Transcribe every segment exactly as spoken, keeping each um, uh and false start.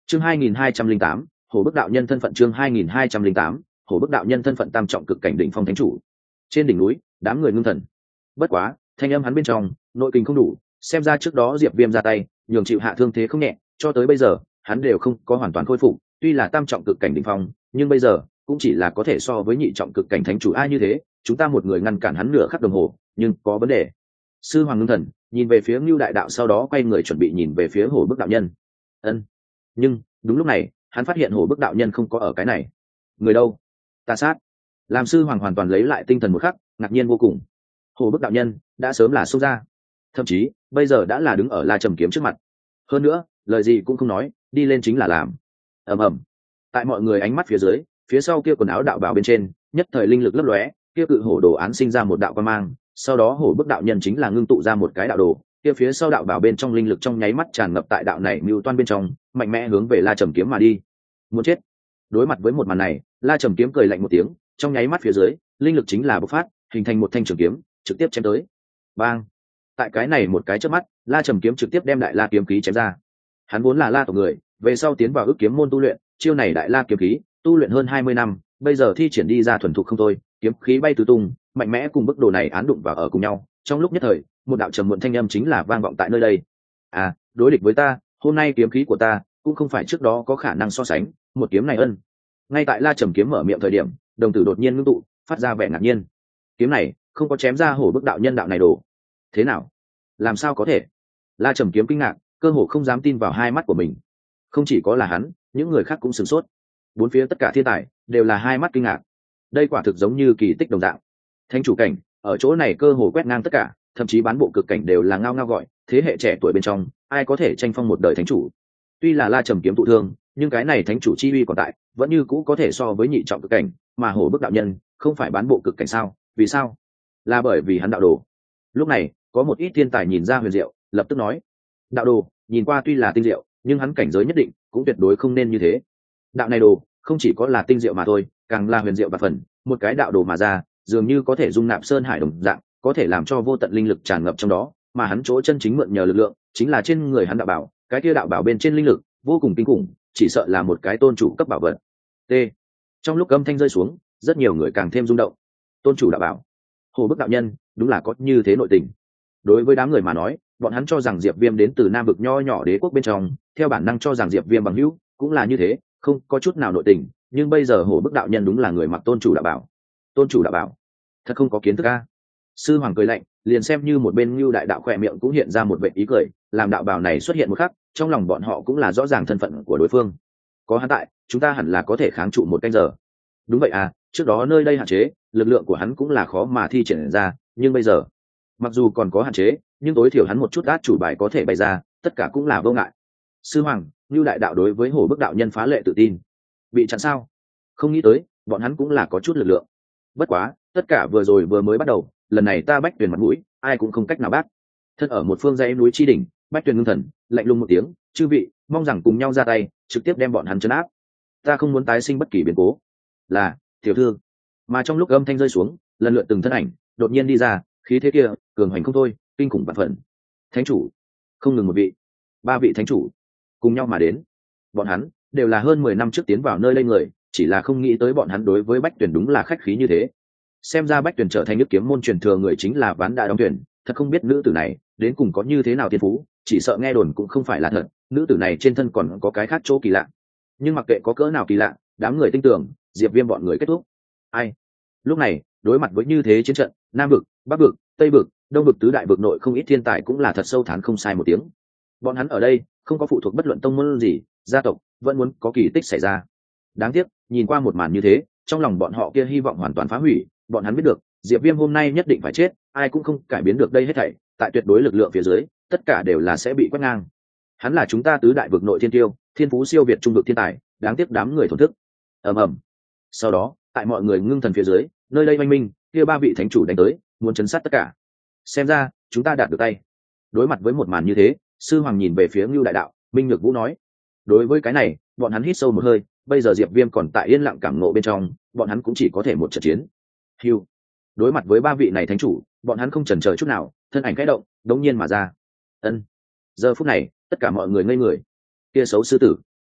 chương hai nghìn hai trăm linh tám Hổ Bức đạo nhân thân phận chương hai nghìn hai trăm linh tám Hổ Bức đạo nhân thân phận tam trọng cực cảnh đỉnh phong thánh chủ. Trên đỉnh núi, đám người ngưng thần. Bất quá, thanh âm hắn bên trong, nội kình không đủ, xem ra trước đó Diệp Viêm ra tay, nhường chịu hạ thương thế không nhẹ, cho tới bây giờ, hắn đều không có hoàn toàn khôi phục, tuy là tam trọng cực cảnh đỉnh phong, nhưng bây giờ cũng chỉ là có thể so với nhị trọng cực cảnh thánh chủ ai như thế, chúng ta một người ngăn cản hắn nửa khắc đồng hồ, nhưng có vấn đề. Sư Hoàng ngưng thần, nhìn về phía Ngưu Đại Đạo sau đó quay người chuẩn bị nhìn về phía Hổ Bức đạo nhân. Ân. Nhưng, đúng lúc này, hắn phát hiện Hổ Bức đạo nhân không có ở cái này. Người đâu? Ta sát. Làm Sư Hoàng hoàn toàn lấy lại tinh thần một khắc, ngạc nhiên vô cùng. Hổ Bức đạo nhân đã sớm là xông ra, thậm chí bây giờ đã là đứng ở La Trầm Kiếm trước mặt. Hơn nữa, lời gì cũng không nói, đi lên chính là làm. Ầm ầm. Tại mọi người ánh mắt phía dưới, phía sau kia quần áo đạo bào bên trên, nhất thời linh lực lấp lóe, kia cự hổ đồ án sinh ra một đạo quang mang, sau đó Hổ Bức đạo nhân chính là ngưng tụ ra một cái đạo đồ, kia phía sau đạo bảo bên trong linh lực trong nháy mắt tràn ngập tại đạo này mưu toan bên trong, mạnh mẽ hướng về La Trầm Kiếm mà đi. Muốn chết. Đối mặt với một màn này, La Trầm Kiếm cười lạnh một tiếng, trong nháy mắt phía dưới, linh lực chính là bộc phát, hình thành một thanh trường kiếm, trực tiếp chém tới. Bang! Tại cái này một cái chớp mắt, La Trầm Kiếm trực tiếp đem Đại La kiếm khí chém ra. Hắn vốn là La tộc người, về sau tiến vào ước kiếm môn tu luyện, chiêu này Đại La kiếm khí, tu luyện hơn hai mươi năm, bây giờ thi triển đi ra thuần thục không thôi, kiếm khí bay tứ tung, mạnh mẽ cùng bức đồ này án đụng vào ở cùng nhau. Trong lúc nhất thời, một đạo trầm muộn thanh âm chính là vang vọng tại nơi đây. À, đối địch với ta, hôm nay kiếm khí của ta cũng không phải trước đó có khả năng so sánh, một kiếm này ân. Ngay tại La Trầm Kiếm mở miệng thời điểm, đồng tử đột nhiên ngưng tụ, phát ra vẻ ngạc nhiên. Kiếm này không có chém ra Hổ Bức đạo nhân đạo này đồ. Thế nào? Làm sao có thể? La Trầm Kiếm kinh ngạc, cơ hồ không dám tin vào hai mắt của mình. Không chỉ có là hắn, những người khác cũng sửng sốt. Bốn phía tất cả thiên tài đều là hai mắt kinh ngạc. Đây quả thực giống như kỳ tích đồng dạng. Thánh chủ cảnh ở chỗ này cơ hồ quét ngang tất cả, thậm chí bán bộ cực cảnh đều là ngao ngao gọi, thế hệ trẻ tuổi bên trong, ai có thể tranh phong một đời thánh chủ. Tuy là La Trầm Kiếm tụ thương, nhưng cái này thánh chủ chi uy còn tại, vẫn như cũ có thể so với nhị trọng cực cảnh, mà Hổ Bức đạo nhân không phải bán bộ cực cảnh sao? Vì sao? Là bởi vì hắn đạo đồ. Lúc này, có một ít thiên tài nhìn ra huyền diệu, lập tức nói: đạo đồ nhìn qua tuy là tinh diệu, nhưng hắn cảnh giới nhất định cũng tuyệt đối không nên như thế. Đạo này đồ không chỉ có là tinh diệu mà thôi, càng là huyền diệu và phần, một cái đạo đồ mà ra, dường như có thể dung nạp sơn hải đồng dạng, có thể làm cho vô tận linh lực tràn ngập trong đó, mà hắn chỗ chân chính mượn nhờ lực lượng, chính là trên người hắn đạo bảo, cái kia đạo bảo bên trên linh lực vô cùng kinh khủng, chỉ sợ là một cái tôn chủ cấp bảo vật. T. Trong lúc âm thanh rơi xuống, rất nhiều người càng thêm rung động. Tôn chủ đạo bảo, Hổ Bức đạo nhân, đúng là có như thế nội tình. Đối với đám người mà nói, bọn hắn cho rằng Diệp Viêm đến từ Nam vực nho nhỏ đế quốc bên trong, theo bản năng cho rằng Diệp Viêm bằng hữu cũng là như thế, không có chút nào nội tình, nhưng bây giờ Hổ Bức đạo nhân đúng là người mặc tôn chủ đạo bảo. Tôn chủ đạo bảo, thật không có kiến thức a. Sư Hoàng cười lạnh, liền xem như một bên Nưu Đại Đạo khỏe miệng cũng hiện ra một vệt ý cười, làm đạo bảo này xuất hiện một khắc, trong lòng bọn họ cũng là rõ ràng thân phận của đối phương. Có hắn tại, chúng ta hẳn là có thể kháng trụ một canh giờ. Đúng vậy à, trước đó nơi đây hạn chế, lực lượng của hắn cũng là khó mà thi triển ra, nhưng bây giờ, mặc dù còn có hạn chế, nhưng tối thiểu hắn một chút át chủ bài có thể bày ra, tất cả cũng là vô ngại. Sư Hoàng, Nưu Đại Đạo đối với Hổ Bức đạo nhân phá lệ tự tin. Bị chặn sao? Không nghĩ tới, bọn hắn cũng là có chút lực lượng. Bất quá, tất cả vừa rồi vừa mới bắt đầu, lần này ta Bách Tuyền mặt mũi, ai cũng không cách nào bác. Thân ở một phương dãy núi chi đỉnh, Bách Tuyền ngưng thần, lạnh lùng một tiếng, chư vị, mong rằng cùng nhau ra tay, trực tiếp đem bọn hắn trấn áp. Ta không muốn tái sinh bất kỳ biến cố. Là, tiểu thư. Mà trong lúc âm thanh rơi xuống, lần lượt từng thân ảnh đột nhiên đi ra, khí thế kia cường hành không thôi, kinh khủng vạn phần. Thánh chủ, không ngừng một vị, ba vị thánh chủ cùng nhau mà đến. Bọn hắn đều là hơn mười năm trước tiến vào nơi đây người, chỉ là không nghĩ tới bọn hắn đối với Bách Tuyền đúng là khách khí như thế. Xem ra Bách Tuyền trở thành nước kiếm môn truyền thừa người chính là Ván Đại Đóng Tuyển, thật không biết nữ tử này đến cùng có như thế nào thiên phú, chỉ sợ nghe đồn cũng không phải là thật, nữ tử này trên thân còn có cái khác chỗ kỳ lạ. Nhưng mặc kệ có cỡ nào kỳ lạ, đám người tin tưởng, Diệp Viêm bọn người kết thúc. Ai? Lúc này, đối mặt với như thế chiến trận, Nam vực, Bắc vực, Tây vực, Đông vực tứ đại vực nội không ít thiên tài cũng là thật sâu thán không sai một tiếng. Bọn hắn ở đây, không có phụ thuộc bất luận tông môn gì, gia tộc, vẫn muốn có kỳ tích xảy ra. Đáng tiếc, nhìn qua một màn như thế, trong lòng bọn họ kia hy vọng hoàn toàn phá hủy, bọn hắn biết được, Diệp Viêm hôm nay nhất định phải chết, ai cũng không cải biến được đây hết thảy, tại tuyệt đối lực lượng phía dưới, tất cả đều là sẽ bị quét ngang. Hắn là chúng ta tứ đại vực nội thiên tiêu, thiên phú siêu việt trung vực thiên tài, đáng tiếc đám người thổn thức. Ầm ầm. Sau đó, tại mọi người ngưng thần phía dưới, nơi đây oanh minh, kia ba vị thánh chủ đánh tới, muốn chấn sát tất cả. Xem ra, chúng ta đạt được tay. Đối mặt với một màn như thế, Sư Hoàng nhìn về phía Ngưu Đại Đạo, Minh Nhược Vũ nói: đối với cái này, bọn hắn hít sâu một hơi, bây giờ Diệp Viêm còn tại yên lặng cảm ngộ bên trong, bọn hắn cũng chỉ có thể một trận chiến. Hưu. Đối mặt với ba vị này thánh chủ, bọn hắn không chần chờ chút nào, thân ảnh khẽ động, đống nhiên mà ra. Ân. Giờ phút này, tất cả mọi người ngây người. Kia xấu sư tử,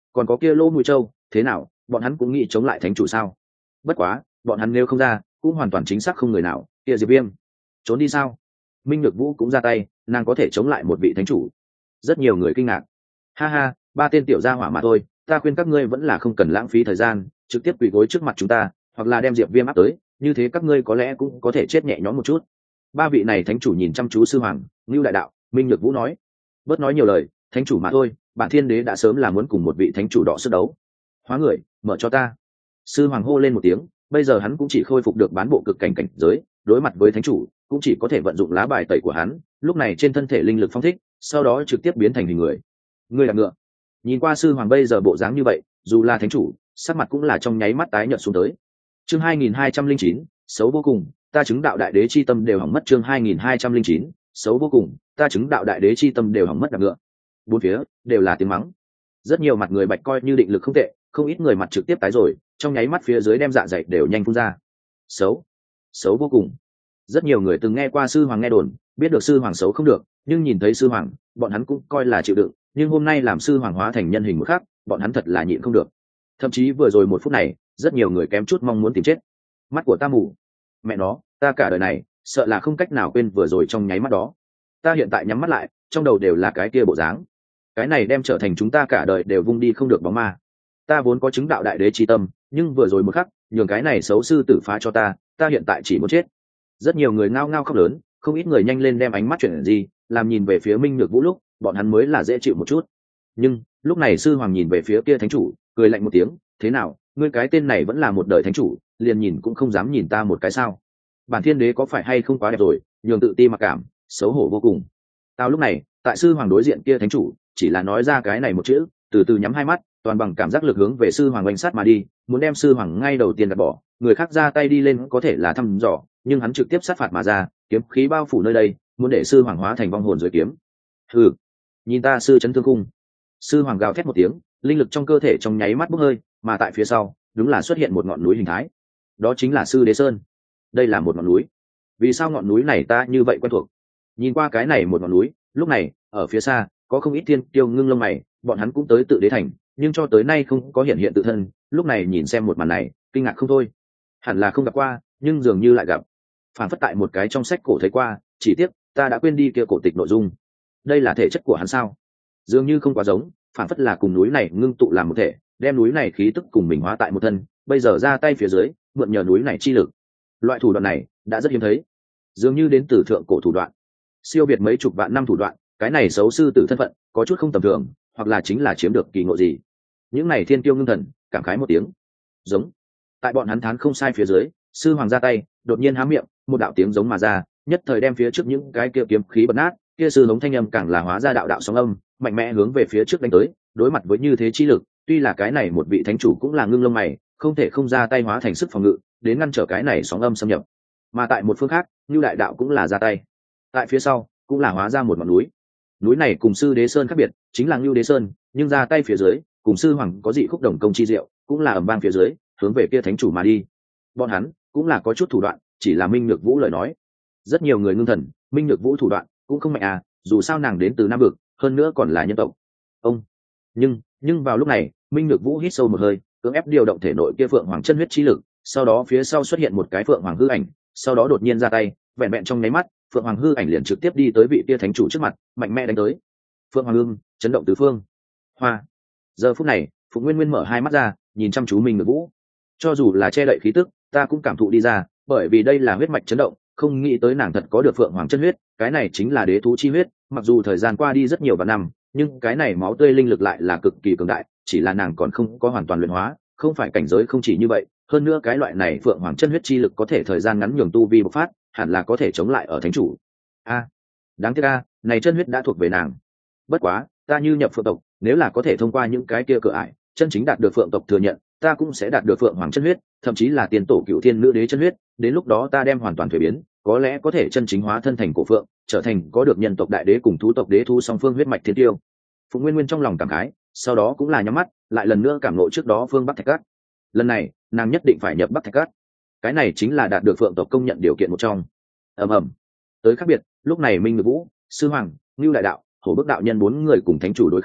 còn có kia lỗ mũi châu thế nào, bọn hắn cũng nghĩ chống lại thánh chủ sao? Bất quá bọn hắn nếu không ra cũng hoàn toàn chính xác không người nào. Kia Diệp Viêm trốn đi sao? Minh Nhược Vũ cũng ra tay, nàng có thể chống lại một vị thánh chủ. Rất nhiều người kinh ngạc. Ha ha, ba tên tiểu gia hỏa mà thôi, ta khuyên các ngươi vẫn là không cần lãng phí thời gian, trực tiếp quỳ gối trước mặt chúng ta, hoặc là đem Diệp Viêm áp tới, như thế các ngươi có lẽ cũng có thể chết nhẹ nhõm một chút. Ba vị này thánh chủ nhìn chăm chú sư hoàng, Ngưu đại đạo, Minh Nhược Vũ nói. Bớt nói nhiều lời, thánh chủ mà thôi, bản thiên đế đã sớm là muốn cùng một vị thánh chủ đọ sức đấu. Hóa người, mở cho ta. Sư hoàng hô lên một tiếng, bây giờ hắn cũng chỉ khôi phục được bán bộ cực cảnh cảnh giới, đối mặt với thánh chủ cũng chỉ có thể vận dụng lá bài tẩy của hắn, lúc này trên thân thể linh lực phong thích, sau đó trực tiếp biến thành hình người. Người là ngựa. Nhìn qua sư hoàng bây giờ bộ dáng như vậy, dù là thánh chủ sắc mặt cũng là trong nháy mắt tái nhợt xuống tới. Chương hai nghìn hai trăm linh chín, xấu vô cùng, ta chứng đạo đại đế chi tâm đều hỏng mất. Chương hai nghìn hai trăm linh chín, xấu vô cùng, ta chứng đạo đại đế chi tâm đều hỏng mất. Đạp ngựa. Bốn phía đều là tiếng mắng. Rất nhiều mặt người bạch coi như định lực không tệ, không ít người mặt trực tiếp tái rồi, trong nháy mắt phía dưới đem dạ dày đều nhanh phun ra. Xấu, xấu vô cùng. Rất nhiều người từng nghe qua sư hoàng nghe đồn, biết được sư hoàng xấu không được, nhưng nhìn thấy sư hoàng, bọn hắn cũng coi là chịu đựng, nhưng hôm nay làm sư hoàng hóa thành nhân hình một khác, bọn hắn thật là nhịn không được. Thậm chí vừa rồi một phút này, rất nhiều người kém chút mong muốn tìm chết. Mắt của ta mù. Mẹ nó, ta cả đời này sợ là không cách nào quên vừa rồi trong nháy mắt đó. Ta hiện tại nhắm mắt lại, trong đầu đều là cái kia bộ dáng. Cái này đem trở thành chúng ta cả đời đều vung đi không được bóng ma. Ta vốn có chứng đạo đại đế chi tâm, nhưng vừa rồi một khắc, nhường cái này xấu sư tử phá cho ta, ta hiện tại chỉ muốn chết. Rất nhiều người ngao ngao khóc lớn, không ít người nhanh lên đem ánh mắt chuyển gì, làm nhìn về phía Minh Nhược Vũ lúc, bọn hắn mới là dễ chịu một chút. Nhưng lúc này sư hoàng nhìn về phía kia thánh chủ, cười lạnh một tiếng, thế nào, ngươi cái tên này vẫn là một đời thánh chủ, liền nhìn cũng không dám nhìn ta một cái sao? Bản thiên đế có phải hay không quá đẹp rồi, nhường tự ti mặc cảm, xấu hổ vô cùng. Tao lúc này, tại sư hoàng đối diện kia thánh chủ, chỉ là nói ra cái này một chữ, từ từ nhắm hai mắt, toàn bằng cảm giác lực hướng về sư hoàng oanh sát mà đi, muốn đem sư hoàng ngay đầu tiên gạt bỏ. Người khác ra tay đi lên có thể là thăm dò, nhưng hắn trực tiếp sát phạt mà ra, kiếm khí bao phủ nơi đây, muốn để sư hoàng hóa thành vong hồn dưới kiếm. Hừ, nhìn ta sư chấn thương cung. Sư hoàng gào thét một tiếng, linh lực trong cơ thể trong nháy mắt bốc hơi, mà tại phía sau đúng là xuất hiện một ngọn núi hình thái, đó chính là Sư Đế Sơn. Đây là một ngọn núi. Vì sao ngọn núi này ta như vậy quen thuộc? Nhìn qua cái này một ngọn núi, lúc này ở phía xa có không ít thiên tiêu ngưng lông mày, bọn hắn cũng tới tự đế thành, nhưng cho tới nay không có hiện hiện tự thân, lúc này nhìn xem một màn này kinh ngạc không thôi. Hẳn là không gặp qua, nhưng dường như lại gặp, phản phất tại một cái trong sách cổ thấy qua, chỉ tiếc ta đã quên đi kia cổ tịch nội dung. Đây là thể chất của hắn sao? Dường như không quá giống, phản phất là cùng núi này ngưng tụ làm một thể, đem núi này khí tức cùng mình hóa tại một thân, bây giờ ra tay phía dưới mượn nhờ núi này chi lực. Loại thủ đoạn này đã rất hiếm thấy, dường như đến từ thượng cổ thủ đoạn, siêu việt mấy chục vạn năm thủ đoạn. Cái này xấu sư tử thân phận có chút không tầm thường, hoặc là chính là chiếm được kỳ ngộ gì. Những này thiên tiêu ngưng thần cảm khái một tiếng. Giống. Tại bọn hắn thán không sai phía dưới, sư hoàng ra tay, đột nhiên há miệng, một đạo tiếng giống mà ra, nhất thời đem phía trước những cái kia kiếm khí bật nát. Kia sư hống thanh âm càng là hóa ra đạo đạo sóng âm, mạnh mẽ hướng về phía trước đánh tới. Đối mặt với như thế chi lực, tuy là cái này một vị thánh chủ cũng là ngưng lông mày, không thể không ra tay hóa thành sức phòng ngự, đến ngăn trở cái này sóng âm xâm nhập. Mà tại một phương khác, Như Đại Đạo cũng là ra tay. Tại phía sau, cũng là hóa ra một ngọn núi. Núi này cùng Sư Đế Sơn khác biệt, chính là Như Đế Sơn, nhưng ra tay phía dưới, cùng sư hoàng có dị khúc đồng công chi diệu, cũng là ầm vang phía dưới, hướng về kia thánh chủ mà đi. Bọn hắn cũng là có chút thủ đoạn, chỉ là Minh Nhược Vũ lời nói. Rất nhiều người ngưng thần, Minh Nhược Vũ thủ đoạn cũng không mạnh à, dù sao nàng đến từ Nam vực, hơn nữa còn là nhân tộc. Ông. Nhưng, nhưng vào lúc này, Minh Nhược Vũ hít sâu một hơi, cưỡng ép điều động thể nội kia phượng hoàng chân huyết chi lực, sau đó phía sau xuất hiện một cái phượng hoàng hư ảnh, sau đó đột nhiên ra tay, vẹn vẹn trong nháy mắt, phượng hoàng hư ảnh liền trực tiếp đi tới vị kia thánh chủ trước mặt, mạnh mẽ đánh tới. Phượng hoàng ưng, chấn động tứ phương. Hoa. Giờ phút này, Phụng Nguyên Nguyên mở hai mắt ra, nhìn chăm chú Minh Nhược Vũ. Cho dù là che đậy khí tức, ta cũng cảm thụ đi ra, bởi vì đây là huyết mạch chấn động, không nghĩ tới nàng thật có được phượng hoàng chân huyết, cái này chính là đế thú chi huyết, mặc dù thời gian qua đi rất nhiều vạn năm, nhưng cái này máu tươi linh lực lại là cực kỳ cường đại, chỉ là nàng còn không có hoàn toàn luyện hóa, không phải cảnh giới không chỉ như vậy, hơn nữa cái loại này phượng hoàng chân huyết chi lực có thể thời gian ngắn nhường tu vi bộc phát, hẳn là có thể chống lại ở thánh chủ. A, đáng tiếc a, này chân huyết đã thuộc về nàng. Bất quá, ta như nhập phượng tộc, nếu là có thể thông qua những cái kia cửa ải, chân chính đạt được phượng tộc thừa nhận, ta cũng sẽ đạt được phượng hoàng chân huyết, thậm chí là tiền tổ cựu thiên nữ đế chân huyết, đến lúc đó ta đem hoàn toàn thuế biến, có lẽ có thể chân chính hóa thân thành cổ phượng, trở thành có được nhân tộc đại đế cùng thú tộc đế thu song phương huyết mạch thiên tiêu. Phụng Nguyên Nguyên trong lòng cảm khái, sau đó cũng là nhắm mắt, lại lần nữa cảm ngộ trước đó phương Bắc Thạch Cát. Lần này, nàng nhất định phải nhập Bắc Thạch Cát. Cái này chính là đạt được phượng tộc công nhận điều kiện một trong. Ầm ầm. Tới khác biệt, lúc này Minh Nhược Vũ, Sư Hoàng, Ngưu Đại Đạo, Hổ Bức đạo nhân bốn người cùng thánh chủ đối kháng,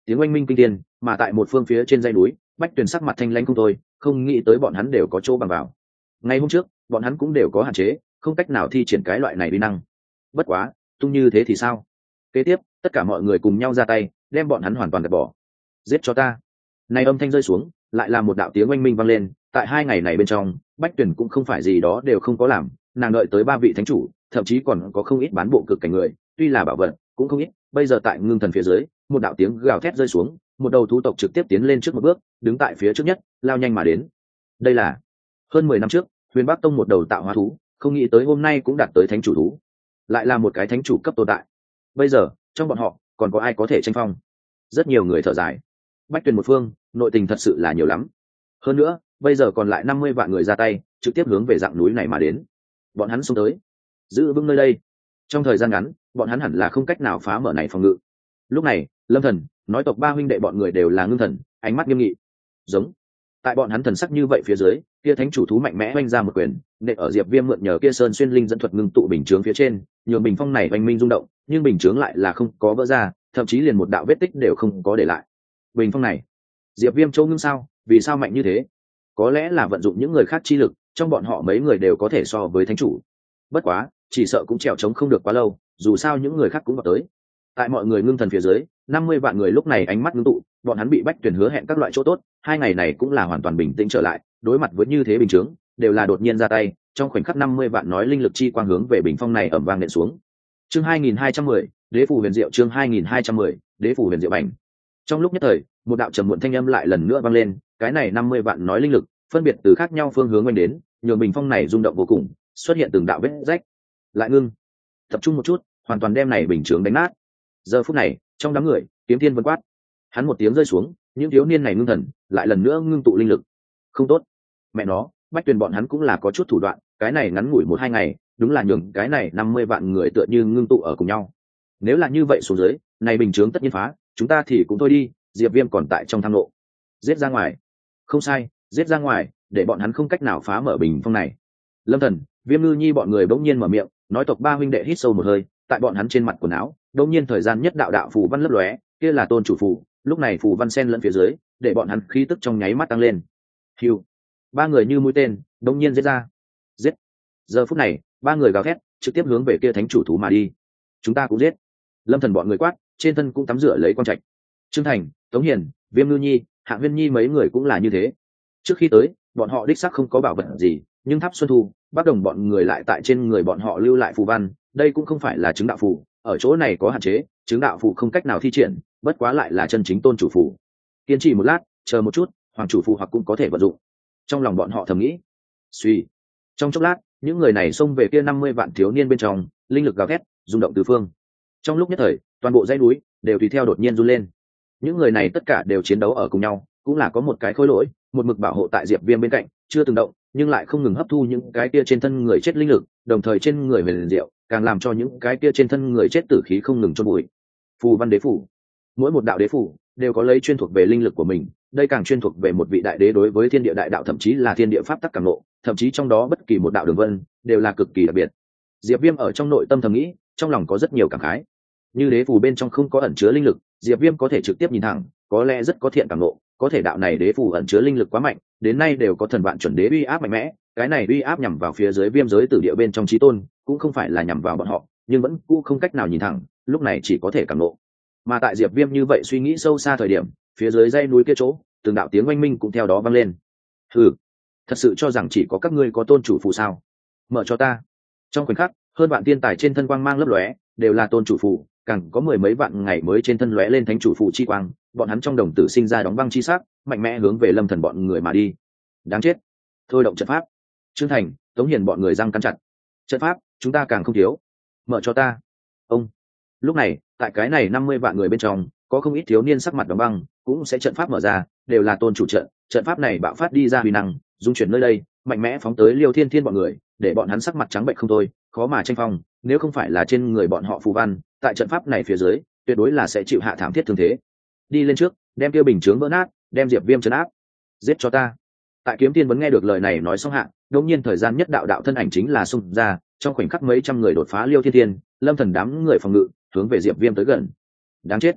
tiếng oanh minh kinh thiên, mà tại một phương phía trên dãy núi, Bách Tuyền sắc mặt thanh lãnh không thôi, không nghĩ tới bọn hắn đều có chỗ bằng vào. Ngày hôm trước, bọn hắn cũng đều có hạn chế, không cách nào thi triển cái loại này uy năng. Bất quá, tung như thế thì sao? Kế tiếp, tất cả mọi người cùng nhau ra tay, đem bọn hắn hoàn toàn gạt bỏ. Giết cho ta! Này âm thanh rơi xuống, lại là một đạo tiếng oanh minh vang lên. Tại hai ngày này bên trong, Bách Tuyền cũng không phải gì đó đều không có làm, nàng đợi tới ba vị thánh chủ, thậm chí còn có không ít bán bộ cực cảnh người, tuy là bảo vật cũng không ít. Bây giờ tại ngưng thần phía dưới, một đạo tiếng gào thét rơi xuống, một đầu thú tộc trực tiếp tiến lên trước một bước, đứng tại phía trước nhất, lao nhanh mà đến. Đây là hơn mười năm trước, Huyền Bắc Tông một đầu tạo hóa thú, không nghĩ tới hôm nay cũng đạt tới thánh chủ thú, lại là một cái thánh chủ cấp tồn tại. Bây giờ, trong bọn họ, còn có ai có thể tranh phong? Rất nhiều người thở dài. Bách Tuyền một phương, nội tình thật sự là nhiều lắm. Hơn nữa, bây giờ còn lại năm mươi vạn người ra tay, trực tiếp hướng về dạng núi này mà đến. Bọn hắn xông tới, giữ vững nơi đây. Trong thời gian ngắn, bọn hắn hẳn là không cách nào phá mở này phòng ngự. Lúc này, Lâm Thần, nói tộc ba huynh đệ bọn người đều là ngưng thần, ánh mắt nghiêm nghị. Giống. Tại bọn hắn thần sắc như vậy phía dưới, kia thánh chủ thú mạnh mẽ oanh ra một quyền, nện ở Diệp Viêm mượn nhờ kia sơn xuyên linh dẫn thuật ngưng tụ bình chướng phía trên, nhường bình phong này oanh minh rung động, nhưng bình chướng lại là không có vỡ ra, thậm chí liền một đạo vết tích đều không có để lại. Bình phong này, Diệp Viêm châu ngưng sao, vì sao mạnh như thế? Có lẽ là vận dụng những người khác chi lực, trong bọn họ mấy người đều có thể so với thánh chủ. Bất quá, chỉ sợ cũng trèo trống không được quá lâu, dù sao những người khác cũng vào tới. Tại mọi người ngưng thần phía dưới, năm mươi vạn người lúc này ánh mắt ngưng tụ, bọn hắn bị Bách Tuyền hứa hẹn các loại chỗ tốt, hai ngày này cũng là hoàn toàn bình tĩnh trở lại, đối mặt với như thế bình chướng, đều là đột nhiên ra tay, trong khoảnh khắc năm mươi vạn nói linh lực chi quang hướng về bình phong này ầm vang nện xuống. Chương hai nghìn hai trăm mười, Đế phủ huyền diệu chương hai nghìn hai trăm mười, Đế phủ huyền diệu bành. Trong lúc nhất thời, một đạo trầm muộn thanh âm lại lần nữa vang lên, cái này năm mươi vạn nói linh lực, phân biệt từ khác nhau phương hướng oanh đến, nhường bình phong này rung động vô cùng, xuất hiện từng đạo vết rách. Lại ngưng, tập trung một chút, hoàn toàn đem này bình chướng đánh nát. Giờ phút này, trong đám người, Kiếm Thiên vân quát, hắn một tiếng rơi xuống, những thiếu niên này ngưng thần, lại lần nữa ngưng tụ linh lực. Không tốt, mẹ nó, Bách Tuyền bọn hắn cũng là có chút thủ đoạn, cái này ngắn ngủi một hai ngày, đúng là nhường cái này năm mươi vạn người tựa như ngưng tụ ở cùng nhau. Nếu là như vậy xuống dưới, này bình chướng tất nhiên phá, chúng ta thì cũng thôi đi. Diệp Viêm còn tại trong thang lộ, giết ra ngoài. Không sai, giết ra ngoài, để bọn hắn không cách nào phá mở bình phong này. Lâm Thần, Viêm Ngư Nhi bọn người bỗng nhiên mở miệng, nói tộc ba huynh đệ hít sâu một hơi, tại bọn hắn trên mặt quần áo, bỗng nhiên thời gian nhất đạo đạo phù văn lấp lóe, kia là tôn chủ phù, lúc này phù văn xen lẫn phía dưới, để bọn hắn khí tức trong nháy mắt tăng lên. Hưu, ba người như mũi tên, bỗng nhiên giết ra. Giết. Giờ phút này, ba người gào thét, trực tiếp hướng về kia thánh chủ thú mà đi. Chúng ta cũng giết. Lâm Thần bọn người quát, trên thân cũng tắm rửa lấy quang trạch. Trương Thành, Tống Hiền, Viêm Ngư Nhi, Hạng Huyên Nhi mấy người cũng là như thế. Trước khi tới, bọn họ đích xác không có bảo vật gì, nhưng Tháp Xuân Thu, Bắc Đồng bọn người lại tại trên người bọn họ lưu lại phù văn, đây cũng không phải là chứng đạo phù, ở chỗ này có hạn chế, chứng đạo phù không cách nào thi triển, bất quá lại là chân chính tôn chủ phù. Kiên trì một lát, chờ một chút, hoàng chủ phù hoặc cũng có thể vận dụng. Trong lòng bọn họ thầm nghĩ. Suy. Trong chốc lát, những người này xông về kia năm mươi vạn thiếu niên bên trong, linh lực gào thét, rung động tứ phương. Trong lúc nhất thời, toàn bộ dãy núi đều tùy theo đột nhiên run lên. Những người này tất cả đều chiến đấu ở cùng nhau, cũng là có một cái khối lỗi, một mực bảo hộ tại Diệp Viêm bên cạnh, chưa từng động, nhưng lại không ngừng hấp thu những cái kia trên thân người chết linh lực, đồng thời trên người huyền diệu, càng làm cho những cái kia trên thân người chết tử khí không ngừng chôn bụi. Phù văn đế phủ, mỗi một đạo đế phủ đều có lấy chuyên thuộc về linh lực của mình, đây càng chuyên thuộc về một vị đại đế đối với thiên địa đại đạo, thậm chí là thiên địa pháp tắc càng ngộ, thậm chí trong đó bất kỳ một đạo đường vân đều là cực kỳ đặc biệt. Diệp Viêm ở trong nội tâm thầm nghĩ, trong lòng có rất nhiều cảm khái. Như đế phù bên trong không có ẩn chứa linh lực, Diệp Viêm có thể trực tiếp nhìn thẳng, có lẽ rất có thiện cảm ngộ, có thể đạo này đế phù ẩn chứa linh lực quá mạnh, đến nay đều có thần vạn chuẩn đế uy áp mạnh mẽ, cái này uy áp nhằm vào phía dưới Viêm giới tử địa bên trong chí tôn, cũng không phải là nhằm vào bọn họ, nhưng vẫn cũng không cách nào nhìn thẳng, lúc này chỉ có thể cảm ngộ. Mà tại Diệp Viêm như vậy suy nghĩ sâu xa thời điểm, phía dưới dãy núi kia chỗ, từng đạo tiếng oanh minh cũng theo đó vang lên. Hừ, thật sự cho rằng chỉ có các ngươi có tôn chủ phù sao? Mở cho ta. Trong khoảnh khắc, hơn vạn tiên tài trên thân quang mang lấp lóe, đều là tôn chủ phù, càng có mười mấy vạn ngày mới trên thân lóe lên thánh chủ phù chi quang, bọn hắn trong đồng tử sinh ra đóng băng chi sắc, mạnh mẽ hướng về Lâm Thần bọn người mà đi. Đáng chết. Thôi động trận pháp. Trương Thành, Tống Hiền bọn người răng cắn chặt. Trận pháp, chúng ta càng không thiếu. Mở cho ta. Ông. Lúc này, tại cái này năm mươi vạn người bên trong, có không ít thiếu niên sắc mặt đóng băng, cũng sẽ trận pháp mở ra, đều là tôn chủ trận, trận pháp này bạo phát đi ra uy năng, dung chuyển nơi đây, mạnh mẽ phóng tới Liêu Thiên Thiên bọn người, để bọn hắn sắc mặt trắng bệch không thôi, khó mà tranh phong, nếu không phải là trên người bọn họ phù văn, tại trận pháp này phía dưới, tuyệt đối là sẽ chịu hạ thảm thiết thương thế. Đi lên trước, đem kia bình chướng vỡ nát, đem Diệp Viêm trấn áp. Giết cho ta. Tại Kiếm Tiên vẫn nghe được lời này nói xong hạ, đột nhiên thời gian nhất đạo đạo thân ảnh chính là xung ra, trong khoảnh khắc mấy trăm người đột phá Liêu Thiên Thiên, Lâm Thần đám người phòng ngự, hướng về Diệp Viêm tới gần. Đáng chết.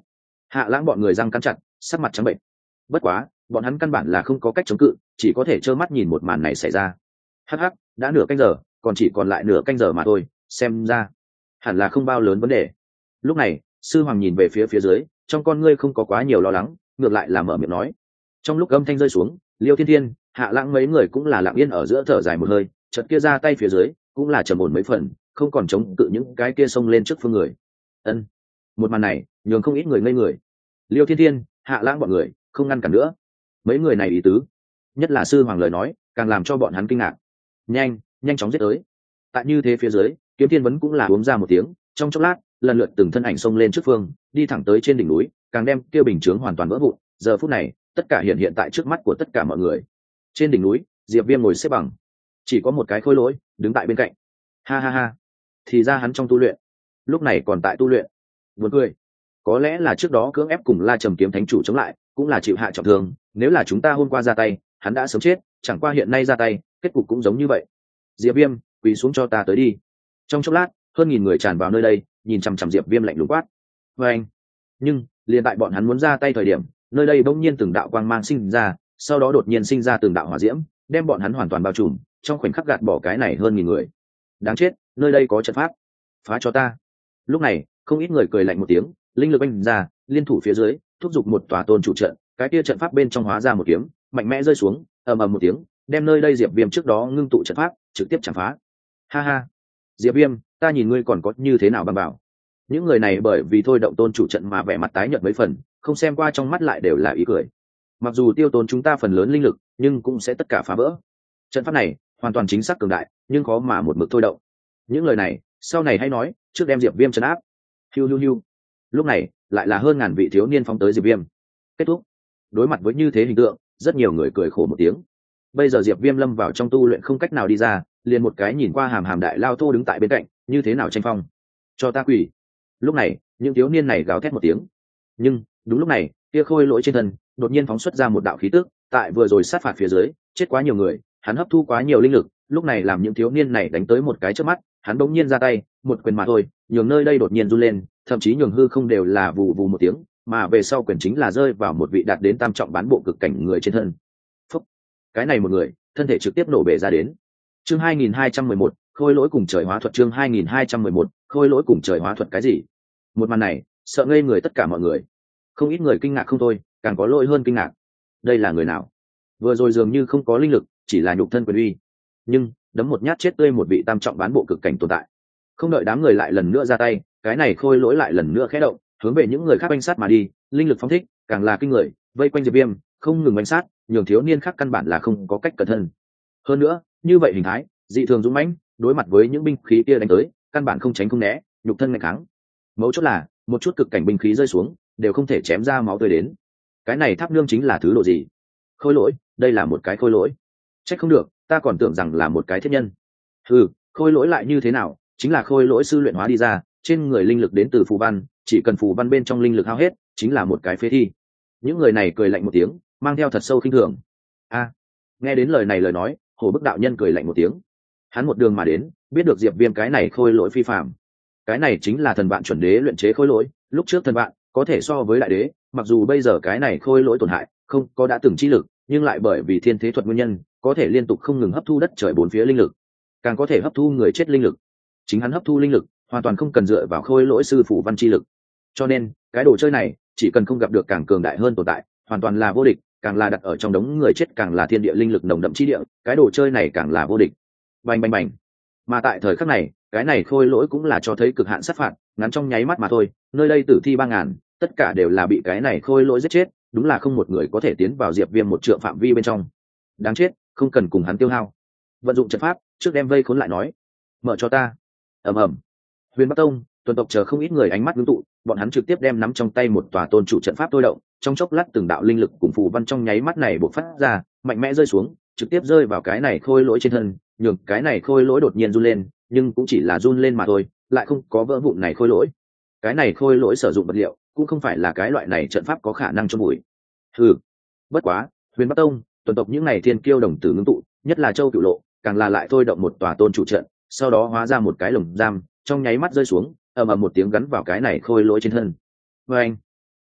Hạ Lãng bọn người răng cắn chặt, sắc mặt trắng bệnh. Bất quá bọn hắn căn bản là không có cách chống cự, chỉ có thể trơ mắt nhìn một màn này xảy ra. Hắc hắc, đã nửa canh giờ, còn chỉ còn lại nửa canh giờ mà thôi, xem ra hẳn là không bao lớn vấn đề. Lúc này sư hoàng nhìn về phía phía dưới, trong con ngươi không có quá nhiều lo lắng, ngược lại là mở miệng nói. Trong lúc âm thanh rơi xuống, Liêu Thiên Thiên, Hạ Lãng mấy người cũng là lặng yên ở giữa thở dài một hơi, chợt kia ra tay phía dưới cũng là trầm ổn mấy phần, không còn chống cự những cái kia xông lên trước phương người. Ân, một màn này nhường không ít người ngây người. Liêu Thiên Thiên, Hạ Lãng bọn người không ngăn cản nữa. Mấy người này ý tứ, nhất là sư hoàng lời nói, càng làm cho bọn hắn kinh ngạc. Nhanh, nhanh chóng giết tới. Tại như thế phía dưới, Kiếm Thiên Vấn cũng là uống ra một tiếng, trong chốc lát, lần lượt từng thân ảnh xông lên trước phương, đi thẳng tới trên đỉnh núi, càng đem kia bình chướng hoàn toàn vỡ vụn. Giờ phút này, tất cả hiện hiện tại trước mắt của tất cả mọi người. Trên đỉnh núi, Diệp Viêm ngồi xếp bằng, chỉ có một cái khôi lỗi đứng tại bên cạnh. Ha ha ha, thì ra hắn trong tu luyện, lúc này còn tại tu luyện. Buồn cười, có lẽ là trước đó cưỡng ép cùng La Trầm Kiếm Thánh chủ chống lại, cũng là chịu hạ trọng thương, nếu là chúng ta hôm qua ra tay, hắn đã sớm chết, chẳng qua hiện nay ra tay, kết cục cũng giống như vậy. Diệp Viêm, quỳ xuống cho ta tới đi. Trong chốc lát, hơn nghìn người tràn vào nơi đây, nhìn chằm chằm Diệp Viêm lạnh lùng quát. Và anh, nhưng liền tại bọn hắn muốn ra tay thời điểm, nơi đây bỗng nhiên từng đạo quang mang sinh ra, sau đó đột nhiên sinh ra từng đạo hỏa diễm, đem bọn hắn hoàn toàn bao trùm, trong khoảnh khắc gạt bỏ cái này hơn nghìn người. Đáng chết, nơi đây có trận pháp, phá cho ta. Lúc này, không ít người cười lạnh một tiếng, linh lực anh ra, liên thủ phía dưới, thúc giục một tòa tôn chủ trận, cái kia trận pháp bên trong hóa ra một kiếm, mạnh mẽ rơi xuống, ầm ầm một tiếng, đem nơi đây Diệp Viêm trước đó ngưng tụ trận pháp trực tiếp chạm phá. Ha ha, Diệp Viêm, ta nhìn ngươi còn có như thế nào bằng bảo. Những người này bởi vì thôi động tôn chủ trận mà vẻ mặt tái nhợt mấy phần, không xem qua trong mắt lại đều là ý cười. Mặc dù tiêu tốn chúng ta phần lớn linh lực, nhưng cũng sẽ tất cả phá vỡ. Trận pháp này hoàn toàn chính xác cường đại, nhưng khó mà một mực thôi động. Những lời này sau này hay nói, trước đem Diệp Viêm trấn áp. Hiu hiu hiu. Lúc này lại là hơn ngàn vị thiếu niên phóng tới Diệp Viêm. Kết thúc. Đối mặt với như thế hình tượng, rất nhiều người cười khổ một tiếng. Bây giờ Diệp Viêm lâm vào trong tu luyện không cách nào đi ra, liền một cái nhìn qua hàm hàm đại lao thô đứng tại bên cạnh, như thế nào tranh phong. Cho ta quỳ. Lúc này những thiếu niên này gào thét một tiếng, nhưng đúng lúc này kia khôi lỗi trên thân đột nhiên phóng xuất ra một đạo khí tức, tại vừa rồi sát phạt phía dưới chết quá nhiều người, hắn hấp thu quá nhiều linh lực, lúc này làm những thiếu niên này đánh tới một cái trước mắt, hắn bỗng nhiên ra tay một quyền mà thôi, nhường nơi đây đột nhiên run lên, thậm chí nhường hư không đều là vù vù một tiếng, mà về sau quyền chính là rơi vào một vị đạt đến tam trọng bán bộ cực cảnh người trên thân. Phúc. Cái này một người thân thể trực tiếp nổ bể ra đến. Chương hai nghìn hai trăm mười một, khôi lỗi cùng trời hóa thuật. Chương hai nghìn hai trăm mười một, khôi lỗi cùng trời hóa thuật. Cái gì? Một màn này sợ ngây người tất cả mọi người, không ít người kinh ngạc không thôi, càng có lỗi hơn kinh ngạc. Đây là người nào? Vừa rồi dường như không có linh lực, chỉ là nhục thân quyền uy, nhưng đấm một nhát chết tươi một vị tam trọng bán bộ cực cảnh tồn tại. Không đợi đám người lại lần nữa ra tay, cái này khôi lỗi lại lần nữa khẽ động, hướng về những người khác bánh sát mà đi, linh lực phóng thích càng là kinh người, vây quanh Diệp Viêm không ngừng bánh sát, nhường thiếu niên khác căn bản là không có cách cẩn thân. Hơn nữa như vậy hình thái dị thường dũng mãnh, đối mặt với những binh khí kia đánh tới, căn bản không tránh không né, nhục thân ngày kháng. Mấu chốt là một chút cực cảnh binh khí rơi xuống đều không thể chém ra máu tươi đến. Cái này tháp nương chính là thứ độ gì? Khôi lỗi, đây là một cái khôi lỗi. Trách không được, ta còn tưởng rằng là một cái thiết nhân. Ừ, khôi lỗi lại như thế nào, chính là khôi lỗi sư luyện hóa đi ra, trên người linh lực đến từ phù văn, chỉ cần phù văn bên trong linh lực hao hết, chính là một cái phế thi. Những người này cười lạnh một tiếng, mang theo thật sâu khinh thường. A, nghe đến lời này lời nói, Hồ Bức đạo nhân cười lạnh một tiếng. Hắn một đường mà đến, biết được Diệp Viêm cái này khôi lỗi phi phàm. Cái này chính là thần vạn chuẩn đế luyện chế khôi lỗi, lúc trước thần vạn có thể so với đại đế, mặc dù bây giờ cái này khôi lỗi tổn hại, không có đã từng chi lực, nhưng lại bởi vì thiên thế thuật nguyên nhân, có thể liên tục không ngừng hấp thu đất trời bốn phía linh lực, càng có thể hấp thu người chết linh lực. Chính hắn hấp thu linh lực, hoàn toàn không cần dựa vào khôi lỗi sư phụ văn chi lực. Cho nên, cái đồ chơi này, chỉ cần không gặp được càng cường đại hơn tồn tại, hoàn toàn là vô địch, càng là đặt ở trong đống người chết càng là thiên địa linh lực nồng đậm chi địa, cái đồ chơi này càng là vô địch. Bành bành bành. Mà tại thời khắc này, cái này khôi lỗi cũng là cho thấy cực hạn sát phạt, ngắn trong nháy mắt mà thôi, nơi đây tử thi ba ngàn, tất cả đều là bị cái này khôi lỗi giết chết, đúng là không một người có thể tiến vào Diệp Viêm một trượng phạm vi bên trong. Đáng chết, không cần cùng hắn tiêu hao. Vận dụng trận pháp, trước đem vây khốn lại nói. Mở cho ta. Ầm ầm. Huyền Bắc Tông, Tuần tộc chờ không ít người ánh mắt ngưng tụ, bọn hắn trực tiếp đem nắm trong tay một tòa tôn chủ trận pháp tôi động, trong chốc lát từng đạo linh lực cùng phù văn trong nháy mắt này bộc phát ra, mạnh mẽ rơi xuống, trực tiếp rơi vào cái này khôi lỗi trên thân, nhường cái này khôi lỗi đột nhiên run lên, nhưng cũng chỉ là run lên mà thôi, lại không có vỡ vụn này khôi lỗi. Cái này khôi lỗi sử dụng vật liệu cũng không phải là cái loại này trận pháp có khả năng chôn bụi. Ừ, bất quá, Huyền Bắc Tông, Tuần tộc những này thiên kiêu đồng tử ngưng tụ, nhất là Châu Cửu Lộ, càng là lại thôi động một tòa tôn chủ trận, sau đó hóa ra một cái lồng giam, trong nháy mắt rơi xuống, ầm ầm một tiếng gắn vào cái này khôi lỗi trên thân. Và anh,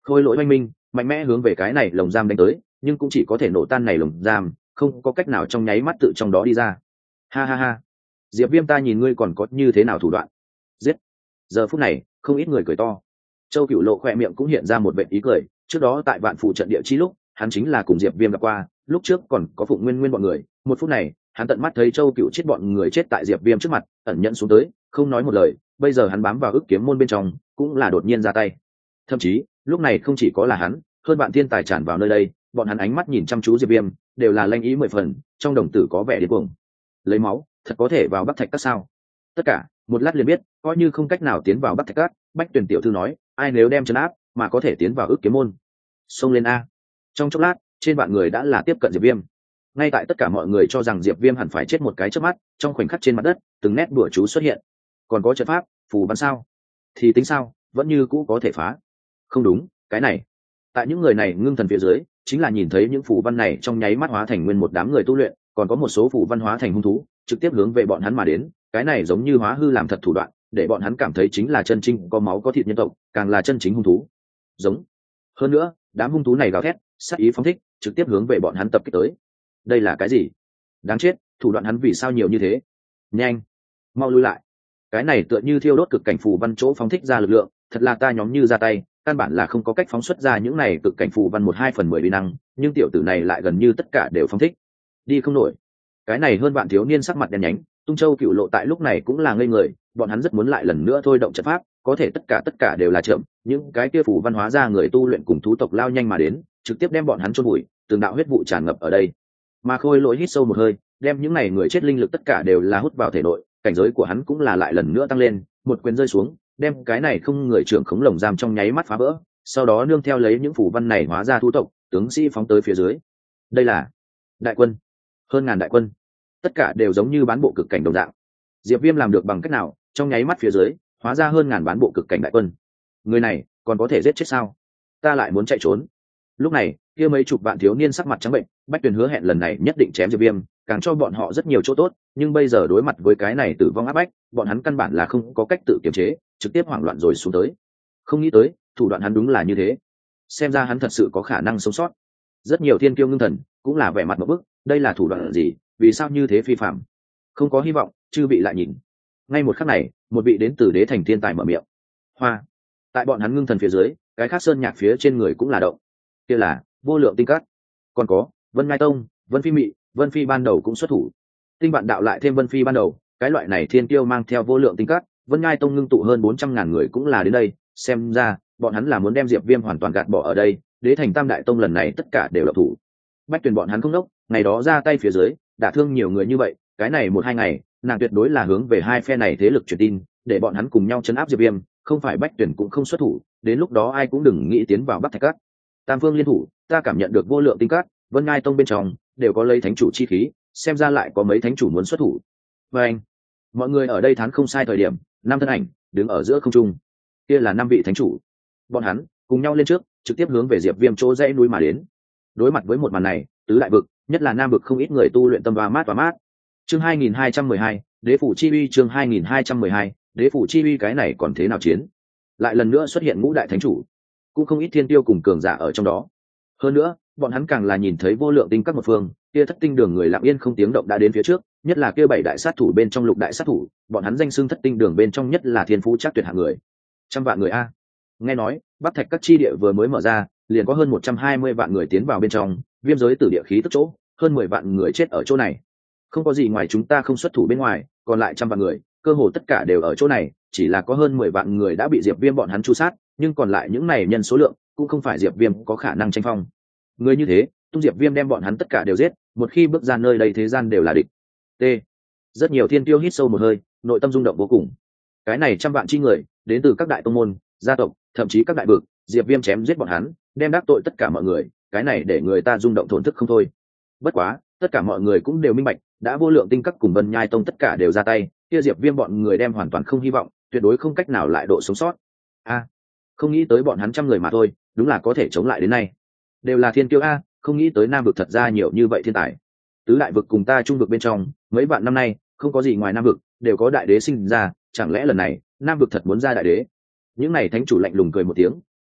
Khôi lỗi oanh minh mạnh mẽ hướng về cái này lồng giam đánh tới, nhưng cũng chỉ có thể nổ tan này lồng giam, không có cách nào trong nháy mắt tự trong đó đi ra. Ha ha ha, Diệp Viêm, ta nhìn ngươi còn có như thế nào thủ đoạn. Giết. Giờ phút này không ít người cười to. Châu Cửu Lộ khỏe miệng cũng hiện ra một vệt ý cười, trước đó tại Vạn Phủ trận địa chi lúc hắn chính là cùng Diệp Viêm gặp qua, lúc trước còn có Phụng Nguyên Nguyên bọn người, một phút này hắn tận mắt thấy Châu Cửu chết bọn người chết tại Diệp Viêm trước mặt, ẩn nhận xuống tới, không nói một lời. Bây giờ hắn bám vào ức kiếm môn bên trong, cũng là đột nhiên ra tay. Thậm chí lúc này không chỉ có là hắn, hơn bạn thiên tài tràn vào nơi đây, bọn hắn ánh mắt nhìn chăm chú Diệp Viêm, đều là lanh ý mười phần, trong đồng tử có vẻ điên cuồng. Lấy máu, thật có thể vào Bắc Thạch Các sao? Tất cả một lát liền biết, coi như không cách nào tiến vào Bắc Thạch Các, Bách Tuyển tiểu thư nói, ai nếu đem trấn áp, mà có thể tiến vào ức kiếm môn. Xông lên a. Trong chốc lát, trên vạn người đã là tiếp cận Diệp Viêm. Ngay tại tất cả mọi người cho rằng Diệp Viêm hẳn phải chết một cái chớp mắt, trong khoảnh khắc trên mặt đất, từng nét bùa chú xuất hiện. Còn có trận pháp, phù văn sao? Thì tính sao, vẫn như cũ có thể phá. Không đúng, cái này. Tại những người này ngưng thần phía dưới, chính là nhìn thấy những phù văn này trong nháy mắt hóa thành nguyên một đám người tu luyện, còn có một số phù văn hóa thành hung thú, trực tiếp hướng về bọn hắn mà đến. Cái này giống như hóa hư làm thật thủ đoạn, để bọn hắn cảm thấy chính là chân chính có máu có thịt nhân tộc, càng là chân chính hung thú. Giống. Hơn nữa, đám hung thú này gào thét, sát ý phóng thích, trực tiếp hướng về bọn hắn tập kích tới. Đây là cái gì? Đáng chết, thủ đoạn hắn vì sao nhiều như thế? Nhanh, mau lui lại. Cái này tựa như thiêu đốt cực cảnh phù văn chỗ phóng thích ra lực lượng, thật là ta nhóm như ra tay, căn bản là không có cách phóng xuất ra những này cực cảnh phù văn một hai phần mười uy năng, nhưng tiểu tử này lại gần như tất cả đều phóng thích. Đi không nổi. Cái này hơn bạn thiếu niên sắc mặt đen nhánh, Tung Châu Cửu Lộ tại lúc này cũng là ngây người, bọn hắn rất muốn lại lần nữa thôi động trận pháp, có thể tất cả tất cả đều là chậm, những cái kia phù văn hóa ra người tu luyện cùng thú tộc lao nhanh mà đến, trực tiếp đem bọn hắn chôn bụi, từng đạo huyết vụ tràn ngập ở đây. Mà Khôi Lỗi hít sâu một hơi, đem những này người chết linh lực tất cả đều là hút vào thể nội, cảnh giới của hắn cũng là lại lần nữa tăng lên, một quyền rơi xuống, đem cái này không người trưởng khống lồng giam trong nháy mắt phá vỡ, sau đó nương theo lấy những phù văn này hóa ra thú tộc, tướng sĩ phóng tới phía dưới. Đây là đại quân, hơn ngàn đại quân, tất cả đều giống như bán bộ cực cảnh đồng dạng. Diệp Viêm làm được bằng cách nào? Trong nháy mắt phía dưới, hóa ra hơn ngàn bán bộ cực cảnh đại quân. Người này còn có thể giết chết sao? Ta lại muốn chạy trốn. Lúc này, kia mấy chục vạn thiếu niên sắc mặt trắng bệnh, Bách Tuyền hứa hẹn lần này nhất định chém Diệp Viêm, càng cho bọn họ rất nhiều chỗ tốt, nhưng bây giờ đối mặt với cái này tử vong áp bách, bọn hắn căn bản là không có cách tự kiềm chế, trực tiếp hoảng loạn rồi xuống tới. Không nghĩ tới, thủ đoạn hắn đúng là như thế. Xem ra hắn thật sự có khả năng sống sót. Rất nhiều thiên kiêu ngưng thần, cũng là vẻ mặt một bức, đây là thủ đoạn gì, vì sao như thế phi phạm? Không có hy vọng, chư vị lại nhìn. Ngay một khắc này, một vị đến từ đế thành thiên tài mở miệng. Hoa. Tại bọn hắn ngưng thần phía dưới, cái khác sơn nhạc phía trên người cũng là động. Kia là vô lượng tinh cát. Còn có Vân Ngai Tông, Vân Phi Mị, Vân Phi ban đầu cũng xuất thủ. Tinh bạn đạo lại thêm Vân Phi ban đầu, cái loại này thiên tiêu mang theo vô lượng tinh cát, Vân Ngai Tông ngưng tụ hơn bốn trăm ngàn người cũng là đến đây, xem ra bọn hắn là muốn đem Diệp Viêm hoàn toàn gạt bỏ ở đây, đế thành Tam Đại Tông lần này tất cả đều độc thủ. Bách Tuyền bọn hắn không đốc, ngày đó ra tay phía dưới, đả thương nhiều người như vậy, cái này một hai ngày, nàng tuyệt đối là hướng về hai phe này thế lực truyền tin, để bọn hắn cùng nhau chấn áp Diệp Viêm, không phải Bách Tuyền cũng không xuất thủ, đến lúc đó ai cũng đừng nghĩ tiến vào Bắc Thạch Các. Tam phương liên thủ, ta cảm nhận được vô lượng tinh cát, Vân Ngai Tông bên trong đều có lấy thánh chủ chi khí, xem ra lại có mấy thánh chủ muốn xuất thủ. Và anh, mọi người ở đây thán không sai thời điểm, năm thân ảnh đứng ở giữa không trung, kia là năm vị thánh chủ. Bọn hắn cùng nhau lên trước, trực tiếp hướng về Diệp Viêm chỗ dãy núi mà đến. Đối mặt với một màn này, tứ đại vực, nhất là nam vực không ít người tu luyện tâm và mát và mát. Chương hai nghìn hai trăm mười hai, Đế phủ chi uy. Chương hai nghìn hai trăm mười hai, Đế phủ chi uy. Cái này còn thế nào chiến? Lại lần nữa xuất hiện ngũ đại thánh chủ, cũng không ít thiên tiêu cùng cường giả ở trong đó. Hơn nữa, bọn hắn càng là nhìn thấy vô lượng tinh các một phương, kia thất tinh đường người lặng yên không tiếng động đã đến phía trước, nhất là kia bảy đại sát thủ bên trong lục đại sát thủ, bọn hắn danh xưng thất tinh đường bên trong nhất là thiên phú chắc tuyệt hạng người. Trăm vạn người a. Nghe nói, Bắc Thạch các chi địa vừa mới mở ra, liền có hơn một trăm hai mươi vạn người tiến vào bên trong, viêm giới tử địa khí tức chỗ, hơn mười vạn người chết ở chỗ này. Không có gì ngoài chúng ta không xuất thủ bên ngoài, còn lại trăm vạn người, cơ hồ tất cả đều ở chỗ này, chỉ là có hơn mười vạn người đã bị Diệp Viêm bọn hắn tru sát, nhưng còn lại những này nhân số lượng, cũng không phải Diệp Viêm có khả năng tranh phong. Người như thế, Tung Diệp Viêm đem bọn hắn tất cả đều giết, một khi bước ra nơi đây thế gian đều là địch. T. Rất nhiều thiên tiêu hít sâu một hơi, nội tâm rung động vô cùng. Cái này trăm vạn chi người, đến từ các đại tông môn, gia tộc, thậm chí các đại vực, Diệp Viêm chém giết bọn hắn, đem đắc tội tất cả mọi người, cái này để người ta rung động thổn thức không thôi. Bất quá, tất cả mọi người cũng đều minh bạch, đã vô lượng tinh các cùng Vân Nhai Tông tất cả đều ra tay, kia Diệp Viêm bọn người đem hoàn toàn không hy vọng, tuyệt đối không cách nào lại độ sống sót. A, không nghĩ tới bọn hắn trăm người mà thôi, đúng là có thể chống lại đến nay. Đều là thiên kiêu a, không nghĩ tới nam vực thật ra nhiều như vậy thiên tài. Tứ đại vực cùng ta trung vực bên trong, mấy vạn năm nay, không có gì ngoài nam vực, đều có đại đế sinh ra, chẳng lẽ lần này, nam vực thật muốn ra đại đế? Những này thánh chủ lạnh lùng cười một tiếng,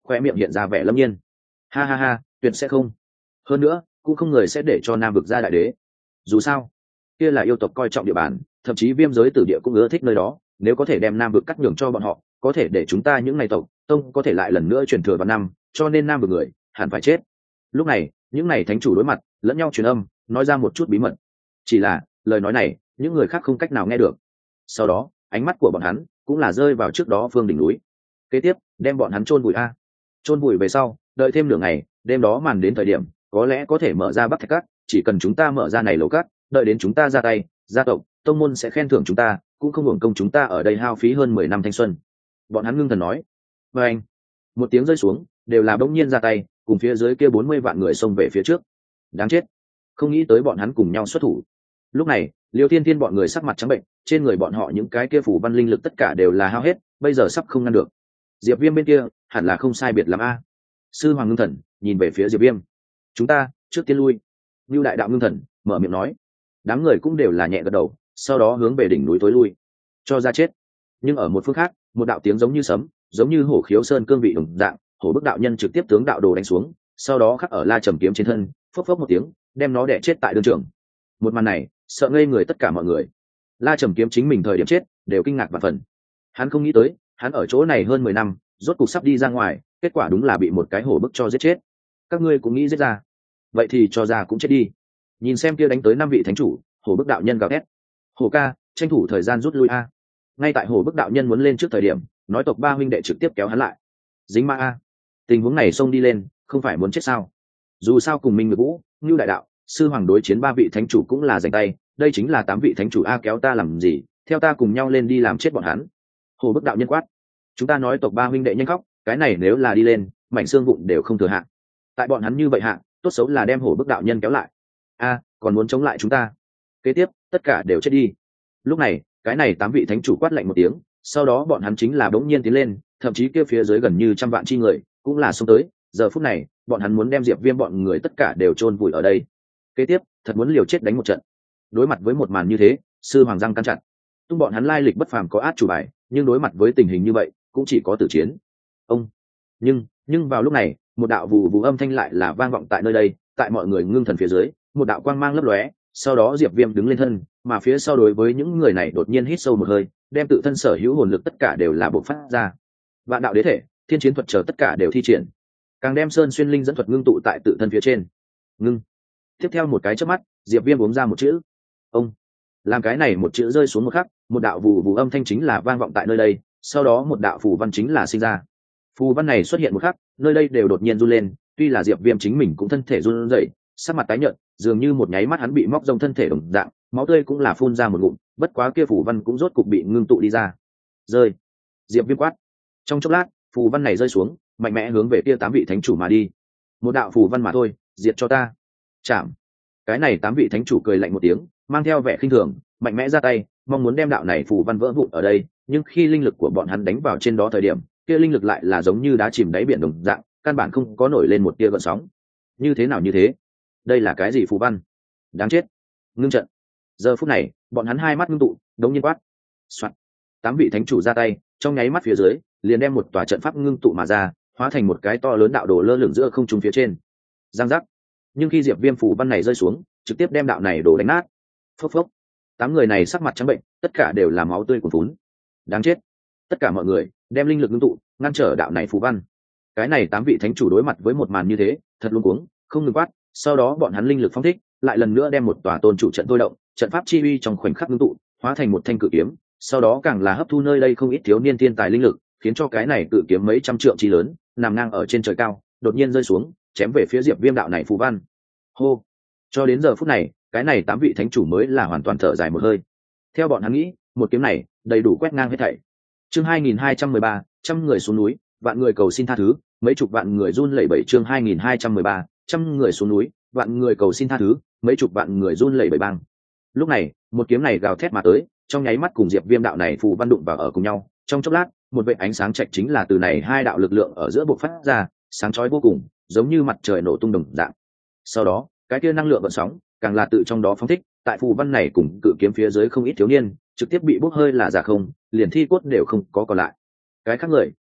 khoe miệng hiện ra vẻ lâm nhiên. Ha ha ha, tuyệt sẽ không. Hơn nữa cũng không người sẽ để cho nam vực ra đại đế. Dù sao kia là yêu tộc coi trọng địa bàn, thậm chí viêm giới tử địa cũng ưa thích nơi đó. Nếu có thể đem nam vực cắt nhường cho bọn họ, có thể để chúng ta những ngày tộc tông có thể lại lần nữa truyền thừa vào năm, cho nên nam vực người hẳn phải chết. Lúc này những ngày thánh chủ đối mặt lẫn nhau truyền âm, nói ra một chút bí mật. Chỉ là lời nói này những người khác không cách nào nghe được. Sau đó ánh mắt của bọn hắn cũng là rơi vào trước đó phương đỉnh núi. Kế tiếp đem bọn hắn chôn vùi a. Chôn vùi về sau, đợi thêm nửa ngày, đêm đó màn đến thời điểm có lẽ có thể mở ra bắc thạch cát. Chỉ cần chúng ta mở ra này lầu cát, đợi đến chúng ta ra tay, gia tộc tông môn sẽ khen thưởng chúng ta, cũng không hưởng công chúng ta ở đây hao phí hơn mười năm thanh xuân. Bọn hắn ngưng thần nói. Và anh một tiếng rơi xuống, đều là bỗng nhiên ra tay, cùng phía dưới kia bốn mươi vạn người xông về phía trước. Đáng chết, không nghĩ tới bọn hắn cùng nhau xuất thủ. Lúc này Liêu Thiên Thiên bọn người sắc mặt trắng bệnh, trên người bọn họ những cái kia phủ văn linh lực tất cả đều là hao hết, bây giờ sắp không ngăn được. Diệp Viêm bên kia hẳn là không sai biệt lắm a. Sư Hoàng ngưng thần nhìn về phía Diệp Viêm. Chúng ta trước tiên lui. Lưu đại đạo ngưng thần mở miệng nói. Đám người cũng đều là nhẹ gật đầu, sau đó hướng về đỉnh núi tối lui, cho ra chết. Nhưng ở một phương khác, một đạo tiếng giống như sấm, giống như hổ khiếu sơn cương vị đồng dạng, hổ bức đạo nhân trực tiếp tướng đạo đồ đánh xuống, sau đó khắc ở La Trầm kiếm trên thân, phốc phốc một tiếng, đem nó đè chết tại đường trường. Một màn này sợ ngây người tất cả mọi người. La Trầm kiếm chính mình thời điểm chết đều kinh ngạc và phần. Hắn không nghĩ tới, hắn ở chỗ này hơn mười năm, rốt cục sắp đi ra ngoài, kết quả đúng là bị một cái hổ bức cho giết chết. Các ngươi cũng nghĩ giết ra, vậy thì cho ra cũng chết đi. Nhìn xem kia đánh tới năm vị thánh chủ, hổ bức đạo nhân gào thét. Hổ ca, tranh thủ thời gian rút lui a. Ngay tại hổ bức đạo nhân muốn lên trước thời điểm, nói tộc ba huynh đệ trực tiếp kéo hắn lại. Dính ma a. Tình huống này xông đi lên, không phải muốn chết sao? Dù sao cùng Minh Ngự Vũ, Ngưu đại đạo, sư hoàng đối chiến ba vị thánh chủ cũng là giành tay, đây chính là tám vị thánh chủ a, kéo ta làm gì, theo ta cùng nhau lên đi làm chết bọn hắn. Hổ bức đạo nhân quát. Chúng ta nói tộc ba huynh đệ nhanh khóc, cái này nếu là đi lên, mảnh xương vụn đều không thừa hạ. Tại bọn hắn như vậy hạ, tốt xấu là đem hổ bức đạo nhân kéo lại. A, còn muốn chống lại chúng ta. Kế tiếp tất cả đều chết đi. Lúc này cái này tám vị thánh chủ quát lạnh một tiếng, sau đó bọn hắn chính là bỗng nhiên tiến lên, thậm chí kia phía dưới gần như trăm vạn chi người cũng là xông tới. Giờ phút này bọn hắn muốn đem Diệp Viêm bọn người tất cả đều chôn vùi ở đây. Kế tiếp thật muốn liều chết đánh một trận. Đối mặt với một màn như thế, sư hoàng răng căn chặt. Tung bọn hắn lai lịch bất phàm có át chủ bài, nhưng đối mặt với tình hình như vậy cũng chỉ có tử chiến. Ông nhưng nhưng vào lúc này một đạo vù vù âm thanh lại là vang vọng tại nơi đây, tại mọi người ngưng thần phía dưới, một đạo quang mang lấp lóe, sau đó Diệp Viêm đứng lên thân, mà phía sau đối với những người này đột nhiên hít sâu một hơi, đem tự thân sở hữu hồn lực tất cả đều là bộc phát ra. Vạn đạo đế thể, thiên chiến thuật chờ tất cả đều thi triển, càng đem sơn xuyên linh dẫn thuật ngưng tụ tại tự thân phía trên. Ngưng. Tiếp theo một cái chớp mắt, Diệp Viêm uống ra một chữ. Ông. Làm cái này một chữ rơi xuống một khắc, một đạo vù vù âm thanh chính là vang vọng tại nơi đây, sau đó một đạo phù văn chính là sinh ra. Phù văn này xuất hiện một khắc, nơi đây đều đột nhiên run lên, tuy là Diệp Viêm chính mình cũng thân thể run rẩy, sắc mặt tái nhợt, dường như một nháy mắt hắn bị móc rông thân thể đồng dạng, máu tươi cũng là phun ra một ngụm, bất quá kia phù văn cũng rốt cục bị ngưng tụ đi ra. Rơi. Diệp Viêm quát. Trong chốc lát, phù văn này rơi xuống, mạnh mẽ hướng về kia tám vị thánh chủ mà đi. Một đạo phù văn mà thôi, diệt cho ta. Chạm. Cái này tám vị thánh chủ cười lạnh một tiếng, mang theo vẻ khinh thường, mạnh mẽ ra tay, mong muốn đem đạo này phù văn vỡ vụn ở đây, nhưng khi linh lực của bọn hắn đánh vào trên đó thời điểm, kia linh lực lại là giống như đá chìm đáy biển đồng dạng, căn bản không có nổi lên một tia gợn sóng. Như thế nào như thế? Đây là cái gì phù văn? Đáng chết. Ngưng trận. Giờ phút này bọn hắn hai mắt ngưng tụ, đống nhiên quát. Soạn. Tám vị thánh chủ ra tay, trong nháy mắt phía dưới liền đem một tòa trận pháp ngưng tụ mà ra, hóa thành một cái to lớn đạo đồ lơ lửng giữa không trung phía trên. Giang giác. Nhưng khi Diệp Viêm phù văn này rơi xuống, trực tiếp đem đạo này đổ đánh nát. Phốc phốc. Tám người này sắc mặt trắng bệnh, tất cả đều là máu tươi cuồn phún. Đáng chết. Tất cả mọi người đem linh lực ngưng tụ, ngăn trở đạo này phù văn. Cái này tám vị thánh chủ đối mặt với một màn như thế, thật luống cuống, không ngừng quát. Sau đó bọn hắn linh lực phóng thích, lại lần nữa đem một tòa tôn chủ trận thôi động, trận pháp chi uy trong khoảnh khắc ngưng tụ, hóa thành một thanh cự kiếm, sau đó càng là hấp thu nơi đây không ít thiếu niên thiên tài linh lực, khiến cho cái này cự kiếm mấy trăm trượng chi lớn, nằm ngang ở trên trời cao, đột nhiên rơi xuống, chém về phía Diệp Viêm đạo này phù văn. Hô. Cho đến giờ phút này, cái này tám vị thánh chủ mới là hoàn toàn thở dài một hơi. Theo bọn hắn nghĩ, một kiếm này đầy đủ quét ngang hết thảy. Chương hai nghìn hai trăm mười ba, trăm người xuống núi, vạn người cầu xin tha thứ, mấy chục vạn người run lẩy bẩy. Chương hai nghìn hai trăm mười ba, trăm người xuống núi, vạn người cầu xin tha thứ, mấy chục vạn người run lẩy bẩy bang. Lúc này, một kiếm này gào thét mà tới, trong nháy mắt cùng Diệp Viêm đạo này phù văn đụng vào ở cùng nhau, trong chốc lát, một vệt ánh sáng chạch chính là từ này hai đạo lực lượng ở giữa bộc phát ra, sáng chói vô cùng, giống như mặt trời nổ tung đồng dạng. Sau đó, cái kia năng lượng gợn sóng, càng là tự trong đó phóng thích, tại phù văn này cùng cự kiếm phía dưới không ít thiếu niên, trực tiếp bị bốc hơi là giả không, liền thi cốt đều không có còn lại. Cái khác người,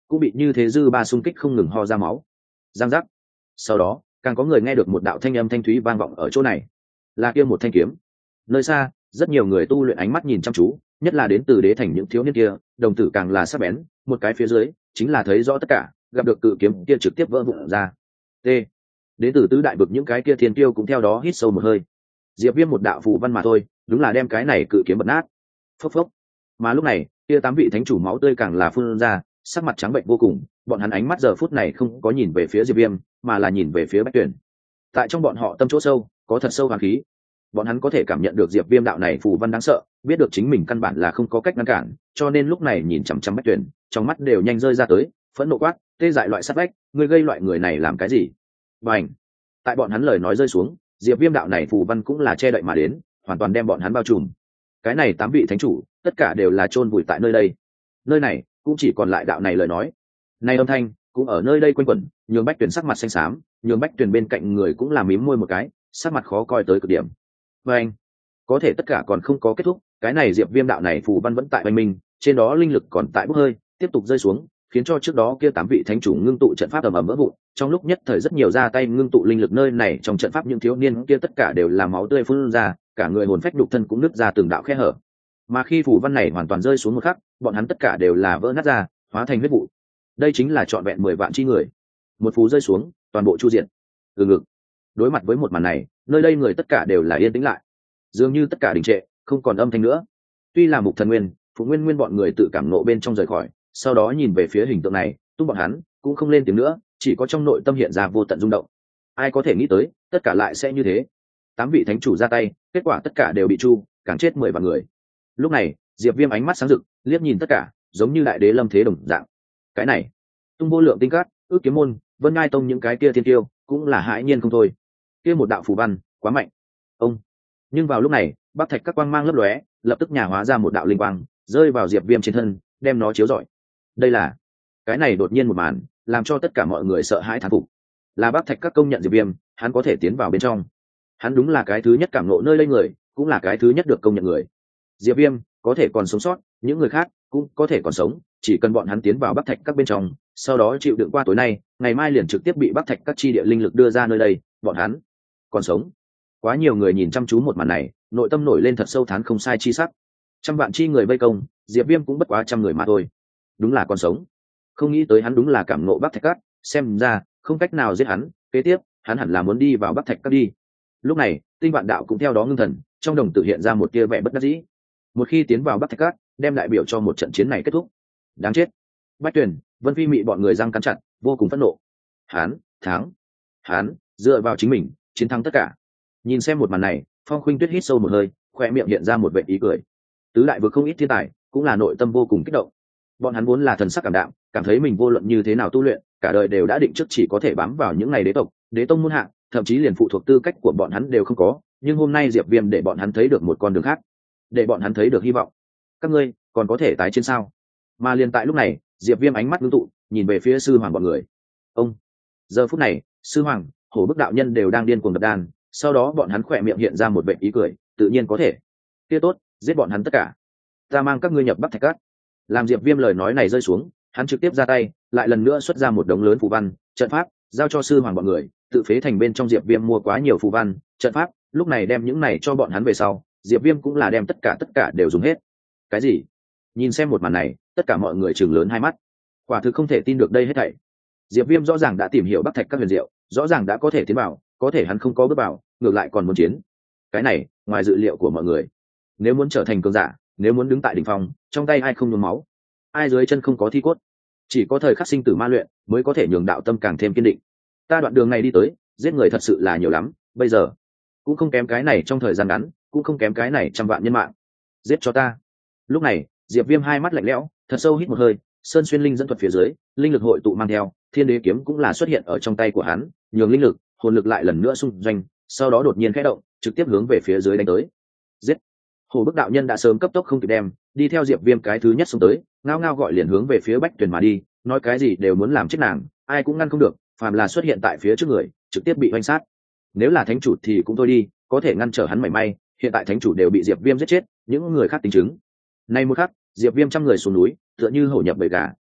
cũng bị như thế dư ba xung kích không ngừng ho ra máu. Giang giác. Sau đó càng có người nghe được một đạo thanh âm thanh thúy vang vọng ở chỗ này, là kia một thanh kiếm. Nơi xa rất nhiều người tu luyện ánh mắt nhìn chăm chú, nhất là đến từ đế thành những thiếu niên kia, đồng tử càng là sắc bén, một cái phía dưới chính là thấy rõ tất cả, gặp được cự kiếm kia trực tiếp vỡ vụn ra. T. Đến từ tứ đại vực những cái kia thiên tiêu cũng theo đó hít sâu một hơi. Diệp Viêm một đạo phù văn mà thôi, đúng là đem cái này cự kiếm bật nát. Phốc phốc. Mà lúc này, kia tám vị thánh chủ máu tươi càng là phun ra, sắc mặt trắng bệnh vô cùng, bọn hắn ánh mắt giờ phút này không có nhìn về phía Diệp Viêm, mà là nhìn về phía Bách Tuyển. Tại trong bọn họ tâm chỗ sâu, có thật sâu hàn khí. Bọn hắn có thể cảm nhận được Diệp Viêm đạo này phù văn đáng sợ, biết được chính mình căn bản là không có cách ngăn cản, cho nên lúc này nhìn chằm chằm Bách Tuyển, trong mắt đều nhanh rơi ra tới, phẫn nộ quát, tê dại loại sát vách, ngươi gây loại người này làm cái gì? Bành! Tại bọn hắn lời nói rơi xuống, Diệp Viêm đạo này phù văn cũng là che đậy mà đến, hoàn toàn đem bọn hắn bao trùm. Cái này tám vị thánh chủ, tất cả đều là chôn vùi tại nơi đây. Nơi này cũng chỉ còn lại đạo này lời nói. Này âm thanh cũng ở nơi đây quanh quẩn, nhường Bách Tuyển sắc mặt xanh xám, nhường Bách Tuyển bên cạnh người cũng là mím môi một cái, sắc mặt khó coi tới cực điểm. Bành! Có thể tất cả còn không có kết thúc, cái này Diệp Viêm đạo này phù văn vẫn tại oanh minh, trên đó linh lực còn tại bốc hơi, tiếp tục rơi xuống, khiến cho trước đó kia tám vị thánh chủ ngưng tụ trận pháp ầm ầm vỡ vụn. Trong lúc nhất thời rất nhiều ra tay ngưng tụ linh lực nơi này trong trận pháp những thiếu niên kia tất cả đều là máu tươi phun ra, cả người hồn phách đục thân cũng nứt ra từng đạo khe hở. Mà khi phù văn này hoàn toàn rơi xuống một khắc, bọn hắn tất cả đều là vỡ nát ra, hóa thành huyết vụ. Đây chính là trọn vẹn mười vạn chi người. Một phù rơi xuống, toàn bộ chu diện. Từ ngực. Đối mặt với một màn này, nơi đây người tất cả đều là yên tĩnh lại. Dường như tất cả đình trệ, không còn âm thanh nữa. Tuy là Mục Thần Nguyên, Phụ Nguyên Nguyên bọn người tự cảm nộ bên trong rời khỏi, sau đó nhìn về phía hình tượng này, tung bọn hắn cũng không lên tiếng nữa, chỉ có trong nội tâm hiện ra vô tận rung động. Ai có thể nghĩ tới, tất cả lại sẽ như thế. Tám vị thánh chủ ra tay, kết quả tất cả đều bị chu, càng chết mười vạn người. Lúc này, Diệp Viêm ánh mắt sáng rực, liếc nhìn tất cả, giống như đại đế lâm thế đồng dạng. Cái này, tung vô lượng tinh cát, ước kiếm môn, Vân Ngai tông những cái kia thiên tiêu, cũng là hãi nhiên không thôi. Kia một đạo phù văn, quá mạnh. Ông. Nhưng vào lúc này, Bắc Thạch các quang mang lấp lóe, lập tức nhà hóa ra một đạo linh quang, rơi vào Diệp Viêm trên thân, đem nó chiếu rọi. Đây là, cái này đột nhiên một màn, làm cho tất cả mọi người sợ hãi thán phục. Là Bắc Thạch các công nhận Diệp Viêm, hắn có thể tiến vào bên trong. Hắn đúng là cái thứ nhất cảm ngộ nơi đây người, cũng là cái thứ nhất được công nhận người. Diệp Viêm có thể còn sống sót, những người khác cũng có thể còn sống, chỉ cần bọn hắn tiến vào Bắc Thạch các bên trong, sau đó chịu đựng qua tối nay, ngày mai liền trực tiếp bị Bắc Thạch các chi địa linh lực đưa ra nơi đây, bọn hắn còn sống. Quá nhiều người nhìn chăm chú một màn này, nội tâm nổi lên thật sâu thán không sai chi sắc. Trăm vạn chi người vây công, Diệp Viêm cũng bất quá trăm người mà thôi. Đúng là còn sống. Không nghĩ tới hắn đúng là cảm ngộ Bắc Thạch các, xem ra không cách nào giết hắn, kế tiếp, hắn hẳn là muốn đi vào Bắc Thạch các đi. Lúc này, Tinh Vạn Đạo cũng theo đó ngưng thần, trong đồng tử hiện ra một tia vẻ bất đắc dĩ. Một khi tiến vào Bắc Thạch các, đem đại biểu cho một trận chiến này kết thúc. Đáng chết. Bách Tuyển, Vân Phi Mị bọn người răng cắn chặt, vô cùng phẫn nộ. Hắn, thắng. Hắn, dựa vào chính mình, chiến thắng tất cả. Nhìn xem một màn này, Phong Khuynh Tuyết hít sâu một hơi, khoe miệng hiện ra một vẻ ý cười. Tứ đại vực không ít thiên tài, cũng là nội tâm vô cùng kích động. Bọn hắn vốn là thần sắc cảm đạm, cảm thấy mình vô luận như thế nào tu luyện, cả đời đều đã định trước chỉ có thể bám vào những ngày đế tộc, đế tông muôn hạng, thậm chí liền phụ thuộc tư cách của bọn hắn đều không có. Nhưng hôm nay Diệp Viêm để bọn hắn thấy được một con đường khác, để bọn hắn thấy được hy vọng. Các ngươi còn có thể tái chiến sao? Mà liền tại lúc này, Diệp Viêm ánh mắt ngưng tụ, nhìn về phía sư hoàng bọn người. Ông. Giờ phút này, sư hoàng, Hổ Bức đạo nhân đều đang điên cuồng đập đàn, sau đó bọn hắn khỏe miệng hiện ra một vẻ ý cười, tự nhiên có thể. Kia tốt, giết bọn hắn tất cả. Ta mang các ngươi nhập Bắc Thạch Các. Làm Diệp Viêm lời nói này rơi xuống, hắn trực tiếp ra tay, lại lần nữa xuất ra một đống lớn phù văn, trận pháp, giao cho sư hoàng bọn người, tự phế thành bên trong Diệp Viêm mua quá nhiều phù văn, trận pháp, lúc này đem những này cho bọn hắn về sau, Diệp Viêm cũng là đem tất cả tất cả đều dùng hết. Cái gì? Nhìn xem một màn này, tất cả mọi người trừng lớn hai mắt. Quả thực không thể tin được đây hết thảy. Diệp Viêm rõ ràng đã tìm hiểu Bắc Thạch Các huyền diệu, rõ ràng đã có thể tiến vào, có thể hắn không có bước vào, ngược lại còn muốn chiến. Cái này, ngoài dự liệu của mọi người. Nếu muốn trở thành cường giả, nếu muốn đứng tại đỉnh phong, trong tay ai không nhuốm máu, ai dưới chân không có thi cốt, chỉ có thời khắc sinh tử ma luyện mới có thể nhường đạo tâm càng thêm kiên định. Ta đoạn đường này đi tới, giết người thật sự là nhiều lắm, bây giờ cũng không kém cái này trong thời gian ngắn, cũng không kém cái này trăm vạn nhân mạng. Giết cho ta. Lúc này, Diệp Viêm hai mắt lạnh lẽo, thật sâu hít một hơi, sơn xuyên linh dẫn thuật phía dưới, linh lực hội tụ mang theo, Thiên Đế kiếm cũng là xuất hiện ở trong tay của hắn, nhường linh lực, hồn lực lại lần nữa xung doanh, sau đó đột nhiên khẽ động, trực tiếp hướng về phía dưới đánh tới. Giết. Hổ Bức đạo nhân đã sớm cấp tốc không kịp đem, đi theo Diệp Viêm cái thứ nhất xông tới, ngao ngao gọi liền hướng về phía Bách Tuyển mà đi, nói cái gì đều muốn làm chết nàng, ai cũng ngăn không được, phàm là xuất hiện tại phía trước người, trực tiếp bị oanh sát. Nếu là thánh chủ thì cũng thôi đi, có thể ngăn trở hắn mảy may, hiện tại thánh chủ đều bị Diệp Viêm giết chết, những người khác tính chứng. Nay một khắc, Diệp Viêm trăm người xuống núi, tựa như hổ nhập bầy gà,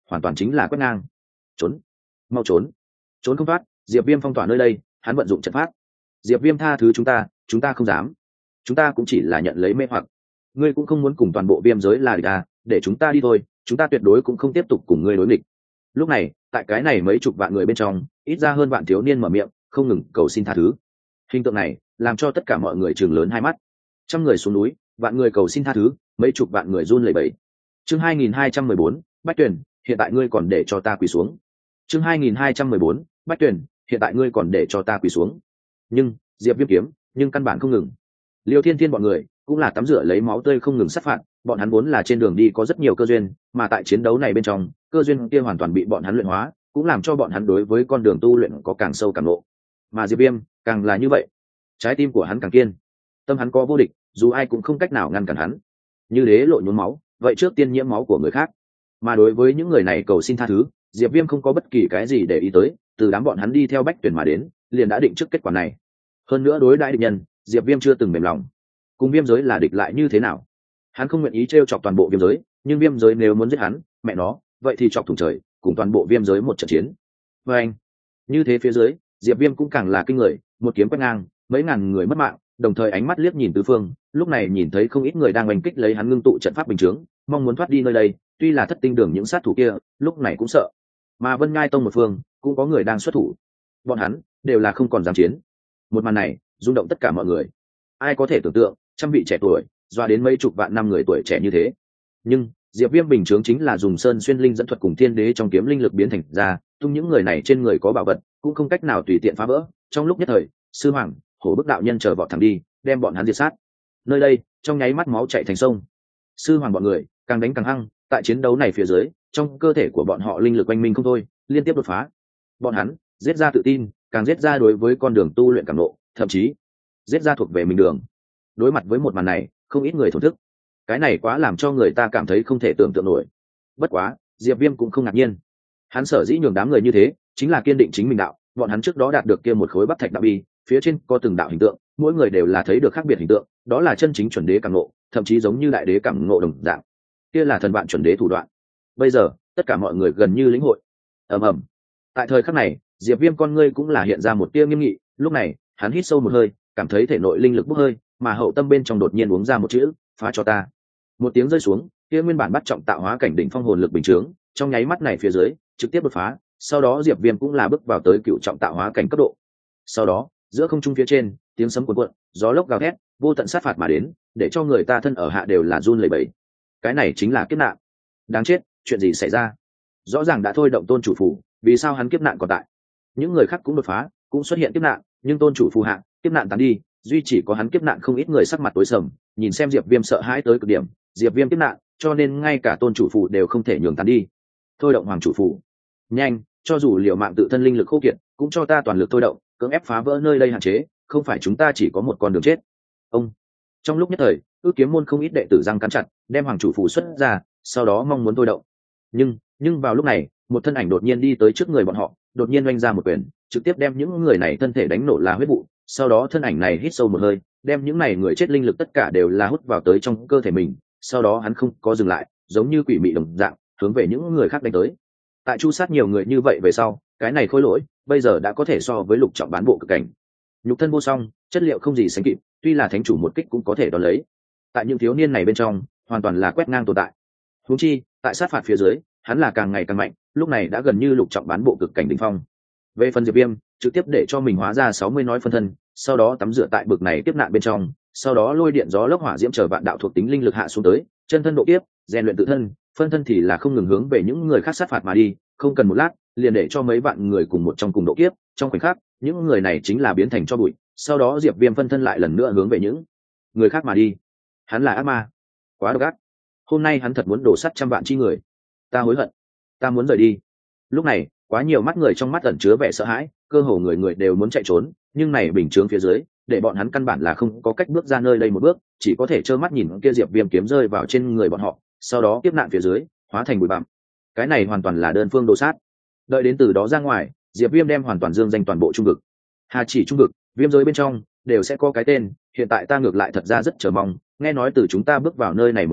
hoàn toàn chính là quét ngang. Trốn, mau trốn, trốn không thoát. Diệp Viêm phong tỏa nơi đây, hắn vận dụng trận pháp. Diệp Viêm tha thứ chúng ta, chúng ta không dám, chúng ta cũng chỉ là nhận lấy mê hoặc. Ngươi cũng không muốn cùng toàn bộ viêm giới là địch à, để chúng ta đi thôi, chúng ta tuyệt đối cũng không tiếp tục cùng ngươi đối nghịch. Lúc này, tại cái này mấy chục vạn người bên trong, ít ra hơn vạn thiếu niên mở miệng, không ngừng cầu xin tha thứ. Hình tượng này làm cho tất cả mọi người trừng lớn hai mắt. Trăm người xuống núi, vạn người cầu xin tha thứ, mấy chục vạn người run lẩy bẩy. Chương hai nghìn hai trăm mười bốn, Bách Tuyển, hiện tại ngươi còn để cho ta quỳ xuống. Chương hai nghìn hai trăm mười bốn, Bách Tuyển, hiện tại ngươi còn để cho ta quỳ xuống. Nhưng Diệp Viêm kiếm, nhưng căn bản không ngừng. Liêu Thiên Thiên bọn người cũng là tắm rửa lấy máu tươi không ngừng sát phạt, bọn hắn vốn là trên đường đi có rất nhiều cơ duyên, mà tại chiến đấu này bên trong, cơ duyên kia hoàn toàn bị bọn hắn luyện hóa, cũng làm cho bọn hắn đối với con đường tu luyện có càng sâu càng lộ. Mà Diệp Viêm càng là như vậy, trái tim của hắn càng kiên, tâm hắn có vô địch, dù ai cũng không cách nào ngăn cản hắn. Như đế lộ nhuốm máu, vậy trước tiên nhiễm máu của người khác. Mà đối với những người này cầu xin tha thứ, Diệp Viêm không có bất kỳ cái gì để ý tới, từ đám bọn hắn đi theo Bách Tuyển mà đến, liền đã định trước kết quả này. Hơn nữa đối đãi địch nhân, Diệp Viêm chưa từng mềm lòng. Cùng viêm giới là địch lại như thế nào? Hắn không nguyện ý trêu chọc toàn bộ viêm giới, nhưng viêm giới nếu muốn giết hắn, mẹ nó, vậy thì chọc thủng trời, cùng toàn bộ viêm giới một trận chiến. Và anh, như thế phía dưới, Diệp Viêm cũng càng là kinh người, một kiếm quét ngang, mấy ngàn người mất mạng, đồng thời ánh mắt liếc nhìn tứ phương, lúc này nhìn thấy không ít người đang oanh kích lấy hắn ngưng tụ trận pháp bình chướng, mong muốn thoát đi nơi đây, tuy là thất tinh đường những sát thủ kia, lúc này cũng sợ. Mà Vân Ngai Tông một phương, cũng có người đang xuất thủ. Bọn hắn đều là không còn dám chiến. Một màn này, rung động tất cả mọi người. Ai có thể tưởng tượng, trăm vị trẻ tuổi, doa đến mấy chục vạn năm người tuổi trẻ như thế. Nhưng Diệp Viêm bình chướng chính là dùng sơn xuyên linh dẫn thuật cùng thiên đế trong kiếm linh lực biến thành ra, tung những người này trên người có bảo vật, cũng không cách nào tùy tiện phá vỡ. Trong lúc nhất thời, sư hoàng, hổ bức đạo nhân chờ vọt thẳng đi, đem bọn hắn diệt sát. Nơi đây, trong nháy mắt máu chảy thành sông. Sư hoàng bọn người càng đánh càng hăng, tại chiến đấu này phía dưới, trong cơ thể của bọn họ linh lực quanh minh không thôi, liên tiếp đột phá. Bọn hắn giết ra tự tin, càng giết ra đối với con đường tu luyện cảm ngộ, thậm chí giết ra thuộc về mình đường. Đối mặt với một màn này, không ít người thổn thức. Cái này quá làm cho người ta cảm thấy không thể tưởng tượng nổi. Bất quá, Diệp Viêm cũng không ngạc nhiên. Hắn sở dĩ nhường đám người như thế, chính là kiên định chính mình đạo. Bọn hắn trước đó đạt được kia một khối bắc thạch đạo bi, phía trên có từng đạo hình tượng, mỗi người đều là thấy được khác biệt hình tượng, đó là chân chính chuẩn đế cảm ngộ, thậm chí giống như đại đế cảm ngộ đồng dạng. Kia là thần vạn chuẩn đế thủ đoạn. Bây giờ, tất cả mọi người gần như lĩnh hội. Ầm ầm. Tại thời khắc này, Diệp Viêm con ngươi cũng là hiện ra một tia nghiêm nghị, lúc này, hắn hít sâu một hơi, cảm thấy thể nội linh lực bốc hơi, mà hậu tâm bên trong đột nhiên uống ra một chữ, phá cho ta. Một tiếng rơi xuống, kia nguyên bản bắt trọng tạo hóa cảnh đỉnh phong hồn lực bình chướng, trong nháy mắt này phía dưới, trực tiếp đột phá, sau đó Diệp Viêm cũng là bước vào tới cựu trọng tạo hóa cảnh cấp độ. Sau đó, giữa không trung phía trên, tiếng sấm cuồn cuộn, gió lốc gào thét, vô tận sát phạt mà đến, để cho người ta thân ở hạ đều là run lẩy bẩy. Cái này chính là kiếp nạn. Đáng chết, chuyện gì xảy ra? Rõ ràng đã thôi động tôn chủ phù, vì sao hắn kiếp nạn còn tại? Những người khác cũng đột phá, cũng xuất hiện kiếp nạn, nhưng tôn chủ phù hạ, kiếp nạn tán đi, duy chỉ có hắn kiếp nạn không ít người sắc mặt tối sầm, nhìn xem Diệp Viêm sợ hãi tới cực điểm, Diệp Viêm kiếp nạn, cho nên ngay cả tôn chủ phù đều không thể nhường tán đi. Thôi động hoàng chủ phù. Nhanh, cho dù liều mạng tự thân linh lực khô kiệt, cũng cho ta toàn lực thôi động, cưỡng ép phá vỡ nơi đây hạn chế, không phải chúng ta chỉ có một con đường chết. Ông. Trong lúc nhất thời, ước kiếm môn không ít đệ tử răng cắn chặt, đem hoàng chủ phù xuất ra, sau đó mong muốn thôi động. Nhưng, nhưng vào lúc này, một thân ảnh đột nhiên đi tới trước người bọn họ, đột nhiên oanh ra một quyền, trực tiếp đem những người này thân thể đánh nổ là huyết vụ. Sau đó thân ảnh này hít sâu một hơi, đem những này người chết linh lực tất cả đều là hút vào tới trong cơ thể mình. Sau đó hắn không có dừng lại, giống như quỷ mị đồng dạng, hướng về những người khác đánh tới. Tại chu sát nhiều người như vậy về sau, cái này khôi lỗi bây giờ đã có thể so với lục trọng bán bộ cực cảnh, nhục thân vô song, chất liệu không gì sánh kịp, tuy là thánh chủ một kích cũng có thể đón lấy. Tại những thiếu niên này bên trong, hoàn toàn là quét ngang tồn tại. Huống chi, tại sát phạt phía dưới, hắn là càng ngày càng mạnh, lúc này đã gần như lục trọng bán bộ cực cảnh đỉnh phong. Về phần Diệp Viêm, trực tiếp để cho mình hóa ra sáu mươi nói phân thân, sau đó tắm rửa tại bực này tiếp nạn bên trong, sau đó lôi điện gió lốc hỏa diễm chờ vạn đạo thuộc tính linh lực hạ xuống tới, chân thân độ kiếp, rèn luyện tự thân, phân thân thì là không ngừng hướng về những người khác sát phạt mà đi, không cần một lát, liền để cho mấy vạn người cùng một trong cùng độ kiếp, trong khoảnh khắc, những người này chính là biến thành cho bụi, sau đó Diệp Viêm phân thân lại lần nữa hướng về những người khác mà đi. Hắn là ác ma, quá độc ác. Hôm nay hắn thật muốn đổ sắt trăm vạn chi người. Ta hối hận, ta muốn rời đi. Lúc này, quá nhiều mắt người trong mắt ẩn chứa vẻ sợ hãi, cơ hồ người người đều muốn chạy trốn, nhưng này bình chướng phía dưới, để bọn hắn căn bản là không có cách bước ra nơi đây một bước, chỉ có thể trơ mắt nhìn kia Diệp Viêm kiếm rơi vào trên người bọn họ, sau đó kiếp nạn phía dưới hóa thành bụi bặm. Cái này hoàn toàn là đơn phương đồ sát. Đợi đến từ đó ra ngoài, Diệp Viêm đem hoàn toàn dương danh toàn bộ trung vực. Hà chỉ trung vực, viêm giới bên trong đều sẽ có cái tên, hiện tại ta ngược lại thật ra rất chờ mong, nghe nói từ chúng ta bước vào nơi này một khắc,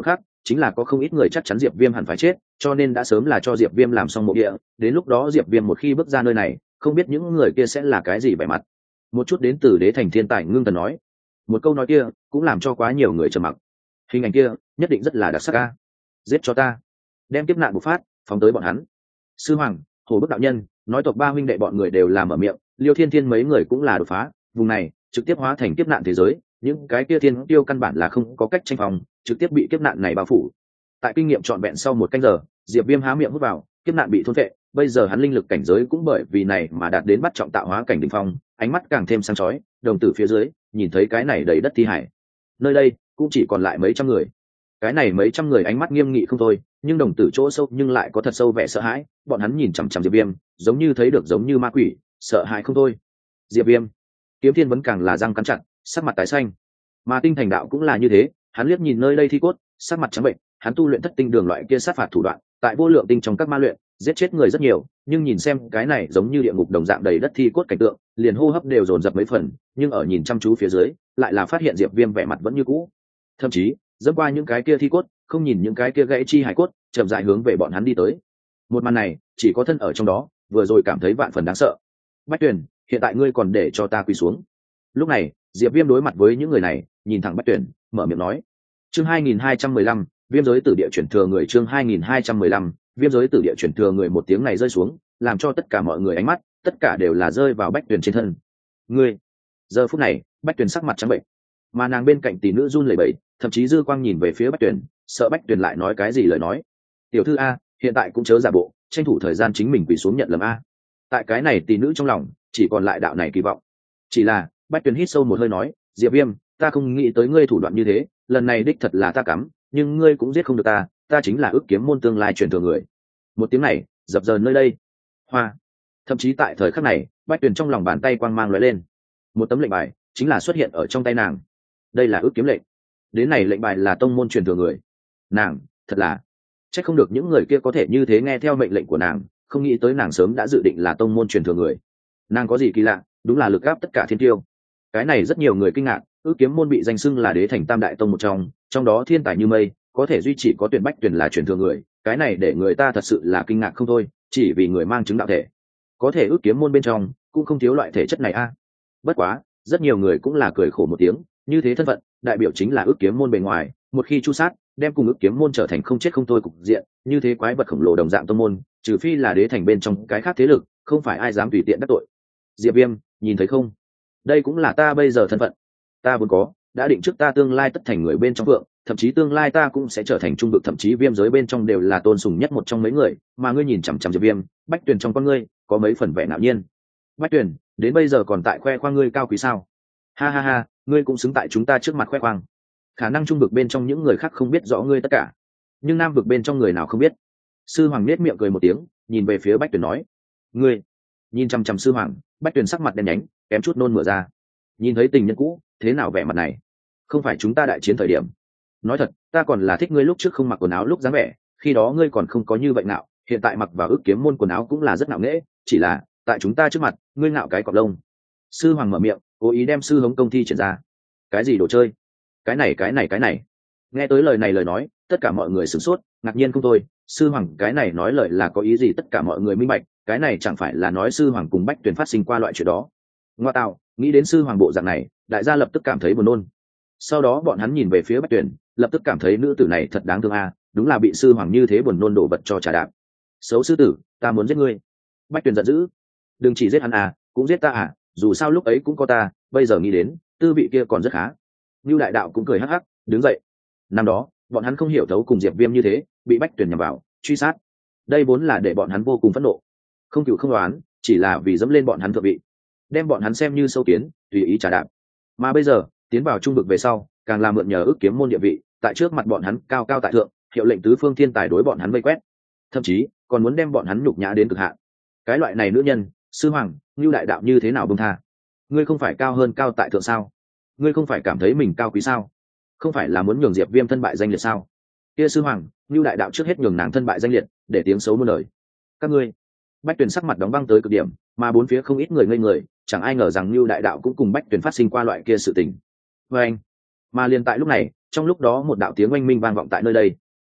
chính là có không ít người chắc chắn diệp viêm hẳn phải chết, cho nên đã sớm là cho diệp viêm làm xong mộ địa. Đến lúc đó diệp viêm một khi bước ra nơi này, không biết những người kia sẽ là cái gì vẻ mặt. Một chút đến từ Đế Thành Thiên Tài ngưng tần nói, một câu nói kia cũng làm cho quá nhiều người trầm mặc. Hình ảnh kia nhất định rất là đặc sắc ca. Giết cho ta, đem kiếp nạn bộc phát phóng tới bọn hắn. Sư Hoàng, Hồ Bức đạo nhân, nói tộc ba huynh đệ bọn người đều làm ở miệng, Liêu Thiên Thiên mấy người cũng là đột phá, vùng này trực tiếp hóa thành kiếp nạn thế giới, những cái kia thiên tiêu căn bản là không có cách tranh phòng, trực tiếp bị kiếp nạn này bao phủ. Tại kinh nghiệm trọn vẹn sau một canh giờ, Diệp Viêm há miệng hút vào, kiếp nạn bị thôn phệ, bây giờ hắn linh lực cảnh giới cũng bởi vì này mà đạt đến bắt trọng tạo hóa cảnh đỉnh phong, ánh mắt càng thêm sáng chói, đồng tử phía dưới, nhìn thấy cái này đầy đất thi hải. Nơi đây cũng chỉ còn lại mấy trăm người. Cái này mấy trăm người ánh mắt nghiêm nghị không thôi, nhưng đồng tử chỗ sâu nhưng lại có thật sâu vẻ sợ hãi, bọn hắn nhìn chằm chằm Diệp Viêm, giống như thấy được giống như ma quỷ, sợ hãi không thôi. Diệp Viêm, Kiếm Thiên vẫn càng là răng cắn chặt, sắc mặt tái xanh. Mà Tinh Thành Đạo cũng là như thế, hắn liếc nhìn nơi đây thi cốt, sắc mặt trắng bệnh, hắn tu luyện thất tinh đường loại kia sát phạt thủ đoạn, tại vô lượng tinh trong các ma luyện, giết chết người rất nhiều, nhưng nhìn xem cái này giống như địa ngục đồng dạng đầy đất thi cốt cảnh tượng, liền hô hấp đều dồn dập mấy phần, nhưng ở nhìn chăm chú phía dưới, lại là phát hiện Diệp Viêm vẻ mặt vẫn như cũ. Thậm chí, dẫm qua những cái kia thi cốt, không nhìn những cái kia gãy chi hải cốt, chậm rãi hướng về bọn hắn đi tới. Một màn này, chỉ có thân ở trong đó, vừa rồi cảm thấy vạn phần đáng sợ. Bách Tuyển, hiện tại ngươi còn để cho ta quỳ xuống. Lúc này, Diệp Viêm đối mặt với những người này, nhìn thẳng Bách Tuyển, mở miệng nói. Chương hai nghìn hai trăm mười lăm, Viêm giới tử địa chuyển thừa người. Chương hai nghìn hai trăm mười lăm, Viêm giới tử địa chuyển thừa người. Một tiếng này rơi xuống, làm cho tất cả mọi người ánh mắt, tất cả đều là rơi vào Bách Tuyển trên thân. Ngươi. Giờ phút này, Bách Tuyển sắc mặt trắng bệnh, mà nàng bên cạnh tỷ nữ run lẩy bẩy, thậm chí dư quang nhìn về phía Bách Tuyển, sợ Bách Tuyển lại nói cái gì lời nói. Tiểu thư a, hiện tại cũng chớ giả bộ, tranh thủ thời gian chính mình quỳ xuống nhận lầm a. Tại cái này tỷ nữ trong lòng chỉ còn lại đạo này kỳ vọng. Chỉ là Bách Tuyển hít sâu một hơi nói, Diệp Viêm, ta không nghĩ tới ngươi thủ đoạn như thế, lần này đích thật là ta cắm, nhưng ngươi cũng giết không được ta, ta chính là ước kiếm môn tương lai truyền thừa người. Một tiếng này dập dờn nơi đây. Hoa. Thậm chí tại thời khắc này, Bách Tuyển trong lòng bàn tay quang mang lóe lên, một tấm lệnh bài chính là xuất hiện ở trong tay nàng. Đây là ước kiếm lệnh. Đến này lệnh bài là tông môn truyền thừa người. Nàng thật là chắc không được những người kia có thể như thế nghe theo mệnh lệnh của nàng, không nghĩ tới nàng sớm đã dự định là tông môn truyền thừa người. Nàng có gì kỳ lạ, đúng là lực gáp tất cả thiên tiêu. Cái này rất nhiều người kinh ngạc, ước kiếm môn bị danh xưng là đế thành tam đại tông một trong, trong đó thiên tài như mây, có thể duy trì có tuyển Bách Tuyển là truyền thừa người, cái này để người ta thật sự là kinh ngạc không thôi, chỉ vì người mang chứng đạo thể. Có thể ước kiếm môn bên trong cũng không thiếu loại thể chất này a. Bất quá, rất nhiều người cũng là cười khổ một tiếng, như thế thân phận, đại biểu chính là ước kiếm môn bề ngoài, một khi chu sát, đem cùng ước kiếm môn trở thành không chết không thôi cục diện, như thế quái vật khổng lồ đồng dạng tông môn, trừ phi là đế thành bên trong cái khác thế lực, không phải ai dám tùy tiện đắc tội. Diệp Viêm, nhìn thấy không? Đây cũng là ta bây giờ thân phận. Ta vốn có, đã định trước ta tương lai tất thành người bên trong vượng, thậm chí tương lai ta cũng sẽ trở thành trung vực, thậm chí Viêm giới bên trong đều là tôn sùng nhất một trong mấy người, mà ngươi nhìn chằm chằm Diệp Viêm, Bách Tuyển trong con ngươi có mấy phần vẻ ngạo nhiên. Bách Tuyển, đến bây giờ còn tại khoe khoang ngươi cao quý sao? Ha ha ha, ngươi cũng xứng tại chúng ta trước mặt khoe khoang. Khả năng trung vực bên trong những người khác không biết rõ ngươi tất cả, nhưng nam vực bên trong người nào không biết. Sư Hoàng nết miệng cười một tiếng, nhìn về phía Bách Tuyển nói, ngươi. Nhìn chằm chằm Sư Hoàng, Bách Tuyển sắc mặt đen nhánh, kém chút nôn mửa ra. Nhìn thấy tình nhân cũ, thế nào vẻ mặt này? Không phải chúng ta đại chiến thời điểm. Nói thật, ta còn là thích ngươi lúc trước không mặc quần áo lúc dáng vẻ, khi đó ngươi còn không có như vậy nào, hiện tại mặc vào ước kiếm môn quần áo cũng là rất ngạo nghễ, chỉ là tại chúng ta trước mặt, ngươi ngạo cái cọp lông. Sư Hoàng mở miệng, cố ý đem sư hống công thi triển ra. Cái gì đồ chơi? Cái này cái này cái này. Nghe tới lời này lời nói, tất cả mọi người sửng sốt, ngạc nhiên không thôi. Sư Hoàng cái này nói lời là có ý gì? Tất cả mọi người minh bạch, cái này chẳng phải là nói Sư Hoàng cùng Bách Tuyển phát sinh qua loại chuyện đó. Ngoa tạo, nghĩ đến Sư Hoàng bộ dạng này, đại gia lập tức cảm thấy buồn nôn. Sau đó bọn hắn nhìn về phía Bách Tuyển, lập tức cảm thấy nữ tử này thật đáng thương a, đúng là bị Sư Hoàng như thế buồn nôn đổ vật cho trả đạp. Xấu sư tử, ta muốn giết ngươi. Bách Tuyển giận dữ, đừng chỉ giết hắn à, cũng giết ta à, dù sao lúc ấy cũng có ta, bây giờ nghĩ đến tư vị kia còn rất khá. Như Đại Đạo cũng cười hắc hắc, đứng dậy. Năm đó bọn hắn không hiểu thấu cùng Diệp Viêm như thế, bị Bách Tuyển nhằm vào truy sát, đây vốn là để bọn hắn vô cùng phẫn nộ, không cựu không đoán, chỉ là vì dẫm lên bọn hắn thượng vị, đem bọn hắn xem như sâu kiến, tùy ý trả đạp. Mà bây giờ tiến vào trung vực về sau, càng là mượn nhờ ước kiếm môn địa vị, tại trước mặt bọn hắn cao cao tại thượng, hiệu lệnh tứ phương thiên tài đối bọn hắn vây quét, thậm chí còn muốn đem bọn hắn nhục nhã đến cực hạn. Cái loại này nữ nhân, Sư Hoàng, Như Đại Đạo như thế nào buông tha? Ngươi không phải cao hơn cao tại thượng sao? Ngươi không phải cảm thấy mình cao quý sao? Không phải là muốn nhường Diệp Viêm thân bại danh liệt sao? Kia Sư Hoàng, Như Đại Đạo trước hết nhường nàng thân bại danh liệt, để tiếng xấu muôn lời. Các ngươi. Bách Tuyển sắc mặt đóng băng tới cực điểm, mà bốn phía không ít người ngây người, chẳng ai ngờ rằng Như Đại Đạo cũng cùng Bách Tuyển phát sinh qua loại kia sự tình. Và anh. Mà liền tại lúc này, trong lúc đó một đạo tiếng oanh minh vang vọng tại nơi đây.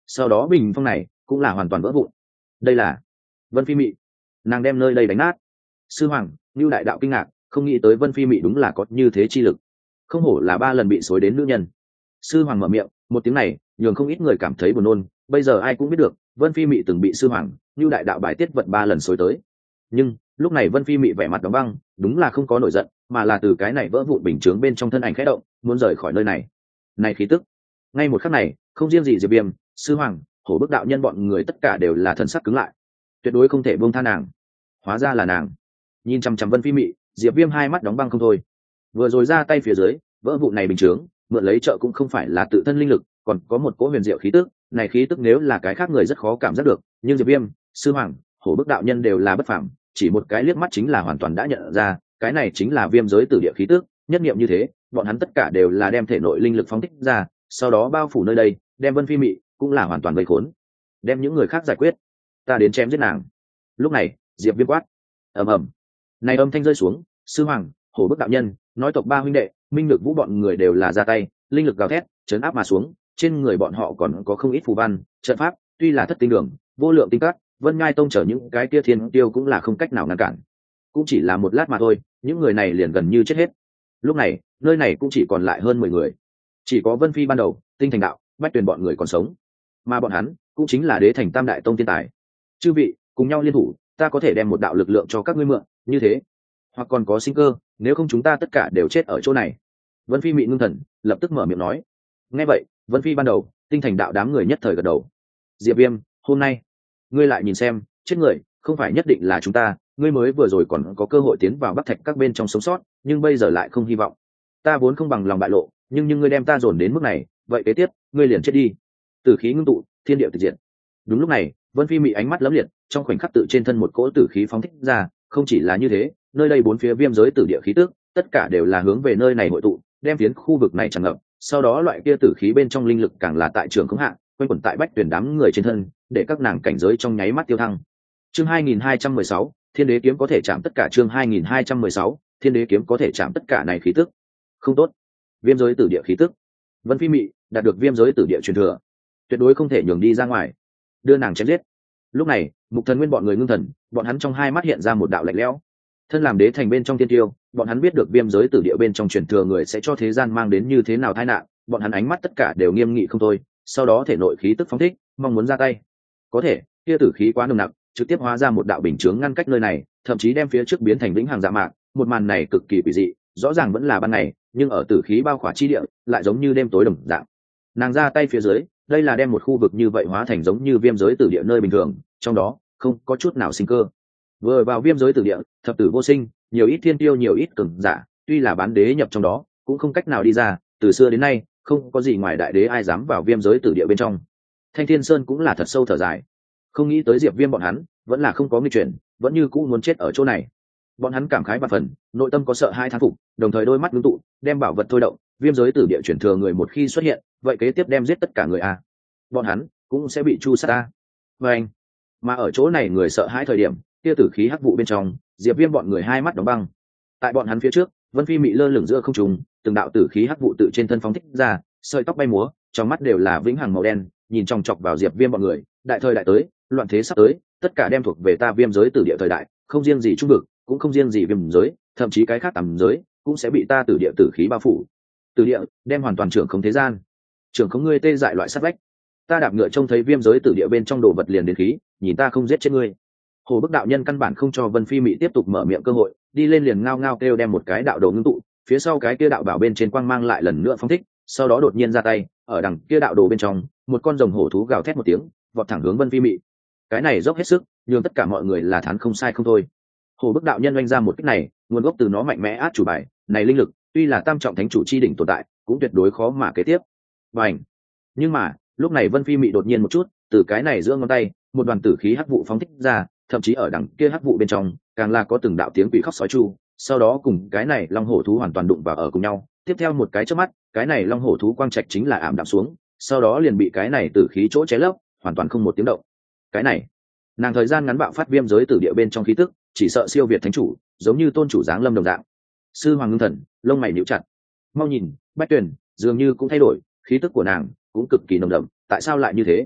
sau đó bình phong này cũng là hoàn toàn vỡ vụn. Đây là Vân Phi Mị, nàng đem nơi đây đánh nát. Sư hoàng, Nưu đại đạo kinh ngạc, không nghĩ tới Vân Phi Mị đúng là có như thế chi lực, không hổ là ba lần bị xối đến nữ nhân. Sư hoàng mở miệng, một tiếng này nhường không ít người cảm thấy buồn nôn. Bây giờ ai cũng biết được Vân Phi Mị từng bị sư hoàng Nưu đại đạo bài tiết vật ba lần xối tới, nhưng lúc này Vân Phi Mị vẻ mặt đóng băng, đúng là không có nổi giận, mà là từ cái này vỡ vụn bình chướng bên trong thân ảnh khẽ động, muốn rời khỏi nơi này. Này khí tức, ngay một khắc này, không riêng gì Diệp Viêm, sư hoàng, Hổ Bức đạo nhân bọn người tất cả đều là thần sắc cứng lại, tuyệt đối không thể buông tha nàng. Hóa ra là nàng. Nhìn chằm chằm Vân Phi Mị, Diệp Viêm hai mắt đóng băng không thôi. Vừa rồi ra tay phía dưới, vỡ vụn này bình chướng, mượn lấy trợ cũng không phải là tự thân linh lực, còn có một cỗ huyền diệu khí tức, này khí tức nếu là cái khác người rất khó cảm giác được, nhưng Diệp Viêm, sư hoàng, Hổ Bức đạo nhân đều là bất phàm, chỉ một cái liếc mắt chính là hoàn toàn đã nhận ra, cái này chính là viêm giới tử địa khí tức. Nhất niệm như thế, bọn hắn tất cả đều là đem thể nội linh lực phóng thích ra, sau đó bao phủ nơi đây, đem Vân Phi Mị cũng là hoàn toàn vây khốn, đem những người khác giải quyết, ta đến chém giết nàng. Lúc này Diệp Viêm quát, ầm ầm, này âm thanh rơi xuống, sư hoàng, Hổ Bức đạo nhân, nói tộc ba huynh đệ, Minh Lực Vũ bọn người đều là ra tay, linh lực gào thét chấn áp mà xuống, trên người bọn họ còn có không ít phù văn trận pháp, tuy là thất tinh đường, vô lượng tinh cát, Vân Ngai tông trở những cái kia thiên tiêu cũng là không cách nào ngăn cản. Cũng chỉ là một lát mà thôi, những người này liền gần như chết hết. Lúc này nơi này cũng chỉ còn lại hơn mười người, chỉ có Vân Phi ban đầu, Tinh Thành đạo, Bách Tuyền bọn người còn sống, mà bọn hắn cũng chính là Đế Thành Tam đại tông tiên tài. Chư vị cùng nhau liên thủ, ta có thể đem một đạo lực lượng cho các ngươi mượn, như thế hoặc còn có sinh cơ, nếu không chúng ta tất cả đều chết ở chỗ này. Vân Phi mị ngưng thần, lập tức mở miệng nói. Nghe vậy, Vân Phi ban đầu, Tinh Thành đạo đám người nhất thời gật đầu. Diệp Viêm, hôm nay ngươi lại nhìn xem, chết người không phải nhất định là chúng ta, ngươi mới vừa rồi còn có cơ hội tiến vào Bắc Thạch các bên trong sống sót, nhưng bây giờ lại không hy vọng. Ta vốn không bằng lòng bại lộ, nhưng nhưng ngươi đem ta dồn đến mức này, vậy kế tiếp ngươi liền chết đi. Tử khí ngưng tụ, thiên địa tịch diệt. Đúng lúc này, Vân Phi mị ánh mắt lấm liệt, trong khoảnh khắc tự trên thân một cỗ tử khí phóng thích ra, không chỉ là như thế, nơi đây bốn phía viêm giới tử địa khí tức, tất cả đều là hướng về nơi này hội tụ, đem phiến khu vực này tràn ngập. Sau đó loại kia tử khí bên trong linh lực càng là tại trường khống hạ, quanh quẩn tại Bách Tuyển đám người trên thân, để các nàng cảnh giới trong nháy mắt tiêu thăng. Chương hai nghìn hai trăm mười sáu, Thiên Đế kiếm có thể chạm tất cả. Chương hai nghìn hai trăm mười sáu, Thiên Đế kiếm có thể chạm tất cả này khí tức. Không tốt, viêm giới tử địa khí tức. Vân Phi mị đạt được viêm giới tử địa truyền thừa, tuyệt đối không thể nhường đi ra ngoài, đưa nàng chém giết. Lúc này, Mục Thần Nguyên bọn người ngưng thần, bọn hắn trong hai mắt hiện ra một đạo lạnh lẽo. Thân làm đế thành bên trong tiên tiêu, bọn hắn biết được viêm giới tử địa bên trong truyền thừa người sẽ cho thế gian mang đến như thế nào tai nạn, bọn hắn ánh mắt tất cả đều nghiêm nghị không thôi, sau đó thể nội khí tức phóng thích, mong muốn ra tay. Có thể, kia tử khí quá nồng nặc, trực tiếp hóa ra một đạo bình chướng ngăn cách nơi này, thậm chí đem phía trước biến thành vĩnh hằng dạ mạc, một màn này cực kỳ quỷ dị, rõ ràng vẫn là ban ngày, nhưng ở tử khí bao khỏa chi địa, lại giống như đêm tối đồng dạng. Nàng ra tay phía dưới, đây là đem một khu vực như vậy hóa thành giống như viêm giới tử địa nơi bình thường, trong đó không có chút nào sinh cơ. Vừa vào viêm giới tử địa, thập tử vô sinh, nhiều ít thiên tiêu nhiều ít cường giả, tuy là bán đế nhập trong đó, cũng không cách nào đi ra, từ xưa đến nay, không có gì ngoài đại đế ai dám vào viêm giới tử địa bên trong. Thanh Thiên Sơn cũng là thật sâu thở dài, không nghĩ tới Diệp Viêm bọn hắn vẫn là không có nguy chuyển, vẫn như cũ muốn chết ở chỗ này. Bọn hắn cảm khái và phần, nội tâm có sợ hai thán phục, đồng thời đôi mắt ngưng tụ, đem bảo vật thôi động, viêm giới tử địa chuyển thừa người một khi xuất hiện, vậy kế tiếp đem giết tất cả người a. Bọn hắn cũng sẽ bị chu sát a. Và anh, mà ở chỗ này người sợ hãi thời điểm, kia tử khí hắc vụ bên trong, Diệp Viêm bọn người hai mắt đóng băng. Tại bọn hắn phía trước, Vân Phi mị lơ lửng giữa không trung, từng đạo tử khí hắc vụ tự trên thân phóng thích ra, sợi tóc bay múa, trong mắt đều là vĩnh hằng màu đen, nhìn chòng chọc vào Diệp Viêm bọn người, đại thời đại tới, loạn thế sắp tới, tất cả đem thuộc về ta viêm giới tử địa thời đại, không riêng gì trung vực, cũng không riêng gì viêm giới, thậm chí cái khác tầm giới, cũng sẽ bị ta tử địa tử khí bao phủ. Tử địa đem hoàn toàn trưởng không thế gian, trưởng không ngươi tê dại loại sát vách. Ta đạp ngựa trông thấy viêm giới tử địa bên trong đồ vật liền đến khí, nhìn ta không giết chết ngươi. Hồ Bức đạo nhân căn bản không cho Vân Phi mị tiếp tục mở miệng cơ hội, đi lên liền ngao ngao kêu đem một cái đạo đồ ngưng tụ, phía sau cái kia đạo bảo bên trên quang mang lại lần nữa phóng thích, sau đó đột nhiên ra tay, ở đằng kia đạo đồ bên trong, một con rồng hổ thú gào thét một tiếng, vọt thẳng hướng Vân Phi mị. Cái này dốc hết sức, nhưng tất cả mọi người là thán không sai không thôi. Hồ Bức đạo nhân oanh ra một kích này, nguồn gốc từ nó mạnh mẽ át chủ bài, này linh lực, tuy là tam trọng thánh chủ chi đỉnh tồn tại, cũng tuyệt đối khó mà kế tiếp. Bành! Nhưng mà, lúc này Vân Phi mị đột nhiên một chút, từ cái này giữa ngón tay, một đoàn tử khí hắc vụ phóng thích ra, thậm chí ở đằng kia hắc vụ bên trong, càng là có từng đạo tiếng quỷ khóc sói chu, sau đó cùng cái này long hổ thú hoàn toàn đụng vào ở cùng nhau. Tiếp theo một cái chớp mắt, cái này long hổ thú quang trạch chính là ảm đạm xuống, sau đó liền bị cái này tử khí chỗ ché lấp, hoàn toàn không một tiếng động. Cái này, nàng thời gian ngắn bạo phát viêm giới tử địa bên trong khí tức, chỉ sợ siêu việt thánh chủ, giống như tôn chủ giáng lâm đồng dạng. Sư Hoàng ngưng thần, lông mày nhíu chặt. Mau nhìn, Bách Tuyền dường như cũng thay đổi, khí tức của nàng cũng cực kỳ nồng đậm, tại sao lại như thế?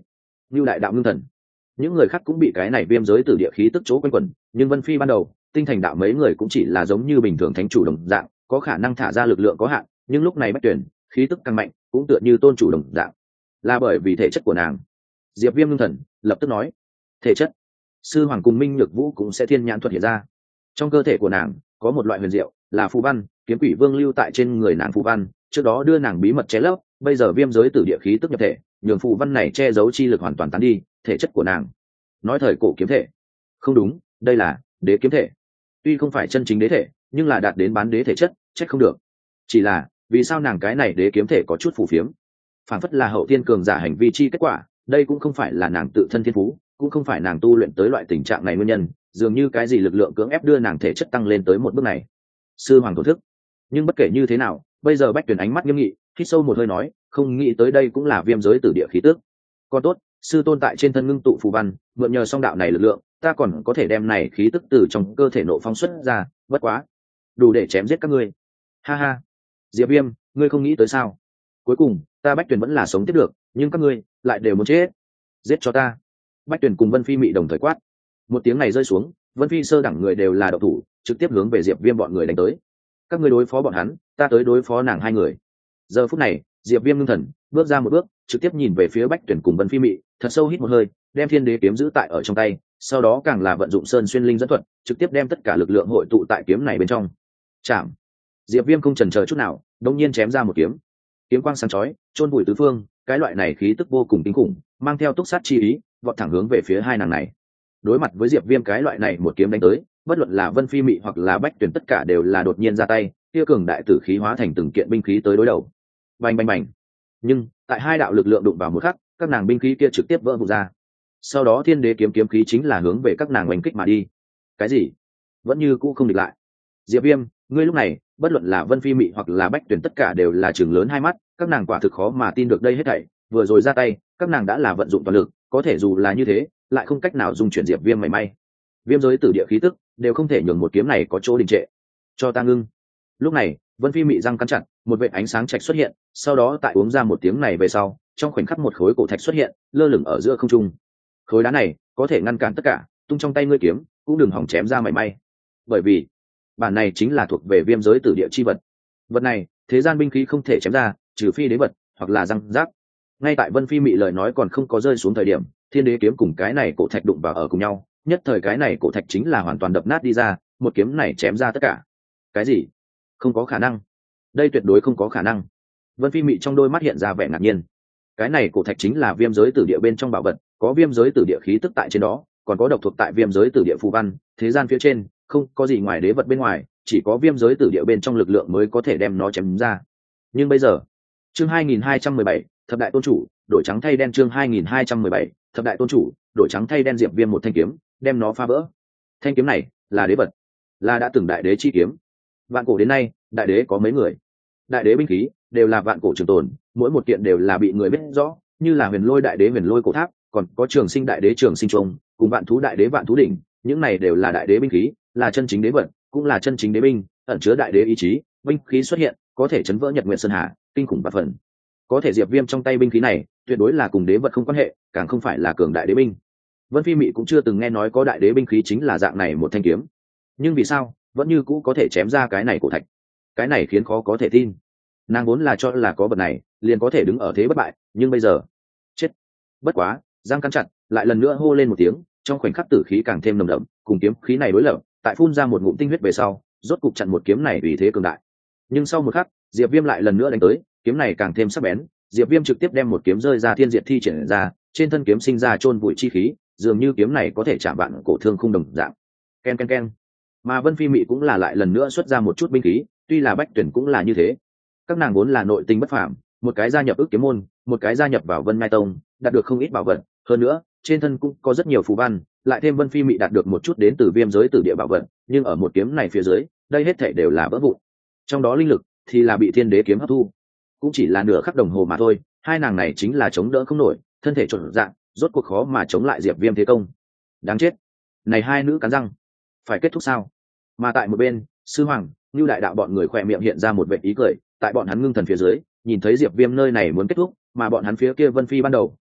Ngưu đại đạo ngưng thần. Những người khác cũng bị cái này viêm giới tử địa khí tức chỗ quanh quẩn, nhưng Vân Phi ban đầu, tinh thành đạo mấy người cũng chỉ là giống như bình thường thánh chủ đồng dạng, có khả năng thả ra lực lượng có hạn, nhưng lúc này Bách Tuyển, khí tức càng mạnh, cũng tựa như tôn chủ đồng dạng. Là bởi vì thể chất của nàng. Diệp Viêm ngưng thần, lập tức nói, thể chất. Sư hoàng cùng Minh Nhược Vũ cũng sẽ thiên nhãn thuật hiện ra. Trong cơ thể của nàng có một loại huyền diệu, là phù văn, kiếm quỷ vương lưu tại trên người nàng phù văn, trước đó đưa nàng bí mật che lấp, bây giờ viêm giới tử địa khí tức nhập thể, nhường phù văn này che giấu chi lực hoàn toàn tán đi, thể chất của nàng. Nói thời cổ kiếm thể. Không đúng, đây là đế kiếm thể. Tuy không phải chân chính đế thể, nhưng là đạt đến bán đế thể chất, trách không được. Chỉ là, vì sao nàng cái này đế kiếm thể có chút phù phiếm? Phản phất là hậu thiên cường giả hành vi chi kết quả, đây cũng không phải là nàng tự thân thiên phú, cũng không phải nàng tu luyện tới loại tình trạng này nguyên nhân, dường như cái gì lực lượng cưỡng ép đưa nàng thể chất tăng lên tới một bước này. Sư hoàng thổ thức. Nhưng bất kể như thế nào, bây giờ Bách Tuyển ánh mắt nghiêm nghị, hít sâu một hơi nói, không nghĩ tới đây cũng là viêm giới tử địa khí tức. Còn tốt, sư tôn tại trên thân ngưng tụ phù văn, mượn nhờ song đạo này lực lượng, ta còn có thể đem này khí tức từ trong cơ thể nộ phóng xuất ra, bất quá, đủ để chém giết các ngươi. Ha ha. Diệp Viêm, ngươi không nghĩ tới sao? Cuối cùng, ta Bách Tuyển vẫn là sống tiếp được, nhưng các ngươi lại đều muốn chết. Giết cho ta. Bách Tuyển cùng Vân Phi mị đồng thời quát. Một tiếng này rơi xuống, Vân Phi sơ đẳng người đều là độc thủ, trực tiếp hướng về Diệp Viêm bọn người đánh tới. Các ngươi đối phó bọn hắn, ta tới đối phó nàng hai người. Giờ phút này, Diệp Viêm ngưng thần, bước ra một bước, trực tiếp nhìn về phía Bách Tuyển cùng Vân Phi mị, thật sâu hít một hơi, đem Thiên Đế kiếm giữ tại ở trong tay, sau đó càng là vận dụng Sơn Xuyên Linh dẫn thuật, trực tiếp đem tất cả lực lượng hội tụ tại kiếm này bên trong. Chạm. Diệp Viêm không chần chờ chút nào, đột nhiên chém ra một kiếm. Kiếm quang sáng chói, chôn vùi tứ phương, cái loại này khí tức vô cùng kinh khủng, mang theo túc sát chi ý, vọt thẳng hướng về phía hai nàng này. Đối mặt với Diệp Viêm cái loại này một kiếm đánh tới, bất luận là Vân Phi mị hoặc là Bách Tuyển tất cả đều là đột nhiên ra tay, kia cường đại tử khí hóa thành từng kiện binh khí tới đối đầu. Bành bành bành. Nhưng, tại hai đạo lực lượng đụng vào một khắc, các nàng binh khí kia trực tiếp vỡ vụn ra. Sau đó Thiên Đế kiếm kiếm khí chính là hướng về các nàng oanh kích mà đi. Cái gì? Vẫn như cũ không địch lại. Diệp Viêm, ngươi lúc này, bất luận là Vân Phi mị hoặc là Bách Tuyển tất cả đều là trừng lớn hai mắt, các nàng quả thực khó mà tin được đây hết thảy, vừa rồi ra tay, các nàng đã là vận dụng toàn lực, có thể dù là như thế, lại không cách nào dung chuyển Diệp Viêm mảy may. Viêm giới tử địa khí tức, đều không thể nhường một kiếm này có chỗ đình trệ. Cho ta ngưng. Lúc này, Vân Phi mị răng cắn chặt, một vệt ánh sáng trạch xuất hiện, sau đó tại uống ra một tiếng này về sau, trong khoảnh khắc một khối cổ thạch xuất hiện, lơ lửng ở giữa không trung. Khối đá này có thể ngăn cản tất cả, tung trong tay ngươi kiếm, cũng đừng hỏng chém ra mảy may. Bởi vì, bản này chính là thuộc về viêm giới tử địa chi vật. Vật này, thế gian binh khí không thể chém ra, trừ phi đế vật, hoặc là răng rác. Ngay tại Vân Phi mị lời nói còn không có rơi xuống thời điểm, Thiên Đế kiếm cùng cái này cổ thạch đụng vào ở cùng nhau, nhất thời cái này cổ thạch chính là hoàn toàn đập nát đi ra, một kiếm này chém ra tất cả. Cái gì? Không có khả năng. Đây tuyệt đối không có khả năng. Vân Phi mị trong đôi mắt hiện ra vẻ ngạc nhiên. Cái này cổ thạch chính là viêm giới tử địa bên trong bảo vật, có viêm giới tử địa khí tức tại trên đó, còn có độc thuộc tại viêm giới tử địa phù văn, thế gian phía trên không có gì ngoài đế vật bên ngoài, chỉ có viêm giới tử địa bên trong lực lượng mới có thể đem nó chém ra. Nhưng bây giờ, chương hai nghìn hai trăm mười bảy, thập đại tôn chủ, đổi trắng thay đen. Chương hai nghìn hai trăm mười bảy, thập đại tôn chủ, đổi trắng thay đen. Diệp Viêm một thanh kiếm, đem nó phá vỡ. Thanh kiếm này là đế vật, là đã từng đại đế chi kiếm. Vạn cổ đến nay, đại đế có mấy người? Đại đế binh khí đều là vạn cổ trường tồn, mỗi một kiện đều là bị người biết rõ, như là Huyền Lôi đại đế Huyền Lôi cổ tháp, còn có Trường Sinh đại đế Trường Sinh trung, cùng Vạn Thú đại đế Vạn Thú đỉnh, những này đều là đại đế binh khí, là chân chính đế vật, cũng là chân chính đế binh, ẩn chứa đại đế ý chí, binh khí xuất hiện, có thể chấn vỡ Nhật Nguyệt Sơn Hà, kinh khủng bạc phần. Có thể Diệp Viêm trong tay binh khí này, tuyệt đối là cùng đế vật không quan hệ, càng không phải là cường đại đế binh. Vân Phi mị cũng chưa từng nghe nói có đại đế binh khí chính là dạng này một thanh kiếm. Nhưng vì sao, vẫn như cũ có thể chém ra cái này cổ thạch? Cái này khiến khó có thể tin. Nàng vốn là cho là có vật này, liền có thể đứng ở thế bất bại, nhưng bây giờ, chết. Bất quá, giang cắn chặt, lại lần nữa hô lên một tiếng, trong khoảnh khắc tử khí càng thêm nồng đậm, cùng kiếm khí này đối lập, tại phun ra một ngụm tinh huyết về sau, rốt cục chặn một kiếm này vì thế cường đại. Nhưng sau một khắc, Diệp Viêm lại lần nữa đánh tới, kiếm này càng thêm sắc bén, Diệp Viêm trực tiếp đem một kiếm rơi ra thiên diệt thi triển ra, trên thân kiếm sinh ra chôn vùi chi khí, dường như kiếm này có thể chạm vạn cổ thương khung đồng dạng. Ken ken ken. Mà Vân Phi mị cũng là lại lần nữa xuất ra một chút binh khí, tuy là Bách Tuyển cũng là như thế. Các nàng vốn là nội tình bất phàm, một cái gia nhập ước kiếm môn, một cái gia nhập vào Vân Mai Tông, đạt được không ít bảo vật, hơn nữa, trên thân cũng có rất nhiều phù văn, lại thêm Vân Phi mị đạt được một chút đến từ viêm giới tử địa bảo vật, nhưng ở một kiếm này phía dưới, đây hết thảy đều là vỡ vụn. Trong đó linh lực thì là bị Thiên Đế kiếm hấp thu, cũng chỉ là nửa khắc đồng hồ mà thôi, hai nàng này chính là chống đỡ không nổi, thân thể trộn dạng, rốt cuộc khó mà chống lại Diệp Viêm thế công. Đáng chết. Này hai nữ cắn răng, phải kết thúc sao? Mà tại một bên, sư hoàng, Nưu đại đạo bọn người khỏe miệng hiện ra một vệt ý cười, tại bọn hắn ngưng thần phía dưới, nhìn thấy Diệp Viêm nơi này muốn kết thúc, mà bọn hắn phía kia Vân Phi ban đầu,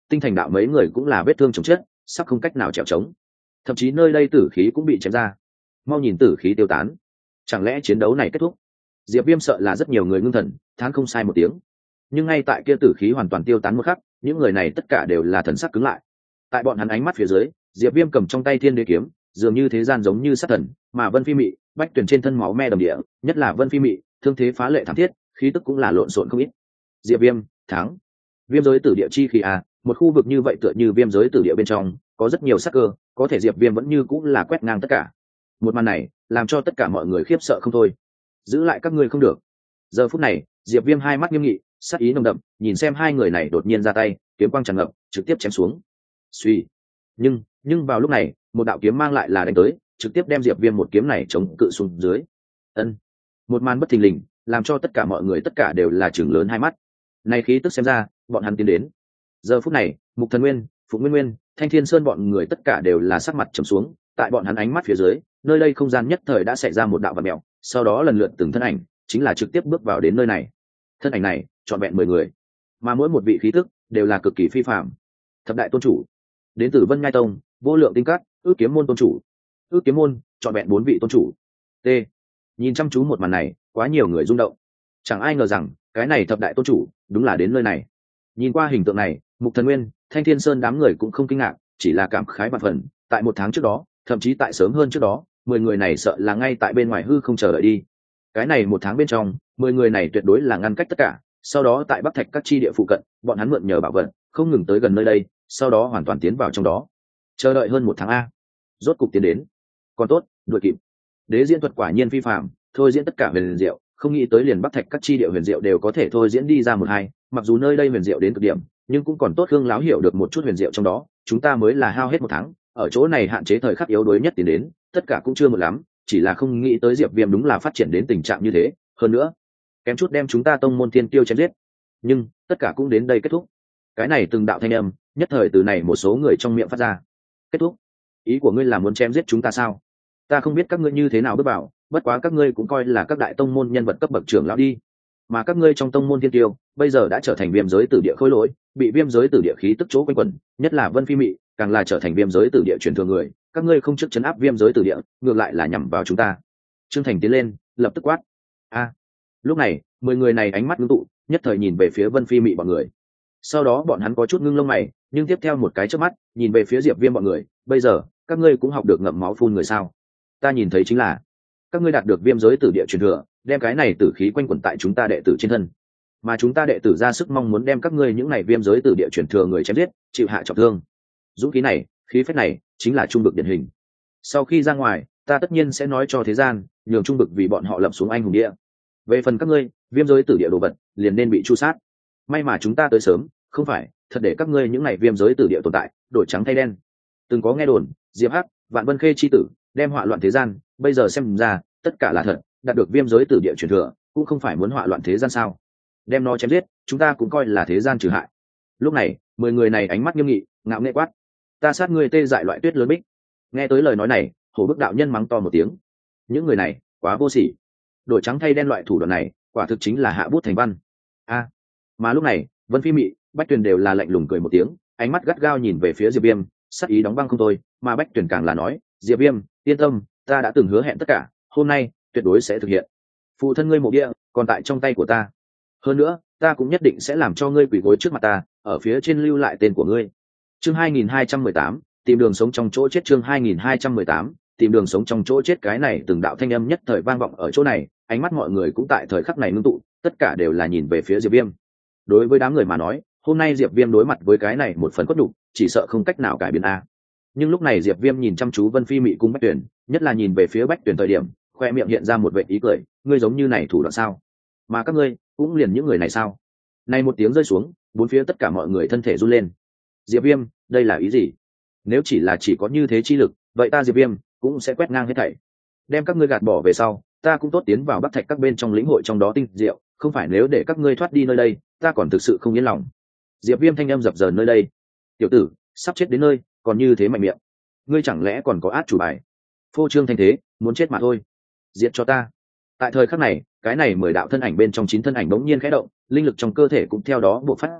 tinh thành đạo mấy người cũng là vết thương chồng chết, sắp không cách nào trèo trống, thậm chí nơi đây tử khí cũng bị chém ra. Mau nhìn tử khí tiêu tán, chẳng lẽ chiến đấu này kết thúc? Diệp Viêm sợ là rất nhiều người ngưng thần thán không sai một tiếng, nhưng ngay tại kia tử khí hoàn toàn tiêu tán một khắc, những người này tất cả đều là thần sắc cứng lại. Tại bọn hắn ánh mắt phía dưới, Diệp Viêm cầm trong tay thiên đế kiếm, dường như thế gian giống như sát thần, mà Vân Phi Mị, Bách Tuyền trên thân máu me đầm địa, nhất là Vân Phi Mị, thương thế phá lệ thảm thiết, khí tức cũng là lộn xộn không ít. Diệp Viêm thắng. Viêm giới tử địa chi khí à, một khu vực như vậy tựa như viêm giới tử địa bên trong, có rất nhiều sắc cơ, có thể Diệp Viêm vẫn như cũng là quét ngang tất cả. Một màn này, làm cho tất cả mọi người khiếp sợ không thôi. Giữ lại các ngươi không được. Giờ phút này, Diệp Viêm hai mắt nghiêm nghị, sát ý nồng đậm, nhìn xem hai người này đột nhiên ra tay, kiếm quang tràn ngập, trực tiếp chém xuống. Suy. Nhưng, nhưng vào lúc này, một đạo kiếm mang lại là đánh tới, trực tiếp đem Diệp Viêm một kiếm này chống cự xuống dưới. Ân. Một màn bất thình lình, làm cho tất cả mọi người tất cả đều là trừng lớn hai mắt. Này khí tức xem ra, bọn hắn tiến đến. Giờ phút này, Mục Thần Nguyên, Phụng Nguyên Nguyên, Thanh Thiên Sơn bọn người tất cả đều là sắc mặt trầm xuống, tại bọn hắn ánh mắt phía dưới, nơi đây không gian nhất thời đã xảy ra một đạo vặn mèo, sau đó lần lượt từng thân ảnh, chính là trực tiếp bước vào đến nơi này. Thân ảnh này, trọn vẹn mười người, mà mỗi một vị khí tức đều là cực kỳ phi phàm. Thập đại tôn chủ, đến từ Vân Nhai Tông, Vô Lượng Tinh Cát, Ước Kiếm môn tôn chủ, Ước Kiếm môn, trọn vẹn bốn vị tôn chủ. T. Nhìn chăm chú một màn này, quá nhiều người rung động. Chẳng ai ngờ rằng, cái này thập đại tôn chủ, đúng là đến nơi này. Nhìn qua hình tượng này, Mục Thần Nguyên, Thanh Thiên Sơn đám người cũng không kinh ngạc, chỉ là cảm khái vạn phần. Tại một tháng trước đó, thậm chí tại sớm hơn trước đó, mười người này sợ là ngay tại bên ngoài hư không chờ đợi đi. Cái này một tháng bên trong, mười người này tuyệt đối là ngăn cách tất cả. Sau đó tại Bắc Thạch các chi địa phụ cận, bọn hắn mượn nhờ bảo vật, không ngừng tới gần nơi đây, sau đó hoàn toàn tiến vào trong đó. Chờ đợi hơn một tháng a, rốt cục tiến đến. Còn tốt, đuổi kịp. Đế diễn thuật quả nhiên phi phàm, thôi diễn tất cả huyền diệu, không nghĩ tới liền Bắc Thạch các chi địa huyền diệu đều có thể thôi diễn đi ra một hai, mặc dù nơi đây huyền diệu đến cực điểm, nhưng cũng còn tốt Hương láo hiểu được một chút huyền diệu trong đó, chúng ta mới là hao hết một tháng, ở chỗ này hạn chế thời khắc yếu đuối nhất tiến đến, tất cả cũng chưa một lắm, chỉ là không nghĩ tới Diệp Viêm đúng là phát triển đến tình trạng như thế, hơn nữa, kém chút đem chúng ta tông môn thiên tiêu chém giết. Nhưng, tất cả cũng đến đây kết thúc. Cái này từng đạo thanh âm, nhất thời từ này một số người trong miệng phát ra. Kết thúc? Ý của ngươi là muốn chém giết chúng ta sao? Ta không biết các ngươi như thế nào bước vào, bất quá các ngươi cũng coi là các đại tông môn nhân vật cấp bậc trưởng lão đi. Mà các ngươi trong tông môn thiên tiêu, bây giờ đã trở thành viêm giới tử địa khối lỗi, bị viêm giới tử địa khí tức chỗ quanh quẩn, nhất là Vân Phi Mị, càng là trở thành viêm giới tử địa truyền thừa người, các ngươi không trước chấn áp viêm giới tử địa, ngược lại là nhằm vào chúng ta. Trương Thành tiến lên, lập tức quát: "A!" Lúc này, mười người này ánh mắt ngưng tụ, nhất thời nhìn về phía Vân Phi Mị bọn người. Sau đó bọn hắn có chút ngưng lông mày, nhưng tiếp theo một cái chớp mắt, nhìn về phía Diệp Viêm bọn người, "Bây giờ, các ngươi cũng học được ngậm máu phun người sao? Ta nhìn thấy chính là các ngươi đạt được viêm giới tử địa truyền thừa, đem cái này tử khí quanh quẩn tại chúng ta đệ tử trên thân, mà chúng ta đệ tử ra sức mong muốn đem các ngươi những này viêm giới tử địa truyền thừa người chém giết, chịu hạ trọng thương. Dũng khí này, khí phách này, chính là trung bực điển hình. Sau khi ra ngoài, ta tất nhiên sẽ nói cho thế gian, nhường trung bực vì bọn họ lập xuống anh hùng địa. Về phần các ngươi, viêm giới tử địa đồ vật, liền nên bị chu sát. May mà chúng ta tới sớm, không phải, thật để các ngươi những này viêm giới tử địa tồn tại, đổi trắng thay đen." Từng có nghe đồn, Diệp Hắc, Vạn Vân Khê chi tử, đem họa loạn thế gian, bây giờ xem ra, tất cả là thật, đạt được viêm giới tử địa truyền thừa, cũng không phải muốn họa loạn thế gian sao? Đem nó chém giết, chúng ta cũng coi là thế gian trừ hại. Lúc này, mười người này ánh mắt nghiêm nghị, ngạo nghễ quát: "Ta sát ngươi tê dại loại tuyết lớn bích!" Nghe tới lời nói này, Hổ Bức đạo nhân mắng to một tiếng. Những người này, quá vô sỉ. Đổi trắng thay đen loại thủ đoạn này, quả thực chính là hạ bút thành văn. A. Mà lúc này, Vân Phi Mị, Bách Tuyền đều là lạnh lùng cười một tiếng, ánh mắt gắt gao nhìn về phía Diệp Viêm, sắc ý đóng băng không thôi, mà Bách Tuyền càng là nói: "Diệp Viêm, yên tâm, ta đã từng hứa hẹn tất cả, hôm nay tuyệt đối sẽ thực hiện. Phụ thân ngươi mộ địa còn tại trong tay của ta, hơn nữa ta cũng nhất định sẽ làm cho ngươi quỳ gối trước mặt ta, ở phía trên lưu lại tên của ngươi." Chương hai nghìn hai trăm mười tám, tìm đường sống trong chỗ chết. Chương hai nghìn hai trăm mười tám, tìm đường sống trong chỗ chết. Cái này từng đạo thanh âm nhất thời vang vọng ở chỗ này, ánh mắt mọi người cũng tại thời khắc này ngưng tụ, tất cả đều là nhìn về phía Diệp Viêm. Đối với đám người mà nói, hôm nay Diệp Viêm đối mặt với cái này một phần cốt đục, chỉ sợ không cách nào cải biến a. Nhưng lúc này Diệp Viêm nhìn chăm chú Vân Phi Mị cùng Bách Tuyền, nhất là nhìn về phía Bách Tuyền thời điểm, khoe miệng hiện ra một vệt ý cười: "Ngươi giống như này thủ đoạn sao? Mà các ngươi cũng liền những người này sao?" Này một tiếng rơi xuống, bốn phía tất cả mọi người thân thể run lên. Diệp Viêm, đây là ý gì? Nếu chỉ là chỉ có như thế chi lực, vậy ta Diệp Viêm cũng sẽ quét ngang hết thảy. Đem các ngươi gạt bỏ về sau, ta cũng tốt tiến vào Bắc Thạch các bên trong lĩnh hội trong đó tinh diệu, không phải nếu để các ngươi thoát đi nơi đây, ta còn thực sự không yên lòng. Diệp Viêm thanh âm dập dờn nơi đây: "Tiểu tử, sắp chết đến nơi, còn như thế mạnh miệng, ngươi chẳng lẽ còn có át chủ bài? Phô trương thanh thế, muốn chết mà thôi. Diệt cho ta." Tại thời khắc này, cái này mười đạo thân ảnh bên trong chín thân ảnh bỗng nhiên khẽ động, linh lực trong cơ thể cũng theo đó bộc phát ra,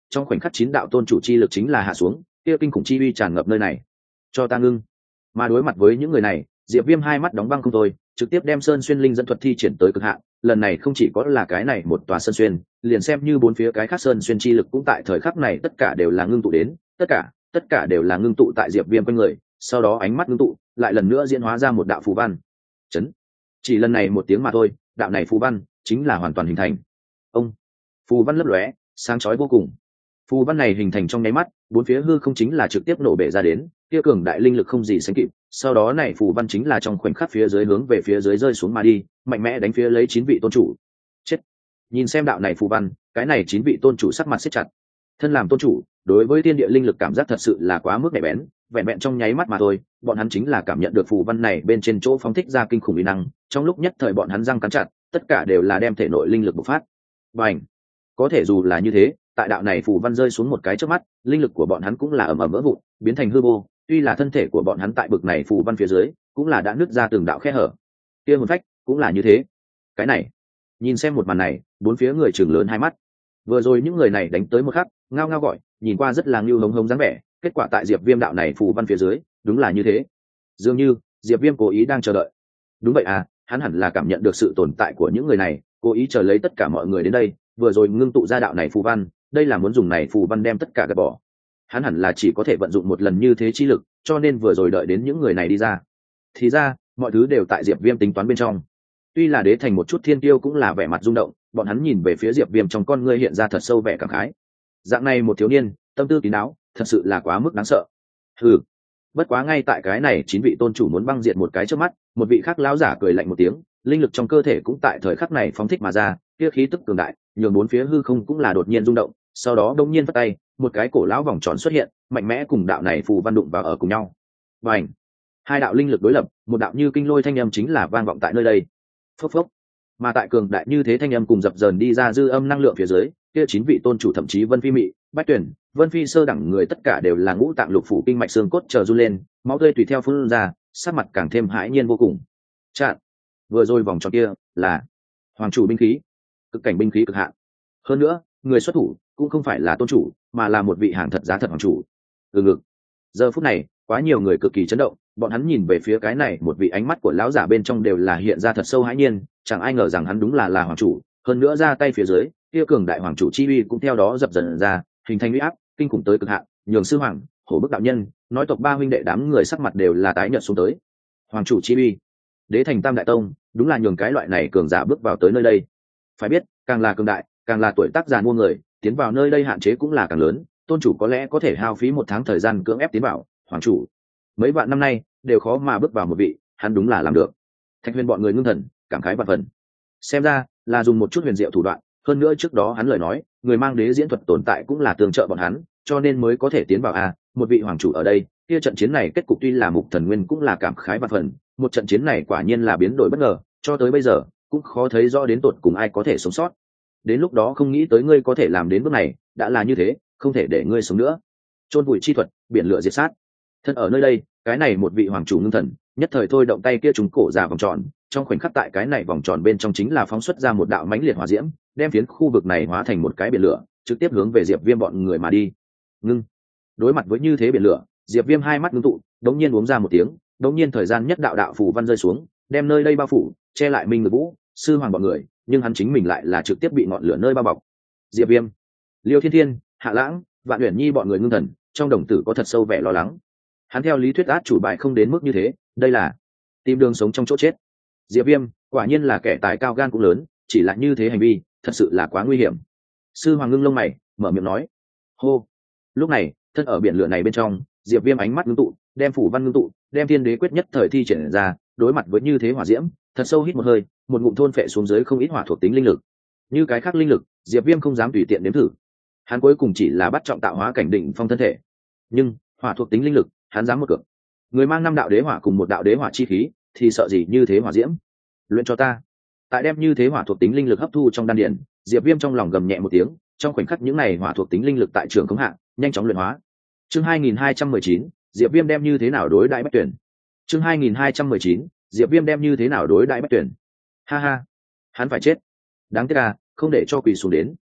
trong khoảnh khắc chín đạo tôn chủ chi lực chính là hạ xuống, kia kinh khủng chi uy tràn ngập nơi này. Cho ta ngưng. Mà đối mặt với những người này, Diệp Viêm hai mắt đóng băng không thôi, trực tiếp đem Sơn Xuyên linh dẫn thuật thi triển tới cực hạn. Lần này không chỉ có là cái này một tòa Sơn Xuyên, liền xem như bốn phía cái khác Sơn Xuyên chi lực cũng tại thời khắc này tất cả đều là ngưng tụ đến, tất cả, tất cả đều là ngưng tụ tại Diệp Viêm quanh người, sau đó ánh mắt ngưng tụ, lại lần nữa diễn hóa ra một đạo phù văn. Chấn. Chỉ lần này một tiếng mà thôi, đạo này phù văn chính là hoàn toàn hình thành. Ông. Phù văn lấp lóe, sáng chói vô cùng. Phù văn này hình thành trong nháy mắt, bốn phía hư không chính là trực tiếp nổ bể ra đến, kia cường đại linh lực không gì sánh kịp. Sau đó này phù văn chính là trong khoảnh khắc phía dưới hướng về phía dưới rơi xuống mà đi, mạnh mẽ đánh phía lấy chín vị tôn chủ. Chết. Nhìn xem đạo này phù văn, cái này chín vị tôn chủ sắc mặt siết chặt. Thân làm tôn chủ, đối với thiên địa linh lực cảm giác thật sự là quá mức nhạy bén, vẹn vẹn trong nháy mắt mà thôi, bọn hắn chính là cảm nhận được phù văn này bên trên chỗ phóng thích ra kinh khủng uy năng, trong lúc nhất thời bọn hắn răng cắn chặt, tất cả đều là đem thể nội linh lực bộc phát. Bành. Có thể dù là như thế, tại đạo này phù văn rơi xuống một cái trước mắt, linh lực của bọn hắn cũng là ầm ầm vỡ vụn, biến thành hư vô. Tuy là thân thể của bọn hắn tại bực này phù văn phía dưới, cũng là đã nứt ra từng đạo khe hở. Kia hồn phách cũng là như thế. Cái này, nhìn xem một màn này, bốn phía người trừng lớn hai mắt. Vừa rồi những người này đánh tới một khắc, ngao ngao gọi, nhìn qua rất là ngưu hống hống dáng vẻ, kết quả tại Diệp Viêm đạo này phù văn phía dưới, đúng là như thế. Dường như Diệp Viêm cố ý đang chờ đợi. Đúng vậy à, hắn hẳn là cảm nhận được sự tồn tại của những người này, cố ý chờ lấy tất cả mọi người đến đây, vừa rồi ngưng tụ ra đạo này phù văn, đây là muốn dùng này phù văn đem tất cả gạt bỏ. Hắn hẳn là chỉ có thể vận dụng một lần như thế chi lực, cho nên vừa rồi đợi đến những người này đi ra. Thì ra, mọi thứ đều tại Diệp Viêm tính toán bên trong. Tuy là đế thành một chút thiên tiêu cũng là vẻ mặt rung động, bọn hắn nhìn về phía Diệp Viêm trong con ngươi hiện ra thật sâu vẻ cảm khái. Dạng này một thiếu niên, tâm tư kín đáo, thật sự là quá mức đáng sợ. Hừ. Bất quá ngay tại cái này chín vị tôn chủ muốn băng diệt một cái trước mắt, một vị khác lão giả cười lạnh một tiếng, linh lực trong cơ thể cũng tại thời khắc này phóng thích mà ra, kia khí tức cường đại, nhường bốn phía hư không cũng là đột nhiên rung động, sau đó đột nhiên vất tay, một cái cổ lão vòng tròn xuất hiện, mạnh mẽ cùng đạo này phù văn đụng vào ở cùng nhau. Bành! Hai đạo linh lực đối lập, một đạo như kinh lôi thanh âm chính là vang vọng tại nơi đây. Phốc phốc. Mà tại cường đại như thế thanh âm cùng dập dờn đi ra dư âm năng lượng phía dưới, kia chín vị tôn chủ thậm chí Vân Phi Mị, Bách Tuyển, Vân Phi sơ đẳng người tất cả đều là ngũ tạng lục phủ kinh mạch xương cốt chờ run lên, máu tươi tùy theo phun ra, sắc mặt càng thêm hãi nhiên vô cùng. Chặn. Vừa rồi vòng tròn kia là hoàng chủ binh khí, cực cảnh binh khí cực hạn. Hơn nữa, người xuất thủ cũng không phải là tôn chủ, mà là một vị hàng thật giá thật hoàng chủ. Từ ngực. Giờ phút này, quá nhiều người cực kỳ chấn động, bọn hắn nhìn về phía cái này, một vị ánh mắt của lão giả bên trong đều là hiện ra thật sâu hãi nhiên, chẳng ai ngờ rằng hắn đúng là là hoàng chủ, hơn nữa ra tay phía dưới, kia cường đại hoàng chủ chi uy cũng theo đó dập dần ra, hình thành uy áp kinh khủng tới cực hạn, nhường sư hoàng, hổ bức đạo nhân, nói tộc ba huynh đệ đám người sắc mặt đều là tái nhợt xuống tới. Hoàng chủ chi uy, đế thành tam đại tông, đúng là nhường cái loại này cường giả bước vào tới nơi đây. Phải biết, càng là cường đại, càng là tuổi tác già mua người, tiến vào nơi đây hạn chế cũng là càng lớn, tôn chủ có lẽ có thể hao phí một tháng thời gian cưỡng ép tiến vào, hoàng chủ mấy vạn năm nay đều khó mà bước vào một vị, hắn đúng là làm được. Thạch Huyền bọn người ngưng thần, cảm khái vạn phần. Xem ra là dùng một chút huyền diệu thủ đoạn, hơn nữa trước đó hắn lời nói, người mang đế diễn thuật tồn tại cũng là tương trợ bọn hắn, cho nên mới có thể tiến vào a, một vị hoàng chủ ở đây, kia trận chiến này kết cục tuy là Mục Thần Nguyên cũng là cảm khái vạn phần, một trận chiến này quả nhiên là biến đổi bất ngờ, cho tới bây giờ cũng khó thấy rõ đến tột cùng ai có thể sống sót. Đến lúc đó không nghĩ tới ngươi có thể làm đến bước này, đã là như thế, không thể để ngươi sống nữa. Chôn vùi chi thuật, biển lửa diệt sát. Thân ở nơi đây, cái này một vị hoàng chủ ngưng thần, nhất thời thôi động tay kia trúng cổ ra vòng tròn, trong khoảnh khắc tại cái này vòng tròn bên trong chính là phóng xuất ra một đạo mãnh liệt hỏa diễm, đem phiến khu vực này hóa thành một cái biển lửa, trực tiếp hướng về Diệp Viêm bọn người mà đi. Ngưng. Đối mặt với như thế biển lửa, Diệp Viêm hai mắt ngưng tụ, đống nhiên uống ra một tiếng, đống nhiên thời gian nhất đạo đạo phù văn rơi xuống, đem nơi đây bao phủ, che lại Minh Ngự Vũ, sư hoàng bọn người, nhưng hắn chính mình lại là trực tiếp bị ngọn lửa nơi bao bọc. Diệp Viêm, Liêu Thiên Thiên, Hạ Lãng, Vạn Uyển Nhi bọn người ngưng thần, trong đồng tử có thật sâu vẻ lo lắng. Hắn theo lý thuyết át chủ bài không đến mức như thế, đây là tìm đường sống trong chỗ chết. Diệp Viêm quả nhiên là kẻ tài cao gan cũng lớn, chỉ là như thế hành vi thật sự là quá nguy hiểm. Sư hoàng ngưng lông mày, mở miệng nói. Hô. Lúc này, thân ở biển lửa này bên trong, Diệp Viêm ánh mắt ngưng tụ, đem phủ văn ngưng tụ, đem thiên đế quyết nhất thời thi triển ra, đối mặt với như thế hỏa diễm, thật sâu hít một hơi, một ngụm thôn phệ xuống dưới không ít hỏa thuộc tính linh lực. Như cái khác linh lực, Diệp Viêm không dám tùy tiện nếm thử. Hắn cuối cùng chỉ là bắt trọng tạo hóa cảnh đỉnh phong thân thể, nhưng hỏa thuộc tính linh lực, hắn dám một cược. Người mang năm đạo đế hỏa cùng một đạo đế hỏa chi khí, thì sợ gì như thế hỏa diễm? Luyện cho ta. Tại đem như thế hỏa thuộc tính linh lực hấp thu trong đan điền, Diệp Viêm trong lòng gầm nhẹ một tiếng, trong khoảnh khắc những này hỏa thuộc tính linh lực tại trường khống hạ, nhanh chóng luyện hóa. Chương hai nghìn hai trăm mười chín, Diệp Viêm đem như thế nào đối đại Bách Tuyển. Chương hai nghìn hai trăm mười chín, Diệp Viêm đem như thế nào đối đại Bách Tuyển. Ha ha, hắn phải chết. Đáng tiếc à, không để cho quỳ xuống đến,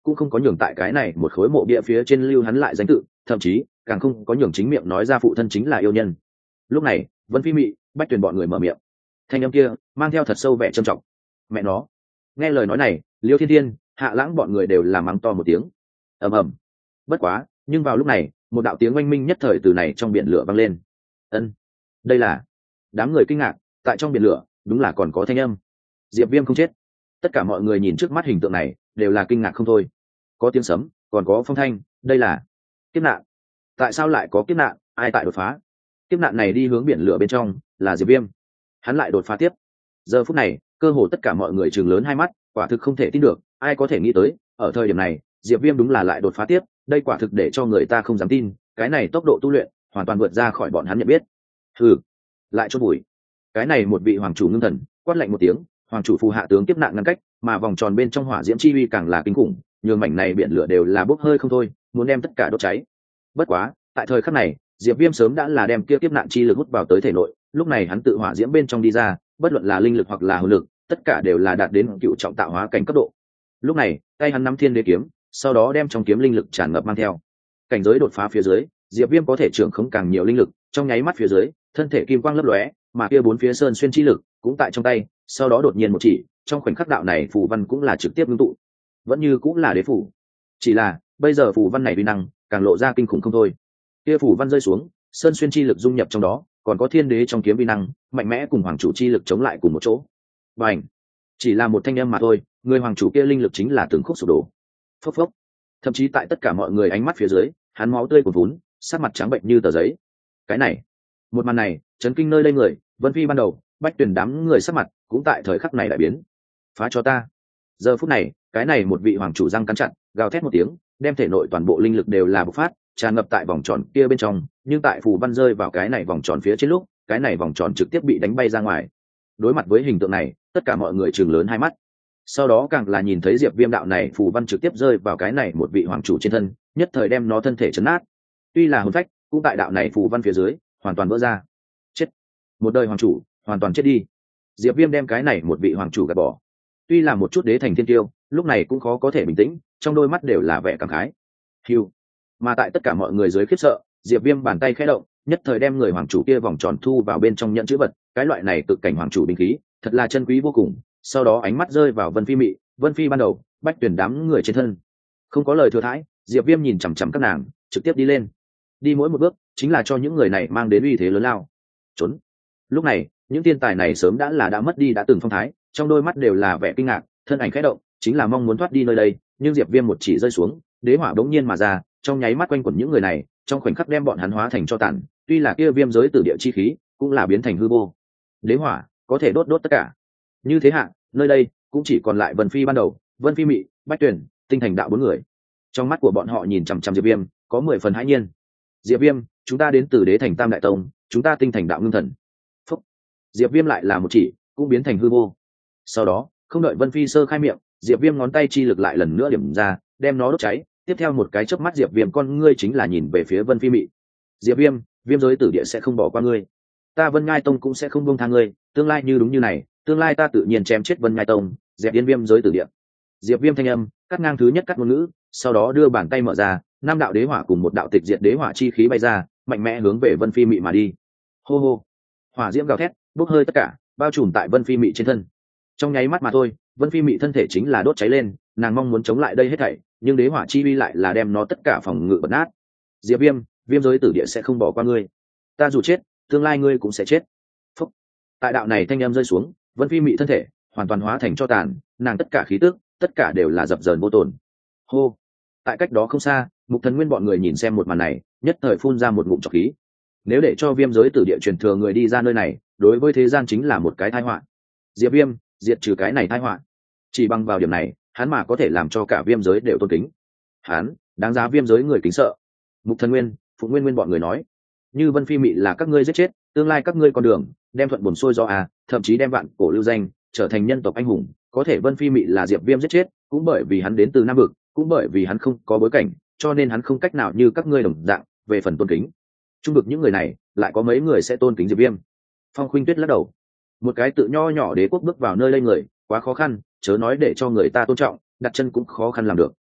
cũng không có nhường tại cái này một khối mộ bia phía trên lưu hắn lại danh tự, thậm chí càng không có nhường chính miệng nói ra phụ thân chính là yêu nhân. Lúc này Vân Phi Mị, Bách Tuyền bọn người mở miệng, thanh âm kia mang theo thật sâu vẻ trầm trọng. Mẹ nó! Nghe lời nói này, Liêu Thiên Thiên, Hạ Lãng bọn người đều là mắng to một tiếng. Ầm ầm. Bất quá, nhưng vào lúc này, một đạo tiếng oanh minh nhất thời từ này trong biển lửa vang lên. Ân, đây là... Đám người kinh ngạc, tại trong biển lửa, đúng là còn có thanh âm. Diệp Viêm không chết. Tất cả mọi người nhìn trước mắt hình tượng này, đều là kinh ngạc không thôi. Có tiếng sấm, còn có phong thanh, đây là kiếp nạn. Tại sao lại có kiếp nạn, ai tại đột phá? Kiếp nạn này đi hướng biển lửa bên trong, là Diệp Viêm. Hắn lại đột phá tiếp. Giờ phút này, cơ hồ tất cả mọi người trừng lớn hai mắt, quả thực không thể tin được, ai có thể nghĩ tới, ở thời điểm này, Diệp Viêm đúng là lại đột phá tiếp, đây quả thực để cho người ta không dám tin, cái này tốc độ tu luyện hoàn toàn vượt ra khỏi bọn hắn nhận biết. Hừ, lại chốt bụi. Cái này một vị hoàng chủ ngưng thần, quát lạnh một tiếng, hoàng chủ phù hạ tướng kiếp nạn ngăn cách, mà vòng tròn bên trong hỏa diễm chi uy càng là kinh khủng, nhường mảnh này biển lửa đều là bốc hơi không thôi, muốn đem tất cả đốt cháy. Bất quá, tại thời khắc này, Diệp Viêm sớm đã là đem kia kiếp nạn chi lực hút vào tới thể nội, lúc này hắn tự hỏa diễm bên trong đi ra, bất luận là linh lực hoặc là hồn lực, tất cả đều là đạt đến cựu trọng tạo hóa cảnh cấp độ. Lúc này, tay hắn nắm thiên đế kiếm, sau đó đem trong kiếm linh lực tràn ngập mang theo. Cảnh giới đột phá phía dưới, Diệp Viêm có thể trưởng khống càng nhiều linh lực, trong nháy mắt phía dưới, thân thể kim quang lấp lóe, mà kia bốn phía sơn xuyên chi lực cũng tại trong tay, sau đó đột nhiên một chỉ, trong khoảnh khắc đạo này phù văn cũng là trực tiếp ngưng tụ. Vẫn như cũng là đế phủ. Chỉ là, bây giờ phù văn này uy năng càng lộ ra kinh khủng không thôi. Kia phù văn rơi xuống, sơn xuyên chi lực dung nhập trong đó, còn có thiên đế trong kiếm uy năng, mạnh mẽ cùng hoàng chủ chi lực chống lại cùng một chỗ. Bành! Chỉ là một thanh âm mà thôi, người hoàng chủ kia linh lực chính là từng khúc sụp đổ. Phốc phốc. Thậm chí tại tất cả mọi người ánh mắt phía dưới, hắn máu tươi cuồn vún, sắc mặt trắng bệnh như tờ giấy. Cái này, một màn này, chấn kinh nơi đây người, Vân Phi ban đầu, Bách Tuyền đám người sắc mặt cũng tại thời khắc này đại biến. Phá cho ta! Giờ phút này, cái này một vị hoàng chủ răng cắn chặt, gào thét một tiếng, đem thể nội toàn bộ linh lực đều là bộc phát, tràn ngập tại vòng tròn kia bên trong, nhưng tại phù văn rơi vào cái này vòng tròn phía trên lúc, cái này vòng tròn trực tiếp bị đánh bay ra ngoài. Đối mặt với hình tượng này, tất cả mọi người trừng lớn hai mắt. Sau đó càng là nhìn thấy Diệp Viêm đạo này phù văn trực tiếp rơi vào cái này một vị hoàng chủ trên thân, nhất thời đem nó thân thể chấn nát. Tuy là hồn phách, cũng tại đạo này phù văn phía dưới, hoàn toàn vỡ ra. Chết! Một đời hoàng chủ, hoàn toàn chết đi. Diệp Viêm đem cái này một vị hoàng chủ gạt bỏ. Tuy là một chút đế thành thiên tiêu, lúc này cũng khó có thể bình tĩnh, trong đôi mắt đều là vẻ cảm khái. Hưu. Mà tại tất cả mọi người dưới khiếp sợ, Diệp Viêm bàn tay khẽ động, nhất thời đem người hoàng chủ kia vòng tròn thu vào bên trong nhẫn chữ vật, cái loại này cực cảnh hoàng chủ binh khí, thật là chân quý vô cùng. Sau đó ánh mắt rơi vào Vân Phi Mị, Vân Phi ban đầu, Bách Tuyền đám người trên thân. Không có lời thừa thãi, Diệp Viêm nhìn chằm chằm các nàng, trực tiếp đi lên. Đi mỗi một bước, chính là cho những người này mang đến uy thế lớn lao. Trốn. Lúc này, những thiên tài này sớm đã là đã mất đi đã từng phong thái, trong đôi mắt đều là vẻ kinh ngạc, thân ảnh khẽ động, chính là mong muốn thoát đi nơi đây, nhưng Diệp Viêm một chỉ rơi xuống, đế hỏa bỗng nhiên mà ra, trong nháy mắt quanh quẩn những người này, trong khoảnh khắc đem bọn hắn hóa thành tro tàn, tuy là kia viêm giới tử địa chi khí, cũng là biến thành hư vô. Đế hỏa có thể đốt đốt tất cả. Như thế hạ, nơi đây cũng chỉ còn lại Vân Phi ban đầu, Vân Phi Mị, Bách Tuyền, Tinh Thành đạo bốn người. Trong mắt của bọn họ nhìn chằm chằm Diệp Viêm, có mười phần hãi nhiên. Diệp Viêm, chúng ta đến từ Đế Thành Tam Đại Tông, chúng ta Tinh Thành đạo ngưng thần. Phúc. Diệp Viêm lại là một chỉ, cũng biến thành hư vô. Sau đó, không đợi Vân Phi sơ khai miệng, Diệp Viêm ngón tay chi lực lại lần nữa điểm ra, đem nó đốt cháy. Tiếp theo một cái chớp mắt Diệp Viêm con ngươi chính là nhìn về phía Vân Phi Mị. Diệp Viêm, viêm giới tử địa sẽ không bỏ qua ngươi, ta Vân Ngai Tông cũng sẽ không buông tha ngươi, tương lai như đúng như này, tương lai ta tự nhiên chém chết Vân Ngai Tông, dẹp yên viêm giới tử địa. Diệp Viêm thanh âm cắt ngang thứ nhất cắt ngôn ngữ, sau đó đưa bàn tay mở ra, năm đạo đế hỏa cùng một đạo tịch diệt đế hỏa chi khí bay ra, mạnh mẽ hướng về Vân Phi Mị mà đi. Hô hô, hỏa diễm gào thét, bốc hơi tất cả, bao trùm tại Vân Phi Mị trên thân. Trong nháy mắt mà thôi, Vân Phi Mị thân thể chính là đốt cháy lên, nàng mong muốn chống lại đây hết thảy, nhưng đế hỏa chi uy lại là đem nó tất cả phòng ngự bật nát. Diệp Viêm, viêm giới tử địa sẽ không bỏ qua ngươi, ta dù chết, tương lai ngươi cũng sẽ chết. Phúc. Tại đạo này thanh âm rơi xuống, Vân Phi Mị thân thể hoàn toàn hóa thành tro tàn, nàng tất cả khí tức, tất cả đều là dập dờn vô tổn. Hô. Tại cách đó không xa, Mục Thần Nguyên bọn người nhìn xem một màn này, nhất thời phun ra một ngụm trọc khí. Nếu để cho viêm giới tử địa truyền thừa người đi ra nơi này, đối với thế gian chính là một cái tai họa. Diệp Viêm, diệt trừ cái này tai họa. Chỉ bằng vào điểm này, hắn mà có thể làm cho cả viêm giới đều tôn kính. Hắn, đáng giá viêm giới người kính sợ. Mục Thần Nguyên, Phụ Nguyên Nguyên bọn người nói, như Vân Phi Mị là các ngươi giết chết, tương lai các ngươi con đường đem thuận buồn xuôi do à, thậm chí đem vạn cổ lưu danh, trở thành nhân tộc anh hùng. Có thể Vân Phi Mị là Diệp Viêm giết chết, cũng bởi vì hắn đến từ Nam Vực, cũng bởi vì hắn không có bối cảnh, cho nên hắn không cách nào như các ngươi đồng dạng về phần tôn kính. Trung vực những người này, lại có mấy người sẽ tôn kính Diệp Viêm? Phong Khuynh Tuyết lắc đầu, một cái tự nho nhỏ đế quốc bước vào nơi đây người, quá khó khăn, chớ nói để cho người ta tôn trọng, đặt chân cũng khó khăn làm được.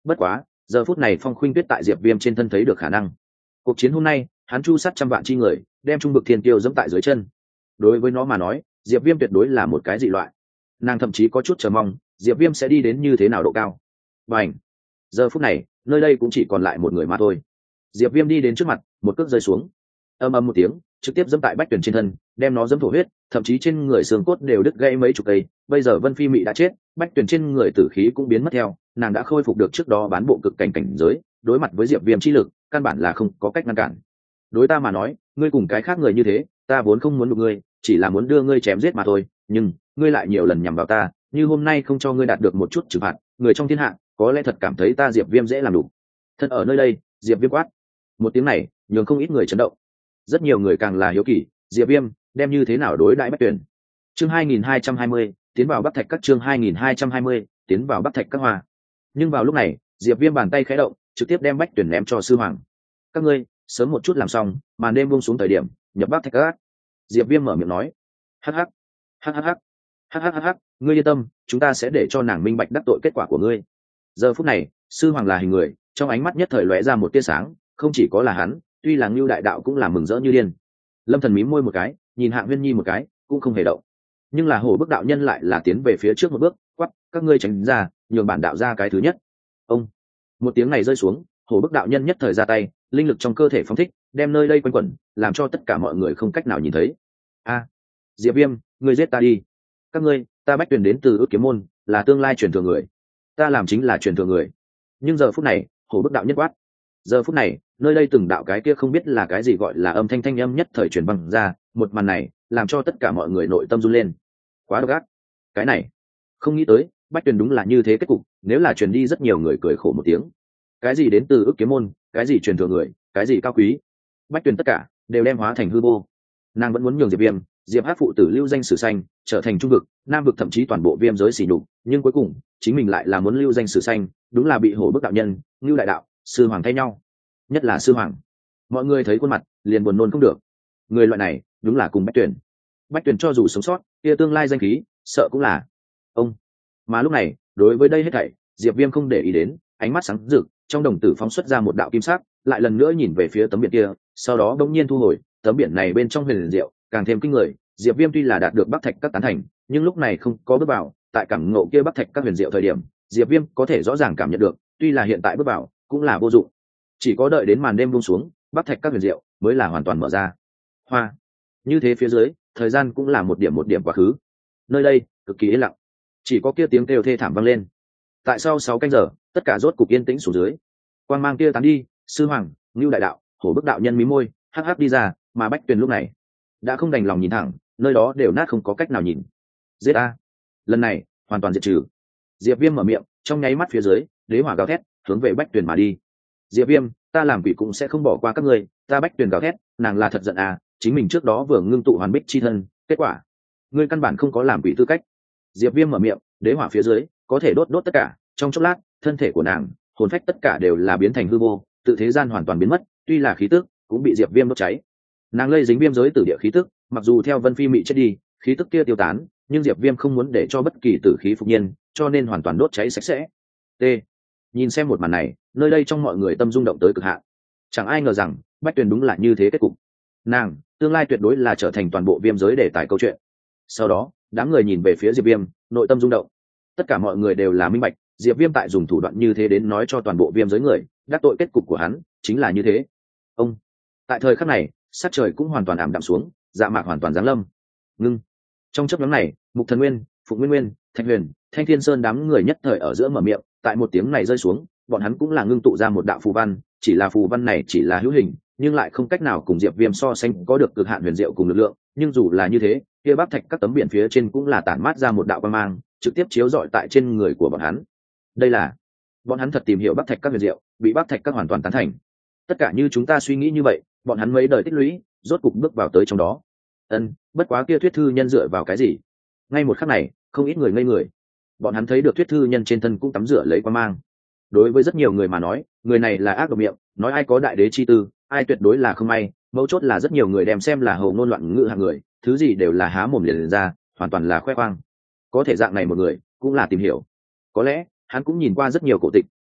Bất quá giờ phút này Phong Khuynh Tuyết tại Diệp Viêm trên thân thấy được khả năng. Cuộc chiến hôm nay hắn chu sát trăm vạn chi người, đem trung vực thiên tiêu dẫm tại dưới chân. Đối với nó mà nói, Diệp Viêm tuyệt đối là một cái dị loại. Nàng thậm chí có chút chờ mong Diệp Viêm sẽ đi đến như thế nào độ cao. Bành! Giờ phút này nơi đây cũng chỉ còn lại một người mà thôi. Diệp Viêm đi đến trước mặt, một cước rơi xuống, ầm ầm một tiếng, trực tiếp dẫm tại Bách Tuyển trên thân, đem nó dẫm thổ huyết, thậm chí trên người xương cốt đều đứt gãy mấy chục cây. Bây giờ Vân Phi Mị đã chết, Bách Tuyển trên người tử khí cũng biến mất theo, nàng đã khôi phục được trước đó bán bộ cực cảnh cảnh giới, đối mặt với Diệp Viêm chi lực, căn bản là không có cách ngăn cản. Đối ta mà nói, ngươi cùng cái khác người như thế, ta vốn không muốn đụng ngươi, chỉ là muốn đưa ngươi chém giết mà thôi, nhưng ngươi lại nhiều lần nhằm vào ta, như hôm nay không cho ngươi đạt được một chút trừng phạt, người trong thiên hạ có lẽ thật cảm thấy ta Diệp Viêm dễ làm đủ. Thân ở nơi đây, Diệp Viêm quát. Một tiếng này, nhường không ít người chấn động. Rất nhiều người càng là hiếu kỳ, Diệp Viêm đem như thế nào đối đãi Bách Tuyển. Chương hai nghìn hai trăm hai mươi, tiến vào Bắc Thạch các chương hai nghìn hai trăm hai mươi, tiến vào Bắc Thạch các hoa. Nhưng vào lúc này, Diệp Viêm bàn tay khẽ động, trực tiếp đem Bách Tuyển ném cho sư hoàng. Các ngươi, sớm một chút làm xong, màn đêm buông xuống thời điểm, nhập Bắc Thạch các. Diệp Viêm mở miệng nói. Hắc hắc, hắc hắc hắc, hắc hắc hắc hắc, ngươi yên tâm, chúng ta sẽ để cho nàng minh bạch đắc tội kết quả của ngươi. Giờ phút này, sư hoàng là hình người, trong ánh mắt nhất thời lóe ra một tia sáng, không chỉ có là hắn, tuy là Ngưu đại đạo cũng là mừng rỡ như điên. Lâm Thần mím môi một cái, nhìn Hạng Huyên Nhi một cái, cũng không hề động. Nhưng là Hổ Bức đạo nhân lại là tiến về phía trước một bước, quát, các ngươi tránh ra, nhường bản đạo ra cái thứ nhất. Ông. Một tiếng này rơi xuống, Hổ Bức đạo nhân nhất thời ra tay, linh lực trong cơ thể phóng thích, đem nơi đây quanh quẩn, làm cho tất cả mọi người không cách nào nhìn thấy. A, Diệp Viêm, ngươi giết ta đi. Các ngươi, ta Bách Tuyển đến từ Ước Kiếm môn, là tương lai truyền thừa người. Ta làm chính là truyền thừa người. Nhưng giờ phút này, Hổ Bức đạo nhân quát. Giờ phút này, nơi đây từng đạo cái kia không biết là cái gì gọi là âm thanh thanh âm nhất thời truyền vang ra, một màn này làm cho tất cả mọi người nội tâm run lên. Quá độc ác. Cái này, không nghĩ tới, Bách Tuyển đúng là như thế kết cục, nếu là truyền đi rất nhiều người cười khổ một tiếng. Cái gì đến từ Ước Kiếm môn, cái gì truyền thừa người, cái gì cao quý, Bách Tuyển tất cả đều đem hóa thành hư vô. Nàng vẫn muốn nhường Diệp Viêm, Diệp Hát phụ tử lưu danh sử xanh, trở thành trung vực, nam vực thậm chí toàn bộ viêm giới xỉ nhục, nhưng cuối cùng, chính mình lại là muốn lưu danh sử xanh, đúng là bị Hổ Bức đạo nhân, Ngưu đại đạo, sư hoàng thay nhau. Nhất là sư hoàng, mọi người thấy khuôn mặt liền buồn nôn không được. Người loại này đúng là cùng Bách Tuyển. Bách Tuyển cho dù sống sót, kia tương lai danh khí sợ cũng là ông. Mà lúc này, đối với đây hết thảy, Diệp Viêm không để ý đến, ánh mắt sáng rực, trong đồng tử phóng xuất ra một đạo kim sắc, lại lần nữa nhìn về phía tấm biển kia, sau đó bỗng nhiên thu hồi, tấm biển này bên trong huyền diệu càng thêm kinh người. Diệp Viêm tuy là đạt được Bắc Thạch các tán thành, nhưng lúc này không có bước vào, tại cảm ngộ kia Bắc Thạch các huyền diệu thời điểm, Diệp Viêm có thể rõ ràng cảm nhận được, tuy là hiện tại bước vào, cũng là vô dụng. Chỉ có đợi đến màn đêm buông xuống, Bắc Thạch các huyền diệu mới là hoàn toàn mở ra. Hoa. Như thế phía dưới, thời gian cũng là một điểm một điểm quá khứ. Nơi đây cực kỳ yên lặng, chỉ có kia tiếng kêu thê thảm vang lên. Tại sau sáu canh giờ, tất cả rốt cục yên tĩnh xuống dưới. Quang mang kia tán đi, sư hoàng, Ngưu đại đạo, Hổ Bức đạo nhân mí môi, hắc hắc đi ra, mà Bách Tuyền lúc này đã không đành lòng nhìn thẳng, nơi đó đều nát không có cách nào nhìn. Giết a! Lần này, hoàn toàn diệt trừ. Diệp Viêm mở miệng, trong nháy mắt phía dưới, đế hỏa gào thét, hướng về Bách Tuyền mà đi. Diệp Viêm, ta làm quỷ cũng sẽ không bỏ qua các ngươi, ta Bách Tuyền gào thét, nàng là thật giận à, chính mình trước đó vừa ngưng tụ hoàn bích chi thân, kết quả, ngươi căn bản không có làm quỷ tư cách. Diệp Viêm mở miệng, đế hỏa phía dưới có thể đốt đốt tất cả, trong chốc lát, thân thể của nàng, hồn phách tất cả đều là biến thành hư vô, tự thế gian hoàn toàn biến mất, tuy là khí tức cũng bị Diệp Viêm đốt cháy. Nàng lây dính viêm giới tử địa khí tức, mặc dù theo Vân Phi Mị chết đi, khí tức kia tiêu tán, nhưng Diệp Viêm không muốn để cho bất kỳ tử khí phục nhiên, cho nên hoàn toàn đốt cháy sạch sẽ. T. Nhìn xem một màn này, nơi đây trong mọi người tâm rung động tới cực hạn. Chẳng ai ngờ rằng, Bách Tuyền đúng là như thế kết cục. Nàng, tương lai tuyệt đối là trở thành toàn bộ viêm giới đề tài câu chuyện. Sau đó, đám người nhìn về phía Diệp Viêm, nội tâm rung động. Tất cả mọi người đều là minh bạch, Diệp Viêm tại dùng thủ đoạn như thế đến nói cho toàn bộ viêm giới người, đắc tội kết cục của hắn chính là như thế. Ông. Tại thời khắc này, sắc trời cũng hoàn toàn ảm đạm xuống, dạ mạc hoàn toàn giáng lâm. Ngưng. Trong chớp nhoáng này, Mục Thần Nguyên, Phụng Nguyên Nguyên, Thanh Huyền, Thanh Thiên Sơn đám người nhất thời ở giữa mở miệng, tại một tiếng này rơi xuống, bọn hắn cũng là ngưng tụ ra một đạo phù văn, chỉ là phù văn này chỉ là hữu hình, nhưng lại không cách nào cùng Diệp Viêm so sánh có được cực hạn huyền diệu cùng lực lượng, nhưng dù là như thế, kia Bắc Thạch các tấm biển phía trên cũng là tản mát ra một đạo quang mang, trực tiếp chiếu rọi tại trên người của bọn hắn. Đây là bọn hắn thật tìm hiểu Bắc Thạch các huyền diệu, bị Bắc Thạch các hoàn toàn tán thành. Tất cả như chúng ta suy nghĩ như vậy, bọn hắn mấy đời tích lũy, rốt cục bước vào tới trong đó. Ân, bất quá kia thuyết thư nhân dựa vào cái gì? Ngay một khắc này, không ít người ngây người. Bọn hắn thấy được thuyết thư nhân trên thân cũng tắm rửa lấy quang mang. Đối với rất nhiều người mà nói, người này là ác độc miệng, nói ai có đại đế chi tư, ai tuyệt đối là không may, mấu chốt là rất nhiều người đem xem là hầu ngôn loạn ngữ hạng người, thứ gì đều là há mồm liền, liền ra, hoàn toàn là khoe khoang. Có thể dạng này một người, cũng là tìm hiểu. Có lẽ, hắn cũng nhìn qua rất nhiều cổ tịch,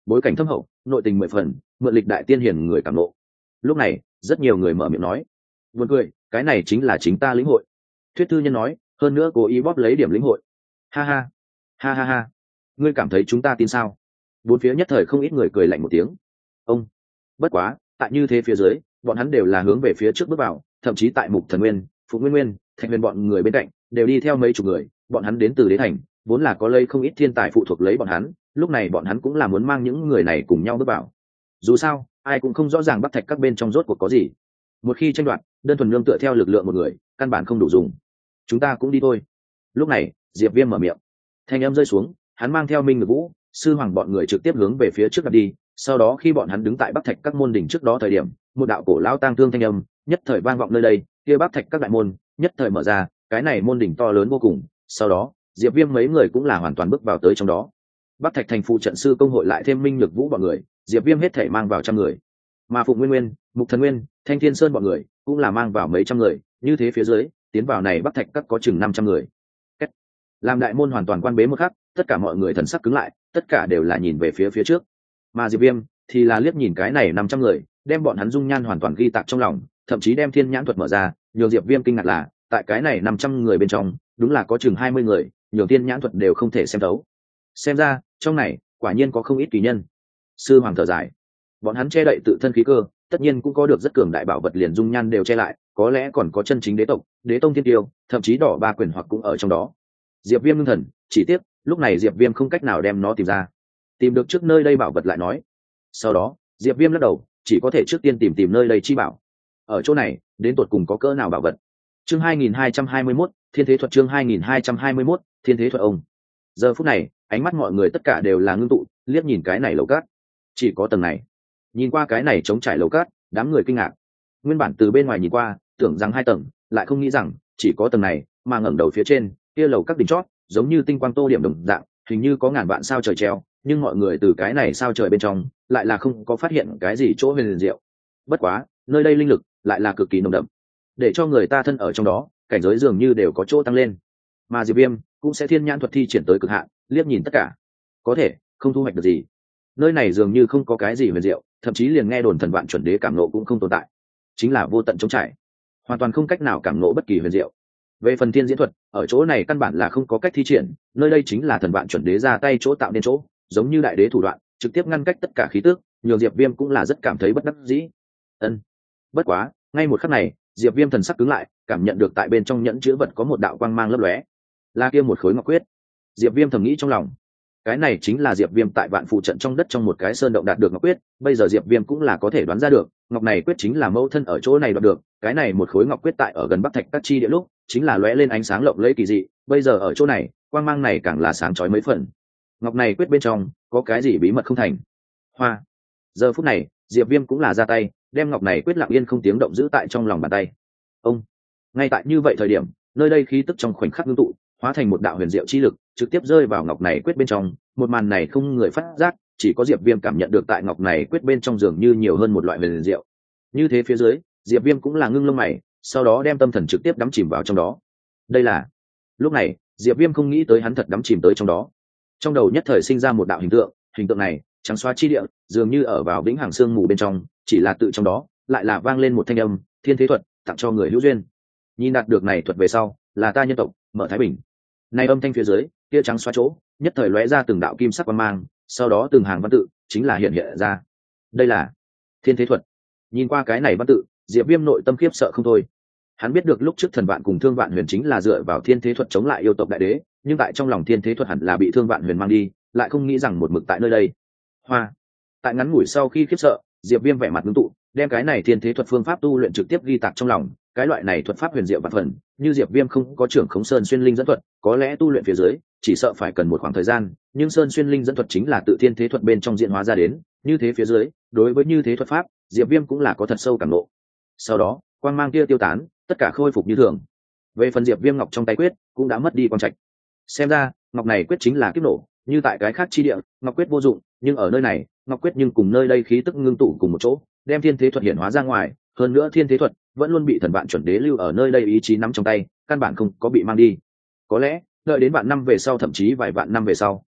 bối cảnh thâm hậu, nội tình mười phần, mượn lịch đại tiên hiền người cảm ngộ. Lúc này rất nhiều người mở miệng nói buồn cười, cái này chính là chính ta lĩnh hội. Thuyết thư nhân nói, hơn nữa cố ý bóp lấy điểm lĩnh hội. Ha ha ha ha ha, ngươi cảm thấy chúng ta tin sao? Bốn phía nhất thời không ít người cười lạnh một tiếng. Ông bất quá tại như thế phía dưới, bọn hắn đều là hướng về phía trước bước vào, thậm chí tại Mục Thần Nguyên, Phục Nguyên Nguyên, Thạch Nguyên bọn người bên cạnh đều đi theo mấy chục người. Bọn hắn đến từ đế thành, vốn là có lây không ít thiên tài phụ thuộc lấy bọn hắn, lúc này bọn hắn cũng là muốn mang những người này cùng nhau bước vào. Dù sao ai cũng không rõ ràng Bắc Thạch các bên trong rốt cuộc có gì. Một khi tranh đoạt, đơn thuần nương tựa theo lực lượng một người căn bản không đủ dùng. Chúng ta cũng đi thôi. Lúc này Diệp Viêm mở miệng, thanh âm rơi xuống, hắn mang theo Minh Ngự Vũ, Sư Hoàng bọn người trực tiếp hướng về phía trước đặt đi. Sau đó khi bọn hắn đứng tại Bắc Thạch các môn đỉnh trước đó thời điểm, một đạo cổ lão tang thương thanh âm nhất thời vang vọng nơi đây. Kia Bắc Thạch các đại môn nhất thời mở ra, cái này môn đỉnh to lớn vô cùng. Sau đó Diệp Viêm mấy người cũng là hoàn toàn bước vào tới trong đó. Bắc Thạch thành phụ trận sư công hội lại thêm Minh Lực Vũ bọn người, Diệp Viêm hết thể mang vào trăm người. Mà Phụng Nguyên Nguyên, Mục Thần Nguyên, Thanh Thiên Sơn bọn người cũng là mang vào mấy trăm người, như thế phía dưới tiến vào này Bắc Thạch các có chừng năm trăm người. Kết. Làm đại môn hoàn toàn quan bế một khắc, tất cả mọi người thần sắc cứng lại, tất cả đều là nhìn về phía phía trước. Mà Diệp Viêm thì là liếc nhìn cái này năm trăm người, đem bọn hắn dung nhan hoàn toàn ghi tạc trong lòng, thậm chí đem thiên nhãn thuật mở ra. Nhường Diệp Viêm kinh ngạc là, tại cái này năm trăm người bên trong, đúng là có chừng hai mươi người, nhường thiên nhãn thuật đều không thể xem thấu. Xem ra trong này quả nhiên có không ít kỳ nhân. Sư Hoàng thở dài, bọn hắn che đậy tự thân khí cơ, tất nhiên cũng có được rất cường đại bảo vật liền dung nhan đều che lại, có lẽ còn có chân chính đế tộc, đế tông thiên tiêu, thậm chí đỏ ba quyền hoặc cũng ở trong đó. Diệp Viêm ngưng thần, chỉ tiếc lúc này Diệp Viêm không cách nào đem nó tìm ra. Tìm được trước nơi đây bảo vật lại nói. Sau đó Diệp Viêm lắc đầu, chỉ có thể trước tiên tìm tìm nơi đây chi bảo. Ở chỗ này đến tột cùng có cỡ nào bảo vật. Chương hai nghìn hai trăm hai mươi mốt, Thiên Thế Thuật. Chương hai nghìn hai trăm hai mươi mốt, Thiên Thế Thuật. Ông giờ phút này ánh mắt mọi người tất cả đều là ngưng tụ, liếc nhìn cái này lầu cát. Chỉ có tầng này. Nhìn qua cái này trống trải lầu cát, đám người kinh ngạc. Nguyên bản từ bên ngoài nhìn qua tưởng rằng hai tầng, lại không nghĩ rằng chỉ có tầng này, mà ngẩng đầu phía trên kia lầu các đỉnh chót giống như tinh quang tô điểm đồng dạng, hình như có ngàn vạn sao trời treo, nhưng mọi người từ cái này sao trời bên trong lại là không có phát hiện cái gì chỗ huyền diệu. Bất quá nơi đây linh lực lại là cực kỳ nồng đậm, để cho người ta thân ở trong đó, cảnh giới dường như đều có chỗ tăng lên. Mà Diệp Viêm cũng sẽ thiên nhãn thuật thi triển tới cực hạn, liếc nhìn tất cả, có thể không thu hoạch được gì. Nơi này dường như không có cái gì huyền diệu, thậm chí liền nghe đồn thần vạn chuẩn đế cảm nộ cũng không tồn tại, chính là vô tận trống trải, hoàn toàn không cách nào cảm nộ bất kỳ huyền diệu. Về phần thiên diễn thuật, ở chỗ này căn bản là không có cách thi triển, nơi đây chính là thần vạn chuẩn đế ra tay chỗ tạo nên chỗ, giống như đại đế thủ đoạn, trực tiếp ngăn cách tất cả khí tức, nhường Diệp Viêm cũng là rất cảm thấy bất đắc dĩ. Ân. Bất quá, ngay một khắc này, Diệp Viêm thần sắc cứng lại, cảm nhận được tại bên trong nhẫn chứa vật có một đạo quang mang lấp lóe. Là kia một khối ngọc quyết. Diệp Viêm thầm nghĩ trong lòng, cái này chính là Diệp Viêm tại vạn phụ trận trong đất trong một cái sơn động đạt được ngọc quyết, bây giờ Diệp Viêm cũng là có thể đoán ra được, ngọc này quyết chính là mẫu thân ở chỗ này đoạt được, cái này một khối ngọc quyết tại ở gần Bắc Thạch các chi địa lúc, chính là lóe lên ánh sáng lộng lẫy kỳ dị, bây giờ ở chỗ này, quang mang này càng là sáng chói mấy phần. Ngọc này quyết bên trong có cái gì bí mật không thành? Hoa. Giờ phút này, Diệp Viêm cũng là ra tay, đem ngọc này quyết lặng yên không tiếng động giữ tại trong lòng bàn tay. Ông. Ngay tại như vậy thời điểm, nơi đây khí tức trong khoảnh khắc ngưng tụ, hóa thành một đạo huyền diệu chi lực, trực tiếp rơi vào ngọc này quyết bên trong. Một màn này không người phát giác, chỉ có Diệp Viêm cảm nhận được tại ngọc này quyết bên trong dường như nhiều hơn một loại huyền diệu. Như thế phía dưới, Diệp Viêm cũng là ngưng lông mày, sau đó đem tâm thần trực tiếp đắm chìm vào trong đó. Đây là... Lúc này, Diệp Viêm không nghĩ tới hắn thật đắm chìm tới trong đó. Trong đầu nhất thời sinh ra một đạo hình tượng, hình tượng này trắng xóa chi địa, dường như ở vào vĩnh hằng sương mù bên trong, chỉ là tự trong đó lại là vang lên một thanh âm, Thiên Thế Thuật, tặng cho người hữu duyên. Nhìn đạt được này thuật về sau, là ta nhân tộc, mở thái bình. Này âm thanh phía dưới, kia trắng xóa chỗ, nhất thời lóe ra từng đạo kim sắc quang mang, sau đó từng hàng văn tự chính là hiện hiện ra. Đây là Thiên Thế Thuật. Nhìn qua cái này văn tự, Diệp Viêm nội tâm khiếp sợ không thôi. Hắn biết được lúc trước Thần Vạn cùng Thương Vạn Huyền chính là dựa vào Thiên Thế Thuật chống lại yêu tộc đại đế, nhưng tại trong lòng Thiên Thế Thuật hẳn là bị Thương Vạn Huyền mang đi, lại không nghĩ rằng một mực tại nơi đây. Hoa. Tại ngắn ngủi sau khi khiếp sợ, Diệp Viêm vẻ mặt ngưng tụ, đem cái này Thiên Thế Thuật phương pháp tu luyện trực tiếp ghi tạc trong lòng. Cái loại này thuật pháp huyền diệu vạn phần, như Diệp Viêm không có trưởng Khống Sơn Xuyên Linh dẫn thuật, có lẽ tu luyện phía dưới chỉ sợ phải cần một khoảng thời gian, nhưng Sơn Xuyên Linh dẫn thuật chính là tự Thiên Thế Thuật bên trong diễn hóa ra đến, như thế phía dưới, đối với như thế thuật pháp, Diệp Viêm cũng là có thật sâu cảm ngộ. Sau đó, quang mang kia tiêu tán, tất cả khôi phục như thường. Về phần Diệp Viêm ngọc trong tay quyết, cũng đã mất đi quang trạch. Xem ra, ngọc này quyết chính là kiếp nổ, như tại cái khác chi địa, ngọc quyết vô dụng, nhưng ở nơi này, ngọc quyết nhưng cùng nơi đây khí tức ngưng tụ cùng một chỗ, đem Thiên Thế Thuật hiện hóa ra ngoài, hơn nữa Thiên Thế Thuật vẫn luôn bị Thần Vạn chuẩn đế lưu ở nơi đây ý chí nắm trong tay, căn bản không có bị mang đi. Có lẽ, đợi đến vạn năm về sau thậm chí vài vạn năm về sau,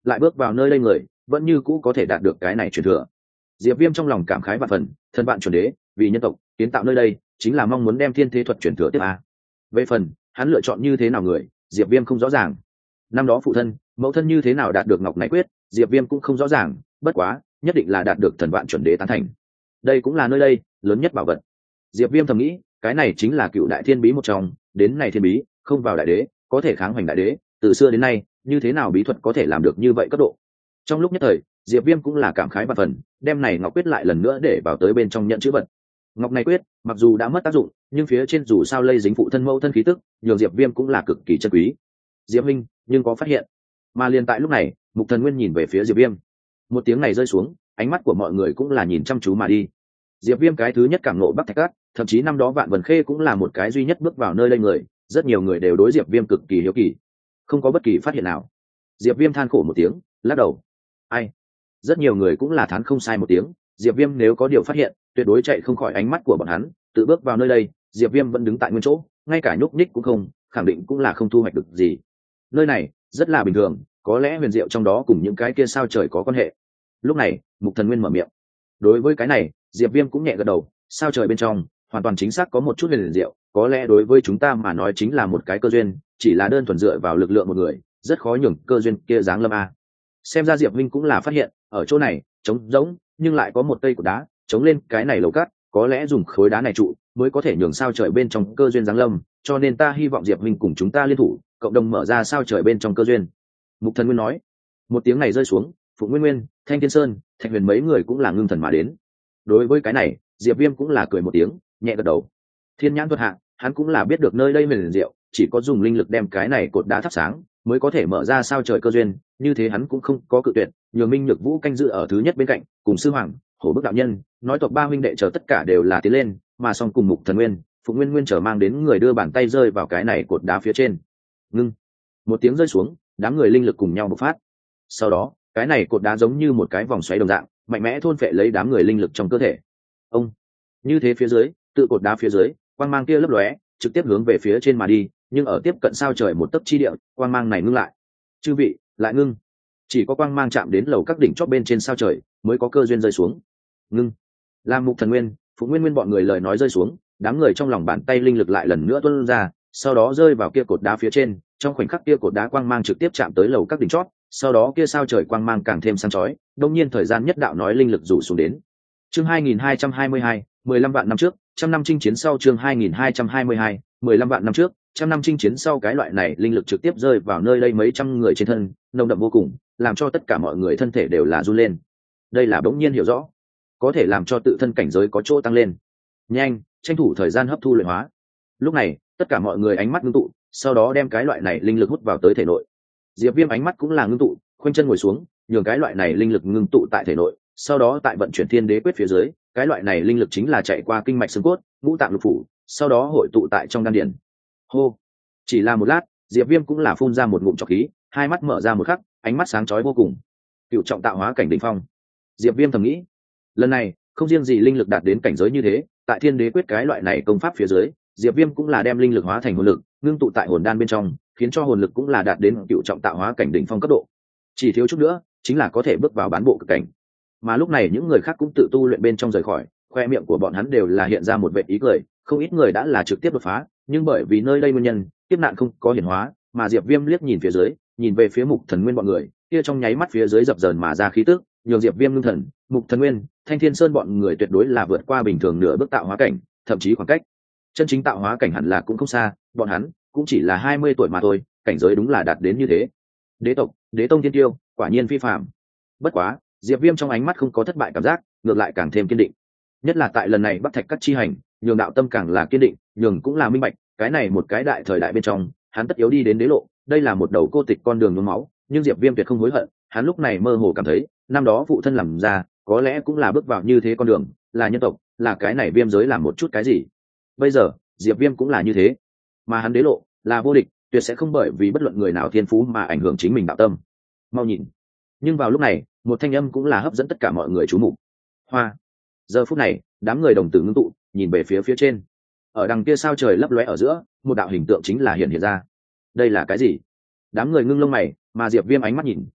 lại bước vào nơi đây người vẫn như cũ có thể đạt được cái này truyền thừa. Diệp Viêm trong lòng cảm khái vạn phần, thân bạn chuẩn đế vì nhân tộc kiến tạo nơi đây chính là mong muốn đem thiên thế thuật truyền thừa tiếp a. Về phần hắn lựa chọn như thế nào người, Diệp Viêm không rõ ràng. Năm đó phụ thân mẫu thân như thế nào đạt được ngọc này quyết, Diệp Viêm cũng không rõ ràng, bất quá nhất định là đạt được thần vạn chuẩn đế tán thành. Đây cũng là nơi đây lớn nhất bảo vật. Diệp Viêm thầm nghĩ, cái này chính là cựu đại thiên bí một trong, đến này thiên bí không vào đại đế có thể kháng hoành đại đế, từ xưa đến nay như thế nào bí thuật có thể làm được như vậy cấp độ. Trong lúc nhất thời Diệp Viêm cũng là cảm khái và phần, đem này ngọc quyết lại lần nữa để vào tới bên trong nhận chữ vật. Ngọc này quyết mặc dù đã mất tác dụng, nhưng phía trên dù sao lây dính phụ thân mẫu thân khí tức, nhường Diệp Viêm cũng là cực kỳ chân quý. Diệp Minh nhưng có phát hiện. Mà liền tại lúc này, Mục Thần Nguyên nhìn về phía Diệp Viêm. Một tiếng này rơi xuống, ánh mắt của mọi người cũng là nhìn chăm chú mà đi. Diệp Viêm cái thứ nhất cảm ngộ Bắc Thạch Cát, thậm chí năm đó Vạn Vân Khê cũng là một cái duy nhất bước vào nơi đây người, rất nhiều người đều đối Diệp Viêm cực kỳ hiếu kỳ. Không có bất kỳ phát hiện nào. Diệp Viêm than khổ một tiếng, lắc đầu. Ai? Rất nhiều người cũng là thán không sai một tiếng, Diệp Viêm nếu có điều phát hiện, tuyệt đối chạy không khỏi ánh mắt của bọn hắn, tự bước vào nơi đây, Diệp Viêm vẫn đứng tại nguyên chỗ, ngay cả nhúc nhích cũng không, khẳng định cũng là không thu hoạch được gì. Nơi này rất là bình thường, có lẽ huyền diệu trong đó cùng những cái kia sao trời có quan hệ. Lúc này, Mục Thần Nguyên mở miệng. Đối với cái này, Diệp Viêm cũng nhẹ gật đầu, sao trời bên trong, hoàn toàn chính xác có một chút huyền diệu, có lẽ đối với chúng ta mà nói chính là một cái cơ duyên, chỉ là đơn thuần dựa vào lực lượng một người, rất khó nhường cơ duyên kia giáng lâm a. Xem ra Diệp Minh cũng là phát hiện, ở chỗ này, trống rỗng, nhưng lại có một cây cột đá, chống lên cái này lầu cát, có lẽ dùng khối đá này trụ, mới có thể nhường sao trời bên trong cơ duyên giáng lâm, cho nên ta hy vọng Diệp Minh cùng chúng ta liên thủ, cộng đồng mở ra sao trời bên trong cơ duyên. Mục Thần Nguyên nói. Một tiếng này rơi xuống, Phụng Nguyên Nguyên, Thanh Thiên Sơn, Thạch Huyền mấy người cũng là ngưng thần mà đến. Đối với cái này, Diệp Viêm cũng là cười một tiếng, nhẹ gật đầu. Thiên nhãn thuật hạ, hắn cũng là biết được nơi đây huyền diệu, chỉ có dùng linh lực đem cái này cột đá thắp sáng, mới có thể mở ra sao trời cơ duyên, như thế hắn cũng không có cự tuyệt, nhường Minh Nhược Vũ canh giữ ở thứ nhất bên cạnh, cùng sư hoàng, Hổ Bức đạo nhân, nói tộc ba huynh đệ chờ tất cả đều là tiến lên, mà song cùng Mục Thần Nguyên, Phụng Nguyên Nguyên trở mang đến người đưa bàn tay rơi vào cái này cột đá phía trên. Ngưng. Một tiếng rơi xuống, đám người linh lực cùng nhau bộc phát. Sau đó, cái này cột đá giống như một cái vòng xoáy đồng dạng, mạnh mẽ thôn phệ lấy đám người linh lực trong cơ thể. Ông. Như thế phía dưới, tự cột đá phía dưới, quang mang kia lấp lóe, trực tiếp hướng về phía trên mà đi, nhưng ở tiếp cận sao trời một tấc chi địa, quang mang này ngưng lại. Chư vị, lại ngưng. Chỉ có quang mang chạm đến lầu các đỉnh chóp bên trên sao trời, mới có cơ duyên rơi xuống. Ngưng. Lam Mục Thần Nguyên, Phụng Nguyên Nguyên bọn người lời nói rơi xuống, đám người trong lòng bàn tay linh lực lại lần nữa tuôn ra, sau đó rơi vào kia cột đá phía trên, trong khoảnh khắc kia cột đá quang mang trực tiếp chạm tới lầu các đỉnh chót, sau đó kia sao trời quang mang càng thêm sáng chói, đột nhiên thời gian nhất đạo nói linh lực rủ xuống đến. Chương hai nghìn hai trăm hai mươi hai, mười lăm vạn năm trước, trăm năm chinh chiến sau. Chương hai nghìn hai trăm hai mươi hai, mười lăm vạn năm trước, trăm năm chinh chiến sau. Cái loại này linh lực trực tiếp rơi vào nơi đây mấy trăm người trên thân, nồng đậm vô cùng, làm cho tất cả mọi người thân thể đều là run lên. Đây là bỗng nhiên hiểu rõ, có thể làm cho tự thân cảnh giới có chỗ tăng lên. Nhanh, tranh thủ thời gian hấp thu luyện hóa. Lúc này, tất cả mọi người ánh mắt ngưng tụ, sau đó đem cái loại này linh lực hút vào tới thể nội. Diệp Viêm ánh mắt cũng là ngưng tụ, khoanh chân ngồi xuống, nhường cái loại này linh lực ngưng tụ tại thể nội, sau đó tại vận chuyển thiên đế quyết phía dưới, cái loại này linh lực chính là chạy qua kinh mạch xương cốt, ngũ tạng lục phủ, sau đó hội tụ tại trong đan điền. Hô. Chỉ là một lát, Diệp Viêm cũng là phun ra một ngụm trọc khí, hai mắt mở ra một khắc, ánh mắt sáng chói vô cùng. Cựu trọng tạo hóa cảnh đỉnh phong. Diệp Viêm thầm nghĩ, lần này, không riêng gì linh lực đạt đến cảnh giới như thế, tại thiên đế quyết cái loại này công pháp phía dưới, Diệp Viêm cũng là đem linh lực hóa thành hồn lực, ngưng tụ tại hồn đan bên trong, khiến cho hồn lực cũng là đạt đến cựu trọng tạo hóa cảnh đỉnh phong cấp độ. Chỉ thiếu chút nữa, chính là có thể bước vào bán bộ cực cảnh. Mà lúc này những người khác cũng tự tu luyện bên trong rời khỏi, khoe miệng của bọn hắn đều là hiện ra một vệt ý cười, không ít người đã là trực tiếp đột phá, nhưng bởi vì nơi đây nguyên nhân, kiếp nạn không có hiển hóa, mà Diệp Viêm liếc nhìn phía dưới, nhìn về phía Mục Thần Nguyên bọn người, kia trong nháy mắt phía dưới dập dờn mà ra khí tức, nhường Diệp Viêm ngưng thần, Mục Thần Nguyên, Thanh Thiên Sơn bọn người tuyệt đối là vượt qua bình thường nửa bước tạo hóa cảnh, thậm chí khoảng cách chân chính tạo hóa cảnh hẳn là cũng không xa, bọn hắn cũng chỉ là hai mươi tuổi mà thôi, cảnh giới đúng là đạt đến như thế. Đế tộc, Đế tông thiên tiêu, quả nhiên phi phàm. Bất quá, Diệp Viêm trong ánh mắt không có thất bại cảm giác, ngược lại càng thêm kiên định. Nhất là tại lần này Bắc Thạch Cắt chi hành, nhường đạo tâm càng là kiên định, nhường cũng là minh bạch, cái này một cái đại thời đại bên trong, hắn tất yếu đi đến đế lộ, đây là một đầu cô tịch con đường nhuốm máu, nhưng Diệp Viêm tuyệt không hối hận, hắn lúc này mơ hồ cảm thấy, năm đó phụ thân làm ra, có lẽ cũng là bước vào như thế con đường, là nhân tộc, là cái này Viêm giới làm một chút cái gì. Bây giờ, Diệp Viêm cũng là như thế, mà hắn đế lộ là vô địch, tuyệt sẽ không bởi vì bất luận người nào thiên phú mà ảnh hưởng chính mình đạo tâm. Mau nhìn. Nhưng vào lúc này, một thanh âm cũng là hấp dẫn tất cả mọi người chú mục. Hoa. Giờ phút này, đám người đồng tử ngưng tụ, nhìn về phía phía trên. Ở đằng kia sao trời lấp lóe ở giữa, một đạo hình tượng chính là hiện hiện ra. Đây là cái gì? Đám người ngưng lông mày, mà Diệp Viêm ánh mắt nhìn,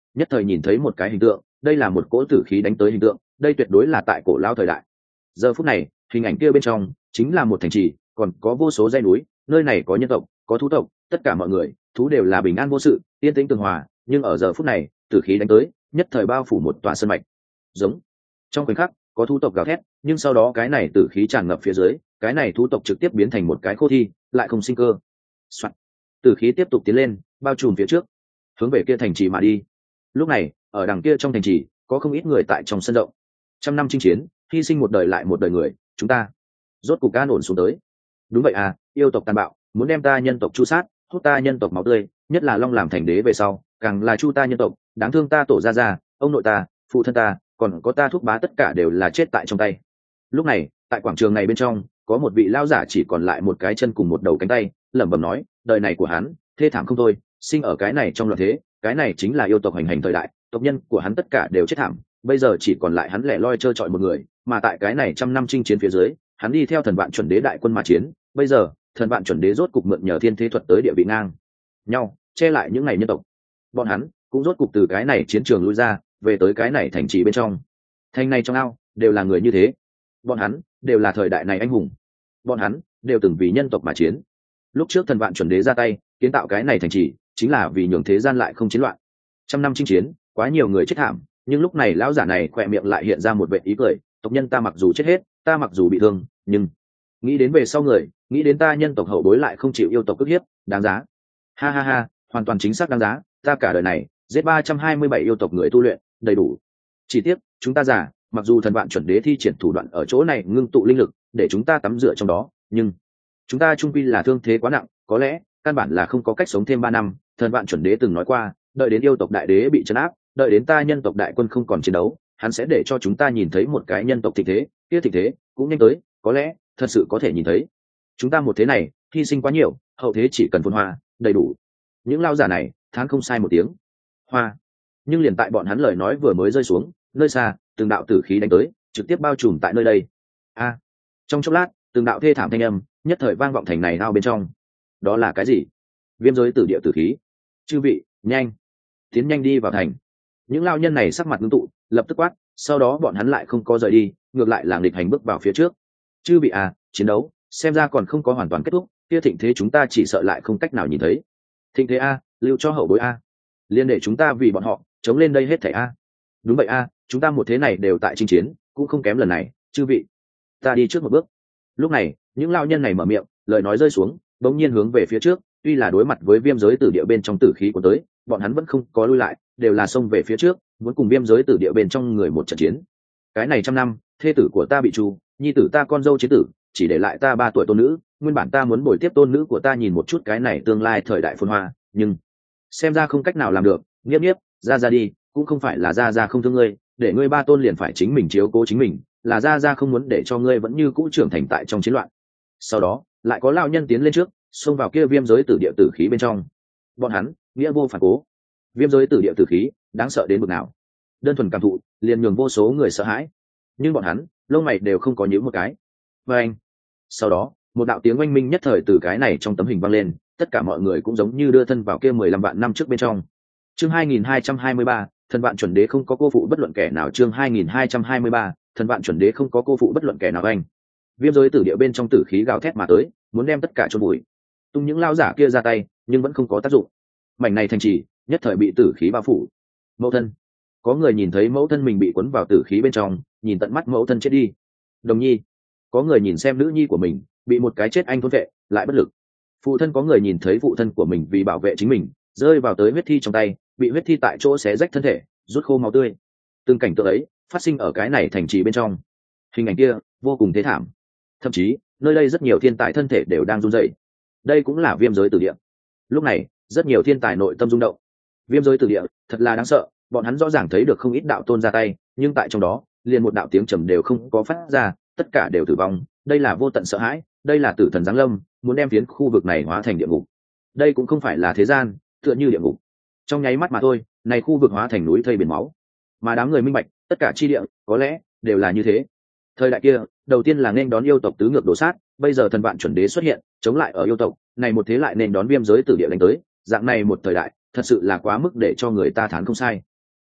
nhất thời nhìn thấy một cái hình tượng, đây là một cỗ tử khí đánh tới hình tượng, đây tuyệt đối là tại cổ lao thời đại. Giờ phút này hình ảnh kia bên trong chính là một thành trì, còn có vô số dãy núi, nơi này có nhân tộc, có thú tộc, tất cả mọi người thú đều là bình an vô sự, yên tĩnh tường hòa. Nhưng ở giờ phút này tử khí đánh tới, nhất thời bao phủ một tòa sơn mạch. Giống. Trong khoảnh khắc có thú tộc gào thét, nhưng sau đó cái này tử khí tràn ngập phía dưới, cái này thú tộc trực tiếp biến thành một cái khô thi, lại không sinh cơ. Soạn. Tử khí tiếp tục tiến lên, bao trùm phía trước, hướng về kia thành trì mà đi. Lúc này ở đằng kia trong thành trì có không ít người tại trong sân rộng. Trăm năm chinh chiến, hy sinh một đời lại một đời người, chúng ta rốt cục an ổn xuống tới. Đúng vậy à, yêu tộc tàn bạo, muốn đem ta nhân tộc chu sát, hút ta nhân tộc máu tươi, nhất là Long làm thành đế về sau, càng là chu ta nhân tộc, đáng thương ta tổ gia gia, ông nội ta, phụ thân ta, còn có ta thúc bá, tất cả đều là chết tại trong tay. Lúc này tại quảng trường này bên trong có một vị lao giả chỉ còn lại một cái chân cùng một đầu cánh tay, lẩm bẩm nói, đời này của hắn thê thảm không thôi, sinh ở cái này trong loạn thế, cái này chính là yêu tộc hành hành thời đại, tộc nhân của hắn tất cả đều chết thảm, bây giờ chỉ còn lại hắn lẻ loi trơ trọi một người, mà tại cái này trăm năm chinh chiến phía dưới, hắn đi theo thần vạn chuẩn đế đại quân mà chiến, bây giờ thần vạn chuẩn đế rốt cục mượn nhờ thiên thế thuật tới địa vị ngang nhau che lại những ngày nhân tộc, bọn hắn cũng rốt cục từ cái này chiến trường lui ra, về tới cái này thành trì bên trong. Thành này trong ao đều là người như thế, bọn hắn đều là thời đại này anh hùng, bọn hắn đều từng vì nhân tộc mà chiến. Lúc trước thần vạn chuẩn đế ra tay kiến tạo cái này thành trì, chính là vì nhường thế gian lại không chiến loạn. Trăm năm chinh chiến, quá nhiều người chết thảm, nhưng lúc này lão giả này khỏe miệng lại hiện ra một vệt ý cười, tộc nhân ta mặc dù chết hết, ta mặc dù bị thương, nhưng nghĩ đến về sau người, nghĩ đến ta nhân tộc hậu bối lại không chịu yêu tộc ức hiếp, đáng giá. Ha ha ha, hoàn toàn chính xác đáng giá, ta cả đời này giết ba trăm hai mươi bảy yêu tộc người tu luyện, đầy đủ. Chỉ tiếc chúng ta giả, mặc dù thần vạn chuẩn đế thi triển thủ đoạn ở chỗ này ngưng tụ linh lực để chúng ta tắm rửa trong đó, nhưng chúng ta trung quy là thương thế quá nặng, có lẽ căn bản là không có cách sống thêm ba năm. Thần vạn chuẩn đế từng nói qua, đợi đến yêu tộc đại đế bị trấn áp, đợi đến ta nhân tộc đại quân không còn chiến đấu, hắn sẽ để cho chúng ta nhìn thấy một cái nhân tộc thịnh thế, kia thịnh thế cũng nhanh tới, có lẽ thật sự có thể nhìn thấy. Chúng ta một thế này hy sinh quá nhiều, hậu thế chỉ cần phồn hoa đầy đủ. Những lao giả này thán không sai một tiếng hoa, nhưng liền tại bọn hắn lời nói vừa mới rơi xuống, nơi xa từng đạo tử khí đánh tới, trực tiếp bao trùm tại nơi đây. A. Trong chốc lát từng đạo thê thảm thanh âm nhất thời vang vọng thành này ao bên trong. Đó là cái gì? Viêm giới tử địa tử khí. Chư vị nhanh tiến nhanh đi vào thành. Những lao nhân này sắc mặt ngưng tụ, lập tức quát, sau đó bọn hắn lại không có rời đi, ngược lại là nghịch hành bước vào phía trước. Chư vị à, chiến đấu xem ra còn không có hoàn toàn kết thúc, kia thịnh thế chúng ta chỉ sợ lại không cách nào nhìn thấy. Thịnh thế a, lưu cho hậu bối a, liên để chúng ta vì bọn họ chống lên đây hết thảy a. Đúng vậy a, chúng ta một thế này đều tại chinh chiến, cũng không kém lần này. Chư vị, ta đi trước một bước. Lúc này những lao nhân này mở miệng, lời nói rơi xuống bỗng nhiên hướng về phía trước, tuy là đối mặt với viêm giới tử địa bên trong tử khí của tới, bọn hắn vẫn không có lui lại, đều là xông về phía trước, muốn cùng viêm giới tử địa bên trong người một trận chiến. Cái này trăm năm thê tử của ta bị tru, nhi tử ta con dâu chế tử, chỉ để lại ta ba tuổi tôn nữ, nguyên bản ta muốn bồi tiếp tôn nữ của ta nhìn một chút cái này tương lai thời đại phồn hoa, nhưng xem ra không cách nào làm được. Nghiếp nghiếp, ra ra đi, cũng không phải là ra ra không thương ngươi, để ngươi ba tôn liền phải chính mình chiếu cố chính mình, là ra ra không muốn để cho ngươi vẫn như cũ trưởng thành tại trong chiến loạn. Sau đó lại có lão nhân tiến lên trước, xông vào kia viêm giới tử địa tử khí bên trong. Bọn hắn nghĩa vô phản cố. Viêm giới tử địa tử khí đáng sợ đến mức nào, đơn thuần cảm thụ liền nhường vô số người sợ hãi, nhưng bọn hắn lông mày đều không có nhíu một cái. Và anh sau đó một đạo tiếng oanh minh nhất thời từ cái này trong tấm hình vang lên, tất cả mọi người cũng giống như đưa thân vào kia mười lăm vạn năm trước bên trong. Chương hai nghìn hai trăm hai mươi ba, thần vạn chuẩn đế không có cô phụ bất luận kẻ nào. Chương hai nghìn hai trăm hai mươi ba, thần vạn chuẩn đế không có cô phụ bất luận kẻ nào. Anh viêm giới tử địa bên trong tử khí gào thét mà tới, muốn đem tất cả chôn bụi. Tung những lao giả kia ra tay, nhưng vẫn không có tác dụng. Mảnh này thành trì nhất thời bị tử khí bao phủ. Mẫu thân, có người nhìn thấy mẫu thân mình bị cuốn vào tử khí bên trong, nhìn tận mắt mẫu thân chết đi. Đồng nhi, có người nhìn xem nữ nhi của mình bị một cái chết anh thôn vệ, lại bất lực. Phụ thân, có người nhìn thấy phụ thân của mình vì bảo vệ chính mình rơi vào tới huyết thi trong tay, bị huyết thi tại chỗ xé rách thân thể, rút khô máu tươi. Từng cảnh tượng ấy phát sinh ở cái này thành trì bên trong. Hình ảnh kia vô cùng thê thảm, thậm chí nơi đây rất nhiều thiên tài thân thể đều đang run rẩy. Đây cũng là viêm giới tử địa. Lúc này rất nhiều thiên tài nội tâm rung động. Viêm giới tử địa thật là đáng sợ, bọn hắn rõ ràng thấy được không ít đạo tôn ra tay, nhưng tại trong đó liền một đạo tiếng trầm đều không có phát ra, tất cả đều tử vong. Đây là vô tận sợ hãi, đây là tử thần giáng lâm, muốn đem phiến khu vực này hóa thành địa ngục. Đây cũng không phải là thế gian, tựa như địa ngục trong nháy mắt mà thôi, này khu vực hóa thành núi thây biển máu. Mà đám người minh bạch, tất cả chi địa có lẽ đều là như thế. Thời đại kia đầu tiên là nên đón yêu tộc tứ ngược đổ sát, bây giờ thần vạn chuẩn đế xuất hiện chống lại ở yêu tộc này một thế, lại nên đón viêm giới tử địa đánh tới. Dạng này một thời đại thật sự là quá mức để cho người ta thán không sai.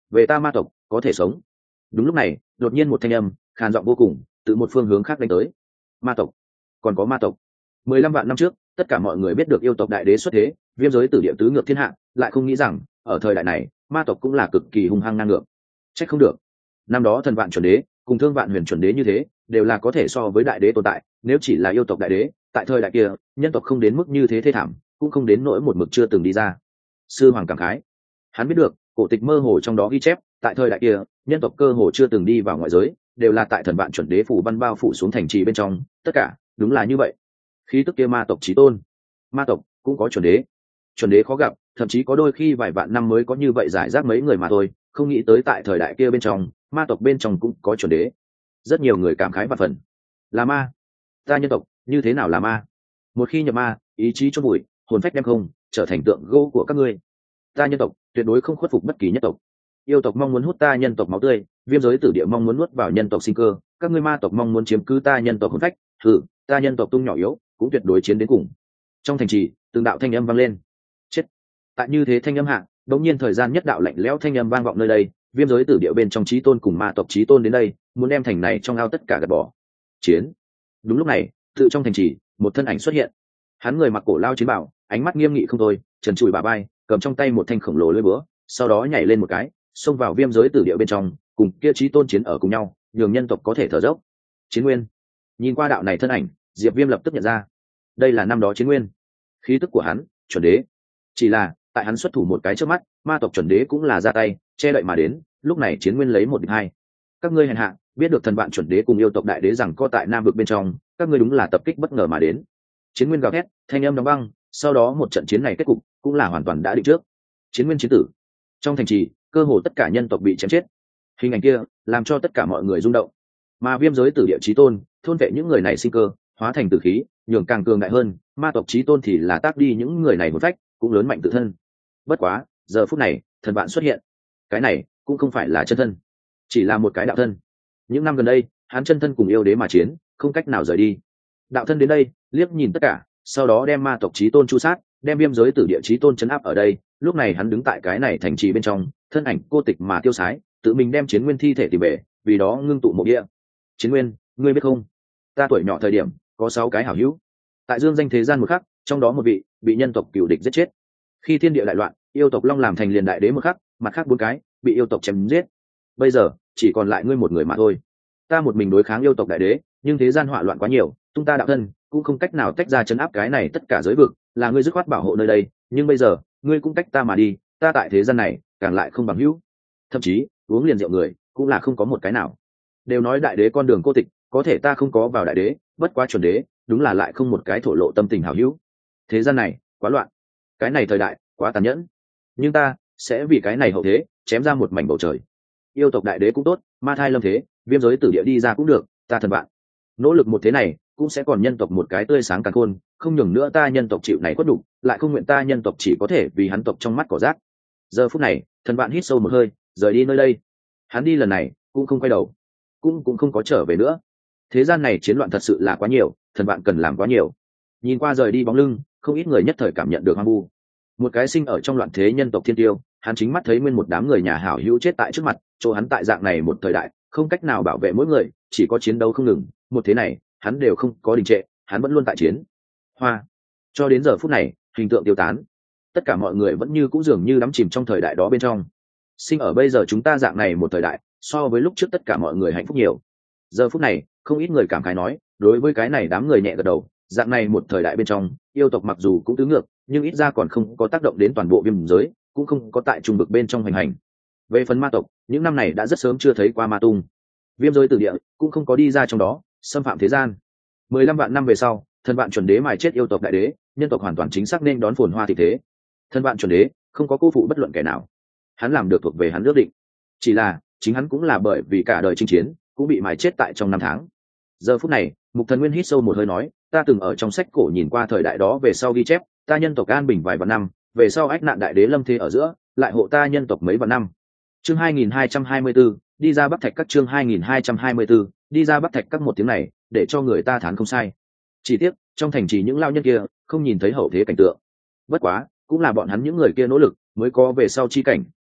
về ta ma tộc có thể sống. Đúng lúc này đột nhiên một thanh âm khàn giọng vô cùng từ một phương hướng khác đánh tới. Ma tộc, còn có ma tộc. Mười lăm vạn năm trước tất cả mọi người biết được yêu tộc đại đế xuất thế, viêm giới tử địa tứ ngược thiên hạ, lại không nghĩ rằng ở thời đại này ma tộc cũng là cực kỳ hung hăng ngang ngược. Trách không được năm đó thần vạn chuẩn đế cùng thương vạn huyền chuẩn đế như thế đều là có thể so với đại đế tồn tại, nếu chỉ là yêu tộc đại đế tại thời đại kia nhân tộc không đến mức như thế thê thảm, cũng không đến nỗi một mực chưa từng đi ra. Sư hoàng cảm khái, hắn biết được cổ tịch mơ hồ trong đó ghi chép tại thời đại kia nhân tộc cơ hồ chưa từng đi vào ngoại giới, đều là tại thần vạn chuẩn đế phủ văn bao phủ xuống thành trì bên trong, tất cả đúng là như vậy. Khí tức kia ma tộc chí tôn, ma tộc cũng có chuẩn đế, chuẩn đế khó gặp, thậm chí có đôi khi vài vạn năm mới có như vậy giải rác mấy người mà thôi, không nghĩ tới tại thời đại kia bên trong ma tộc bên trong cũng có chuẩn đế. Rất nhiều người cảm khái và phần là ma, ta nhân tộc như thế nào là ma? Một khi nhập ma, ý chí chôn bụi, hồn phách đem không, trở thành tượng gỗ của các ngươi. Ta nhân tộc tuyệt đối không khuất phục bất kỳ nhất tộc. Yêu tộc mong muốn hút ta nhân tộc máu tươi, viêm giới tử địa mong muốn nuốt vào nhân tộc sinh cơ, các ngươi ma tộc mong muốn chiếm cứ ta nhân tộc hồn phách, thử ta nhân tộc tung nhỏ yếu cũng tuyệt đối chiến đến cùng. Trong thành trì từng đạo thanh âm vang lên. Chết. Tại như thế thanh âm hạ, đột nhiên thời gian nhất đạo lạnh lẽo thanh âm vang vọng nơi đây, viêm giới tử địa bên trong chí tôn cùng ma tộc chí tôn đến đây, muốn đem thành này trong ao tất cả gạt bỏ. Chiến. Đúng lúc này, tự trong thành trì, một thân ảnh xuất hiện. Hắn người mặc cổ lao chiến bào, ánh mắt nghiêm nghị không thôi, trần trụi bả vai, cầm trong tay một thanh khổng lồ lưỡi búa, sau đó nhảy lên một cái, xông vào viêm giới tử địa bên trong, cùng kia chí tôn chiến ở cùng nhau, nhường nhân tộc có thể thở dốc. Chiến Nguyên. Nhìn qua đạo này thân ảnh, Diệp Viêm lập tức nhận ra, đây là năm đó Chiến Nguyên. Khí tức của hắn, chuẩn đế. Chỉ là, tại hắn xuất thủ một cái trước mắt, ma tộc chuẩn đế cũng là ra tay, che đậy mà đến, lúc này Chiến Nguyên lấy một địch hai. Các ngươi hèn hạ, biết được thần vạn chuẩn đế cùng yêu tộc đại đế rằng co tại nam vực bên trong, các ngươi đúng là tập kích bất ngờ mà đến. Chiến Nguyên gào thét, thanh âm đóng băng, sau đó một trận chiến này kết cục cũng là hoàn toàn đã định trước. Chiến Nguyên chiến tử. Trong thành trì, cơ hồ tất cả nhân tộc bị chém chết. Hình ảnh kia làm cho tất cả mọi người rung động. Mà viêm giới tử địa chí tôn, thôn vệ những người này sinh cơ, hóa thành tử khí, nhường càng cường đại hơn, ma tộc chí tôn thì là tác đi những người này một phách, cũng lớn mạnh tự thân. Bất quá, giờ phút này, thần vạn xuất hiện. Cái này cũng không phải là chân thân, chỉ là một cái đạo thân. Những năm gần đây, hắn chân thân cùng yêu đế mà chiến, không cách nào rời đi. Đạo thân đến đây, liếc nhìn tất cả, sau đó đem ma tộc chí tôn chu sát, đem viêm giới tử địa chí tôn chấn áp ở đây. Lúc này hắn đứng tại cái này thành trì bên trong, thân ảnh cô tịch mà tiêu sái, tự mình đem Chiến Nguyên thi thể tìm về, vì đó ngưng tụ mộ địa. Chiến Nguyên, ngươi biết không, ta tuổi nhỏ thời điểm có sáu cái hảo hữu, tại dương danh thế gian một khắc, trong đó một vị bị nhân tộc cửu địch giết chết. Khi thiên địa đại loạn, yêu tộc long làm thành liền đại đế một khắc, mặt khác bốn cái bị yêu tộc chém giết. Bây giờ chỉ còn lại ngươi một người mà thôi. Ta một mình đối kháng yêu tộc đại đế, nhưng thế gian họa loạn quá nhiều, tung ta đạo thân cũng không cách nào tách ra chấn áp cái này tất cả giới vực, là ngươi dứt khoát bảo hộ nơi đây, nhưng bây giờ ngươi cũng cách ta mà đi, ta tại thế gian này càng lại không bằng hữu, thậm chí uống liền rượu người cũng là không có một cái nào. Đều nói đại đế con đường cô tịch, có thể ta không có vào đại đế, bất quá chuẩn đế, đúng là lại không một cái thổ lộ tâm tình hảo hữu. Thế gian này quá loạn, cái này thời đại quá tàn nhẫn, nhưng ta sẽ vì cái này hậu thế chém ra một mảnh bầu trời. Yêu tộc đại đế cũng tốt, ma thai lâm thế, viêm giới tử địa đi ra cũng được, ta thần bạn nỗ lực một thế này cũng sẽ còn nhân tộc một cái tươi sáng càng khôn, không nhường nữa ta nhân tộc chịu này khuất đục, lại không nguyện ta nhân tộc chỉ có thể vì hắn tộc trong mắt cỏ rác. Giờ phút này, thần bạn hít sâu một hơi, rời đi nơi đây. Hắn đi lần này cũng không quay đầu, cũng cũng không có trở về nữa. Thế gian này chiến loạn thật sự là quá nhiều, thần bạn cần làm quá nhiều. Nhìn qua rời đi bóng lưng, không ít người nhất thời cảm nhận được hoang vu. Một cái sinh ở trong loạn thế nhân tộc thiên tiêu, hắn chính mắt thấy nguyên một đám người nhà hảo hữu chết tại trước mặt, chỗ hắn tại dạng này một thời đại, không cách nào bảo vệ mỗi người, chỉ có chiến đấu không ngừng. Một thế này, hắn đều không có đình trệ, hắn vẫn luôn tại chiến. Hoa. Cho đến giờ phút này, hình tượng tiêu tán, tất cả mọi người vẫn như cũng dường như đắm chìm trong thời đại đó bên trong. Sinh ở bây giờ chúng ta dạng này một thời đại, so với lúc trước tất cả mọi người hạnh phúc nhiều. Giờ phút này, không ít người cảm khái nói, đối với cái này đám người nhẹ gật đầu, dạng này một thời đại bên trong, yêu tộc mặc dù cũng tứ ngược, nhưng ít ra còn không có tác động đến toàn bộ viêm giới, cũng không có tại trung vực bên trong hành hành. Về phần ma tộc, những năm này đã rất sớm chưa thấy qua ma tung. Viêm giới tử địa cũng không có đi ra trong đó, xâm phạm thế gian. Mười lăm vạn năm về sau, thần vạn chuẩn đế mài chết yêu tộc đại đế, nhân tộc hoàn toàn chính xác nên đón phồn hoa thị thế. Thần vạn chuẩn đế không có cô phụ bất luận kẻ nào, hắn làm được thuộc về hắn ước định. Chỉ là chính hắn cũng là bởi vì cả đời chinh chiến cũng bị mài chết tại trong năm tháng. Giờ phút này, Mục Thần Nguyên hít sâu một hơi nói, ta từng ở trong sách cổ nhìn qua thời đại đó về sau ghi chép, ta nhân tộc an bình vài vạn năm, về sau ách nạn đại đế lâm thế ở giữa, lại hộ ta nhân tộc mấy vạn năm. Chương hai nghìn hai trăm hai mươi tư, đi ra Bắc Thạch các. Chương hai nghìn hai trăm hai mươi tư, đi ra Bắc Thạch các. Một tiếng này để cho người ta thán không sai. Chỉ tiếc trong thành trì những lao nhân kia không nhìn thấy hậu thế cảnh tượng. Bất quá cũng là bọn hắn những người kia nỗ lực mới có về sau chi cảnh,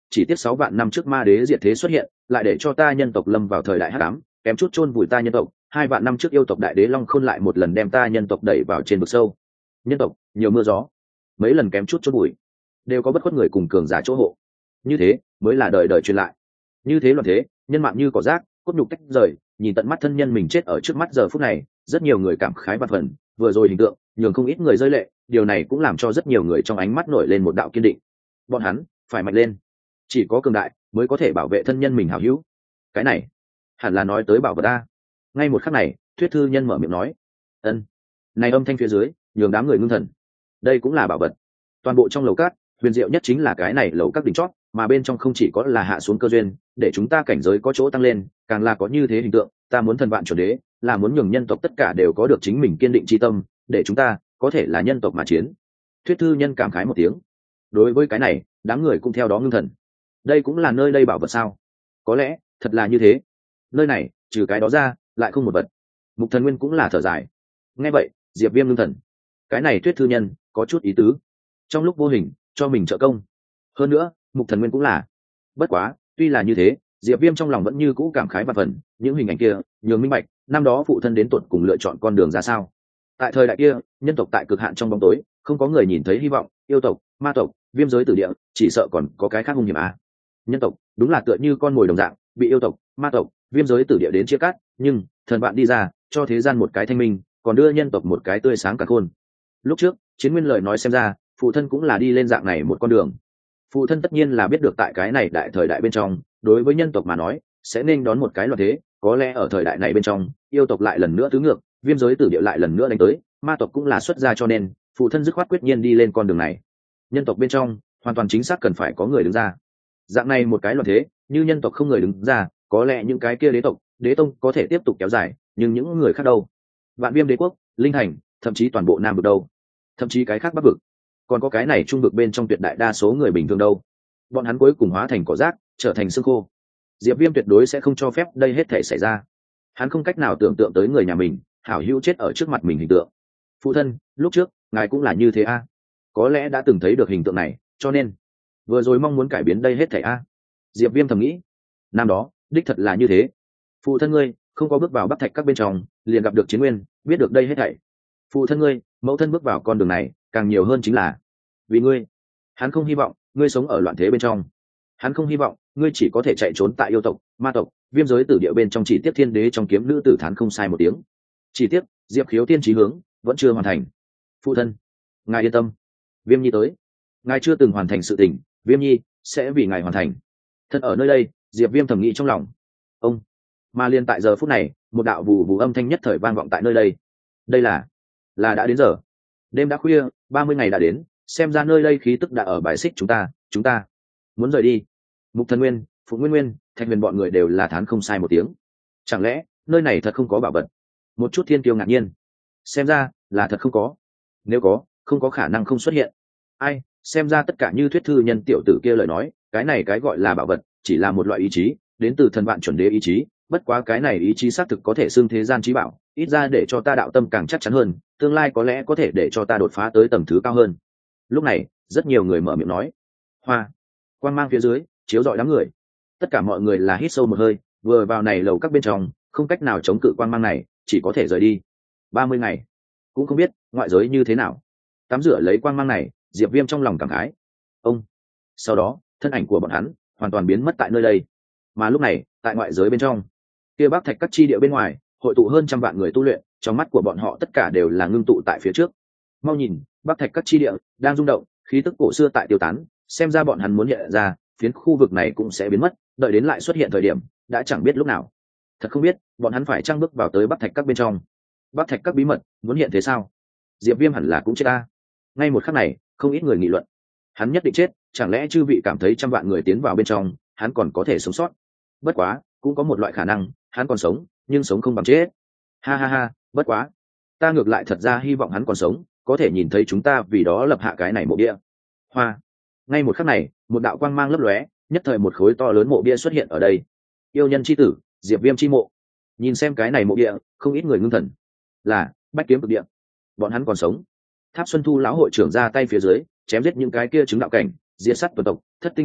chỉ tiếc sáu vạn năm trước ma đế diệt thế xuất hiện, lại để cho ta nhân tộc lâm vào thời đại hắc ám, kém chút chôn vùi ta nhân tộc. Hai vạn năm trước yêu tộc đại đế Long Khôn lại một lần đem ta nhân tộc đẩy vào trên vực sâu. Nhân tộc nhiều mưa gió, mấy lần kém chút chôn vùi, đều có bất khuất người cùng cường giả chỗ hộ. Như thế mới là đời đời truyền lại. Như thế loạn thế, nhân mạng như cỏ rác, cốt nhục tách rời, nhìn tận mắt thân nhân mình chết ở trước mắt giờ phút này, rất nhiều người cảm khái vạn phần, vừa rồi hình tượng, nhường không ít người rơi lệ, điều này cũng làm cho rất nhiều người trong ánh mắt nổi lên một đạo kiên định. Bọn hắn phải mạnh lên, chỉ có cường đại mới có thể bảo vệ thân nhân mình hảo hữu. Cái này hẳn là nói tới bảo vật ta. Ngay một khắc này, thuyết thư nhân mở miệng nói, ân, này âm thanh phía dưới nhường đám người ngưng thần. Đây cũng là bảo vật. Toàn bộ trong lầu cát, huyền diệu nhất chính là cái này lầu các đỉnh chót, mà bên trong không chỉ có là hạ xuống cơ duyên, để chúng ta cảnh giới có chỗ tăng lên, càng là có như thế hình tượng. Ta muốn thần vạn chuẩn đế, là muốn nhường nhân tộc tất cả đều có được chính mình kiên định chi tâm, để chúng ta có thể là nhân tộc mà chiến. Thuyết thư nhân cảm khái một tiếng. Đối với cái này, đám người cũng theo đó ngưng thần. Đây cũng là nơi đây bảo vật sao? Có lẽ thật là như thế. Nơi này trừ cái đó ra lại không một vật. Mục Thần Nguyên cũng là thở dài. Nghe vậy, Diệp Viêm ngưng thần. Cái này Thuyết thư nhân có chút ý tứ, trong lúc vô hình cho mình trợ công. Hơn nữa, Mục Thần Nguyên cũng là. Bất quá, tuy là như thế, Diệp Viêm trong lòng vẫn như cũ cảm khái và phần, những hình ảnh kia nhường minh bạch, năm đó phụ thân đến tuột cùng lựa chọn con đường ra sao. Tại thời đại kia, nhân tộc tại cực hạn trong bóng tối, không có người nhìn thấy hy vọng, yêu tộc, ma tộc, viêm giới tử địa, chỉ sợ còn có cái khác hung hiểm à. Nhân tộc đúng là tựa như con mồi đồng dạng, bị yêu tộc, ma tộc, viêm giới tử địa đến chia cắt, nhưng thần bạn đi ra, cho thế gian một cái thanh minh, còn đưa nhân tộc một cái tươi sáng cả khôn. Lúc trước, Chiến Nguyên lời nói xem ra, phụ thân cũng là đi lên dạng này một con đường. Phụ thân tất nhiên là biết được tại cái này đại thời đại bên trong, đối với nhân tộc mà nói, sẽ nên đón một cái loạn thế, có lẽ ở thời đại này bên trong, yêu tộc lại lần nữa tứ ngược, viêm giới tử địa lại lần nữa đánh tới, ma tộc cũng là xuất gia, cho nên phụ thân dứt khoát quyết nhiên đi lên con đường này. Nhân tộc bên trong, hoàn toàn chính xác cần phải có người đứng ra. Dạng này một cái loạn thế, như nhân tộc không người đứng ra, có lẽ những cái kia đế tộc, đế tông có thể tiếp tục kéo dài, nhưng những người khác đâu? Vạn Viêm đế quốc, Linh Thành, thậm chí toàn bộ Nam vực đâu? Thậm chí cái khác Bắc vực, còn có cái này Trung vực bên trong tuyệt đại đa số người bình thường đâu? Bọn hắn cuối cùng hóa thành cỏ rác, trở thành xương khô. Diệp Viêm tuyệt đối sẽ không cho phép đây hết thể xảy ra. Hắn không cách nào tưởng tượng tới người nhà mình, hảo hữu chết ở trước mặt mình hình tượng. Phụ thân, lúc trước ngài cũng là như thế a à? Có lẽ đã từng thấy được hình tượng này, cho nên vừa rồi mong muốn cải biến đây hết thảy a à? Diệp Viêm thầm nghĩ, năm đó đích thật là như thế. Phụ thân ngươi không có bước vào Bắc Thạch các bên trong, liền gặp được Chiến Nguyên, biết được đây hết thảy. Phụ thân ngươi, mẫu thân bước vào con đường này, càng nhiều hơn chính là vì ngươi. Hắn không hy vọng ngươi sống ở loạn thế bên trong. Hắn không hy vọng ngươi chỉ có thể chạy trốn tại yêu tộc, ma tộc, viêm giới tử địa bên trong. Chỉ tiếc thiên đế trong kiếm nữ tử thán không sai một tiếng. Chỉ tiếc Diệp Khiếu tiên chí hướng vẫn chưa hoàn thành. Phụ thân, ngài yên tâm, Viêm Nhi tới. Ngài chưa từng hoàn thành sự tình, Viêm Nhi sẽ vì ngài hoàn thành. Thân ở nơi đây, Diệp Viêm thầm nghĩ trong lòng. Ông, mà liền tại giờ phút này, một đạo vù vù âm thanh nhất thời vang vọng tại nơi đây. Đây là là đã đến giờ. Đêm đã khuya, ba mươi ngày đã đến, xem ra nơi đây khí tức đã ở bài xích chúng ta, chúng ta muốn rời đi. Mục Thần Nguyên, Phụ Nguyên Nguyên, Thạch Huyền bọn người đều là thán không sai một tiếng. Chẳng lẽ nơi này thật không có bảo vật? Một chút thiên kiêu ngạc nhiên. Xem ra là thật không có. Nếu có, không có khả năng không xuất hiện. Ai, xem ra tất cả như thuyết thư nhân tiểu tử kia lời nói, cái này cái gọi là bảo vật chỉ là một loại ý chí, đến từ thần vạn chuẩn đế ý chí. Bất quá cái này ý chí xác thực có thể xưng thế gian chí bảo, ít ra để cho ta đạo tâm càng chắc chắn hơn, tương lai có lẽ có thể để cho ta đột phá tới tầng thứ cao hơn. Lúc này, rất nhiều người mở miệng nói. Hoa, quang mang phía dưới chiếu rọi đám người. Tất cả mọi người là hít sâu một hơi, vừa vào này lầu các bên trong, không cách nào chống cự quang mang này, chỉ có thể rời đi. Ba mươi ngày, cũng không biết ngoại giới như thế nào. Tắm rửa lấy quang mang này, Diệp Viêm trong lòng cảm khái. Ông, sau đó, thân ảnh của bọn hắn hoàn toàn biến mất tại nơi đây. Mà lúc này, tại ngoại giới bên trong, kia Bắc Thạch các chi địa bên ngoài, hội tụ hơn trăm vạn người tu luyện, trong mắt của bọn họ tất cả đều là ngưng tụ tại phía trước. Mau nhìn, Bắc Thạch các chi địa đang rung động, khí tức cổ xưa tại tiêu tán, xem ra bọn hắn muốn hiện ra, phiến khu vực này cũng sẽ biến mất, đợi đến lại xuất hiện thời điểm, đã chẳng biết lúc nào. Thật không biết, bọn hắn phải trang bước vào tới Bắc Thạch các bên trong. Bắc Thạch các bí mật muốn hiện thế sao? Diệp Viêm hẳn là cũng chết ta. Ngay một khắc này, không ít người nghị luận. Hắn nhất định chết, chẳng lẽ chư vị cảm thấy trăm vạn người tiến vào bên trong, hắn còn có thể sống sót? Bất quá, cũng có một loại khả năng, hắn còn sống, nhưng sống không bằng chết. Ha ha ha, bất quá, ta ngược lại thật ra hy vọng hắn còn sống, có thể nhìn thấy chúng ta vì đó lập hạ cái này mộ bia. Hoa. Ngay một khắc này, một đạo quang mang lấp lóe, nhất thời một khối to lớn mộ bia xuất hiện ở đây. Yêu nhân chi tử, Diệp Viêm chi mộ. Nhìn xem cái này mộ bia, không ít người ngưng thần. Là Bách Kiếm Cực Địa. Bọn hắn còn sống. Tháp Xuân Thu lão hội trưởng ra tay phía dưới, chém giết những cái kia chứng đạo cảnh, diệt sát tuần tộc, thất tinh đường,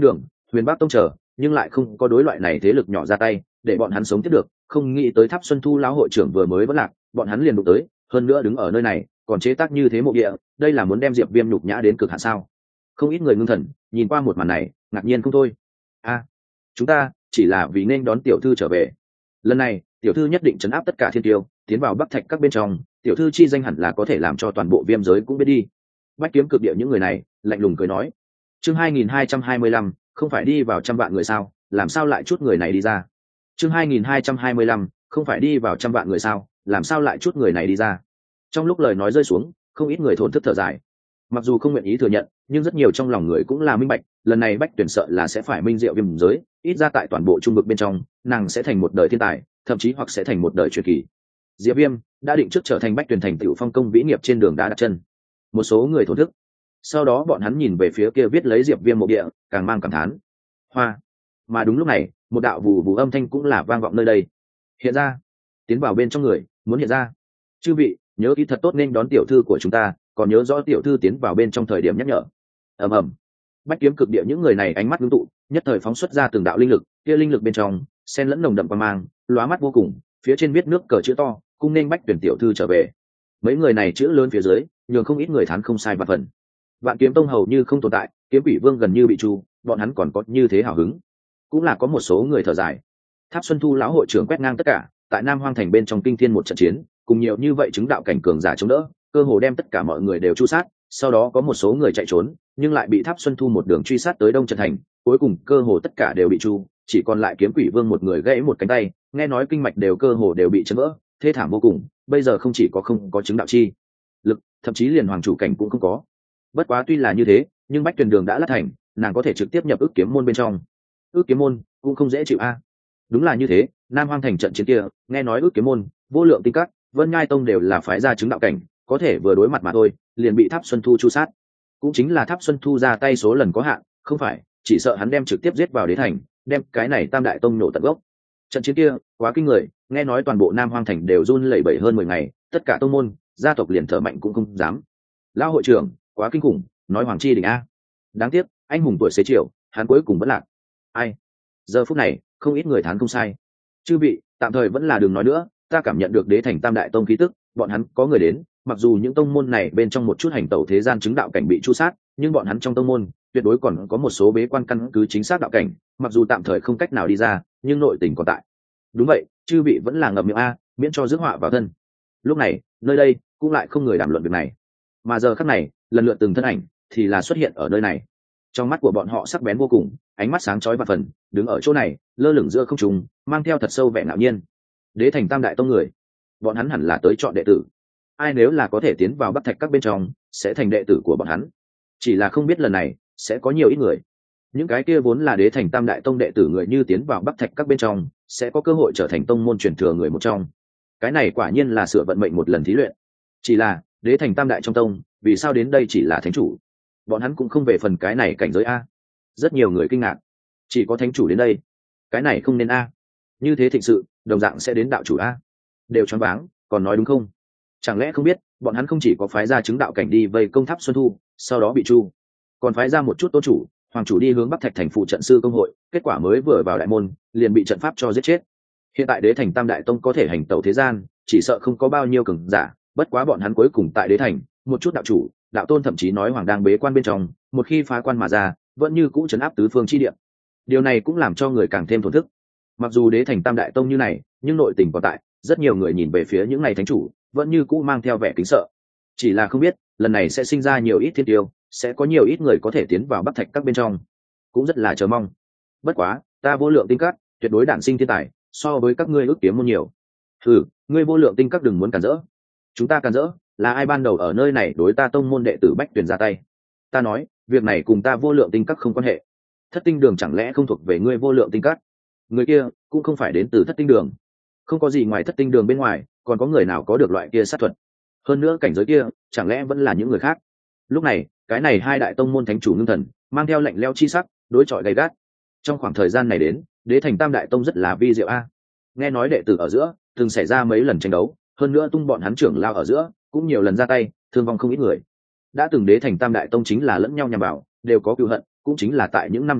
Huyền Bắc tông chờ nhưng lại không có đối loại này thế lực nhỏ ra tay để bọn hắn sống tiếp được. Không nghĩ tới Tháp Xuân Thu lão hội trưởng vừa mới vẫn lạc, bọn hắn liền đụng tới, hơn nữa đứng ở nơi này còn chế tác như thế mộ địa, đây là muốn đem Diệp Viêm nhục nhã đến cực hạn sao? Không ít người ngưng thần nhìn qua một màn này ngạc nhiên không thôi. A, chúng ta chỉ là vì nên đón tiểu thư trở về, lần này tiểu thư nhất định trấn áp tất cả thiên tiêu, tiến vào Bắc Thạch các bên trong, tiểu thư chi danh hẳn là có thể làm cho toàn bộ viêm giới cũng biết đi. Bách Kiếm Cực Địa những người này lạnh lùng cười nói. Chương hai nghìn hai trăm hai mươi lăm, không phải đi vào trăm vạn người sao, làm sao lại chút người này đi ra? Chương hai nghìn hai trăm hai mươi lăm, không phải đi vào trăm vạn người sao, làm sao lại chút người này đi ra? Trong lúc lời nói rơi xuống, không ít người thổn thức thở dài. Mặc dù không nguyện ý thừa nhận, nhưng rất nhiều trong lòng người cũng là minh bạch, lần này Bách Tuyển sợ là sẽ phải minh diệu viêm giới, ít ra tại toàn bộ trung vực bên trong, nàng sẽ thành một đời thiên tài, thậm chí hoặc sẽ thành một đời truyền kỳ. Diệp Viêm đã định trước trở thành Bách Tuyển thành tựu phong công vĩ nghiệp trên đường đã đặt chân. Một số người thổn thức. Sau đó bọn hắn nhìn về phía kia viết lấy Diệp Viêm mộ địa, càng mang cảm thán. Hoa. Mà đúng lúc này, một đạo vù vù âm thanh cũng là vang vọng nơi đây. Hiện ra, tiến vào bên trong người, muốn hiện ra. Chư vị, nhớ kỹ thật tốt nên đón tiểu thư của chúng ta, còn nhớ rõ tiểu thư tiến vào bên trong thời điểm nhắc nhở. Ầm ầm. Bách Kiếm Cực Địa những người này ánh mắt ngưng tụ, nhất thời phóng xuất ra từng đạo linh lực, kia linh lực bên trong xen lẫn nồng đậm quang mang, lóa mắt vô cùng, phía trên viết nước cờ chữ to, cung nên Bách Tuyển tiểu thư trở về. Mấy người này chữ lớn phía dưới, nhường không ít người thán không sai vạn phần. Vạn Kiếm Tông hầu như không tồn tại, Kiếm Quỷ Vương gần như bị tru, bọn hắn còn có như thế hào hứng. Cũng là có một số người thở dài. Tháp Xuân Thu lão hội trưởng quét ngang tất cả, tại Nam Hoang thành bên trong kinh thiên một trận chiến, cùng nhiều như vậy chứng đạo cảnh cường giả chống đỡ, cơ hồ đem tất cả mọi người đều chu sát, sau đó có một số người chạy trốn, nhưng lại bị Tháp Xuân Thu một đường truy sát tới Đông Trận thành, cuối cùng cơ hồ tất cả đều bị tru, chỉ còn lại Kiếm Quỷ Vương một người gãy một cánh tay, nghe nói kinh mạch đều cơ hồ đều bị chấn vỡ, thê thảm vô cùng, bây giờ không chỉ có không có chứng đạo chi lực, thậm chí liền hoàng chủ cảnh cũng không có. Bất quá tuy là như thế, nhưng Bách Tuyền đường đã lát thành, nàng có thể trực tiếp nhập ước kiếm môn bên trong. Ước kiếm môn cũng không dễ chịu a. Đúng là như thế, Nam Hoang thành trận chiến kia, nghe nói ước kiếm môn, vô lượng tinh các, Vân Nhai tông đều là phái ra chứng đạo cảnh, có thể vừa đối mặt mà thôi, liền bị Tháp Xuân Thu chu sát. Cũng chính là Tháp Xuân Thu ra tay số lần có hạn, không phải, chỉ sợ hắn đem trực tiếp giết vào đế thành, đem cái này Tam đại tông nổ tận gốc. Trận chiến kia, quá kinh người, nghe nói toàn bộ Nam Hoang thành đều run lẩy bẩy hơn mười ngày, tất cả tông môn, gia tộc liền thở mạnh cũng không dám. Lão hội trưởng, quá kinh khủng, nói hoàng chi đỉnh a. Đáng tiếc, anh hùng tuổi xế chiều, hắn cuối cùng vẫn lạc. Ai? Giờ phút này, không ít người thán không sai. Chư vị, tạm thời vẫn là đừng nói nữa, ta cảm nhận được đế thành Tam đại tông khí tức, bọn hắn có người đến, mặc dù những tông môn này bên trong một chút hành tẩu thế gian chứng đạo cảnh bị chu sát, nhưng bọn hắn trong tông môn tuyệt đối còn có một số bế quan căn cứ chính xác đạo cảnh, mặc dù tạm thời không cách nào đi ra, nhưng nội tình còn tại. Đúng vậy, chư vị vẫn là ngậm miệng a, miễn cho rước họa vào thân. Lúc này, nơi đây cũng lại không người đàm luận việc này, mà giờ khắc này, lần lượt từng thân ảnh thì là xuất hiện ở nơi này. Trong mắt của bọn họ sắc bén vô cùng, ánh mắt sáng chói và phần, đứng ở chỗ này, lơ lửng giữa không trung, mang theo thật sâu vẻ ngạo nhiên. Đế thành Tam đại tông người, bọn hắn hẳn là tới chọn đệ tử. Ai nếu là có thể tiến vào Bắc Thạch các bên trong, sẽ thành đệ tử của bọn hắn. Chỉ là không biết lần này sẽ có nhiều ít người. Những cái kia vốn là đế thành Tam đại tông đệ tử người như tiến vào Bắc Thạch các bên trong, sẽ có cơ hội trở thành tông môn truyền thừa người một trong. Cái này quả nhiên là sửa vận mệnh một lần thí luyện. Chỉ là đế thành Tam đại trong tông, vì sao đến đây chỉ là thánh chủ? Bọn hắn cũng không về phần cái này cảnh giới a. Rất nhiều người kinh ngạc, chỉ có thánh chủ đến đây, cái này không nên a. Như thế thịnh sự, đồng dạng sẽ đến đạo chủ a. Đều choáng váng, còn nói đúng không? Chẳng lẽ không biết, bọn hắn không chỉ có phái ra chứng đạo cảnh đi vây công Tháp Xuân Thu, sau đó bị chu, còn phái ra một chút tôn chủ, hoàng chủ đi hướng Bắc Thạch thành phụ trận sư công hội, kết quả mới vừa vào đại môn, liền bị trận pháp cho giết chết. Hiện tại đế thành Tam đại tông có thể hành tẩu thế gian, chỉ sợ không có bao nhiêu cường giả, bất quá bọn hắn cuối cùng tại đế thành, một chút đạo chủ, đạo tôn thậm chí nói hoàng đang bế quan bên trong, một khi phá quan mà ra, vẫn như cũ trấn áp tứ phương chi địa. Điều này cũng làm cho người càng thêm thổn thức. Mặc dù đế thành Tam đại tông như này, nhưng nội tình còn tại, rất nhiều người nhìn về phía những này thánh chủ, vẫn như cũ mang theo vẻ kính sợ. Chỉ là không biết, lần này sẽ sinh ra nhiều ít thiên tiêu, sẽ có nhiều ít người có thể tiến vào Bắc Thạch các bên trong, cũng rất là chờ mong. Bất quá, ta vô lượng tinh các, tuyệt đối đản sinh thiên tài, so với các ngươi ước kiếm môn nhiều. Thử, ngươi vô lượng tinh các đừng muốn cản rỡ. Chúng ta cản rỡ, là ai ban đầu ở nơi này đối ta tông môn đệ tử Bách Tuyền ra tay? Ta nói, việc này cùng ta vô lượng tinh các không quan hệ. Thất tinh đường chẳng lẽ không thuộc về ngươi vô lượng tinh các? Người kia cũng không phải đến từ thất tinh đường. Không có gì ngoài thất tinh đường bên ngoài, còn có người nào có được loại kia sát thuật? Hơn nữa cảnh giới kia, chẳng lẽ vẫn là những người khác? Lúc này, cái này hai đại tông môn thánh chủ ngưng thần, mang theo lệnh leo chi sắc, đối chọi gay gắt. Trong khoảng thời gian này đến, đế thành Tam đại tông rất là vi diệu a. Nghe nói đệ tử ở giữa, từng xảy ra mấy lần tranh đấu, hơn nữa tung bọn hắn trưởng lao ở giữa, cũng nhiều lần ra tay, thương vong không ít người. Đã từng đế thành Tam đại tông chính là lẫn nhau nhằm vào, đều có cừu hận, cũng chính là tại những năm gần đây,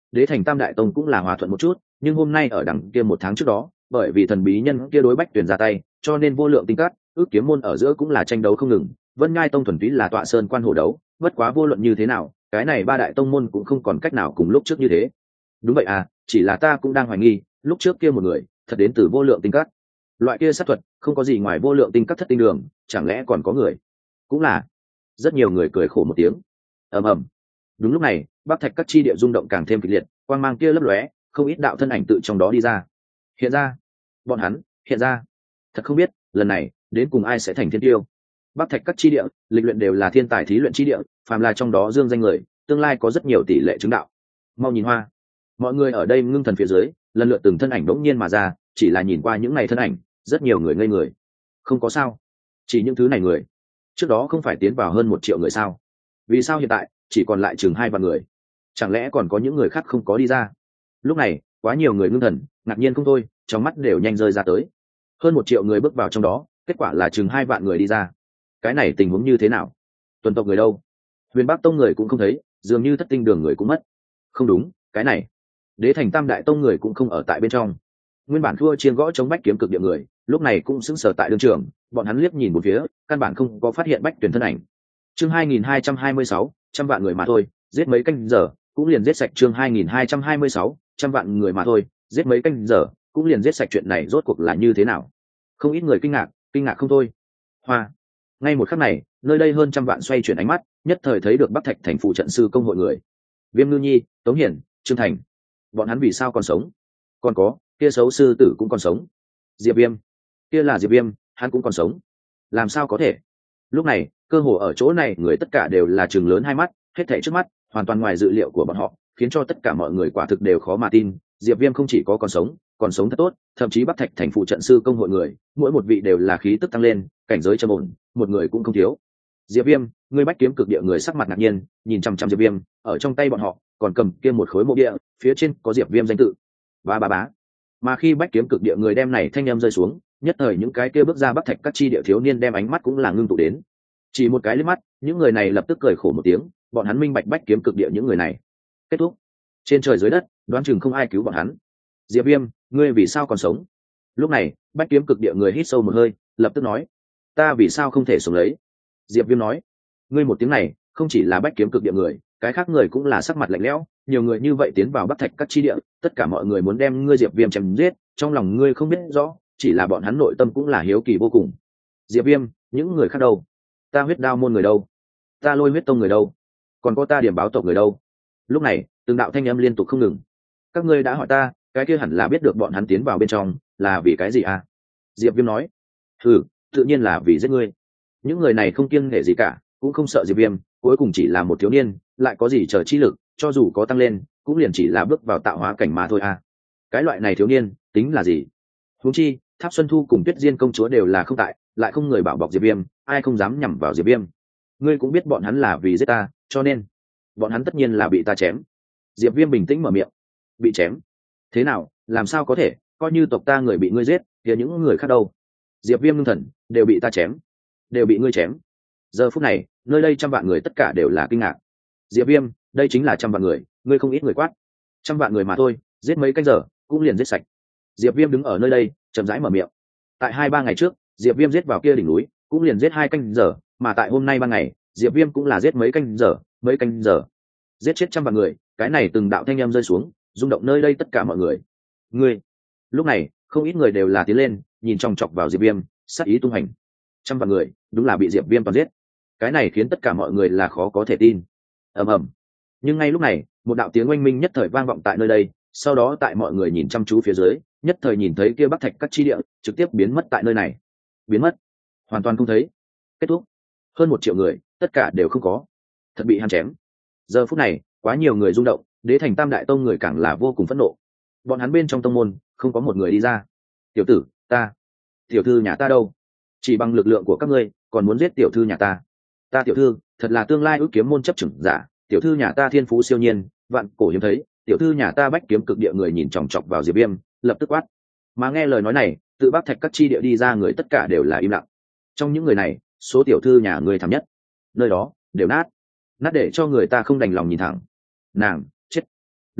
đế thành tam đại tông cũng là hòa thuận một chút, nhưng hôm nay ở đằng kia một tháng trước đó, bởi vì thần bí nhân kia đối Bách Tuyển ra tay, cho nên vô lượng tinh cát, ước kiếm môn ở giữa cũng là tranh đấu không ngừng. Vân Ngai tông thuần túy là tọa sơn quan hổ đấu, bất quá vô luận như thế nào, cái này ba đại tông môn cũng không còn cách nào cùng lúc trước như thế. Đúng vậy à, chỉ là ta cũng đang hoài nghi, lúc trước kia một người, thật đến từ vô lượng tinh cát. Loại kia sát thuật, không có gì ngoài vô lượng tinh cát thất tinh đường, chẳng lẽ còn có người? Cũng là. Rất nhiều người cười khổ một tiếng. Ầm ầm. Đúng lúc này, Bắc Thạch các chi địa rung động càng thêm kịch liệt, quang mang kia lấp lóe, không ít đạo thân ảnh tự trong đó đi ra. Hiện ra, bọn hắn, hiện ra. Thật không biết, lần này, đến cùng ai sẽ thành thiên tiêu. Bắc Thạch các chi địa, lịch luyện đều là thiên tài thí luyện chi địa, phàm là trong đó dương danh người, tương lai có rất nhiều tỷ lệ chứng đạo. Mau nhìn hoa. Mọi người ở đây ngưng thần phía dưới, lần lượt từng thân ảnh đống nhiên mà ra, chỉ là nhìn qua những này thân ảnh, rất nhiều người ngây người. Không có sao, chỉ những thứ này người. Trước đó không phải tiến vào hơn một triệu người sao? Vì sao hiện tại chỉ còn lại chừng hai vạn người? Chẳng lẽ còn có những người khác không có đi ra? Lúc này, quá nhiều người ngưng thần, ngạc nhiên không thôi, trong mắt đều nhanh rơi ra tới. Hơn một triệu người bước vào trong đó, kết quả là chừng hai vạn người đi ra. Cái này tình huống như thế nào? Tuần tộc người đâu? Huyền Bắc tông người cũng không thấy, dường như thất tinh đường người cũng mất. Không đúng, cái này, đế thành tam đại tông người cũng không ở tại bên trong. Nguyên bản thua chiên gõ chống bách kiếm cực địa người, lúc này cũng sững sờ tại đường trường, bọn hắn liếc nhìn một phía, căn bản không có phát hiện bách tuyển thân ảnh. Chương hai nghìn hai trăm hai mươi sáu, trăm vạn người mà thôi, giết mấy canh giờ, cũng liền giết sạch. Chương hai nghìn hai trăm hai mươi sáu, trăm vạn người mà thôi, giết mấy canh giờ, cũng liền giết sạch. Chuyện này rốt cuộc là như thế nào? Không ít người kinh ngạc, kinh ngạc không thôi. Hoa. Ngay một khắc này, nơi đây hơn trăm vạn xoay chuyển ánh mắt, nhất thời thấy được Bắc Thạch thành phụ trận sư công hội người. Viêm Ngư Nhi, Tống Hiển, Trương Thành. Bọn hắn vì sao còn sống? Còn có, kia xấu sư tử cũng còn sống. Diệp Viêm, kia là Diệp Viêm, hắn cũng còn sống. Làm sao có thể? Lúc này, cơ hồ ở chỗ này người tất cả đều là trừng lớn hai mắt, hết thảy trước mắt, hoàn toàn ngoài dự liệu của bọn họ, khiến cho tất cả mọi người quả thực đều khó mà tin. Diệp Viêm không chỉ có còn sống, còn sống thật tốt, thậm chí Bắc Thạch thành phụ trận sư công hội người, mỗi một vị đều là khí tức tăng lên, cảnh giới trầm ổn, một người cũng không thiếu. Diệp Viêm, người bách kiếm cực địa người sắc mặt ngạc nhiên, nhìn chằm chằm Diệp Viêm, ở trong tay bọn họ còn cầm kia một khối mộ địa, phía trên có Diệp Viêm danh tự. Ba ba bá. Mà khi bách kiếm cực địa người đem này thanh âm rơi xuống, nhất thời những cái kia bước ra Bắc Thạch các chi địa thiếu niên đem ánh mắt cũng là ngưng tụ đến. Chỉ một cái liếc mắt, những người này lập tức cười khổ một tiếng, bọn hắn minh bạch bách kiếm cực địa những người này. Kết thúc. Trên trời dưới đất, đoán chừng không ai cứu bọn hắn. Diệp Viêm, ngươi vì sao còn sống? Lúc này, bách kiếm cực địa người hít sâu một hơi, lập tức nói, ta vì sao không thể sống lấy? Diệp Viêm nói, ngươi một tiếng này, không chỉ là bách kiếm cực địa người, cái khác người cũng là sắc mặt lạnh lẽo, nhiều người như vậy tiến vào Bắc Thạch các chi địa, tất cả mọi người muốn đem ngươi Diệp Viêm chém giết, trong lòng ngươi không biết rõ, chỉ là bọn hắn nội tâm cũng là hiếu kỳ vô cùng. Diệp Viêm, những người khác đâu? Ta huyết đao môn người đâu? Ta lôi huyết tông người đâu? Còn có ta điểm báo tộc người đâu? Lúc này, từng đạo thanh âm liên tục không ngừng. Các ngươi đã hỏi ta, cái kia hẳn là biết được bọn hắn tiến vào bên trong là vì cái gì à? Diệp Viêm nói, ừ, tự nhiên là vì giết ngươi. Những người này không kiêng nể gì cả, cũng không sợ Diệp Viêm, cuối cùng chỉ là một thiếu niên, lại có gì chờ chi lực, cho dù có tăng lên, cũng liền chỉ là bước vào tạo hóa cảnh mà thôi à. Cái loại này thiếu niên, tính là gì? Huống chi, Tháp Xuân Thu cùng Tuyết Diên công chúa đều là không tại, lại không người bảo bọc Diệp Viêm, ai không dám nhằm vào Diệp Viêm. Ngươi cũng biết bọn hắn là vì giết ta, cho nên bọn hắn tất nhiên là bị ta chém. Diệp Viêm bình tĩnh mở miệng. Bị chém? Thế nào, làm sao có thể, coi như tộc ta người bị ngươi giết, thì những người khác đâu? Diệp Viêm ngưng thần, đều bị ta chém, đều bị ngươi chém. Giờ phút này, nơi đây trăm vạn người tất cả đều là kinh ngạc. Diệp Viêm, đây chính là trăm vạn người, ngươi không ít người quát. Trăm vạn người mà thôi, giết mấy canh giờ, cũng liền giết sạch. Diệp Viêm đứng ở nơi đây, chậm rãi mở miệng. Tại hai ba ngày trước, Diệp Viêm giết vào kia đỉnh núi, cũng liền giết hai canh giờ, mà tại hôm nay ban ngày, Diệp Viêm cũng là giết mấy canh giờ, mấy canh giờ, giết chết trăm vạn người. Cái này từng đạo thanh âm rơi xuống, rung động nơi đây tất cả mọi người. Ngươi. Lúc này, không ít người đều là tiến lên, nhìn chòng chọc vào Diệp Viêm, sát ý tung hành. Trăm vạn người, đúng là bị Diệp Viêm toàn giết. Cái này khiến tất cả mọi người là khó có thể tin. Ầm ầm. Nhưng ngay lúc này, một đạo tiếng oanh minh nhất thời vang vọng tại nơi đây, sau đó tại mọi người nhìn chăm chú phía dưới, nhất thời nhìn thấy kia Bắc Thạch các chi địa trực tiếp biến mất tại nơi này. Biến mất, hoàn toàn không thấy. Kết thúc. Hơn một triệu người, tất cả đều không có. Thật bị hắn chém. Giờ phút này, quá nhiều người rung động, đế thành tam đại tông người càng là vô cùng phẫn nộ. Bọn hắn bên trong tông môn, không có một người đi ra. Tiểu tử, ta, tiểu thư nhà ta đâu? Chỉ bằng lực lượng của các ngươi, còn muốn giết tiểu thư nhà ta? Ta tiểu thư, thật là tương lai ước kiếm môn chấp chừng giả, tiểu thư nhà ta thiên phú siêu nhiên, vạn cổ hiếm thấy, tiểu thư nhà ta bách kiếm cực địa người nhìn chòng chọc vào Diệp Viêm, lập tức quát. Mà nghe lời nói này, tự Bắc Thạch các chi địa đi ra người tất cả đều là im lặng. Trong những người này, số tiểu thư nhà người thảm nhất, nơi đó đều nát, nát để cho người ta không đành lòng nhìn thẳng. Nàng chết. Lúc này,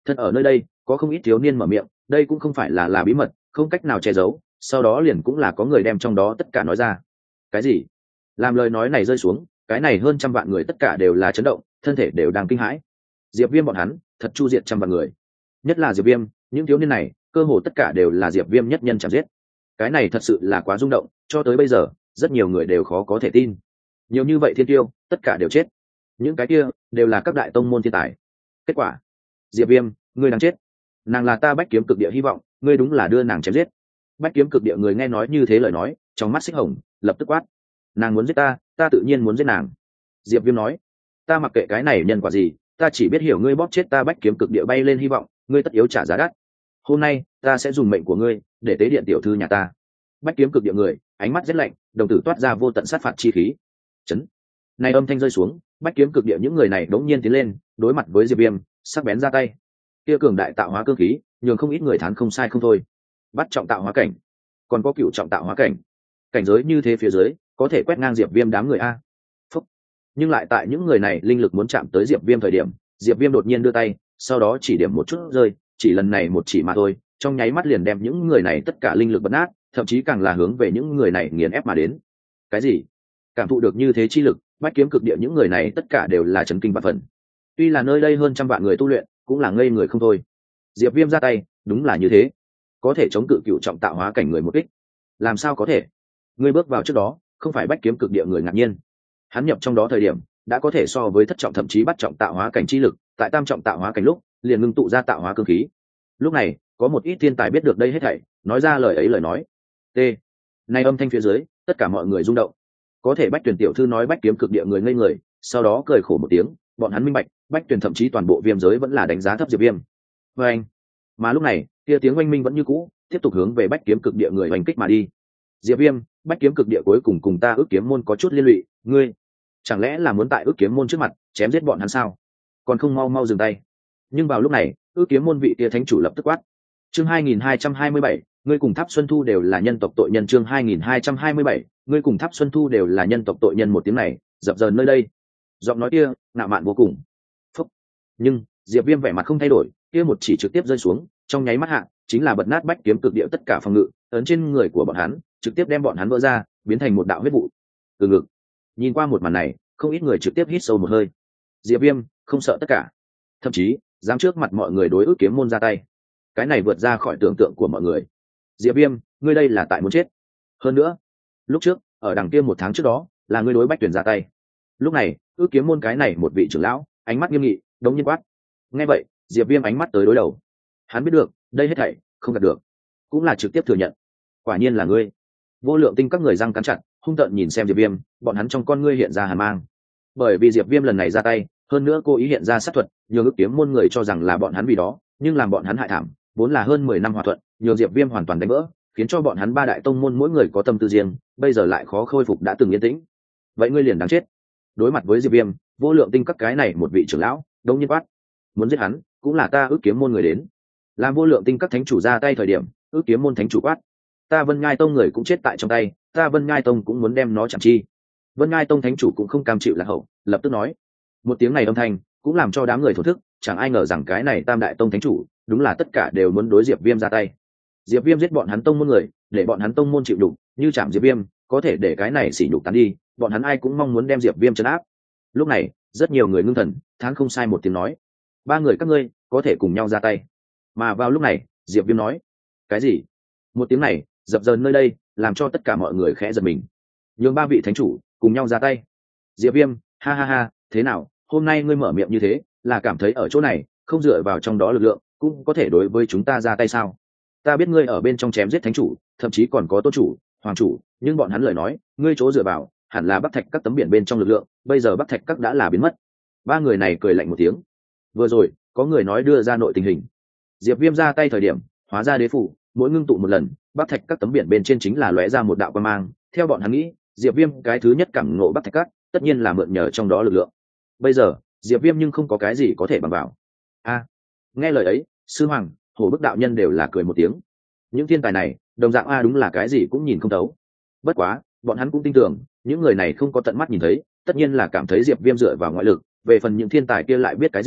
thân ở nơi đây có không ít thiếu niên mở miệng, đây cũng không phải là là bí mật, không cách nào che giấu, sau đó liền cũng là có người đem trong đó tất cả nói ra. Cái gì? Làm lời nói này rơi xuống, cái này hơn trăm vạn người tất cả đều là chấn động, thân thể đều đang kinh hãi. Diệp Viêm bọn hắn thật chu diệt trăm vạn người, nhất là Diệp Viêm, những thiếu niên này cơ hồ tất cả đều là Diệp Viêm nhất nhân chạm giết. Cái này thật sự là quá rung động, cho tới bây giờ rất nhiều người đều khó có thể tin. Nhiều như vậy thiên tiêu tất cả đều chết, những cái kia đều là các đại tông môn thiên tài. Kết quả, Diệp Viêm, ngươi đang chết, nàng là ta Bách Kiếm Cực Địa hy vọng, ngươi đúng là đưa nàng chém giết. Bách Kiếm Cực Địa người nghe nói như thế lời nói, trong mắt xích hồng, lập tức quát: nàng muốn giết ta, ta tự nhiên muốn giết nàng. Diệp Viêm nói: ta mặc kệ cái này nhân quả gì, ta chỉ biết hiểu ngươi bóp chết ta Bách Kiếm Cực Địa bay lên hy vọng, ngươi tất yếu trả giá đắt. Hôm nay ta sẽ dùng mệnh của ngươi để tế điện tiểu thư nhà ta. Bách Kiếm Cực Địa người ánh mắt rất lạnh, đồng tử toát ra vô tận sát phạt chi khí. Chấn. Này âm thanh rơi xuống, Bách Kiếm Cực Địa những người này đống nhiên tiến lên, đối mặt với Diệp Viêm, sắc bén ra tay. Kia cường đại tạo hóa cương khí, nhường không ít người thán không sai không thôi. Bắt trọng tạo hóa cảnh, còn có cựu trọng tạo hóa cảnh, cảnh giới như thế phía dưới, có thể quét ngang Diệp Viêm đám người a. Phúc. Nhưng lại tại những người này linh lực muốn chạm tới Diệp Viêm thời điểm, Diệp Viêm đột nhiên đưa tay, sau đó chỉ điểm một chút rơi, chỉ lần này một chỉ mà thôi, trong nháy mắt liền đem những người này tất cả linh lực bật nát, thậm chí càng là hướng về những người này nghiền ép mà đến. Cái gì? Cảm thụ được như thế chi lực, Bách Kiếm Cực Địa những người này tất cả đều là chấn kinh vạn phần. Tuy là nơi đây hơn trăm vạn người tu luyện, cũng là ngây người không thôi. Diệp Viêm ra tay, đúng là như thế, có thể chống cự cựu trọng tạo hóa cảnh người một kích. Làm sao có thể? Ngươi bước vào trước đó, không phải Bách Kiếm Cực Địa người ngạc nhiên. Hắn nhập trong đó thời điểm, đã có thể so với thất trọng thậm chí bắt trọng tạo hóa cảnh chi lực, tại tam trọng tạo hóa cảnh lúc, liền ngưng tụ ra tạo hóa cương khí. Lúc này, có một ít thiên tài biết được đây hết thảy, nói ra lời ấy lời nói. T. Này âm thanh phía dưới, tất cả mọi người rung động. Có thể Bách Tuyển tiểu thư nói Bách Kiếm Cực Địa người ngây người, sau đó cười khổ một tiếng, bọn hắn minh bạch, Bách Tuyển thậm chí toàn bộ Viêm giới vẫn là đánh giá thấp Diệp Viêm. Và anh, mà lúc này, kia tiếng oanh minh vẫn như cũ, tiếp tục hướng về Bách Kiếm Cực Địa người oanh kích mà đi. Diệp Viêm, Bách Kiếm Cực Địa cuối cùng cùng ta Ước Kiếm môn có chút liên lụy, ngươi chẳng lẽ là muốn tại Ước Kiếm môn trước mặt chém giết bọn hắn sao? Còn không mau mau dừng tay. Nhưng vào lúc này, Ước Kiếm môn vị kia thánh chủ lập tức quát. Chương hai nghìn hai trăm hai mươi bảy, ngươi cùng Tháp Xuân Thu đều là nhân tộc tội nhân. Chương hai nghìn hai trăm hai mươi bảy, ngươi cùng Tháp Xuân Thu đều là nhân tộc tội nhân. Một tiếng này dập dờn nơi đây, giọng nói kia ngạo mạn vô cùng. Phúc. Nhưng Diệp Viêm vẻ mặt không thay đổi, kia một chỉ trực tiếp rơi xuống, trong nháy mắt hạ chính là bật nát Bách Kiếm Cực Địa tất cả phòng ngự ấn trên người của bọn hắn, trực tiếp đem bọn hắn vỡ ra, biến thành một đạo huyết vụ. Từ ngực. Nhìn qua một màn này, không ít người trực tiếp hít sâu một hơi. Diệp Viêm không sợ tất cả, thậm chí dám trước mặt mọi người đối Ước Kiếm môn ra tay. Cái này vượt ra khỏi tưởng tượng của mọi người. Diệp Viêm, ngươi đây là tại muốn chết. Hơn nữa, lúc trước ở đằng kia một tháng trước đó là ngươi đối Bách Tuyển ra tay. Lúc này Ước Kiếm môn cái này một vị trưởng lão ánh mắt nghiêm nghị, đống nhiên quát. Nghe vậy, Diệp Viêm ánh mắt tới đối đầu. Hắn biết được đây hết thảy không gạt được, cũng là trực tiếp thừa nhận. Quả nhiên là ngươi. Vô Lượng Tinh các người răng cắn chặt, hung tợn nhìn xem Diệp Viêm, bọn hắn trong con ngươi hiện ra hàn mang. Bởi vì Diệp Viêm lần này ra tay, hơn nữa cô ý hiện ra sát thuật, nhường Ước Kiếm môn người cho rằng là bọn hắn vì đó, nhưng làm bọn hắn hại thảm, vốn là hơn mười năm hòa thuận, nhường Diệp Viêm hoàn toàn đánh vỡ, khiến cho bọn hắn ba đại tông môn mỗi người có tâm tư riêng, bây giờ lại khó khôi phục đã từng yên tĩnh. Vậy ngươi liền đáng chết. Đối mặt với Diệp Viêm, Vô Lượng Tinh các cái này một vị trưởng lão, đông nhiên quát. Muốn giết hắn, cũng là ta Ước Kiếm môn người đến. Làm Vô Lượng Tinh các thánh chủ ra tay thời điểm, Ước Kiếm môn thánh chủ quát. Ta Vân Ngai tông người cũng chết tại trong tay, ta Vân Ngai tông cũng muốn đem nó chạm chi. Vân Ngai tông thánh chủ cũng không cam chịu lạc hậu, lập tức nói. Một tiếng này âm thanh, cũng làm cho đám người thổ thức, chẳng ai ngờ rằng cái này Tam đại tông thánh chủ, đúng là tất cả đều muốn đối Diệp Viêm ra tay. Diệp Viêm giết bọn hắn tông môn người, để bọn hắn tông môn chịu đục, như chạm Diệp Viêm, có thể để cái này xỉ nhục tán đi, bọn hắn ai cũng mong muốn đem Diệp Viêm trấn áp. Lúc này, rất nhiều người ngưng thần, thán không sai một tiếng nói. Ba người các ngươi có thể cùng nhau ra tay. Mà vào lúc này, Diệp Viêm nói. Cái gì? Một tiếng này dập dờn nơi đây, làm cho tất cả mọi người khẽ giật mình. Nhường ba vị thánh chủ cùng nhau ra tay. Diệp Viêm, ha ha ha, thế nào, hôm nay ngươi mở miệng như thế, là cảm thấy ở chỗ này không dựa vào trong đó lực lượng cũng có thể đối với chúng ta ra tay sao? Ta biết ngươi ở bên trong chém giết thánh chủ, thậm chí còn có tôn chủ, hoàng chủ, nhưng bọn hắn lời nói, ngươi chỗ dựa vào hẳn là Bắc Thạch các tấm biển bên trong lực lượng, bây giờ Bắc Thạch các đã là biến mất. Ba người này cười lạnh một tiếng. Vừa rồi có người nói đưa ra nội tình hình. Diệp Viêm ra tay thời điểm, hóa ra đế phủ, mỗi ngưng tụ một lần, Bắc Thạch các tấm biển bên trên chính là lóe ra một đạo quang mang. Theo bọn hắn nghĩ, Diệp Viêm cái thứ nhất cảm ngộ Bắc Thạch các, tất nhiên là mượn nhờ trong đó lực lượng. Bây giờ Diệp Viêm nhưng không có cái gì có thể bằng vào. A, nghe lời ấy, sư hoàng, Hổ Bức đạo nhân đều là cười một tiếng. Những thiên tài này đồng dạng a đúng là cái gì cũng nhìn không thấu. Bất quá bọn hắn cũng tin tưởng, những người này không có tận mắt nhìn thấy, tất nhiên là cảm thấy Diệp Viêm dựa vào ngoại lực. Về phần những thiên tài kia lại biết cái gì,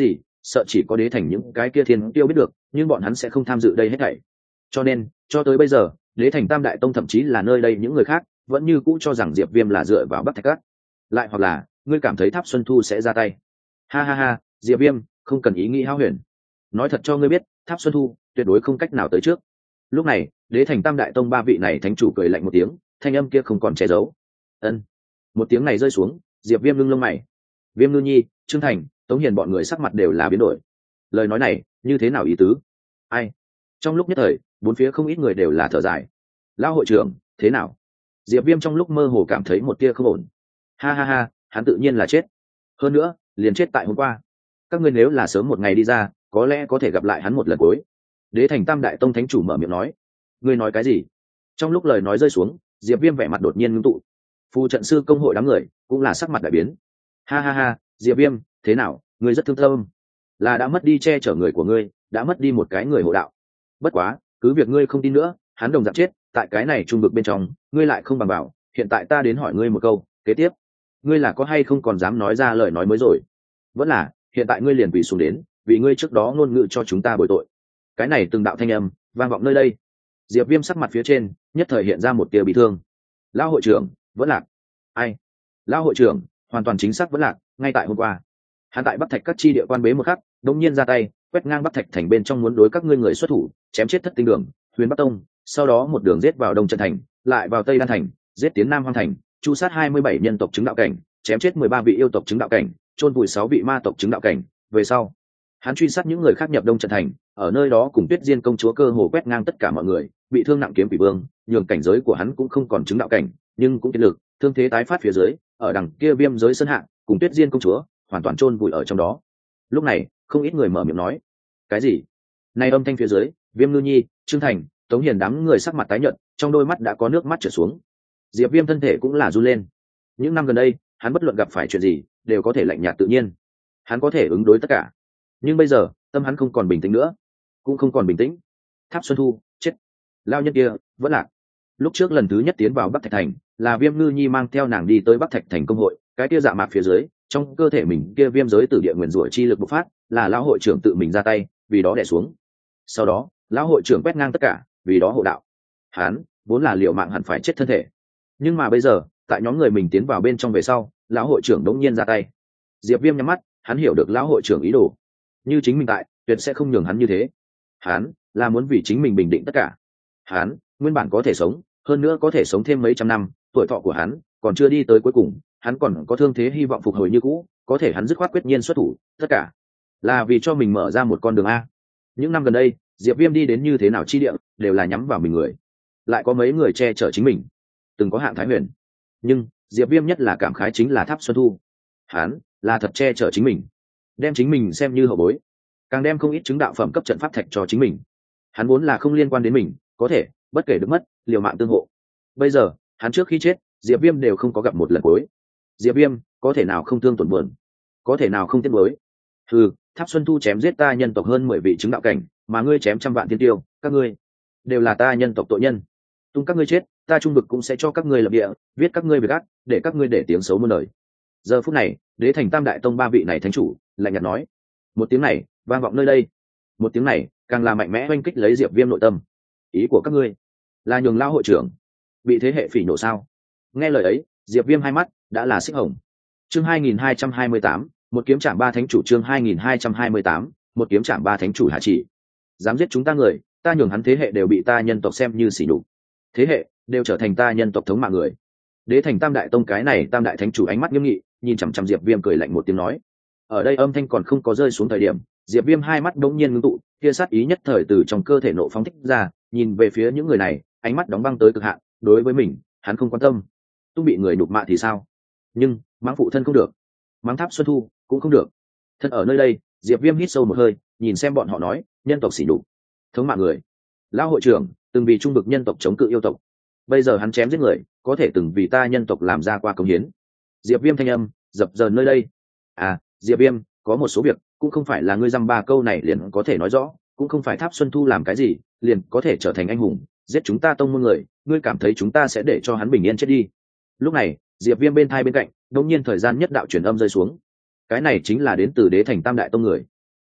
sợ chỉ có đế thành những cái kia thiên tiêu biết được, nhưng bọn hắn sẽ không tham dự đây hết thảy. Cho nên cho tới bây giờ đế thành tam đại tông thậm chí là nơi đây những người khác vẫn như cũ cho rằng Diệp Viêm là dựa vào Bắc Thạch Các. Lại hoặc là ngươi cảm thấy Tháp Xuân Thu sẽ ra tay. Ha ha ha, Diệp Viêm, không cần ý nghĩ hão huyền. Nói thật cho ngươi biết, Tháp Xuân Thu tuyệt đối không cách nào tới trước. Lúc này đế thành tam đại tông ba vị này thánh chủ cười lạnh một tiếng, thanh âm kia không còn che giấu. Ân. Một tiếng này rơi xuống, Diệp Viêm lưng lông mày. Viêm Ngư Nhi, Trương Thành, Tống Hiền bọn người sắc mặt đều là biến đổi. Lời nói này như thế nào ý tứ? Ai? Trong lúc nhất thời bốn phía không ít người đều là thở dài. Lão hội trưởng, thế nào? Diệp Viêm trong lúc mơ hồ cảm thấy một tia không ổn. Ha ha ha, hắn tự nhiên là chết. Hơn nữa liền chết tại hôm qua. Các ngươi nếu là sớm một ngày đi ra, có lẽ có thể gặp lại hắn một lần cuối. Đế thành tam đại tông thánh chủ mở miệng nói. Ngươi nói cái gì? Trong lúc lời nói rơi xuống, Diệp Viêm vẻ mặt đột nhiên ngưng tụ. Phù trận sư công hội đám người cũng là sắc mặt đại biến. Ha ha ha, Diệp Viêm, thế nào? Ngươi rất thương tâm. Là đã mất đi che chở người của ngươi, đã mất đi một cái người hộ đạo. Bất quá cứ việc ngươi không tin nữa, hắn đồng dạng chết tại cái này trung vực bên trong, ngươi lại không bằng bảo. Hiện tại ta đến hỏi ngươi một câu, kế tiếp ngươi là có hay không còn dám nói ra lời nói mới rồi? Vẫn là hiện tại ngươi liền quỳ xuống đến, vì ngươi trước đó ngôn ngữ cho chúng ta bồi tội. Cái này từng đạo thanh âm vang vọng nơi đây. Diệp Viêm sắc mặt phía trên nhất thời hiện ra một tia bị thương. Lão hội trưởng vẫn lạc. Ai? Lão hội trưởng hoàn toàn chính xác vẫn lạc. Ngay tại hôm qua hắn tại Bắc Thạch Các chi địa quan bế một khắc, đột nhiên ra tay quét ngang Bắc Thạch thành bên trong, muốn đối các ngươi người xuất thủ chém chết Thất Tinh Đường, Huyền Bắc Tông, sau đó một đường giết vào Đông Trận thành, lại vào Tây Đan thành, giết tiến Nam Hoang thành, chu sát hai mươi bảy nhân tộc chứng đạo cảnh, chém chết mười ba vị yêu tộc chứng đạo cảnh, chôn vùi sáu vị ma tộc chứng đạo cảnh. Về sau hắn truy sát những người khác nhập Đông Trận thành, ở nơi đó cùng Tuyết Diên công chúa cơ hồ quét ngang tất cả mọi người, bị thương nặng kiếm quỷ vương, nhường cảnh giới của hắn cũng không còn chứng đạo cảnh, nhưng cũng kiệt lực, thương thế tái phát phía dưới, ở đằng kia viêm giới sơn hạ, cùng Tuyết Diên công chúa hoàn toàn chôn vùi ở trong đó. Lúc này không ít người mở miệng nói. Cái gì? Này âm thanh phía dưới, Viêm Ngư Nhi, Trương Thành, Tống Hiền đám người sắc mặt tái nhợt, trong đôi mắt đã có nước mắt trượt xuống. Diệp Viêm thân thể cũng là run lên. Những năm gần đây hắn bất luận gặp phải chuyện gì đều có thể lạnh nhạt tự nhiên, hắn có thể ứng đối tất cả. Nhưng bây giờ tâm hắn không còn bình tĩnh nữa, cũng không còn bình tĩnh. Tháp Xuân Thu chết, lao nhân kia vẫn lạc. Lúc trước lần thứ nhất tiến vào Bắc Thạch thành là Viêm Ngư Nhi mang theo nàng đi tới Bắc Thạch thành công hội, cái kia dạ mạc phía dưới trong cơ thể mình kia viêm giới tử địa nguyên rủa chi lực bộc phát, là lão hội trưởng tự mình ra tay vì đó đè xuống. Sau đó lão hội trưởng quét ngang tất cả vì đó hộ đạo. Hắn vốn là liệu mạng hẳn phải chết thân thể, nhưng mà bây giờ tại nhóm người mình tiến vào bên trong về sau, lão hội trưởng đống nhiên ra tay. Diệp Viêm nhắm mắt, hắn hiểu được lão hội trưởng ý đồ, như chính mình tại tuyệt sẽ không nhường hắn như thế. Hắn là muốn vì chính mình bình định tất cả. Hắn nguyên bản có thể sống, hơn nữa có thể sống thêm mấy trăm năm, tuổi thọ của hắn còn chưa đi tới cuối cùng, hắn còn có thương thế hy vọng phục hồi như cũ, có thể hắn dứt khoát quyết nhiên xuất thủ, tất cả là vì cho mình mở ra một con đường a. Những năm gần đây Diệp Viêm đi đến như thế nào chi địa đều là nhắm vào mình người, lại có mấy người che chở chính mình. Từng có Hạng Thái Huyền, nhưng Diệp Viêm nhất là cảm khái chính là Tháp Xuân Thu. Hắn là thật che chở chính mình, đem chính mình xem như hậu bối, càng đem không ít chứng đạo phẩm cấp trận pháp thạch cho chính mình. Hắn vốn là không liên quan đến mình, có thể bất kể được mất liều mạng tương hộ. Bây giờ hắn trước khi chết Diệp Viêm đều không có gặp một lần cuối. Diệp Viêm có thể nào không thương tổn buồn, có thể nào không tiếc nuối. Ừ, Tháp Xuân Thu chém giết ta nhân tộc hơn mười vị chứng đạo cảnh, mà ngươi chém trăm vạn thiên tiêu, các ngươi đều là ta nhân tộc tội nhân. Tung các ngươi chết, ta trung vực cũng sẽ cho các ngươi lập địa, viết các ngươi về gác, để các ngươi để tiếng xấu muôn đời. Giờ phút này đế thành tam đại tông ba vị này thánh chủ lạnh nhạt nói. Một tiếng này vang vọng nơi đây, một tiếng này càng là mạnh mẽ oanh kích lấy Diệp Viêm nội tâm. Ý của các ngươi là nhường lao hội trưởng bị thế hệ phỉ nhổ sao? Nghe lời ấy Diệp Viêm hai mắt đã là xích hồng. Chương hai nghìn hai trăm hai mươi tám, một kiếm chạm ba thánh chủ. Chương hai nghìn hai trăm hai mươi tám, một kiếm chạm ba thánh chủ hạ chỉ. Dám giết chúng ta người, ta nhường hắn thế hệ đều bị ta nhân tộc xem như sỉ nhục, thế hệ đều trở thành ta nhân tộc thống mạng người. Đế thành tam đại tông cái này tam đại thánh chủ ánh mắt nghiêm nghị, nhìn chằm chằm Diệp Viêm cười lạnh một tiếng nói. Ở đây âm thanh còn không có rơi xuống thời điểm, Diệp Viêm hai mắt đống nhiên ngưng tụ, kia sát ý nhất thời từ trong cơ thể nộ phóng thích ra, nhìn về phía những người này, ánh mắt đóng băng tới cực hạn. Đối với mình hắn không quan tâm, tung bị người nhục mạ thì sao, nhưng mắng phụ thân không được, mắng Tháp Xuân Thu cũng không được. Thân ở nơi đây Diệp Viêm hít sâu một hơi, nhìn xem bọn họ nói, nhân tộc sỉ nhục, thống mạng người. Lão hội trưởng từng vì trung vực nhân tộc chống cự yêu tộc, bây giờ hắn chém giết người, có thể từng vì ta nhân tộc làm ra qua công hiến. Diệp Viêm thanh âm dập dờn nơi đây. À, Diệp Viêm, có một số việc cũng không phải là ngươi dăm ba câu này liền có thể nói rõ, cũng không phải Tháp Xuân Thu làm cái gì liền có thể trở thành anh hùng, giết chúng ta tông môn người, ngươi cảm thấy chúng ta sẽ để cho hắn bình yên chết đi? Lúc này Diệp Viêm bên thai bên cạnh đột nhiên thời gian nhất đạo truyền âm rơi xuống. Cái này chính là đến từ đế thành tam đại tông người.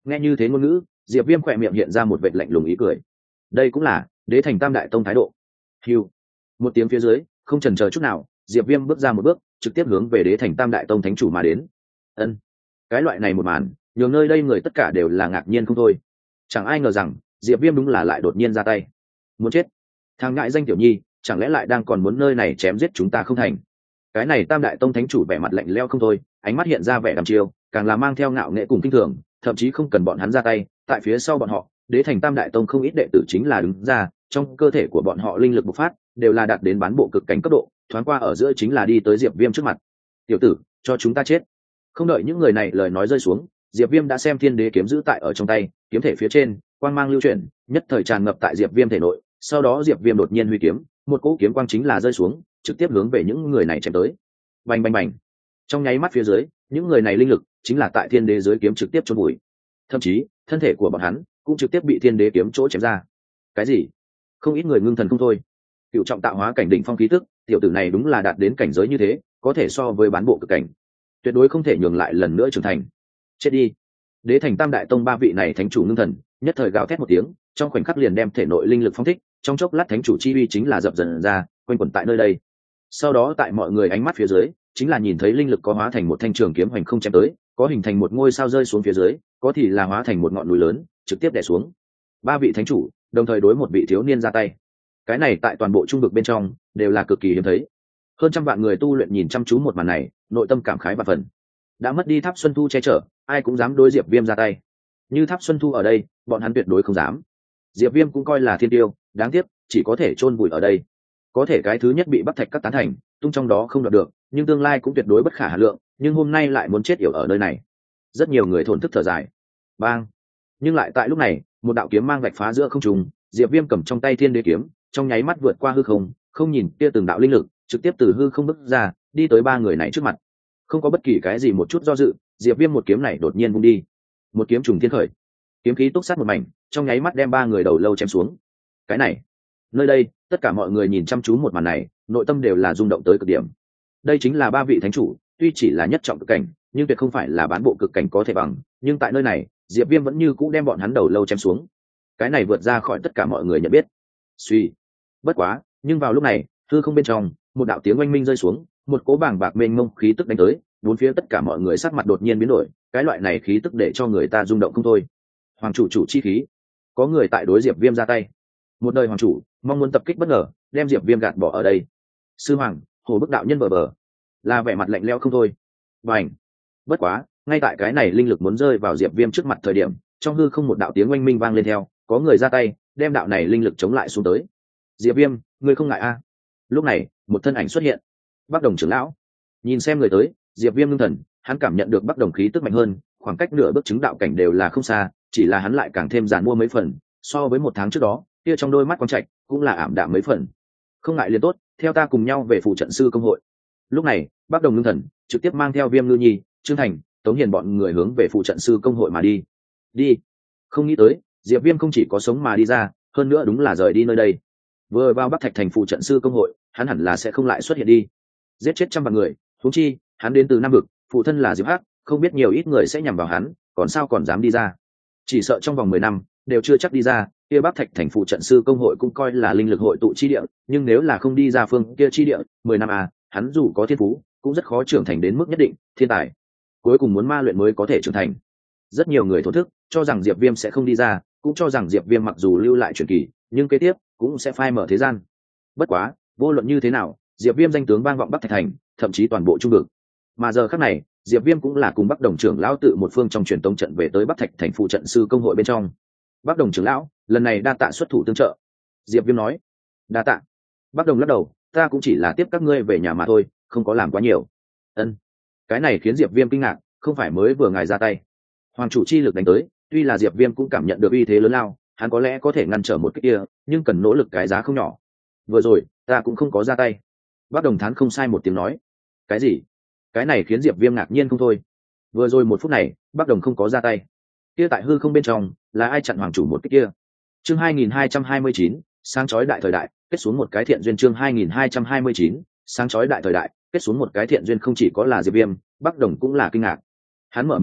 Nghe như thế ngôn ngữ, Diệp Viêm khỏe miệng hiện ra một vệt lạnh lùng ý cười. Đây cũng là đế thành tam đại tông thái độ. Hưu. Một tiếng phía dưới, không chần chờ chút nào, Diệp Viêm bước ra một bước, trực tiếp hướng về đế thành tam đại tông thánh chủ mà đến. Ân. Cái loại này một màn, nhường nơi đây người tất cả đều là ngạc nhiên không thôi. Chẳng ai ngờ rằng Diệp Viêm đúng là lại đột nhiên ra tay. Muốn chết. Thằng ngại danh tiểu nhi, chẳng lẽ lại đang còn muốn nơi này chém giết chúng ta không thành? Cái này tam đại tông thánh chủ vẻ mặt lạnh lẽo không thôi, ánh mắt hiện ra vẻ đăm chiêu, càng là mang theo ngạo nghệ cùng kinh thường, thậm chí không cần bọn hắn ra tay, tại phía sau bọn họ, đế thành tam đại tông không ít đệ tử chính là đứng ra, trong cơ thể của bọn họ linh lực bộc phát, đều là đạt đến bán bộ cực cảnh cấp độ, thoáng qua ở giữa chính là đi tới Diệp Viêm trước mặt. "Tiểu tử, cho chúng ta chết." Không đợi những người này lời nói rơi xuống, Diệp Viêm đã xem Thiên Đế kiếm giữ tại ở trong tay, kiếm thể phía trên, quang mang lưu chuyển, nhất thời tràn ngập tại Diệp Viêm thể nội, sau đó Diệp Viêm đột nhiên huy kiếm, một cỗ kiếm quang chính là rơi xuống, trực tiếp hướng về những người này chém tới. Bành bành bành. Trong nháy mắt phía dưới, những người này linh lực chính là tại Thiên Đế dưới kiếm trực tiếp chôn vùi. Thậm chí, thân thể của bọn hắn cũng trực tiếp bị Thiên Đế kiếm chỗ chém ra. Cái gì? Không ít người ngưng thần không thôi. Cựu trọng tạo hóa cảnh đỉnh phong khí tức, tiểu tử này đúng là đạt đến cảnh giới như thế, có thể so với bán bộ cực cảnh, tuyệt đối không thể nhường lại lần nữa trưởng thành. Chết đi. Đế thành tam đại tông ba vị này thánh chủ ngưng thần, nhất thời gào thét một tiếng, trong khoảnh khắc liền đem thể nội linh lực phong thích, trong chốc lát thánh chủ chi uy chính là dập dần ra, quanh quẩn tại nơi đây. Sau đó tại mọi người ánh mắt phía dưới, chính là nhìn thấy linh lực có hóa thành một thanh trường kiếm hoành không chém tới, có hình thành một ngôi sao rơi xuống phía dưới, có thì là hóa thành một ngọn núi lớn, trực tiếp đè xuống. Ba vị thánh chủ, đồng thời đối một vị thiếu niên ra tay. Cái này tại toàn bộ trung vực bên trong đều là cực kỳ hiếm thấy. Hơn trăm vạn người tu luyện nhìn chăm chú một màn này, nội tâm cảm khái và phần. Đã mất đi Tháp Xuân Thu che chở, ai cũng dám đối Diệp Viêm ra tay. Như Tháp Xuân Thu ở đây, bọn hắn tuyệt đối không dám. Diệp Viêm cũng coi là thiên tiêu, đáng tiếc chỉ có thể chôn vùi ở đây. Có thể cái thứ nhất bị Bắc Thạch các tán thành, tung trong đó không đoạt được, nhưng tương lai cũng tuyệt đối bất khả hà lượng, nhưng hôm nay lại muốn chết yểu ở nơi này. Rất nhiều người thổn thức thở dài. Bang! Nhưng lại tại lúc này, một đạo kiếm mang vạch phá giữa không trung, Diệp Viêm cầm trong tay Thiên Đế kiếm, trong nháy mắt vượt qua hư không, không nhìn kia từng đạo linh lực, trực tiếp từ hư không bước ra, đi tới ba người này trước mặt. Không có bất kỳ cái gì một chút do dự, Diệp Viêm một kiếm này đột nhiên vung đi. Một kiếm trùng thiên khởi, kiếm khí túc sát một mảnh, trong nháy mắt đem ba người đầu lâu chém xuống. Cái này, nơi đây, tất cả mọi người nhìn chăm chú một màn này, nội tâm đều là rung động tới cực điểm. Đây chính là ba vị thánh chủ, tuy chỉ là nhất trọng cực cảnh, nhưng tuyệt không phải là bán bộ cực cảnh có thể bằng, nhưng tại nơi này, Diệp Viêm vẫn như cũ đem bọn hắn đầu lâu chém xuống. Cái này vượt ra khỏi tất cả mọi người nhận biết. Suy, bất quá, nhưng vào lúc này, hư không bên trong, một đạo tiếng oanh minh rơi xuống, một cỗ bàng bạc mênh mông khí tức đánh tới, bốn phía tất cả mọi người sắc mặt đột nhiên biến đổi, cái loại này khí tức để cho người ta rung động không thôi. Hoàng chủ chủ chi khí, có người tại đối Diệp Viêm ra tay. Một đời hoàng chủ mong muốn tập kích bất ngờ, đem Diệp Viêm gạt bỏ ở đây. Sư hoàng, Hồ Bức đạo nhân bờ bờ, là vẻ mặt lạnh lẽo không thôi. Bành. Bất quá, ngay tại cái này linh lực muốn rơi vào Diệp Viêm trước mặt thời điểm, trong hư không một đạo tiếng oanh minh vang lên theo, có người ra tay, đem đạo này linh lực chống lại xuống tới. Diệp Viêm, ngươi không ngại a? Lúc này, một thân ảnh xuất hiện. Bắc Đồng trưởng lão. Nhìn xem người tới, Diệp Viêm ngưng thần, hắn cảm nhận được Bắc Đồng khí tức mạnh hơn, khoảng cách nửa bước chứng đạo cảnh đều là không xa, chỉ là hắn lại càng thêm giàn mua mấy phần, so với một tháng trước đó, kia trong đôi mắt quang trạch cũng là ảm đạm mấy phần. Không ngại liền tốt, theo ta cùng nhau về phụ trận sư công hội. Lúc này, Bắc Đồng ngưng thần, trực tiếp mang theo Viêm Ngư Nhi, Trương Thành, Tống Hiền bọn người hướng về phụ trận sư công hội mà đi. Đi. Không nghĩ tới, Diệp Viêm không chỉ có sống mà đi ra, hơn nữa đúng là rời đi nơi đây. Vừa vào Bắc Thạch thành phụ trận sư công hội, hắn hẳn là sẽ không lại xuất hiện đi. Giết chết trăm vạn người, huống chi, hắn đến từ Nam vực, phụ thân là Diệp Hắc, không biết nhiều ít người sẽ nhằm vào hắn, còn sao còn dám đi ra. Chỉ sợ trong vòng mười năm đều chưa chắc đi ra, kia Bắc Thạch thành phụ trận sư công hội cũng coi là linh lực hội tụ chi địa, nhưng nếu là không đi ra phương kia chi địa, mười năm à, hắn dù có thiên phú, cũng rất khó trưởng thành đến mức nhất định, thiên tài. Cuối cùng muốn ma luyện mới có thể trưởng thành. Rất nhiều người thổn thức, cho rằng Diệp Viêm sẽ không đi ra, cũng cho rằng Diệp Viêm mặc dù lưu lại truyền kỳ, nhưng kế tiếp cũng sẽ phai mở thế gian. Bất quá, vô luận như thế nào, Diệp Viêm danh tướng vang vọng Bắc Thạch thành, thậm chí toàn bộ trung vực. Mà giờ khắc này, Diệp Viêm cũng là cùng Bắc Đồng trưởng lão tự một phương trong truyền tống trận về tới Bắc Thạch thành phụ trận sư công hội bên trong. Bắc Đồng trưởng lão, lần này đa tạ xuất thủ tương trợ. Diệp Viêm nói. Đa tạ. Bắc Đồng lắc đầu, ta cũng chỉ là tiếp các ngươi về nhà mà thôi, không có làm quá nhiều. Ân. Cái này khiến Diệp Viêm kinh ngạc, không phải mới vừa ngài ra tay. Hoàng chủ chi lực đánh tới, tuy là Diệp Viêm cũng cảm nhận được uy thế lớn lao, hắn có lẽ có thể ngăn trở một cái kia, nhưng cần nỗ lực cái giá không nhỏ. Vừa rồi, ta cũng không có ra tay. Bắc Đồng Thán không sai một tiếng nói. Cái gì? Cái này khiến Diệp Viêm ngạc nhiên không thôi. Vừa rồi một phút này, Bắc Đồng không có ra tay. Kia tại hư không bên trong, là ai chặn hoàng chủ một cái kia? Chương hai nghìn hai trăm hai mươi chín, sáng chói đại thời đại, kết xuống một cái thiện duyên. Chương hai nghìn hai trăm hai mươi chín, sáng chói đại thời đại, kết xuống một cái thiện duyên. Không chỉ có là Diệp Viêm, Bắc Đồng cũng là kinh ngạc. Hắn mở miệng nói,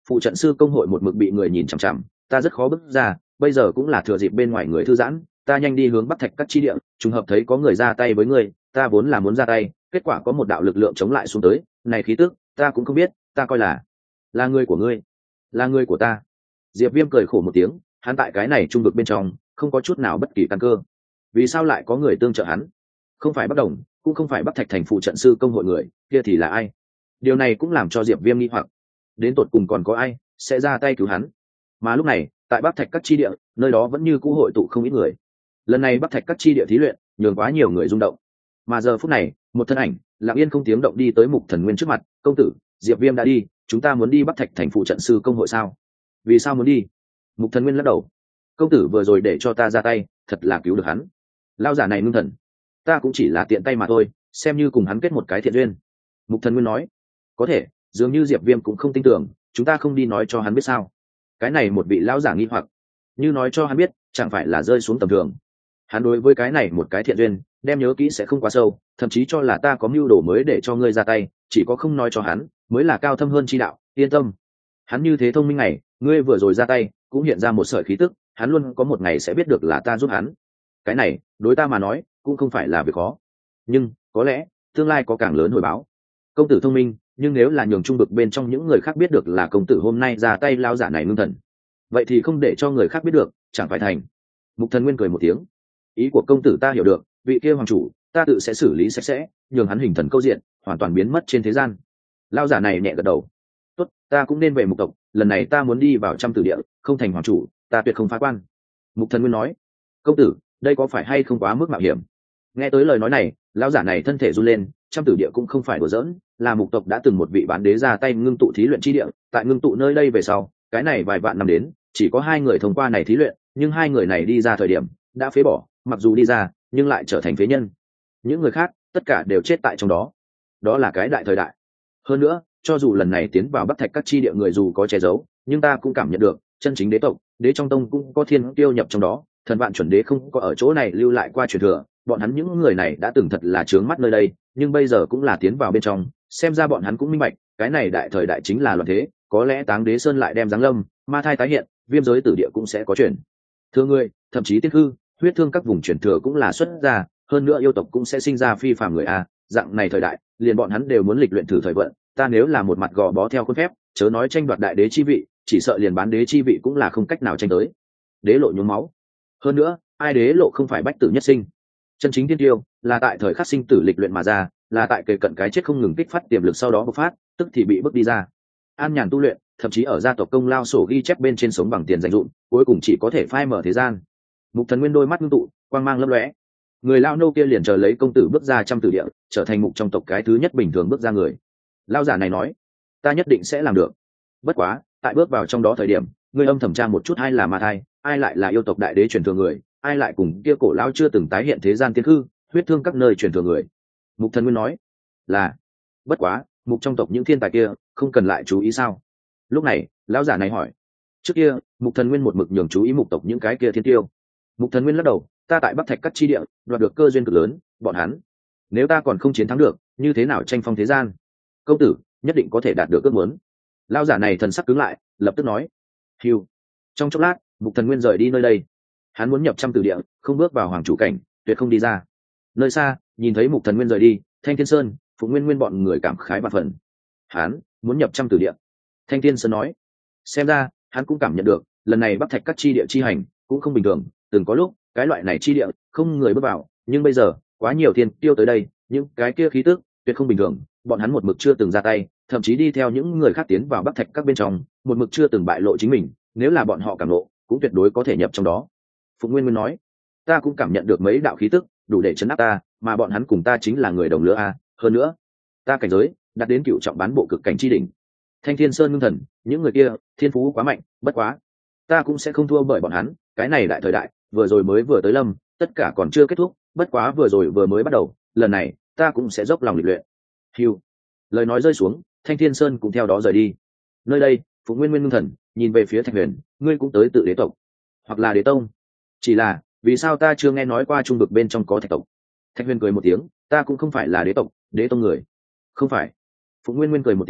phụ trận sư công hội một mực bị người nhìn chằm chằm, ta rất khó bước ra, bây giờ cũng là thừa dịp bên ngoài người thư giãn, ta nhanh đi hướng bắc thạch các chi địa, trùng hợp thấy có người ra tay với ngươi, ta vốn là muốn ra tay, kết quả có một đạo lực lượng chống lại xuống tới, này khí tức ta cũng không biết, ta coi là là người của ngươi, là người của ta. Diệp Viêm cười khổ một tiếng, hắn tại cái này trung vực bên trong không có chút nào bất kỳ căn cơ, vì sao lại có người tương trợ hắn? Không phải Bắc Đồng, cũng không phải Bắc Thạch thành phụ trận sư công hội người, kia thì là ai? Điều này cũng làm cho Diệp Viêm nghi hoặc, đến tột cùng còn có ai sẽ ra tay cứu hắn? Mà lúc này tại Bắc Thạch các chi địa, nơi đó vẫn như cũ hội tụ không ít người. Lần này Bắc Thạch các chi địa thí luyện nhường quá nhiều người rung động, mà giờ phút này một thân ảnh lặng yên không tiếng động đi tới Mục Thần Nguyên trước mặt. Công tử, Diệp Viêm đã đi, chúng ta muốn đi Bắc Thạch thành phụ trận sư công hội sao? Vì sao muốn đi? Mục Thần Nguyên lắc đầu. Công tử vừa rồi để cho ta ra tay, thật là cứu được hắn. Lao giả này ngưng thần, ta cũng chỉ là tiện tay mà thôi, xem như cùng hắn kết một cái thiện duyên. Mục Thần Nguyên nói. Có thể, dường như Diệp Viêm cũng không tin tưởng, chúng ta không đi nói cho hắn biết sao? Cái này một vị lão giả nghi hoặc, như nói cho hắn biết chẳng phải là rơi xuống tầm thường. Hắn đối với cái này một cái thiện duyên đem nhớ kỹ sẽ không quá sâu, thậm chí cho là ta có mưu đồ mới để cho ngươi ra tay, chỉ có không nói cho hắn mới là cao thâm hơn chi đạo. Yên tâm, hắn như thế thông minh này, ngươi vừa rồi ra tay cũng hiện ra một sợi khí tức, hắn luôn có một ngày sẽ biết được là ta giúp hắn. Cái này đối ta mà nói cũng không phải là việc khó, nhưng có lẽ tương lai có càng lớn hồi báo. Công tử thông minh, nhưng nếu là nhường trung vực bên trong những người khác biết được là công tử hôm nay ra tay, lao giả này ngưng thần, vậy thì không để cho người khác biết được chẳng phải thành. Mục Thần Nguyên cười một tiếng. Ý của công tử ta hiểu được, vị kia hoàng chủ ta tự sẽ xử lý sạch sẽ, nhường hắn hình thần câu diện, hoàn toàn biến mất trên thế gian. Lao giả này nhẹ gật đầu. Tốt, ta cũng nên về Mục tộc, lần này ta muốn đi vào trăm tử địa, không thành hoàng chủ ta tuyệt không phá quan. Mục Thần Nguyên nói. Công tử, đây có phải hay không quá mức mạo hiểm? Nghe tới lời nói này, lão giả này thân thể run lên. Trăm tử địa cũng không phải đùa giỡn, là Mục tộc đã từng một vị bán đế ra tay ngưng tụ thí luyện chi địa, tại ngưng tụ nơi đây về sau, cái này vài vạn năm đến chỉ có hai người thông qua này thí luyện, nhưng hai người này đi ra thời điểm đã phế bỏ, mặc dù đi ra nhưng lại trở thành phế nhân. Những người khác tất cả đều chết tại trong đó. Đó là cái đại thời đại. Hơn nữa, cho dù lần này tiến vào Bắc Thạch các chi địa người dù có che giấu, nhưng ta cũng cảm nhận được chân chính đế tộc, đế trong tông cũng có thiên tiêu nhập trong đó, thần vạn chuẩn đế không có ở chỗ này lưu lại qua truyền thừa. Bọn hắn những người này đã từng thật là trướng mắt nơi đây, nhưng bây giờ cũng là tiến vào bên trong, xem ra bọn hắn cũng minh bạch, cái này đại thời đại chính là loạn thế, có lẽ Táng Đế Sơn lại đem giáng lâm, ma thai tái hiện, viêm giới tử địa cũng sẽ có chuyển thừa người, thậm chí tiết hư, huyết thương các vùng chuyển thừa cũng là xuất ra, hơn nữa yêu tộc cũng sẽ sinh ra phi phàm người a. Dạng này thời đại, liền bọn hắn đều muốn lịch luyện thử thời vận, ta nếu là một mặt gò bó theo khuôn phép, chớ nói tranh đoạt đại đế chi vị, chỉ sợ liền bán đế chi vị cũng là không cách nào tranh tới. Đế lộ nhuốm máu. Hơn nữa, ai đế lộ không phải bách tử nhất sinh. Chân chính tiên tiêu là tại thời khắc sinh tử lịch luyện mà ra, là tại kề cận cái chết không ngừng kích phát tiềm lực sau đó bộc phát, tức thì bị bước đi ra. An nhàn tu luyện, thậm chí ở gia tộc công lao sổ ghi chép bên trên sống bằng tiền dành dụm, cuối cùng chỉ có thể phai mở thế gian. Mục Thần Nguyên đôi mắt ngưng tụ, quang mang lấp lóe. Người lao nô kia liền chờ lấy công tử bước ra trăm tử địa, trở thành mục trong tộc cái thứ nhất bình thường bước ra người. Lao giả này nói, ta nhất định sẽ làm được. Bất quá, tại bước vào trong đó thời điểm, ngươi âm thầm tra một chút, ai là ma thai, ai lại là yêu tộc đại đế truyền thừa người, ai lại cùng kia cổ lao chưa từng tái hiện thế gian tiên hư, huyết thương các nơi truyền thừa người. Mục Thần Nguyên nói, là. Bất quá, mục trong tộc những thiên tài kia không cần lại chú ý sao? Lúc này lão giả này hỏi. Trước kia Mục Thần Nguyên một mực nhường chú ý mục tộc những cái kia thiên tiêu. Mục Thần Nguyên lắc đầu, ta tại Bắc Thạch các chi địa đoạt được cơ duyên cực lớn, bọn hắn nếu ta còn không chiến thắng được, như thế nào tranh phong thế gian? Công tử nhất định có thể đạt được ước muốn. Lão giả này thần sắc cứng lại, lập tức nói. Hiu. Trong chốc lát, Mục Thần Nguyên rời đi nơi đây. Hắn muốn nhập trăm tử địa, không bước vào hoàng chủ cảnh, tuyệt không đi ra. Nơi xa, nhìn thấy Mục Thần Nguyên rời đi, Thanh Thiên Sơn, Phụng Nguyên Nguyên bọn người cảm khái vạn phần. Hắn muốn nhập trăm tử địa. Thanh Thiên Sơn nói. Xem ra, hắn cũng cảm nhận được, lần này Bắc Thạch các chi địa chi hành cũng không bình thường, từng có lúc, cái loại này chi địa không người bước vào, nhưng bây giờ, quá nhiều thiên tiêu tới đây, những cái kia khí tức tuyệt không bình thường, bọn hắn một mực chưa từng ra tay, thậm chí đi theo những người khác tiến vào Bắc Thạch các bên trong, một mực chưa từng bại lộ chính mình, nếu là bọn họ cảm lộ, cũng tuyệt đối có thể nhập trong đó. Phụng Nguyên Nguyên nói, ta cũng cảm nhận được mấy đạo khí tức, đủ để chấn áp ta, mà bọn hắn cùng ta chính là người đồng lứa a, hơn nữa, ta cảnh giới đạt đến cựu trọng bán bộ cực cảnh chi đỉnh. Thanh Thiên Sơn ngưng thần, những người kia thiên phú quá mạnh, bất quá ta cũng sẽ không thua bởi bọn hắn, cái này đại thời đại vừa rồi mới vừa tới lâm, tất cả còn chưa kết thúc, bất quá vừa rồi vừa mới bắt đầu, lần này ta cũng sẽ dốc lòng lịch luyện. Hiu. Lời nói rơi xuống, Thanh Thiên Sơn cũng theo đó rời đi. Nơi đây, Phụng Nguyên Nguyên ngưng thần, nhìn về phía Thạch Huyền, ngươi cũng tới tự đế tộc, hoặc là đế tông? Chỉ là, vì sao ta chưa nghe nói qua trung vực bên trong có thạch tộc? Thạch Huyền cười một tiếng, ta cũng không phải là đế tộc, đế tông người. Không phải. Phụng Nguyên Nguyên cười một tiếng,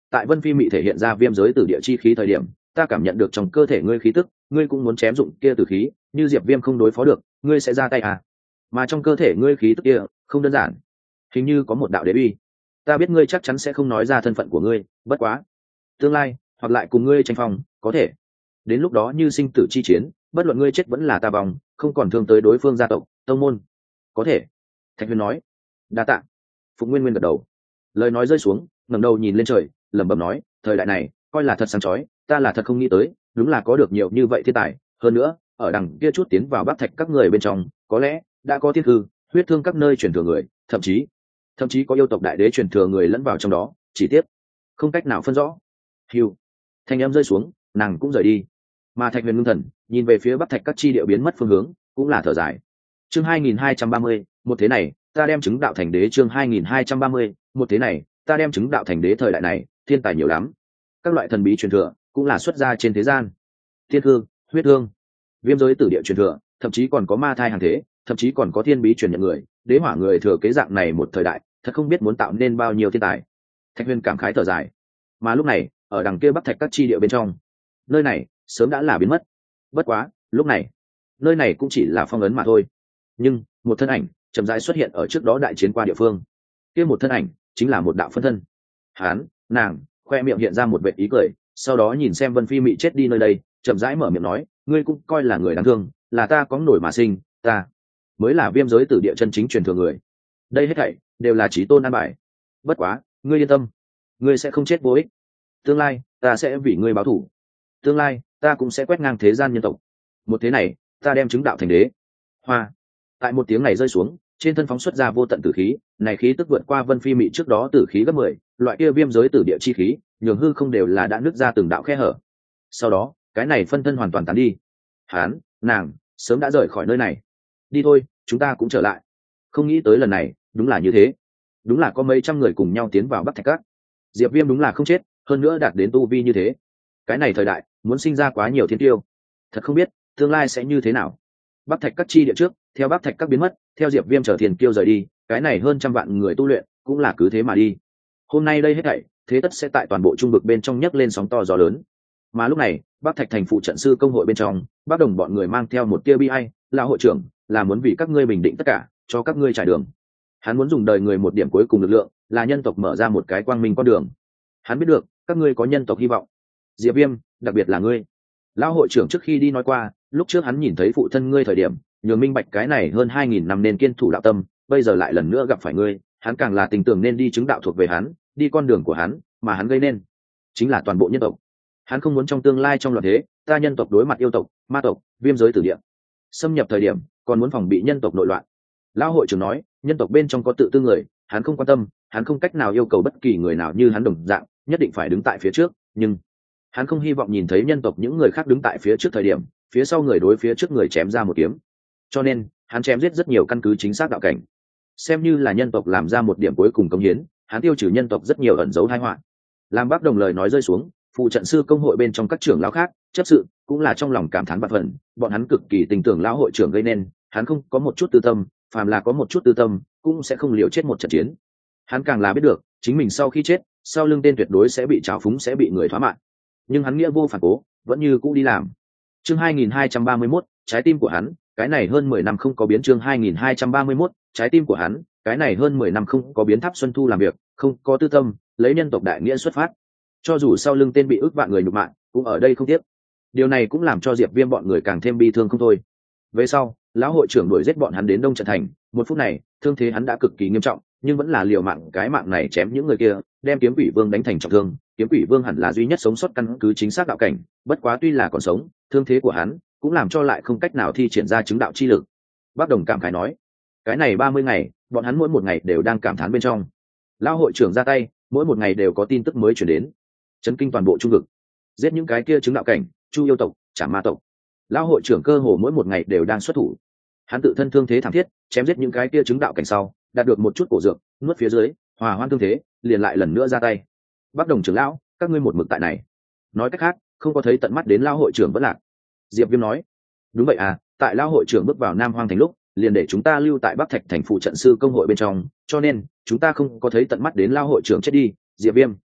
tại Vân Phi Mị thể hiện ra viêm giới tử địa chi khí thời điểm, ta cảm nhận được trong cơ thể ngươi khí tức, ngươi cũng muốn chém dụng kia tử khí, như Diệp Viêm không đối phó được, ngươi sẽ ra tay à? Mà trong cơ thể ngươi khí tức kia, không đơn giản, hình như có một đạo đế uy. Ta biết ngươi chắc chắn sẽ không nói ra thân phận của ngươi, bất quá, tương lai, hoặc lại cùng ngươi tranh phòng, có thể. Đến lúc đó như sinh tử chi chiến, bất luận ngươi chết vẫn là ta vòng, không còn thương tới đối phương gia tộc, tông môn. Có thể. Thạch Huyền nói. Đa tạ. Phục Nguyên Nguyên gật đầu. Lời nói rơi xuống, ngẩng đầu nhìn lên trời, lẩm bẩm nói, thời đại này, coi là thật sáng chói, ta là thật không nghĩ tới, đúng là có được nhiều như vậy thiên tài, hơn nữa, ở đằng kia chút tiến vào Bắc Thạch các người bên trong, có lẽ đã có thiên hư, huyết thương các nơi truyền thừa người, thậm chí, thậm chí có yêu tộc đại đế truyền thừa người lẫn vào trong đó, chỉ tiếc không cách nào phân rõ. Hưu. Thanh âm rơi xuống, nàng cũng rời đi. Mà Thạch Huyền ngưng thần, nhìn về phía Bắc Thạch các chi địa biến mất phương hướng, cũng là thở dài. Chương hai nghìn hai trăm ba mươi, một thế này, ta đem chứng đạo thành đế. Chương hai nghìn hai trăm ba mươi, một thế này, ta đem chứng đạo thành đế. Thời đại này, thiên tài nhiều lắm. Các loại thần bí truyền thừa cũng là xuất ra trên thế gian. Thiên hương, huyết thương, viêm giới tử địa truyền thừa, thậm chí còn có ma thai hàng thế, thậm chí còn có thiên bí truyền nhận người, đế hỏa người thừa kế dạng này một thời đại, thật không biết muốn tạo nên bao nhiêu thiên tài. Thạch Huyền cảm khái thở dài. Mà lúc này, ở đằng kia Bắc Thạch các chi địa bên trong, nơi này sớm đã là biến mất. Bất quá, lúc này, nơi này cũng chỉ là phong ấn mà thôi. Nhưng một thân ảnh chậm rãi xuất hiện ở trước đó đại chiến qua địa phương. Kia một thân ảnh chính là một đạo phân thân. Hán, nàng khoe miệng hiện ra một vệt ý cười, sau đó nhìn xem Vân Phi Mị chết đi nơi đây, chậm rãi mở miệng nói, ngươi cũng coi là người đáng thương, là ta có nổi mà sinh, ta mới là viêm giới tử địa chân chính truyền thừa người. Đây hết thảy đều là chí tôn an bài. Bất quá, ngươi yên tâm, ngươi sẽ không chết vô ích. Tương lai, ta sẽ vì ngươi báo thù. Tương lai, ta cũng sẽ quét ngang thế gian nhân tộc. Một thế này, ta đem chứng đạo thành đế. Hoa. Tại một tiếng này rơi xuống, trên thân phóng xuất ra vô tận tử khí, này khí tức vượt qua Vân Phi Mị trước đó tử khí gấp mười, loại kia viêm giới tử địa chi khí, nhường hư không đều là đã nứt ra từng đạo khe hở. Sau đó, cái này phân thân hoàn toàn tán đi. Hán, nàng sớm đã rời khỏi nơi này. Đi thôi, chúng ta cũng trở lại. Không nghĩ tới lần này, đúng là như thế. Đúng là có mấy trăm người cùng nhau tiến vào Bắc Thạch Các. Diệp Viêm đúng là không chết, hơn nữa đạt đến tu vi như thế. Cái này thời đại, muốn sinh ra quá nhiều thiên tiêu. Thật không biết, tương lai sẽ như thế nào. Bắc Thạch Các chi địa trước, theo Bắc Thạch Các biến mất, theo Diệp Viêm trở thiên kiêu rời đi, cái này hơn trăm vạn người tu luyện, cũng là cứ thế mà đi. Hôm nay đây hết thảy, thế tất sẽ tại toàn bộ trung vực bên trong nhấc lên sóng to gió lớn. Mà lúc này, Bắc Thạch thành phụ trận sư công hội bên trong, Bắc Đồng bọn người mang theo một tia bi ai, là hội trưởng, là muốn vì các ngươi bình định tất cả, cho các ngươi trải đường. Hắn muốn dùng đời người một điểm cuối cùng lực lượng, là nhân tộc mở ra một cái quang minh con đường. Hắn biết được, các ngươi có nhân tộc hy vọng. Diệp Viêm, đặc biệt là ngươi. Lão hội trưởng trước khi đi nói qua, lúc trước hắn nhìn thấy phụ thân ngươi thời điểm, nhường minh bạch cái này hơn hai nghìn năm nên kiên thủ đạo tâm, bây giờ lại lần nữa gặp phải ngươi, hắn càng là tình tưởng nên đi chứng đạo thuộc về hắn, đi con đường của hắn, mà hắn gây nên chính là toàn bộ nhân tộc. Hắn không muốn trong tương lai trong loạn thế, ta nhân tộc đối mặt yêu tộc, ma tộc, viêm giới tử địa xâm nhập thời điểm, còn muốn phòng bị nhân tộc nội loạn. Lão hội trưởng nói, nhân tộc bên trong có tự tư người, hắn không quan tâm, hắn không cách nào yêu cầu bất kỳ người nào như hắn đồng dạng, nhất định phải đứng tại phía trước, nhưng hắn không hy vọng nhìn thấy nhân tộc những người khác đứng tại phía trước thời điểm, phía sau người đối phía trước người chém ra một kiếm. Cho nên, hắn chém giết rất nhiều căn cứ chính xác đạo cảnh. Xem như là nhân tộc làm ra một điểm cuối cùng công hiến, hắn tiêu trừ nhân tộc rất nhiều ẩn dấu tai họa. Làm Bắc Đồng lời nói rơi xuống, phụ trận sư công hội bên trong các trưởng lão khác, chấp sự, cũng là trong lòng cảm thán bạt phần, bọn hắn cực kỳ tình tưởng lão hội trưởng gây nên, hắn không có một chút tư tâm, phàm là có một chút tư tâm, cũng sẽ không liều chết một trận chiến. Hắn càng là biết được, chính mình sau khi chết, sau lưng tên tuyệt đối sẽ bị trào phúng, sẽ bị người thoá mạn. Nhưng hắn nghĩa vô phản cố, vẫn như cũ đi làm. Chương hai nghìn hai trăm ba mươi mốt, trái tim của hắn, cái này hơn mười năm không có biến. Chương hai nghìn hai trăm ba mươi mốt, trái tim của hắn, cái này hơn mười năm không có biến. Tháp Xuân Thu làm việc, không có tư tâm, lấy nhân tộc đại nghĩa xuất phát. Cho dù sau lưng tên bị ức vạn người nhục mạ, cũng ở đây không tiếc. Điều này cũng làm cho Diệp Viêm bọn người càng thêm bi thương không thôi. Về sau, lão hội trưởng đuổi giết bọn hắn đến Đông Trận Thành, một phút này, thương thế hắn đã cực kỳ nghiêm trọng, nhưng vẫn là liều mạng cái mạng này chém những người kia, đem Kiếm Quỷ Vương đánh thành trọng thương. Kiếm Quỷ Vương hẳn là duy nhất sống sót căn cứ chính xác đạo cảnh, bất quá tuy là còn sống, thương thế của hắn cũng làm cho lại không cách nào thi triển ra chứng đạo chi lực. Bác Đồng cảm khái nói, cái này ba mươi ngày, bọn hắn mỗi một ngày đều đang cảm thán bên trong. Lão hội trưởng ra tay, mỗi một ngày đều có tin tức mới truyền đến, chấn kinh toàn bộ trung vực. Giết những cái kia chứng đạo cảnh, Chu yêu tộc, Trả ma tộc. Lão hội trưởng cơ hồ mỗi một ngày đều đang xuất thủ. Hắn tự thân thương thế thảm thiết, chém giết những cái kia chứng đạo cảnh sau, đạt được một chút cổ dược, nuốt phía dưới, hòa hoãn thương thế, liền lại lần nữa ra tay. Bác Đồng trưởng lão, các ngươi một mực tại này. Nói cách khác, không có thấy tận mắt đến lão hội trưởng vẫn lạc. Diệp Viêm nói, đúng vậy à, tại lão hội trưởng bước vào Nam Hoang thành lúc, liền để chúng ta lưu tại Bắc Thạch thành phụ trận sư công hội bên trong, cho nên chúng ta không có thấy tận mắt đến lão hội trưởng chết đi. Diệp Viêm,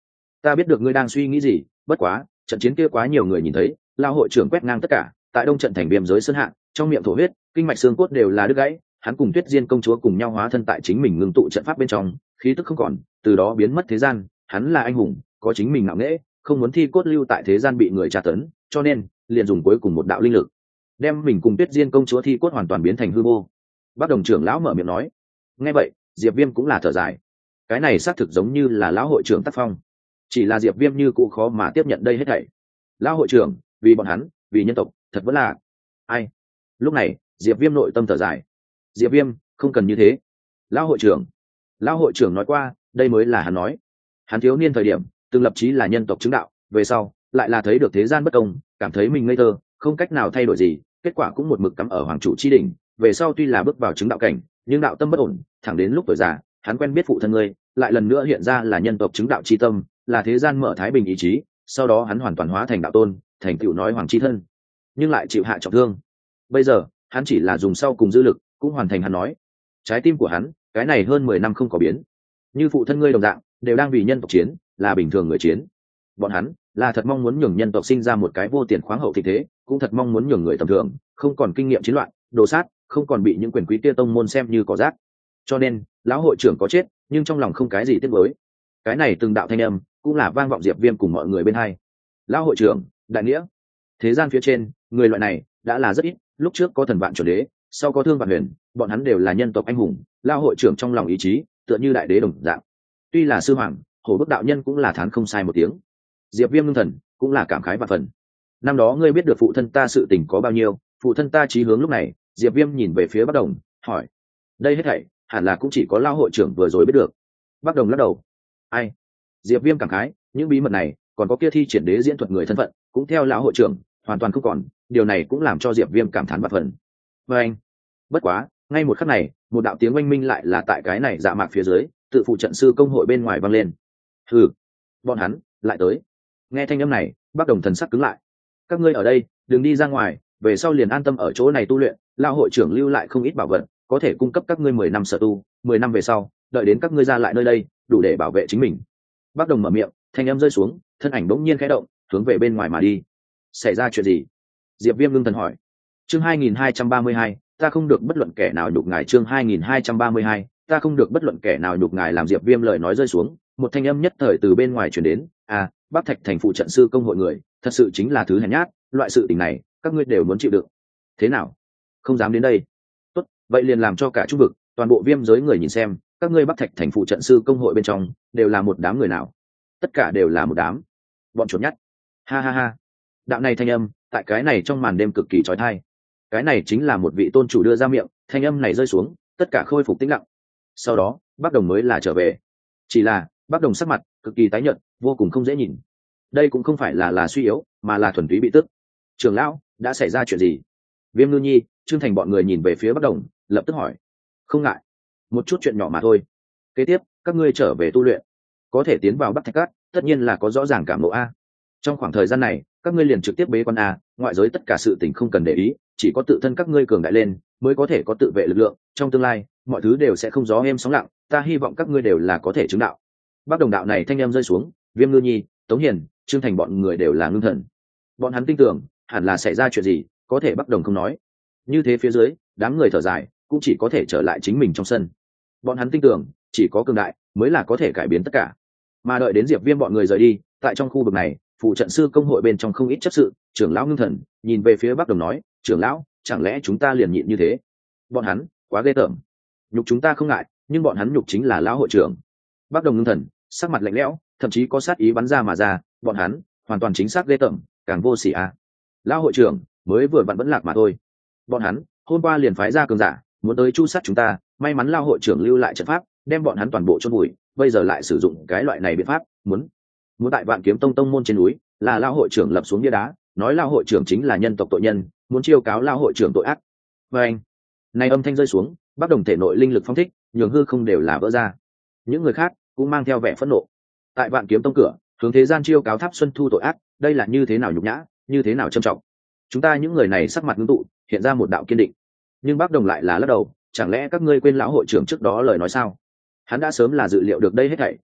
ta biết được ngươi đang suy nghĩ gì, bất quá trận chiến kia quá nhiều người nhìn thấy, lao hội trưởng quét ngang tất cả, tại đông trận thành viêm giới sơn hạ, trong miệng thổ huyết, kinh mạch xương cốt đều là đứt gãy, hắn cùng Tuyết Diên công chúa cùng nhau hóa thân tại chính mình ngưng tụ trận pháp bên trong, khí tức không còn, từ đó biến mất thế gian. Hắn là anh hùng, có chính mình ngạo nghễ, không muốn thi cốt lưu tại thế gian bị người tra tấn, cho nên liền dùng cuối cùng một đạo linh lực, đem mình cùng Tuyết Diên công chúa thi cốt hoàn toàn biến thành hư vô. Bác Đồng trưởng lão mở miệng nói. Nghe vậy, Diệp Viêm cũng là thở dài. Cái này xác thực giống như là lão hội trưởng tác phong, chỉ là Diệp Viêm như cũng khó mà tiếp nhận đây hết thảy. Lão hội trưởng, vì bọn hắn, vì nhân tộc, thật vẫn là ai? Lúc này, Diệp Viêm nội tâm thở dài. Diệp Viêm, không cần như thế. Lão hội trưởng, lão hội trưởng nói qua, đây mới là hắn nói. Hắn thiếu niên thời điểm, từng lập chí là nhân tộc chứng đạo, về sau lại là thấy được thế gian bất công, cảm thấy mình ngây thơ, không cách nào thay đổi gì, kết quả cũng một mực cắm ở hoàng chủ chi đỉnh. Về sau tuy là bước vào chứng đạo cảnh, nhưng đạo tâm bất ổn, thẳng đến lúc tuổi già, hắn quen biết phụ thân ngươi, lại lần nữa hiện ra là nhân tộc chứng đạo chi tâm, là thế gian mở thái bình ý chí. Sau đó hắn hoàn toàn hóa thành đạo tôn, thành tựu nói hoàng chi thân, nhưng lại chịu hạ trọng thương. Bây giờ hắn chỉ là dùng sau cùng dư lực, cũng hoàn thành hắn nói. Trái tim của hắn, cái này hơn mười năm không có biến, như phụ thân ngươi đồng dạng, đều đang vì nhân tộc chiến, là bình thường người chiến. Bọn hắn là thật mong muốn nhường nhân tộc sinh ra một cái vô tiền khoáng hậu thịnh thế, cũng thật mong muốn nhường người tầm thường không còn kinh nghiệm chiến loạn, đồ sát, không còn bị những quyền quý kia tông môn xem như cỏ rác. Cho nên lão hội trưởng có chết, nhưng trong lòng không cái gì tiếc nuối. Cái này từng đạo thanh âm, cũng là vang vọng Diệp Viêm cùng mọi người bên hai. Lão hội trưởng, đại nghĩa, thế gian phía trên người loại này đã là rất ít, lúc trước có thần vạn chuẩn đế, sau có thương vạn huyền, bọn hắn đều là nhân tộc anh hùng. Lão hội trưởng trong lòng ý chí tựa như đại đế đồng dạng, tuy là sư hoàng, Hổ Bức đạo nhân cũng là thán không sai một tiếng. Diệp Viêm ngưng thần, cũng là cảm khái vạn phần. Năm đó ngươi biết được phụ thân ta sự tình có bao nhiêu? Phụ thân ta chí hướng lúc này, Diệp Viêm nhìn về phía Bắc Đồng, hỏi. Đây hết thảy hẳn là cũng chỉ có lão hội trưởng vừa rồi biết được. Bắc Đồng lắc đầu. Ai? Diệp Viêm cảm khái, những bí mật này, còn có kia thi triển đế diễn thuật người thân phận, cũng theo lão hội trưởng hoàn toàn không còn, điều này cũng làm cho Diệp Viêm cảm thán vạn phần. Và anh, bất quá, ngay một khắc này, một đạo tiếng oanh minh lại là tại cái này dạ mạc phía dưới, tự phụ trận sư công hội bên ngoài vang lên. Hừ, bọn hắn lại tới. Nghe thanh âm này, Bắc Đồng thần sắc cứng lại. Các ngươi ở đây, đừng đi ra ngoài, về sau liền an tâm ở chỗ này tu luyện, lão hội trưởng lưu lại không ít bảo vật, có thể cung cấp các ngươi mười năm sở tu, mười năm về sau, đợi đến các ngươi ra lại nơi đây, đủ để bảo vệ chính mình. Bắc Đồng mở miệng, thanh âm rơi xuống, thân ảnh bỗng nhiên khẽ động, hướng về bên ngoài mà đi. Xảy ra chuyện gì? Diệp Viêm ngưng thần hỏi. Chương hai nghìn hai trăm ba mươi hai, ta không được bất luận kẻ nào nhục ngài. Chương hai nghìn hai trăm ba mươi hai, ta không được bất luận kẻ nào nhục ngài. Làm Diệp Viêm lời nói rơi xuống, một thanh âm nhất thời từ bên ngoài truyền đến. À, Bắc Thạch thành phụ trận sư công hội người, thật sự chính là thứ hèn nhát, loại sự tình này, các ngươi đều muốn chịu đựng. Thế nào? Không dám đến đây? Tốt, vậy liền làm cho cả trung vực, toàn bộ viêm giới người nhìn xem, các ngươi Bắc Thạch thành phụ trận sư công hội bên trong, đều là một đám người nào? Tất cả đều là một đám bọn chuột nhắt. Ha ha ha. Đạo này thanh âm, tại cái này trong màn đêm cực kỳ trói thai. Cái này chính là một vị tôn chủ đưa ra miệng, thanh âm này rơi xuống, tất cả khôi phục tĩnh lặng. Sau đó, Bắc Đồng mới là trở về. Chỉ là, Bắc Đồng sắc mặt cực kỳ tái nhợt, vô cùng không dễ nhìn. Đây cũng không phải là là suy yếu, mà là thuần túy bị tức. Trưởng lão, đã xảy ra chuyện gì? Viêm Ngư Nhi, Trương Thành bọn người nhìn về phía Bắc Đồng, lập tức hỏi. Không ngại, một chút chuyện nhỏ mà thôi. Kế tiếp, các ngươi trở về tu luyện, có thể tiến vào Bắc Thạch Cát, tất nhiên là có rõ ràng cảm ngộ a. Trong khoảng thời gian này, các ngươi liền trực tiếp bế quan a, ngoại giới tất cả sự tình không cần để ý, chỉ có tự thân các ngươi cường đại lên, mới có thể có tự vệ lực lượng, trong tương lai, mọi thứ đều sẽ không gió êm sóng lặng, ta hy vọng các ngươi đều là có thể chứng đạo. Bắc Đồng đạo này thanh em rơi xuống, Viêm Ngư Nhi, Tống Hiền, Trương Thành bọn người đều là ngưng thần. Bọn hắn tin tưởng, hẳn là xảy ra chuyện gì, có thể Bắc Đồng không nói. Như thế phía dưới, đám người thở dài, cũng chỉ có thể trở lại chính mình trong sân. Bọn hắn tin tưởng, chỉ có cường đại mới là có thể cải biến tất cả. Mà đợi đến Diệp Viêm bọn người rời đi, tại trong khu vực này, phụ trận sư công hội bên trong không ít chấp sự, trưởng lão ngưng thần, nhìn về phía Bắc Đồng nói, trưởng lão, chẳng lẽ chúng ta liền nhịn như thế? Bọn hắn quá ghê tởm. Nhục chúng ta không ngại, nhưng bọn hắn nhục chính là lão hội trưởng. Bắc Đồng ngưng thần, sắc mặt lạnh lẽo, thậm chí có sát ý bắn ra mà ra, bọn hắn hoàn toàn chính xác ghê tởm, càng vô sỉ a. Lão hội trưởng mới vừa vặn vẫn lạc mà thôi. Bọn hắn hôm qua liền phái ra cường giả, muốn tới chu sát chúng ta, may mắn lão hội trưởng lưu lại trận pháp, đem bọn hắn toàn bộ chôn vùi, bây giờ lại sử dụng cái loại này biện pháp, muốn muốn tại Vạn Kiếm Tông tông môn trên núi, là lão hội trưởng lập xuống bia đá, nói lão hội trưởng chính là nhân tộc tội nhân, muốn chiêu cáo lão hội trưởng tội ác. Và anh, này âm thanh rơi xuống, Bắc Đồng thể nội linh lực phong thích, nhường hư không đều là vỡ ra. Những người khác cũng mang theo vẻ phẫn nộ. Tại Vạn Kiếm Tông cửa, hướng thế gian chiêu cáo Tháp Xuân Thu tội ác, đây là như thế nào nhục nhã, như thế nào trầm trọng. Chúng ta những người này sắc mặt ngưng tụ, hiện ra một đạo kiên định. Nhưng Bắc Đồng lại là lắc đầu, chẳng lẽ các ngươi quên lão hội trưởng trước đó lời nói sao? Hắn đã sớm là dự liệu được đây hết thảy,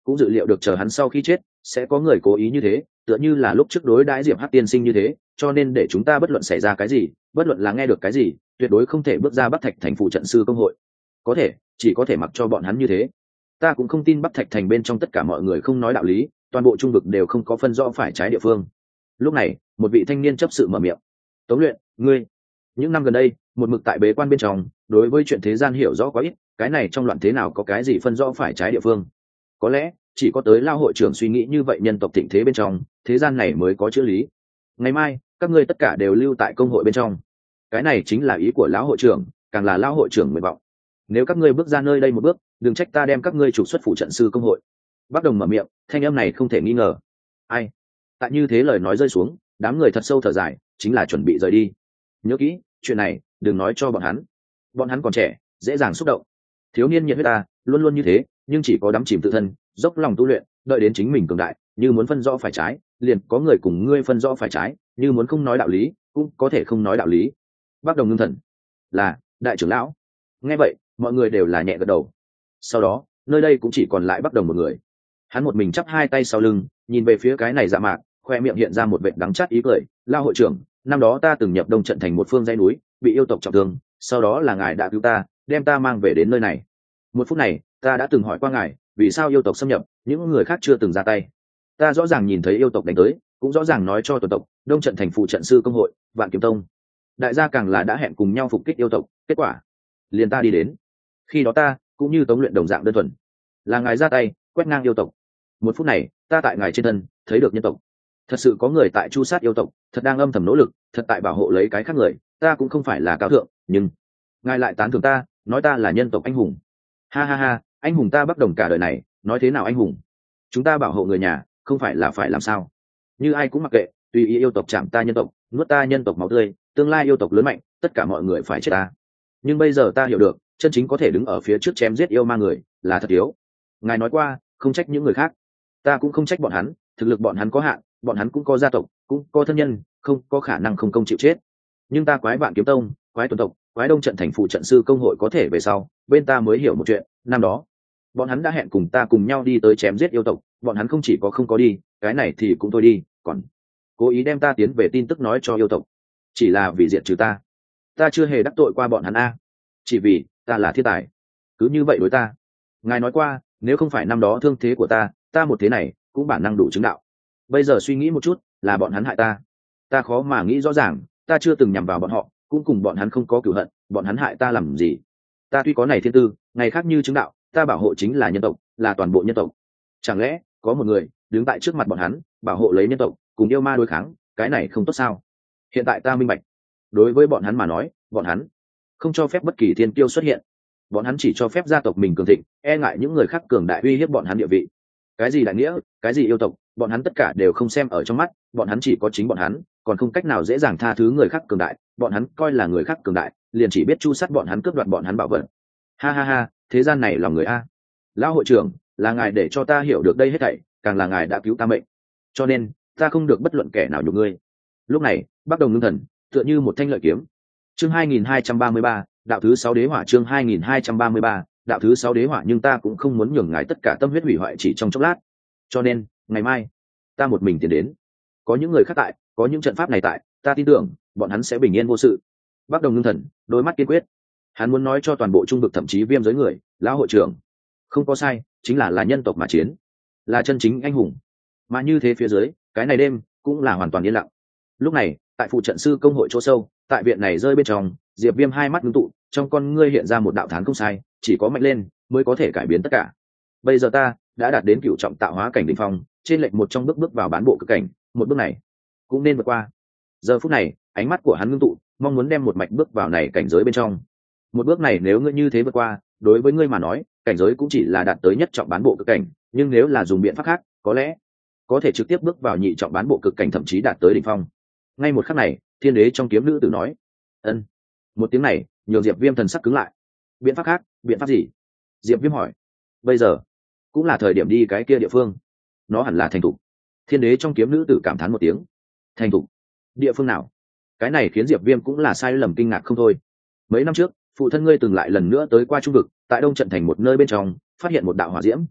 cũng dự liệu được chờ hắn sau khi chết sẽ có người cố ý như thế, tựa như là lúc trước đối đãi Diệp Hắc tiên sinh như thế, cho nên để chúng ta bất luận xảy ra cái gì, bất luận là nghe được cái gì, tuyệt đối không thể bước ra Bắc Thạch thành phụ trận sư công hội. Có thể, chỉ có thể mặc cho bọn hắn như thế. Ta cũng không tin Bắc Thạch thành bên trong tất cả mọi người không nói đạo lý, toàn bộ trung vực đều không có phân rõ phải trái địa phương. Lúc này, một vị thanh niên chấp sự mở miệng. Tống Luyện, ngươi, những năm gần đây, một mực tại bế quan bên trong, đối với chuyện thế gian hiểu rõ quá ít, cái này trong loạn thế nào có cái gì phân rõ phải trái địa phương? Có lẽ, chỉ có tới Lao hội trưởng suy nghĩ như vậy, nhân tộc thịnh thế bên trong, thế gian này mới có chữ lý. Ngày mai, các ngươi tất cả đều lưu tại công hội bên trong. Cái này chính là ý của lão hội trưởng, càng là lão hội trưởng nguyện vọng. Nếu các ngươi bước ra nơi đây một bước, đừng trách ta đem các ngươi trục xuất phụ trận sư công hội. Bắc Đồng mở miệng, thanh âm này không thể nghi ngờ. Ai? Tại như thế lời nói rơi xuống, đám người thật sâu thở dài, chính là chuẩn bị rời đi. Nhớ kỹ, chuyện này đừng nói cho bọn hắn. Bọn hắn còn trẻ, dễ dàng xúc động. Thiếu niên nhiệt huyết ta, luôn luôn như thế, nhưng chỉ có đắm chìm tự thân, dốc lòng tu luyện, đợi đến chính mình cường đại, như muốn phân rõ phải trái, liền có người cùng ngươi phân rõ phải trái, như muốn không nói đạo lý, cũng có thể không nói đạo lý. Bắc Đồng ngưng thần, là đại trưởng lão. Nghe vậy, mọi người đều là nhẹ gật đầu. Sau đó, nơi đây cũng chỉ còn lại Bắc Đồng một người. Hắn một mình chắp hai tay sau lưng, nhìn về phía cái này dạ mạc, khoe miệng hiện ra một vệt đắng chát ý cười. Lao hội trưởng, năm đó ta từng nhập Đông trận thành một phương dãy núi, bị yêu tộc trọng thương, sau đó là ngài đã cứu ta, đem ta mang về đến nơi này. Một phút này, ta đã từng hỏi qua ngài, vì sao yêu tộc xâm nhập, những người khác chưa từng ra tay. Ta rõ ràng nhìn thấy yêu tộc đánh tới, cũng rõ ràng nói cho tuần tộc, Đông trận thành phụ trận sư công hội, Vạn Kiếm Tông, đại gia càng là đã hẹn cùng nhau phục kích yêu tộc. Kết quả, liền ta đi đến. Khi đó ta cũng như Tống Luyện đồng dạng đơn thuần, là ngài ra tay quét ngang yêu tộc. Một phút này, ta tại ngài trên thân thấy được nhân tộc. Thật sự có người tại chu sát yêu tộc, thật đang âm thầm nỗ lực, thật tại bảo hộ lấy cái khác người. Ta cũng không phải là cao thượng, nhưng ngài lại tán thưởng ta, nói ta là nhân tộc anh hùng. Ha ha ha, anh hùng ta Bắc Đồng cả đời này, nói thế nào anh hùng? Chúng ta bảo hộ người nhà, không phải là phải làm sao? Như ai cũng mặc kệ, tùy ý yêu tộc chạm ta nhân tộc, nuốt ta nhân tộc máu tươi, tương lai yêu tộc lớn mạnh, tất cả mọi người phải chết ta. Nhưng bây giờ ta hiểu được, chân chính có thể đứng ở phía trước chém giết yêu ma người, là thật yếu. Ngài nói qua, không trách những người khác, ta cũng không trách bọn hắn, thực lực bọn hắn có hạn, bọn hắn cũng có gia tộc, cũng có thân nhân, không có khả năng không công chịu chết. Nhưng ta quái Vạn Kiếm Tông, quái tuần tộc, quái Đông trận thành phụ trận sư công hội có thể về sau, bên ta mới hiểu một chuyện, năm đó bọn hắn đã hẹn cùng ta cùng nhau đi tới chém giết yêu tộc, bọn hắn không chỉ có không có đi, cái này thì cũng thôi đi, còn cố ý đem ta tiến về tin tức nói cho yêu tộc, chỉ là vì diệt trừ ta. Ta chưa hề đắc tội qua bọn hắn a, chỉ vì ta là thiên tài, cứ như vậy đối ta. Ngài nói qua, nếu không phải năm đó thương thế của ta, ta một thế này cũng bản năng đủ chứng đạo. Bây giờ suy nghĩ một chút, là bọn hắn hại ta, ta khó mà nghĩ rõ ràng, ta chưa từng nhằm vào bọn họ, cũng cùng bọn hắn không có cửu hận, bọn hắn hại ta làm gì? Ta tuy có này thiên tư, ngày khác như chứng đạo, ta bảo hộ chính là nhân tộc, là toàn bộ nhân tộc. Chẳng lẽ có một người đứng tại trước mặt bọn hắn, bảo hộ lấy nhân tộc, cùng yêu ma đối kháng, cái này không tốt sao? Hiện tại ta minh bạch, đối với bọn hắn mà nói, bọn hắn không cho phép bất kỳ thiên kiêu xuất hiện, bọn hắn chỉ cho phép gia tộc mình cường thịnh, e ngại những người khác cường đại uy hiếp bọn hắn địa vị. Cái gì đại nghĩa, cái gì yêu tộc, bọn hắn tất cả đều không xem ở trong mắt, bọn hắn chỉ có chính bọn hắn, còn không cách nào dễ dàng tha thứ người khác cường đại, bọn hắn coi là người khác cường đại, liền chỉ biết chu sát bọn hắn, cướp đoạt bọn hắn bảo vật. Ha ha ha, thế gian này lòng người a. Lão hội trưởng, là ngài để cho ta hiểu được đây hết thảy, càng là ngài đã cứu ta mệnh, cho nên ta không được bất luận kẻ nào nhục ngươi. Lúc này, Bắc Đồng ngưng thần, tựa như một thanh lợi kiếm. Chương hai nghìn hai trăm ba mươi ba, đạo thứ sáu đế hỏa. Chương hai nghìn hai trăm ba mươi ba, đạo thứ sáu đế hỏa. Nhưng ta cũng không muốn nhường ngài tất cả tâm huyết hủy hoại chỉ trong chốc lát, cho nên ngày mai ta một mình tiến đến. Có những người khác tại, có những trận pháp này tại, ta tin tưởng bọn hắn sẽ bình yên vô sự. Bắc Đồng ngưng thần, đôi mắt kiên quyết. Hắn muốn nói cho toàn bộ trung vực, thậm chí viêm giới người, lão hội trưởng không có sai, chính là là nhân tộc mà chiến, là chân chính anh hùng. Mà như thế phía dưới, cái này đêm cũng là hoàn toàn yên lặng. Lúc này, tại phụ trận sư công hội chỗ sâu, tại viện này rơi bên trong, Diệp Viêm hai mắt ngưng tụ, trong con ngươi hiện ra một đạo thán không sai, chỉ có mạnh lên mới có thể cải biến tất cả. Bây giờ ta đã đạt đến cửu trọng tạo hóa cảnh đỉnh phong, trên lệch một trong bước bước vào bán bộ cực cảnh, một bước này cũng nên vượt qua. Giờ phút này, ánh mắt của hắn ngưng tụ, mong muốn đem một mạch bước vào này cảnh giới bên trong. Một bước này nếu ngươi như thế vượt qua, đối với ngươi mà nói, cảnh giới cũng chỉ là đạt tới nhất trọng bán bộ cực cảnh, nhưng nếu là dùng biện pháp khác, có lẽ có thể trực tiếp bước vào nhị trọng bán bộ cực cảnh, thậm chí đạt tới đỉnh phong. Ngay một khắc này, thiên đế trong kiếm nữ tử nói, ân. Một tiếng này nhường Diệp Viêm thần sắc cứng lại. Biện pháp khác? Biện pháp gì? Diệp Viêm hỏi. Bây giờ cũng là thời điểm đi cái kia địa phương, nó hẳn là thành thục. Thiên đế trong kiếm nữ tử cảm thán một tiếng. Thành thục? Địa phương nào? Cái này khiến Diệp Viêm cũng là sai lầm kinh ngạc không thôi. Mấy năm trước, phụ thân ngươi từng lại lần nữa tới qua trung vực, tại Đông trận thành một nơi bên trong, phát hiện một đạo hỏa diễm.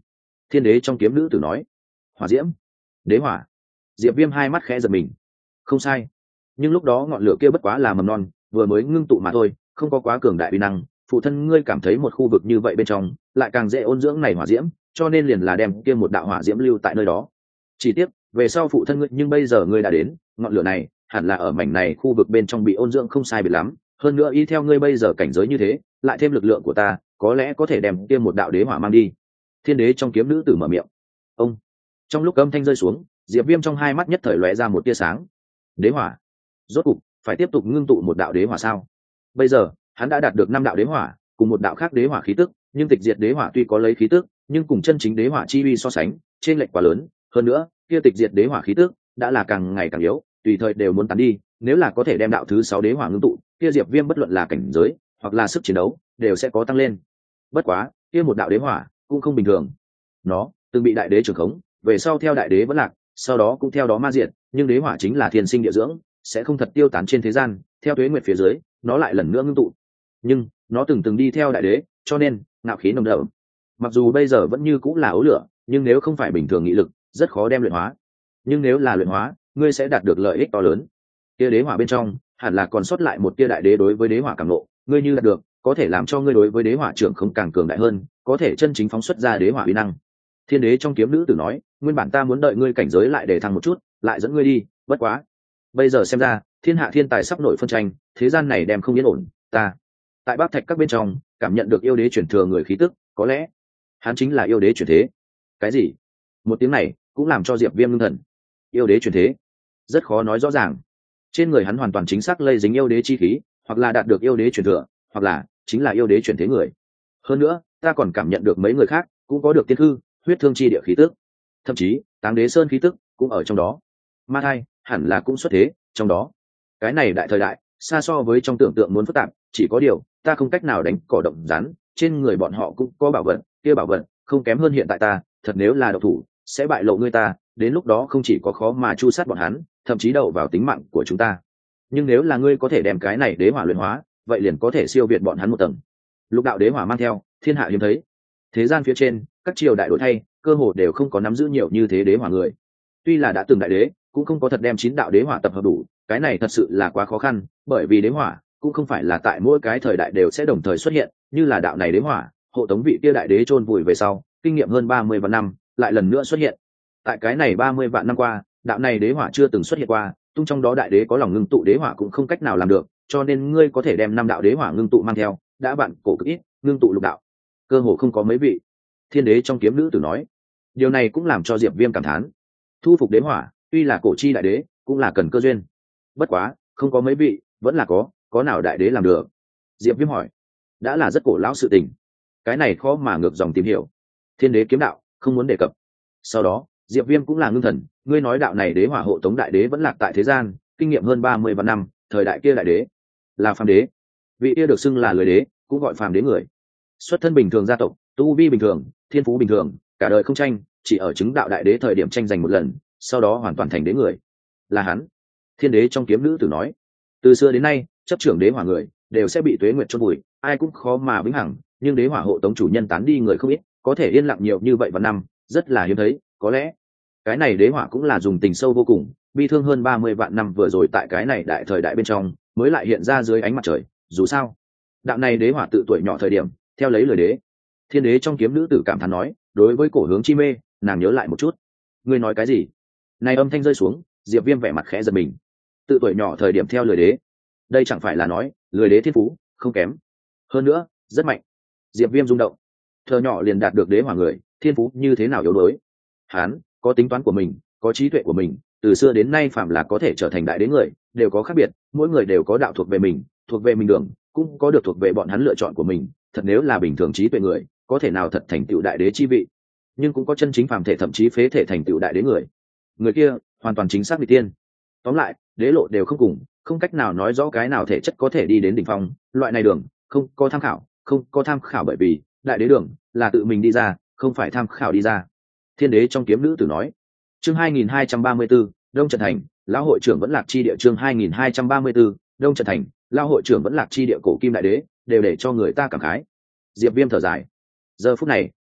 Thiên đế trong kiếm nữ tử nói. Hỏa diễm, đế hỏa. Diệp Viêm hai mắt khẽ giật mình. Không sai, nhưng lúc đó ngọn lửa kia bất quá là mầm non, vừa mới ngưng tụ mà thôi, không có quá cường đại uy năng. Phụ thân ngươi cảm thấy một khu vực như vậy bên trong lại càng dễ ôn dưỡng này hỏa diễm, cho nên liền là đem kia một đạo hỏa diễm lưu tại nơi đó. Chỉ tiếc về sau phụ thân ngươi, nhưng bây giờ ngươi đã đến, ngọn lửa này hẳn là ở mảnh này khu vực bên trong bị ôn dưỡng không sai biệt lắm. Hơn nữa y theo ngươi bây giờ cảnh giới như thế, lại thêm lực lượng của ta, có lẽ có thể đem kia một đạo đế hỏa mang đi. Thiên đế trong kiếm nữ tử mở miệng. Ông. Trong lúc âm thanh rơi xuống, Diệp Viêm trong hai mắt nhất thời lóe ra một tia sáng. Đế hỏa, rốt cục phải tiếp tục ngưng tụ một đạo đế hỏa sao? Bây giờ hắn đã đạt được năm đạo đế hỏa, cùng một đạo khác đế hỏa khí tức, nhưng tịch diệt đế hỏa tuy có lấy khí tức, nhưng cùng chân chính đế hỏa chi uy so sánh, trên lệch quá lớn. Hơn nữa, kia tịch diệt đế hỏa khí tức đã là càng ngày càng yếu, tùy thời đều muốn tán đi. Nếu là có thể đem đạo thứ sáu đế hỏa ngưng tụ, kia Diệp Viêm bất luận là cảnh giới hoặc là sức chiến đấu đều sẽ có tăng lên. Bất quá, kia một đạo đế hỏa cũng không bình thường. Nó từng bị đại đế trưởng khống, về sau theo đại đế vẫn lạc, sau đó cũng theo đó ma diệt, nhưng đế hỏa chính là thiên sinh địa dưỡng, sẽ không thật tiêu tán trên thế gian, theo tuế nguyệt phía dưới, nó lại lần nữa ngưng tụ. Nhưng nó từng từng đi theo đại đế, cho nên ngạo khí nồng đậm. Mặc dù bây giờ vẫn như cũng là ấu lửa, nhưng nếu không phải bình thường nghị lực, rất khó đem luyện hóa. Nhưng nếu là luyện hóa, ngươi sẽ đạt được lợi ích to lớn. Kia đế hỏa bên trong, hẳn là còn sót lại một tia đại đế đối với đế hỏa càng nộ, ngươi như đạt được, có thể làm cho ngươi đối với đế hỏa trưởng không càng cường đại hơn, có thể chân chính phóng xuất ra đế hỏa uy năng. Thiên đế trong kiếm nữ tử nói, nguyên bản ta muốn đợi ngươi cảnh giới lại để thăng một chút, lại dẫn ngươi đi, bất quá, bây giờ xem ra, thiên hạ thiên tài sắp nổi phân tranh, thế gian này đem không yên ổn, ta tại Bác Thạch các bên trong, cảm nhận được yêu đế chuyển thừa người khí tức, có lẽ hắn chính là yêu đế chuyển thế. Cái gì? Một tiếng này cũng làm cho Diệp Viêm ngưng thần. Yêu đế chuyển thế, rất khó nói rõ ràng. Trên người hắn hoàn toàn chính xác lây dính yêu đế chi khí, hoặc là đạt được yêu đế chuyển thừa, hoặc là chính là yêu đế chuyển thế người. Hơn nữa, ta còn cảm nhận được mấy người khác cũng có được tiên hư, huyết thương chi địa khí tức, thậm chí Táng Đế Sơn khí tức cũng ở trong đó. Ma Thai hẳn là cũng xuất thế trong đó. Cái này đại thời đại xa so với trong tưởng tượng muốn phức tạp, chỉ có điều ta không cách nào đánh cỏ động rắn, trên người bọn họ cũng có bảo vật, kia bảo vật không kém hơn hiện tại ta, thật nếu là độc thủ sẽ bại lộ ngươi ta, đến lúc đó không chỉ có khó mà chu sát bọn hắn, thậm chí đậu vào tính mạng của chúng ta. Nhưng nếu là ngươi có thể đem cái này đế hỏa luyện hóa, vậy liền có thể siêu việt bọn hắn một tầng. Lục đạo đế hỏa mang theo, thiên hạ hiếm thấy. Thế gian phía trên, các triều đại đổi thay, cơ hồ đều không có nắm giữ nhiều như thế đế hỏa người. Tuy là đã từng đại đế, cũng không có thật đem chín đạo đế hỏa tập hợp đủ, cái này thật sự là quá khó khăn, bởi vì đế hỏa cũng không phải là tại mỗi cái thời đại đều sẽ đồng thời xuất hiện, như là đạo này đế hỏa, hộ tống vị kia đại đế chôn vùi về sau, kinh nghiệm hơn ba mươi vạn năm, lại lần nữa xuất hiện. Tại cái này ba mươi vạn năm qua, đạo này đế hỏa chưa từng xuất hiện qua, tung trong đó đại đế có lòng ngưng tụ đế hỏa cũng không cách nào làm được, cho nên ngươi có thể đem năm đạo đế hỏa ngưng tụ mang theo, đã bạn cổ cực ít, ngưng tụ lục đạo, cơ hồ không có mấy vị. Thiên đế trong kiếm nữ tử nói, điều này cũng làm cho Diệp Viêm cảm thán. Thu phục đế hỏa, tuy là cổ chi đại đế, cũng là cần cơ duyên. Bất quá, không có mấy vị, vẫn là có, có nào đại đế làm được? Diệp Viêm hỏi. Đã là rất cổ lão sự tình, cái này khó mà ngược dòng tìm hiểu. Thiên đế kiếm đạo, không muốn đề cập. Sau đó, Diệp Viêm cũng là ngưng thần, ngươi nói đạo này đế hỏa hộ tống đại đế vẫn lạc tại thế gian, kinh nghiệm hơn ba mươi vạn năm, thời đại kia đại đế là phàm đế. Vị kia được xưng là lười đế, cũng gọi phàm đế người. Xuất thân bình thường gia tộc, tu vi bình thường, thiên phú bình thường, cả đời không tranh, chỉ ở chứng đạo đại đế thời điểm tranh giành một lần, sau đó hoàn toàn thành đế người. Là hắn. Thiên đế trong kiếm nữ tử nói, từ xưa đến nay, chấp trưởng đế hỏa người đều sẽ bị tuế nguyệt chôn vùi, ai cũng khó mà vĩnh hằng, nhưng đế hỏa hộ tống chủ nhân tán đi người không ít, có thể yên lặng nhiều như vậy vào năm, rất là hiếm thấy, có lẽ cái này đế hỏa cũng là dùng tình sâu vô cùng, bi thương hơn ba mươi vạn năm vừa rồi tại cái này đại thời đại bên trong, mới lại hiện ra dưới ánh mặt trời, dù sao, đạo này đế hỏa tự tuổi nhỏ thời điểm, theo lấy lời đế. Thiên đế trong kiếm nữ tử cảm thán nói, đối với cổ hướng chi mê, nàng nhớ lại một chút. Ngươi nói cái gì? Này âm thanh rơi xuống, Diệp Viêm vẻ mặt khẽ giật mình. Tự tuổi nhỏ thời điểm theo lời đế, đây chẳng phải là nói, lời đế thiên phú không kém, hơn nữa, rất mạnh. Diệp Viêm rung động. Thơ nhỏ liền đạt được đế hỏa người, thiên phú như thế nào yếu đuối? Hắn có tính toán của mình, có trí tuệ của mình, từ xưa đến nay phạm là có thể trở thành đại đế người, đều có khác biệt, mỗi người đều có đạo thuộc về mình, thuộc về mình đường, cũng có được thuộc về bọn hắn lựa chọn của mình, thật nếu là bình thường trí tuệ người, có thể nào thật thành tựu đại đế chi vị. Nhưng cũng có chân chính phàm thể thậm chí phế thể thành tựu đại đế người. Người kia, hoàn toàn chính xác vị tiên. Tóm lại, đế lộ đều không cùng, không cách nào nói rõ cái nào thể chất có thể đi đến đỉnh phong, loại này đường, không có tham khảo, không có tham khảo bởi vì đại đế đường là tự mình đi ra, không phải tham khảo đi ra. Thiên đế trong kiếm nữ tử nói. Chương hai nghìn hai trăm ba mươi 234, Đông Trận Thành, lão hội trưởng vẫn lạc chi địa. Chương hai nghìn hai trăm ba mươi 234, Đông Trận Thành, lão hội trưởng vẫn lạc chi địa, cổ kim đại đế, đều để cho người ta cảm khái. Diệp Viêm thở dài. Giờ phút này,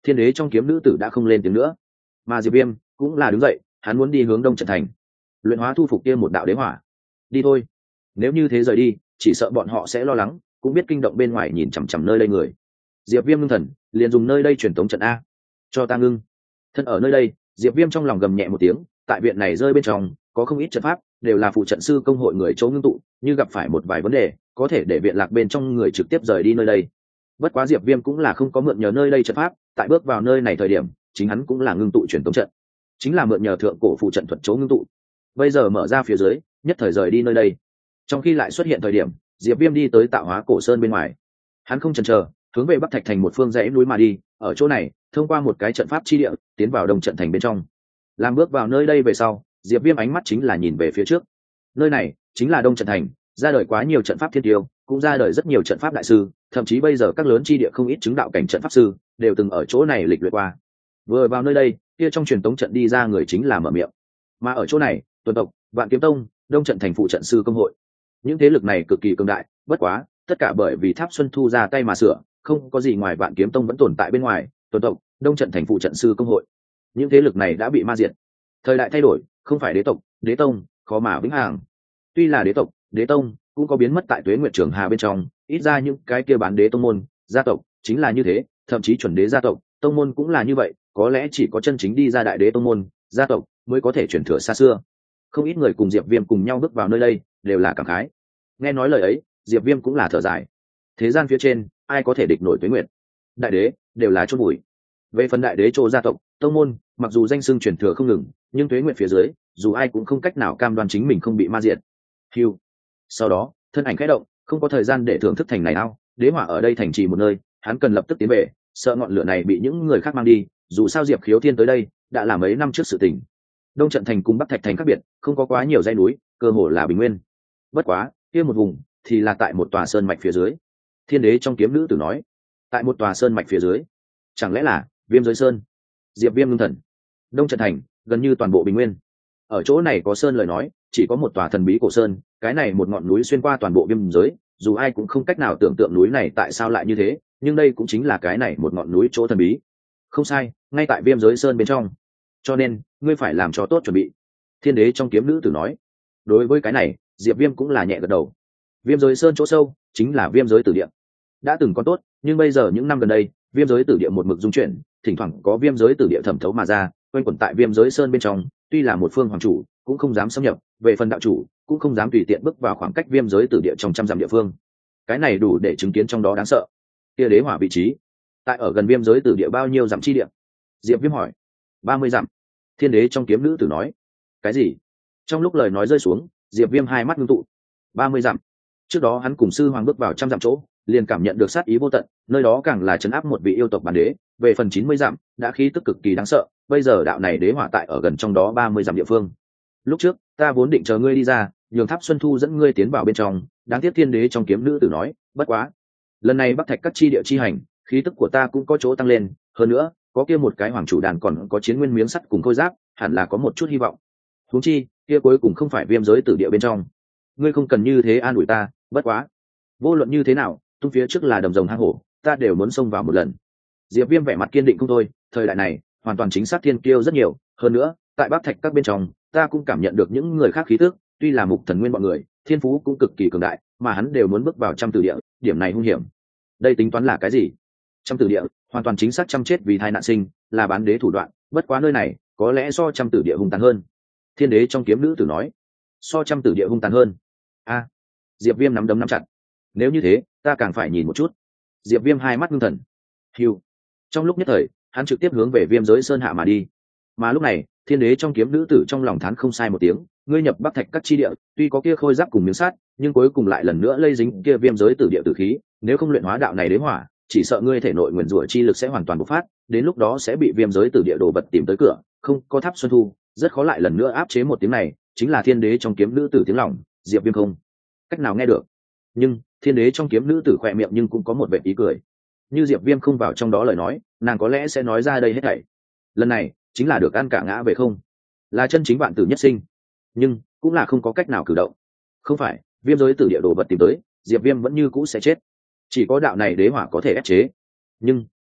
thiên đế trong kiếm nữ tử đã không lên tiếng nữa, mà diệp viêm cũng là đứng dậy, hắn muốn đi hướng đông trận thành luyện hóa thu phục kia một đạo đế hỏa. Đi thôi, nếu như thế rời đi chỉ sợ bọn họ sẽ lo lắng, cũng biết kinh động bên ngoài nhìn chằm chằm nơi đây người. Diệp viêm ngưng thần, liền dùng nơi đây truyền tống trận a, cho ta ngưng. Thân ở nơi đây, diệp viêm trong lòng gầm nhẹ một tiếng. Tại viện này rơi bên trong có không ít trận pháp, đều là phụ trận sư công hội người chỗ ngưng tụ, như gặp phải một vài vấn đề có thể để viện lạc bên trong người trực tiếp rời đi nơi đây. Bất quá diệp viêm cũng là không có mượn nhờ nơi đây trận pháp, tại bước vào nơi này thời điểm chính hắn cũng là ngưng tụ truyền tống trận, chính là mượn nhờ thượng cổ phụ trận thuật chỗ ngưng tụ. Bây giờ mở ra phía dưới, nhất thời rời đi nơi đây. Trong khi lại xuất hiện thời điểm, diệp viêm đi tới tạo hóa cổ sơn bên ngoài, hắn không chần chờ, hướng về bắc thạch thành một phương dãy núi mà đi. Ở chỗ này thông qua một cái trận pháp chi địa tiến vào đông trận thành bên trong. Làm bước vào nơi đây về sau, diệp viêm ánh mắt chính là nhìn về phía trước. Nơi này chính là đông trận thành, ra đời quá nhiều trận pháp thiên tiêu, cũng ra đời rất nhiều trận pháp đại sư, thậm chí bây giờ các lớn chi địa không ít chứng đạo cảnh trận pháp sư đều từng ở chỗ này lịch luyện qua. Vừa vào nơi đây, kia trong truyền tống trận đi ra người chính là mở miệng. Mà ở chỗ này, Tuần tộc, Vạn Kiếm Tông, đông trận thành phụ trận sư công hội, những thế lực này cực kỳ cường đại. Bất quá tất cả bởi vì Tháp Xuân Thu ra tay mà sửa, không có gì ngoài Vạn Kiếm Tông vẫn tồn tại bên ngoài. Tuần tộc, đông trận thành phụ trận sư công hội, những thế lực này đã bị ma diệt. Thời đại thay đổi, không phải đế tộc, đế tông khó mà vĩnh hằng. Tuy là đế tộc, đế tông cũng có biến mất tại Tuế Nguyệt Trường Hà bên trong, ít ra những cái kia bán đế tông môn, gia tộc chính là như thế, thậm chí chuẩn đế gia tộc, tông môn cũng là như vậy. Có lẽ chỉ có chân chính đi ra đại đế tông môn, gia tộc mới có thể truyền thừa xa xưa. Không ít người cùng diệp viêm cùng nhau bước vào nơi đây đều là cảm khái. Nghe nói lời ấy, diệp viêm cũng là thở dài. Thế gian phía trên ai có thể địch nổi Tuế Nguyệt? Đại đế đều là chôn bụi. Về phần đại đế chỗ gia tộc, tông môn, mặc dù danh xưng truyền thừa không ngừng, nhưng Tuế Nguyệt phía dưới, dù ai cũng không cách nào cam đoan chính mình không bị ma diệt. Hưu. Sau đó thân ảnh khẽ động, không có thời gian để thưởng thức thành này ao đế hỏa ở đây thành trì một nơi, hắn cần lập tức tiến về, sợ ngọn lửa này bị những người khác mang đi. Dù sao diệp khiếu thiên tới đây đã là mấy năm trước sự tình. Đông trận thành cùng bắc thạch thành khác biệt, không có quá nhiều dãy núi, cơ hồ là bình nguyên. Bất quá kia một vùng thì là tại một tòa sơn mạch phía dưới. Thiên đế trong kiếm nữ tử nói, tại một tòa sơn mạch phía dưới, chẳng lẽ là Viêm Giới Sơn? Diệp viêm ngưng thần. Đông trận thành gần như toàn bộ bình nguyên, ở chỗ này có sơn lời nói chỉ có một tòa thần bí cổ sơn. Cái này một ngọn núi xuyên qua toàn bộ viêm giới, dù ai cũng không cách nào tưởng tượng núi này tại sao lại như thế, nhưng đây cũng chính là cái này một ngọn núi chỗ thần bí. Không sai, ngay tại Viêm Giới Sơn bên trong, cho nên ngươi phải làm cho tốt chuẩn bị. Thiên đế trong kiếm nữ tử nói. Đối với cái này diệp viêm cũng là nhẹ gật đầu. Viêm Giới Sơn chỗ sâu chính là Viêm Giới Tử Địa, đã từng có tốt, nhưng bây giờ những năm gần đây Viêm Giới Tử Địa một mực dung chuyển, thỉnh thoảng có Viêm Giới Tử Địa thẩm thấu mà ra, quanh quẩn tại Viêm Giới Sơn bên trong. Tuy là một phương hoàng chủ cũng không dám xâm nhập, về phần đạo chủ cũng không dám tùy tiện bước vào khoảng cách Viêm Giới Tử Địa trong trăm dặm địa phương. Cái này đủ để chứng kiến trong đó đáng sợ. Kia đế hỏa vị trí tại ở gần Viêm Giới Tử Địa bao nhiêu dặm chi địa? Diệp viêm hỏi. Ba mươi dặm. Thiên đế trong kiếm nữ tử nói. Cái gì? Trong lúc lời nói rơi xuống, diệp viêm hai mắt ngưng tụ. Ba mươi dặm. Trước đó hắn cùng sư hoàng bước vào trăm dặm chỗ, liền cảm nhận được sát ý vô tận, nơi đó càng là trấn áp một vị yêu tộc bản đế. Về phần chín mươi dặm đã khí tức cực kỳ đáng sợ, bây giờ đạo này đế hỏa tại ở gần trong đó ba mươi dặm địa phương. Lúc trước ta vốn định chờ ngươi đi ra, nhường Tháp Xuân Thu dẫn ngươi tiến vào bên trong, đáng tiếc thiên đế trong kiếm nữ tử nói, bất quá lần này bắc thạch các chi địa chi hành, khí tức của ta cũng có chỗ tăng lên. Hơn nữa có kia một cái hoàng chủ đàn còn có chiến nguyên miếng sắt cùng khôi giáp, hẳn là có một chút hy vọng. Huống chi kia cuối cùng không phải Viêm Giới Tử Địa bên trong. Ngươi không cần như thế an ủi ta, bất quá vô luận như thế nào, tung phía trước là đầm rồng hang hổ, ta đều muốn xông vào một lần. Diệp viêm vẻ mặt kiên định không thôi. Thời đại này hoàn toàn chính xác thiên kiêu rất nhiều, hơn nữa tại bắc thạch các bên trong ta cũng cảm nhận được những người khác khí tức. Tuy là mục thần nguyên bọn người thiên phú cũng cực kỳ cường đại, mà hắn đều muốn bước vào trăm tử địa, điểm này hung hiểm. Đây tính toán là cái gì? Trăm tử địa hoàn toàn chính xác chăm chết vì thai nạn sinh, là bán đế thủ đoạn. Bất quá nơi này có lẽ so trăm tử địa hung tàn hơn. Thiên đế trong kiếm nữ tử nói. So trăm tử địa hung tàn hơn? A. Diệp viêm nắm đấm nắm chặt. Nếu như thế ta càng phải nhìn một chút. Diệp viêm hai mắt ngưng thần. Hiu. Trong lúc nhất thời hắn trực tiếp hướng về Viêm Giới Sơn hạ mà đi. Mà lúc này thiên đế trong kiếm nữ tử trong lòng thán không sai một tiếng. Ngươi nhập bắc thạch các chi địa, tuy có kia khôi giáp cùng miếng sắt, nhưng cuối cùng lại lần nữa lây dính kia Viêm Giới Tử Địa tử khí. Nếu không luyện hóa đạo này đế hỏa, chỉ sợ ngươi thể nội nguyền rủa chi lực sẽ hoàn toàn bộc phát, đến lúc đó sẽ bị Viêm Giới Tử Địa đồ vật tìm tới cửa. Không có Tháp Xuân Thu, rất khó lại lần nữa áp chế một tiếng này. Chính là thiên đế trong kiếm nữ tử tiếng lòng, diệp viêm không cách nào nghe được. Nhưng thiên đế trong kiếm nữ tử khỏe miệng nhưng cũng có một vẻ ý cười. Như diệp viêm không vào trong đó lời nói, nàng có lẽ sẽ nói ra đây hết thảy. Lần này chính là được ăn cả ngã về không, là chân chính vạn tử nhất sinh, nhưng cũng là không có cách nào cử động. Không phải Viêm Giới Tử Địa đồ vật tìm tới, diệp viêm vẫn như cũ sẽ chết. Chỉ có đạo này đế hỏa có thể ép chế. Nhưng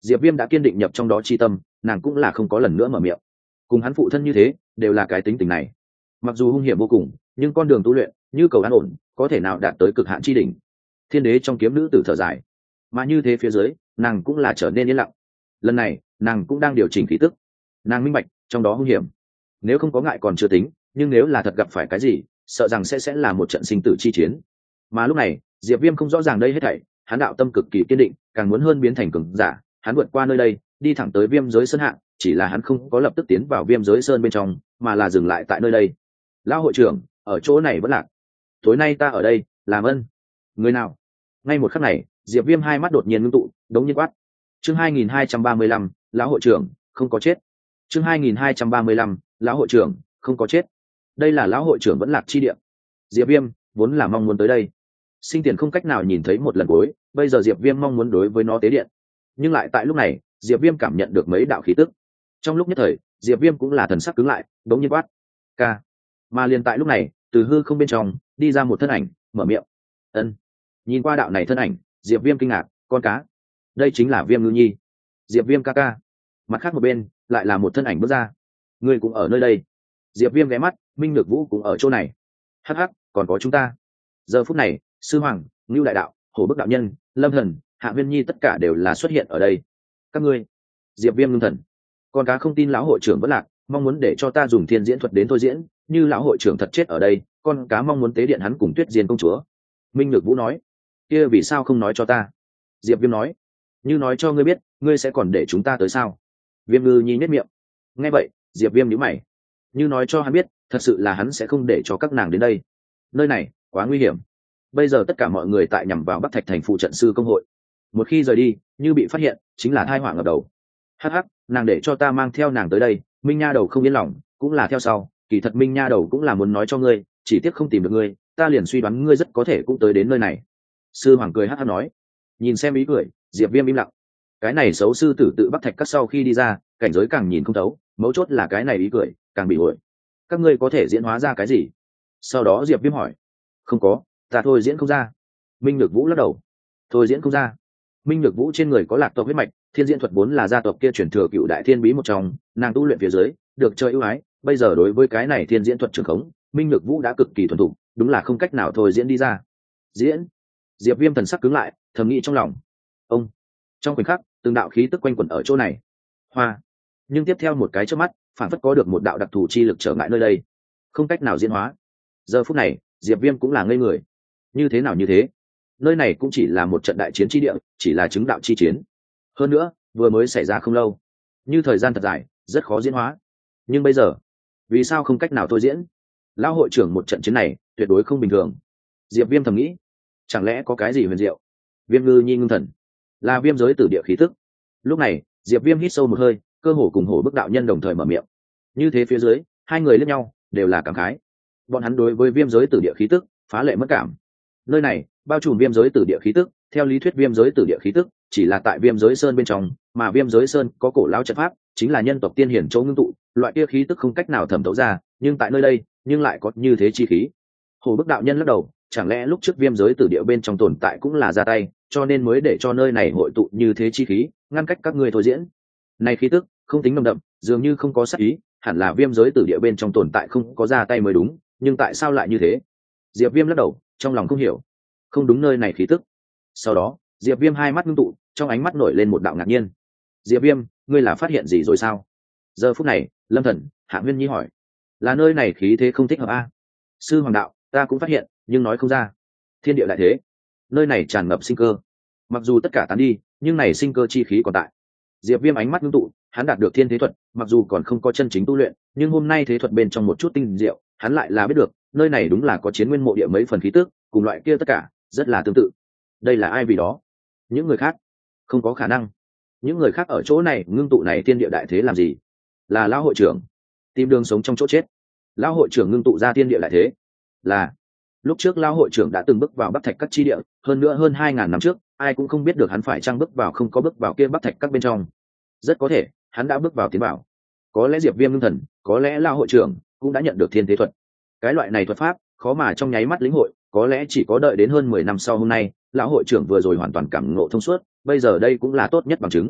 Diệp Viêm đã kiên định nhập trong đó chi tâm, nàng cũng là không có lần nữa mở miệng. Cùng hắn phụ thân như thế, đều là cái tính tình này. Mặc dù hung hiểm vô cùng, nhưng con đường tu luyện, như cầu an ổn, có thể nào đạt tới cực hạn chi đỉnh. Thiên đế trong kiếm nữ tử thở dài, mà như thế phía dưới, nàng cũng là trở nên yên lặng. Lần này, nàng cũng đang điều chỉnh khí tức. Nàng minh bạch, trong đó hung hiểm. Nếu không có ngại còn chưa tính, nhưng nếu là thật gặp phải cái gì, sợ rằng sẽ sẽ là một trận sinh tử chi chiến. Mà lúc này, Diệp Viêm không rõ ràng đây hết thảy, hắn đạo tâm cực kỳ kiên định, càng muốn hơn biến thành cường giả, hắn vượt qua nơi đây, đi thẳng tới Viêm Giới Sơn hạng, chỉ là hắn không có lập tức tiến vào Viêm Giới Sơn bên trong, mà là dừng lại tại nơi đây. Lão hội trưởng, ở chỗ này vẫn lạc. Tối nay ta ở đây, làm ơn. Người nào? Ngay một khắc này, Diệp Viêm hai mắt đột nhiên ngưng tụ, đống nhiên quát. Chương hai nghìn hai trăm ba mươi lăm, lão hội trưởng, không có chết. Chương hai nghìn hai trăm ba mươi lăm, lão hội trưởng, không có chết. Đây là lão hội trưởng vẫn lạc chi địa. Diệp Viêm vốn là mong muốn tới đây. Sinh tiền không cách nào nhìn thấy một lần cuối, bây giờ Diệp Viêm mong muốn đối với nó tế điện. Nhưng lại tại lúc này, Diệp Viêm cảm nhận được mấy đạo khí tức. Trong lúc nhất thời, Diệp Viêm cũng là thần sắc cứng lại, đống nhiên quát. Ca. Mà liền tại lúc này, từ hư không bên trong, đi ra một thân ảnh, mở miệng. Ân. Nhìn qua đạo này thân ảnh, Diệp Viêm kinh ngạc, con cá. Đây chính là Viêm Ngư Nhi. Diệp Viêm ca ca. Mặt khác một bên, lại là một thân ảnh bước ra. Ngươi cũng ở nơi đây. Diệp Viêm ghé mắt, Minh Nhược Vũ cũng ở chỗ này. Hắc hắc, còn có chúng ta. Giờ phút này, Sư Hoàng, Ngưu Đại Đạo, Hổ Bức Đạo Nhân, Lâm Thần, Hạ Viên Nhi tất cả đều là xuất hiện ở đây. Các ngươi. Diệp Viêm ngưng thần. Con cá không tin lão hội trưởng vẫn lạc, mong muốn để cho ta dùng thiên diễn thuật đến thôi diễn, như lão hội trưởng thật chết ở đây, con cá mong muốn tế điện hắn cùng Tuyết Diên công chúa. Minh Nhược Vũ nói. Kia vì sao không nói cho ta? Diệp Viêm nói. Như nói cho ngươi biết, ngươi sẽ còn để chúng ta tới sao? Viêm Ngư Nhi nhếch miệng. Nghe vậy, Diệp Viêm nhíu mày. Như nói cho hắn biết, thật sự là hắn sẽ không để cho các nàng đến đây. Nơi này quá nguy hiểm. Bây giờ tất cả mọi người tại nhằm vào Bắc Thạch thành phụ trận sư công hội. Một khi rời đi, như bị phát hiện, chính là tai họa ngập đầu. Hắc hắc, nàng để cho ta mang theo nàng tới đây, Minh Nha Đầu không yên lòng, cũng là theo sau, kỳ thật Minh Nha Đầu cũng là muốn nói cho ngươi, chỉ tiếc không tìm được ngươi, ta liền suy đoán ngươi rất có thể cũng tới đến nơi này. Sư Hoàng cười hắc hắc nói. Nhìn xem ý cười, Diệp Viêm im lặng. Cái này xấu sư tử tự Bắc Thạch các sau khi đi ra, cảnh giới càng nhìn không thấu, mấu chốt là cái này ý cười càng bị ổi. Các ngươi có thể diễn hóa ra cái gì? Sau đó Diệp Viêm hỏi. Không có, ta thôi diễn không ra. Minh Nhược Vũ lắc đầu. Thôi diễn không ra. Minh Nhược Vũ trên người có lạc tộc huyết mạch, thiên diễn thuật vốn là gia tộc kia truyền thừa cựu đại thiên bí một trong, nàng tu luyện phía dưới, được chơi ưu ái, bây giờ đối với cái này thiên diễn thuật trường khống, Minh Nhược Vũ đã cực kỳ thuần thục, đúng là không cách nào thôi diễn đi ra. Diễn. Diệp Viêm thần sắc cứng lại, thầm nghĩ trong lòng. Ông. Trong khoảnh khắc, từng đạo khí tức quanh quẩn ở chỗ này. Hoa. Nhưng tiếp theo một cái chớp mắt, phản phất có được một đạo đặc thù chi lực trở ngại nơi đây, không cách nào diễn hóa. Giờ phút này, Diệp Viêm cũng là ngây người. Như thế nào như thế? Nơi này cũng chỉ là một trận đại chiến chi địa, chỉ là chứng đạo chi chiến. Hơn nữa, vừa mới xảy ra không lâu, như thời gian thật dài, rất khó diễn hóa. Nhưng bây giờ, vì sao không cách nào thôi diễn? Lão hội trưởng một trận chiến này, tuyệt đối không bình thường. Diệp Viêm thầm nghĩ, chẳng lẽ có cái gì huyền diệu? Viêm Ngư Nhi ngưng thần, là Viêm giới tử địa khí tức. Lúc này, Diệp Viêm hít sâu một hơi, cơ hồ cùng Hổ Bức Đạo Nhân đồng thời mở miệng. Như thế phía dưới, hai người liếc nhau, đều là cảm khái. Bọn hắn đối với Viêm giới tử địa khí tức phá lệ mất cảm. Nơi này bao trùm Viêm giới tử địa khí tức, theo lý thuyết Viêm giới tử địa khí tức chỉ là tại Viêm giới sơn bên trong, mà Viêm giới sơn có cổ lão trận pháp, chính là nhân tộc tiên hiển chỗ ngưng tụ, loại kia khí tức không cách nào thẩm thấu ra, nhưng tại nơi đây, nhưng lại có như thế chi khí. Hổ Bức Đạo Nhân lắc đầu, chẳng lẽ lúc trước Viêm giới tử địa bên trong tồn tại cũng là ra tay, cho nên mới để cho nơi này hội tụ như thế chi khí, ngăn cách các ngươi thôi diễn. Này khí tức không tính nồng đậm, dường như không có sát ý, hẳn là Viêm giới tử địa bên trong tồn tại không có ra tay mới đúng, nhưng tại sao lại như thế? Diệp Viêm lắc đầu, trong lòng không hiểu. Không đúng, nơi này khí tức. Sau đó, Diệp Viêm hai mắt ngưng tụ, trong ánh mắt nổi lên một đạo ngạc nhiên. Diệp Viêm, ngươi là phát hiện gì rồi sao? Giờ phút này, Lâm Thần, Hạ Nguyên Nhi hỏi. Là nơi này khí thế không thích hợp a? Sư Hoàng đạo, ta cũng phát hiện, nhưng nói không ra. Thiên địa đại thế, nơi này tràn ngập sinh cơ. Mặc dù tất cả tán đi, nhưng này sinh cơ chi khí còn tại. Diệp Viêm ánh mắt ngưng tụ, hắn đạt được thiên thế thuật, mặc dù còn không có chân chính tu luyện, nhưng hôm nay thế thuật bên trong một chút tinh diệu, hắn lại là biết được, nơi này đúng là có chiến nguyên mộ địa mấy phần khí tức, cùng loại kia tất cả, rất là tương tự. Đây là ai vì đó? Những người khác? Không có khả năng. Những người khác ở chỗ này ngưng tụ này thiên địa đại thế làm gì? Là lão hội trưởng tìm đường sống trong chỗ chết. Lão hội trưởng ngưng tụ ra thiên địa đại thế, là lúc trước lão hội trưởng đã từng bước vào Bắc Thạch các chi địa, hơn nữa hơn hai ngàn năm trước, ai cũng không biết được hắn phải chăng bước vào không có bước vào kia Bắc Thạch các bên trong. Rất có thể, hắn đã bước vào tiến bảo. Có lẽ Diệp Viêm ngưng thần, có lẽ lão hội trưởng cũng đã nhận được thiên thế thuật. Cái loại này thuật pháp, khó mà trong nháy mắt lĩnh hội, có lẽ chỉ có đợi đến hơn mười năm sau hôm nay, lão hội trưởng vừa rồi hoàn toàn cảm ngộ thông suốt, bây giờ đây cũng là tốt nhất bằng chứng.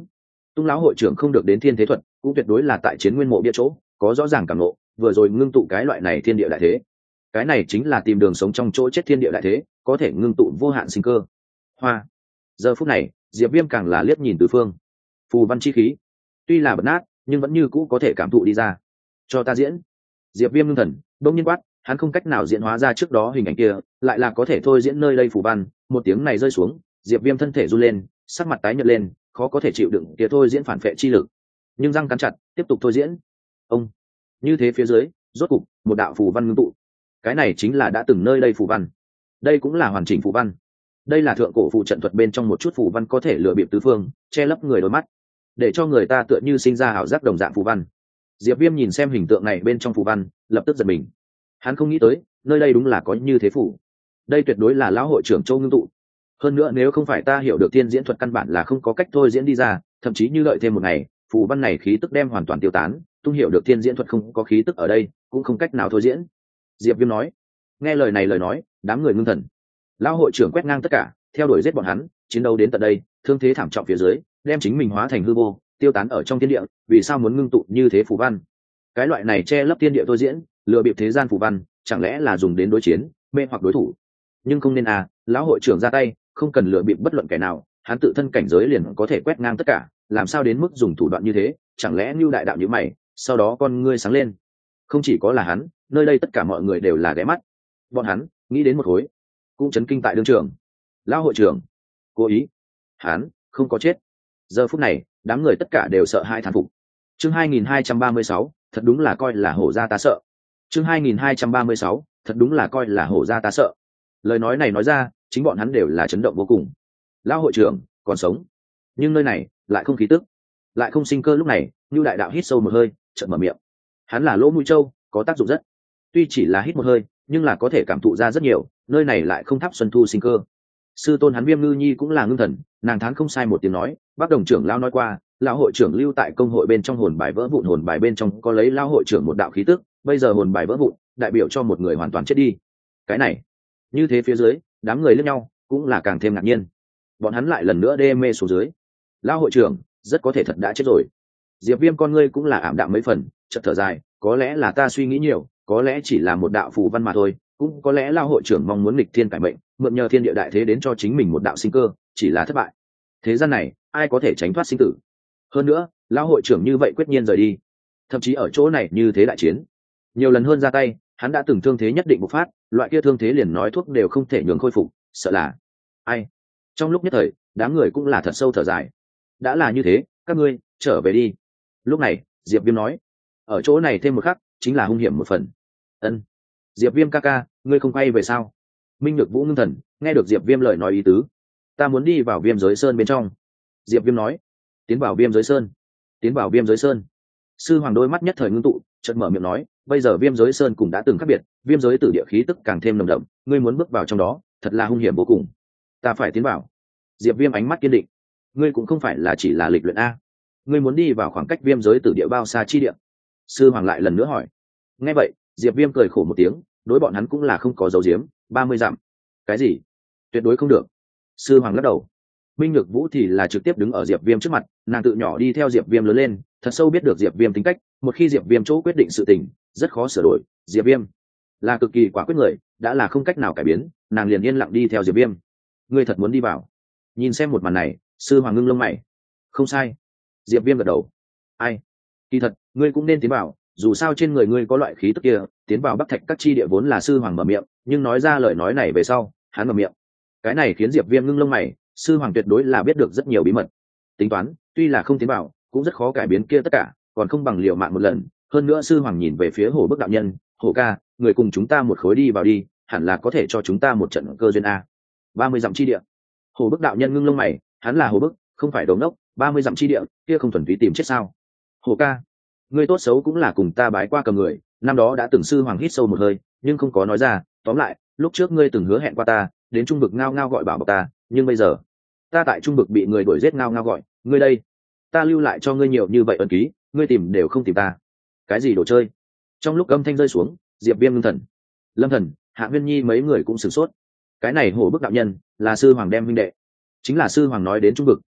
Tung lão hội trưởng không được đến thiên thế thuật, cũng tuyệt đối là tại chiến nguyên mộ bia chỗ có rõ ràng cảm ngộ, vừa rồi ngưng tụ cái loại này thiên địa đại thế. Cái này chính là tìm đường sống trong chỗ chết thiên địa đại thế, có thể ngưng tụ vô hạn sinh cơ. Hoa. Giờ phút này, Diệp Viêm càng là liếc nhìn tứ phương. Phù văn chi khí, tuy là bật nát, nhưng vẫn như cũ có thể cảm thụ đi ra. Cho ta diễn. Diệp Viêm ngưng thần, đông nhiên quát, hắn không cách nào diễn hóa ra trước đó hình ảnh kia, lại là có thể thôi diễn nơi đây phù văn. Một tiếng này rơi xuống, Diệp Viêm thân thể run lên, sắc mặt tái nhợt lên, khó có thể chịu đựng kia thôi diễn phản phệ chi lực, nhưng răng cắn chặt, tiếp tục thôi diễn. Ông. Như thế phía dưới, rốt cục một đạo phù văn ngưng tụ. Cái này chính là đã từng nơi đây phù văn. Đây cũng là hoàn chỉnh phù văn. Đây là thượng cổ phù trận thuật bên trong một chút phù văn có thể lựa bịp tứ phương, che lấp người đôi mắt, để cho người ta tựa như sinh ra ảo giác đồng dạng phù văn. Diệp Viêm nhìn xem hình tượng này bên trong phù văn, lập tức giật mình. Hắn không nghĩ tới, nơi đây đúng là có như thế phù. Đây tuyệt đối là lão hội trưởng Châu ngưng tụ. Hơn nữa nếu không phải ta hiểu được tiên diễn thuật căn bản là không có cách thôi diễn đi ra, thậm chí như đợi thêm một ngày, phù văn này khí tức đem hoàn toàn tiêu tán, Tung hiểu được tiên diễn thuật không có khí tức ở đây, cũng không cách nào thôi diễn. Diệp Viêm nói. Nghe lời này lời nói, đám người ngưng thần. Lão hội trưởng quét ngang tất cả, theo đuổi giết bọn hắn, chiến đấu đến tận đây, thương thế thảm trọng phía dưới, đem chính mình hóa thành hư vô, tiêu tán ở trong thiên địa, vì sao muốn ngưng tụ như thế phù văn? Cái loại này che lấp thiên địa thôi diễn, lừa bịp thế gian phù văn, chẳng lẽ là dùng đến đối chiến, mê hoặc đối thủ? Nhưng không nên à, lão hội trưởng ra tay, không cần lừa bịp bất luận kẻ nào, hắn tự thân cảnh giới liền có thể quét ngang tất cả, làm sao đến mức dùng thủ đoạn như thế? Chẳng lẽ Nưu đại đạo như mày? Sau đó con ngươi sáng lên. Không chỉ có là hắn, nơi đây tất cả mọi người đều là ghé mắt. Bọn hắn nghĩ đến một khối, cũng chấn kinh tại đương trường. Lão hội trưởng, cố ý, hắn không có chết. Giờ phút này, đám người tất cả đều sợ hãi thán phục. Chương hai nghìn hai trăm ba mươi sáu, thật đúng là coi là hổ ra ta sợ. Chương hai nghìn hai trăm ba mươi sáu, thật đúng là coi là hổ ra ta sợ. Lời nói này nói ra, chính bọn hắn đều là chấn động vô cùng. Lão hội trưởng còn sống, nhưng nơi này lại không khí tức, lại không sinh cơ. Lúc này, Nưu đại đạo hít sâu một hơi, chợt mở miệng. Hắn là lỗ mũi trâu, có tác dụng rất. Tuy chỉ là hít một hơi, nhưng là có thể cảm thụ ra rất nhiều, nơi này lại không thắp xuân thu sinh cơ. Sư tôn hắn Viêm Ngư Nhi cũng là ngưng thần, nàng thán không sai một tiếng nói, bác đồng trưởng lão nói qua, lão hội trưởng lưu tại công hội bên trong hồn bài vỡ vụn, hồn bài bên trong có lấy lão hội trưởng một đạo khí tức, bây giờ hồn bài vỡ vụn, đại biểu cho một người hoàn toàn chết đi. Cái này, như thế phía dưới, đám người liếc nhau, cũng là càng thêm ngạc nhiên. Bọn hắn lại lần nữa đê mê xuống dưới. Lão hội trưởng, rất có thể thật đã chết rồi. Diệp Viêm con ngươi cũng là ảm đạm mấy phần, chợt thở dài, có lẽ là ta suy nghĩ nhiều, có lẽ chỉ là một đạo phù văn mà thôi, cũng có lẽ lão hội trưởng mong muốn nghịch thiên cải mệnh, mượn nhờ thiên địa đại thế đến cho chính mình một đạo sinh cơ, chỉ là thất bại. Thế gian này, ai có thể tránh thoát sinh tử? Hơn nữa, lão hội trưởng như vậy quyết nhiên rời đi, thậm chí ở chỗ này như thế đại chiến, nhiều lần hơn ra tay, hắn đã từng thương thế nhất định bộc phát, loại kia thương thế liền nói thuốc đều không thể nhường khôi phục, sợ là ai. Trong lúc nhất thời, đám người cũng là thật sâu thở dài. Đã là như thế, các ngươi trở về đi. Lúc này, Diệp Viêm nói, ở chỗ này thêm một khắc, chính là hung hiểm một phần. Ân. Diệp Viêm ca ca, ngươi không quay về sao? Minh Nhược Vũ ngưng thần, nghe được Diệp Viêm lời nói ý tứ. Ta muốn đi vào Viêm Giới Sơn bên trong. Diệp Viêm nói. Tiến vào Viêm Giới Sơn. Tiến vào Viêm Giới Sơn. Sư Hoàng đôi mắt nhất thời ngưng tụ, chợt mở miệng nói, bây giờ Viêm Giới Sơn cũng đã từng khác biệt, Viêm Giới tử địa khí tức càng thêm nồng đậm, ngươi muốn bước vào trong đó, thật là hung hiểm vô cùng. Ta phải tiến vào. Diệp Viêm ánh mắt kiên định. Ngươi cũng không phải là chỉ là lịch luyện a. Ngươi muốn đi vào khoảng cách Viêm Giới tử địa bao xa chi địa? Sư Hoàng lại lần nữa hỏi. Nghe vậy, Diệp Viêm cười khổ một tiếng, đối bọn hắn cũng là không có dấu diếm, ba mươi dặm. Cái gì? Tuyệt đối không được. Sư Hoàng lắc đầu. Minh Nhược Vũ thì là trực tiếp đứng ở Diệp Viêm trước mặt, nàng tự nhỏ đi theo Diệp Viêm lớn lên, thật sâu biết được Diệp Viêm tính cách, một khi Diệp Viêm chỗ quyết định sự tình, rất khó sửa đổi. Diệp Viêm là cực kỳ quả quyết người, đã là không cách nào cải biến, nàng liền yên lặng đi theo Diệp Viêm. Ngươi thật muốn đi vào? Nhìn xem một màn này, Sư Hoàng ngưng lông mày. Không sai. Diệp Viêm gật đầu. Ai? Kỳ thật, ngươi cũng nên tiến vào, dù sao trên người ngươi có loại khí tức kia, tiến vào Bắc Thạch các chi địa vốn là Sư Hoàng mở miệng, nhưng nói ra lời nói này về sau, hắn mở miệng. Cái này khiến Diệp Viêm ngưng lông mày, Sư Hoàng tuyệt đối là biết được rất nhiều bí mật. Tính toán, tuy là không tiến vào, cũng rất khó cải biến kia tất cả, còn không bằng liều mạng một lần. Hơn nữa Sư Hoàng nhìn về phía Hổ Bức đạo nhân, Hổ ca, người cùng chúng ta một khối đi vào đi, hẳn là có thể cho chúng ta một trận cơ duyên a. ba mươi dặm chi địa. Hổ Bức đạo nhân ngưng lông mày, hắn là Hổ Bức, không phải đồ ngốc, ba mươi dặm chi địa, kia không thuần túy tìm chết sao? Hổ ca, người tốt xấu cũng là cùng ta bái qua cầm người, năm đó đã từng Sư Hoàng hít sâu một hơi, nhưng không có nói ra, tóm lại, lúc trước ngươi từng hứa hẹn qua ta, đến trung vực ngao ngao gọi bảo bọc ta, nhưng bây giờ, ta tại trung vực bị người đuổi giết ngao ngao gọi, ngươi đây, ta lưu lại cho ngươi nhiều như vậy ân ký, ngươi tìm đều không tìm ta. Cái gì đồ chơi? Trong lúc âm thanh rơi xuống, Diệp Viêm ngưng thần, Lâm Thần, Hạ Nguyên Nhi mấy người cũng sửng sốt. Cái này Hổ Bức đạo nhân, là Sư Hoàng đem huynh đệ, chính là Sư Hoàng nói đến trung vực,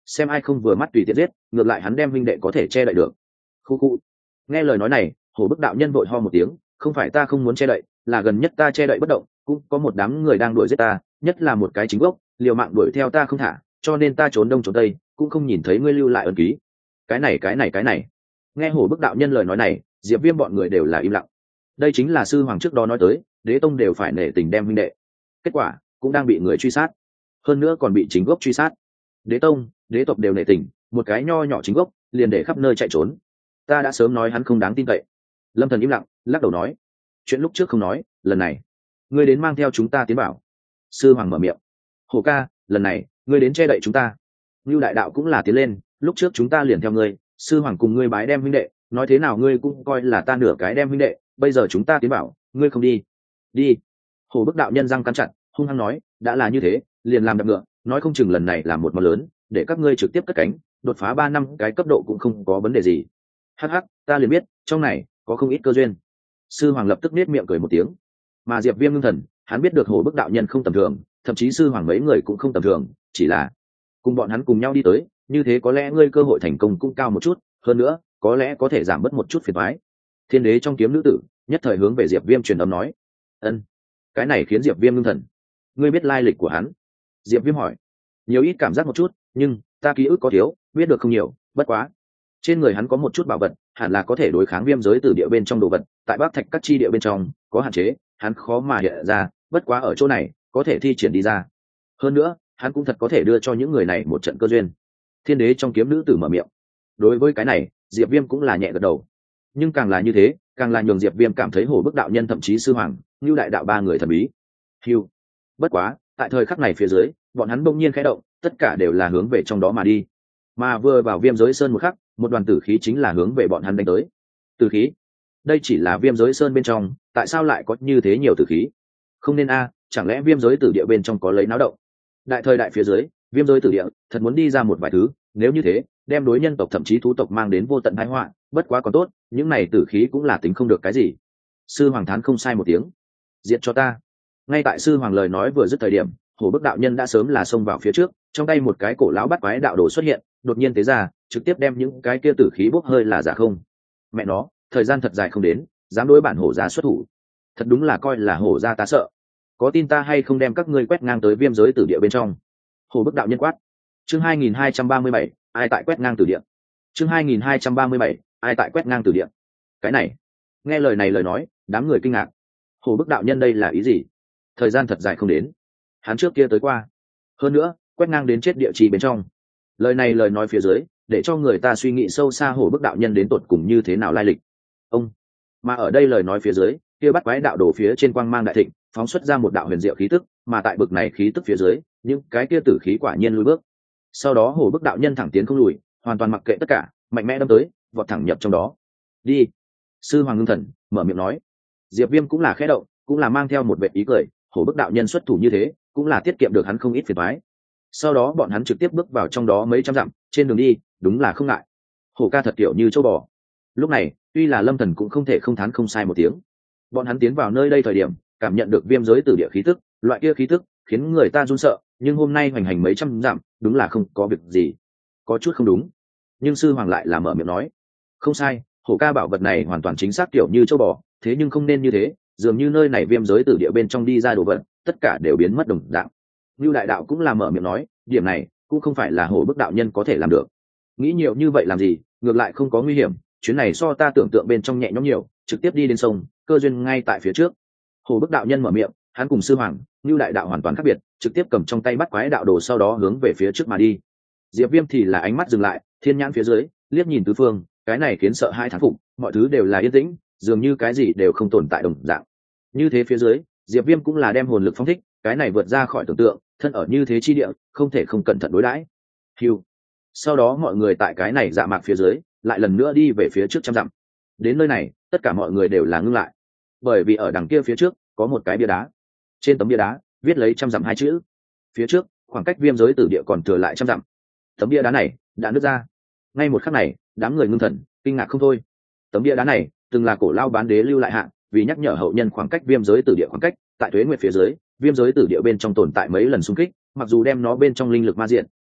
xem ai không vừa mắt tùy tiện giết, ngược lại hắn đem huynh đệ có thể che đậy được. Khu khu. Nghe lời nói này, Hổ Bức đạo nhân vội ho một tiếng, không phải ta không muốn che đậy, là gần nhất ta che đậy bất động, cũng có một đám người đang đuổi giết ta, nhất là một cái chính gốc, liều mạng đuổi theo ta không thả, cho nên ta trốn đông trốn tây, cũng không nhìn thấy ngươi lưu lại ấn ký. Cái này cái này cái này. Nghe Hổ Bức đạo nhân lời nói này, Diệp Viêm bọn người đều là im lặng. Đây chính là sư hoàng trước đó nói tới, Đế tông đều phải nể tình đem huynh đệ. Kết quả cũng đang bị người truy sát, hơn nữa còn bị chính gốc truy sát. Đế tông, đế tộc đều nể tình, một cái nho nhỏ chính gốc liền để khắp nơi chạy trốn. Ta đã sớm nói hắn không đáng tin cậy. Lâm Thần im lặng, lắc đầu nói, chuyện lúc trước không nói, lần này ngươi đến mang theo chúng ta tiến bảo. Sư hoàng mở miệng, Hổ ca, lần này ngươi đến che đậy chúng ta. Lưu đại đạo cũng là tiến lên, lúc trước chúng ta liền theo ngươi, sư hoàng cùng ngươi bái đem huynh đệ, nói thế nào ngươi cũng coi là ta nửa cái đem huynh đệ, bây giờ chúng ta tiến bảo, ngươi không đi. Đi. Hổ Bức đạo nhân răng cắn chặt, hung hăng nói, đã là như thế, liền làm đập ngựa, nói không chừng lần này là một món lớn, để các ngươi trực tiếp cất cánh, đột phá ba năm cái cấp độ cũng không có vấn đề gì. Hắc hắc, ta liền biết, trong này có không ít cơ duyên. Sư hoàng lập tức nết miệng cười một tiếng. Mà Diệp Viêm ngưng thần, hắn biết được Hổ Bức đạo nhân không tầm thường, thậm chí sư hoàng mấy người cũng không tầm thường, chỉ là cùng bọn hắn cùng nhau đi tới, như thế có lẽ ngươi cơ hội thành công cũng cao một chút, hơn nữa, có lẽ có thể giảm bớt một chút phiền toái. Thiên đế trong kiếm nữ tử, nhất thời hướng về Diệp Viêm truyền âm nói, "Ân." Cái này khiến Diệp Viêm ngưng thần. Ngươi biết lai lịch của hắn? Diệp Viêm hỏi. Nhiều ít cảm giác một chút, nhưng ta ký ức có thiếu, biết được không nhiều, bất quá trên người hắn có một chút bảo vật, hẳn là có thể đối kháng viêm giới từ địa bên trong đồ vật, tại Bắc Thạch các chi địa bên trong có hạn chế, hắn khó mà hiện ra, bất quá ở chỗ này có thể thi triển đi ra. Hơn nữa, hắn cũng thật có thể đưa cho những người này một trận cơ duyên. Thiên đế trong kiếm nữ tử mở miệng. Đối với cái này, Diệp Viêm cũng là nhẹ gật đầu. Nhưng càng là như thế, càng là nhường Diệp Viêm cảm thấy Hổ Bức đạo nhân thậm chí sư hoàng, Nưu đại đạo ba người thần bí. Hưu. Bất quá, tại thời khắc này phía dưới, bọn hắn bỗng nhiên khẽ động, tất cả đều là hướng về trong đó mà đi. Mà vừa vào viêm giới sơn một khắc, một đoàn tử khí chính là hướng về bọn hắn đánh tới. Tử khí? Đây chỉ là viêm giới sơn bên trong, tại sao lại có như thế nhiều tử khí? Không nên a, chẳng lẽ viêm giới tử địa bên trong có lấy náo động? Đại thời đại phía dưới, viêm giới tử địa thật muốn đi ra một vài thứ, nếu như thế, đem đối nhân tộc thậm chí thú tộc mang đến vô tận tai họa, bất quá còn tốt, những này tử khí cũng là tính không được cái gì. Sư hoàng thán không sai một tiếng. Diệt cho ta. Ngay tại sư hoàng lời nói vừa dứt thời điểm, Hổ Bức đạo nhân đã sớm là xông vào phía trước, trong tay một cái cổ lão bắt quái đạo đồ xuất hiện, đột nhiên tế ra, trực tiếp đem những cái kia tử khí bốc hơi là giả không. Mẹ nó, thời gian thật dài không đến, dám đối bản hổ gia xuất thủ, thật đúng là coi là hổ gia ta sợ. Có tin ta hay không đem các ngươi quét ngang tới viêm giới tử địa bên trong? Hổ Bức đạo nhân quát. Chương hai nghìn hai trăm ba mươi bảy, ai tại quét ngang tử địa? Chương hai nghìn hai trăm ba mươi bảy, ai tại quét ngang tử địa? Cái này, nghe lời này lời nói, đám người kinh ngạc. Hổ Bức đạo nhân đây là ý gì? Thời gian thật dài không đến, hắn trước kia tới qua, hơn nữa quét ngang đến chết địa chỉ bên trong. Lời này lời nói phía dưới, để cho người ta suy nghĩ sâu xa Hổ Bức đạo nhân đến tột cùng như thế nào lai lịch. Ông, mà ở đây lời nói phía dưới, kia bắt quái đạo đồ phía trên quang mang đại thịnh, phóng xuất ra một đạo huyền diệu khí tức, mà tại bực này khí tức phía dưới, những cái kia tử khí quả nhiên lùi bước. Sau đó Hổ Bức đạo nhân thẳng tiến không lùi, hoàn toàn mặc kệ tất cả, mạnh mẽ đâm tới, vọt thẳng nhập trong đó. Đi. Sư hoàng ngưng thần mở miệng nói. Diệp Viêm cũng là khẽ động, cũng là mang theo một vẻ ý cười, Hổ Bức đạo nhân xuất thủ như thế, cũng là tiết kiệm được hắn không ít phiền toái. Sau đó bọn hắn trực tiếp bước vào trong đó mấy trăm dặm, trên đường đi, đúng là không ngại. Hổ ca thật kiểu như châu bò. Lúc này, tuy là Lâm Thần cũng không thể không thán không sai một tiếng. Bọn hắn tiến vào nơi đây thời điểm, cảm nhận được viêm giới tử địa khí tức, loại kia khí tức khiến người ta run sợ, nhưng hôm nay hoành hành mấy trăm dặm, đúng là không có việc gì. Có chút không đúng. Nhưng sư hoàng lại là mở miệng nói, không sai, Hổ ca bảo vật này hoàn toàn chính xác kiểu như châu bò, thế nhưng không nên như thế, dường như nơi này viêm giới tử địa bên trong đi ra đồ vật, tất cả đều biến mất đồng dạng. Nưu đại đạo cũng là mở miệng nói, điểm này cũng không phải là Hổ Bức đạo nhân có thể làm được. Nghĩ nhiều như vậy làm gì, ngược lại không có nguy hiểm, chuyến này so ta tưởng tượng bên trong nhẹ nhõm nhiều, trực tiếp đi đến sông, cơ duyên ngay tại phía trước. Hổ Bức đạo nhân mở miệng, hắn cùng sư hoàng, Nưu đại đạo hoàn toàn khác biệt, trực tiếp cầm trong tay bắt quái đạo đồ sau đó hướng về phía trước mà đi. Diệp Viêm thì là ánh mắt dừng lại, thiên nhãn phía dưới, liếc nhìn tứ phương, cái này khiến sợ hai thán phục, mọi thứ đều là yên tĩnh, dường như cái gì đều không tồn tại đồng dạng. Như thế phía dưới, Diệp Viêm cũng là đem hồn lực phóng thích, cái này vượt ra khỏi tưởng tượng, thân ở như thế chi địa, không thể không cẩn thận đối đãi. Hưu. Sau đó mọi người tại cái này dạ mạc phía dưới, lại lần nữa đi về phía trước trăm dặm. Đến nơi này, tất cả mọi người đều là ngưng lại, bởi vì ở đằng kia phía trước có một cái bia đá. Trên tấm bia đá viết lấy trăm dặm hai chữ. Phía trước, khoảng cách viêm giới tử địa còn thừa lại trăm dặm. Tấm bia đá này đã nứt ra. Ngay một khắc này, đám người ngưng thần, kinh ngạc không thôi. Tấm bia đá này từng là cổ lao bán đế lưu lại hạ, vì nhắc nhở hậu nhân khoảng cách viêm giới tử địa khoảng cách, tại tuế nguyệt phía dưới, viêm giới tử địa bên trong tồn tại mấy lần xung kích, mặc dù đem nó bên trong linh lực ma diện,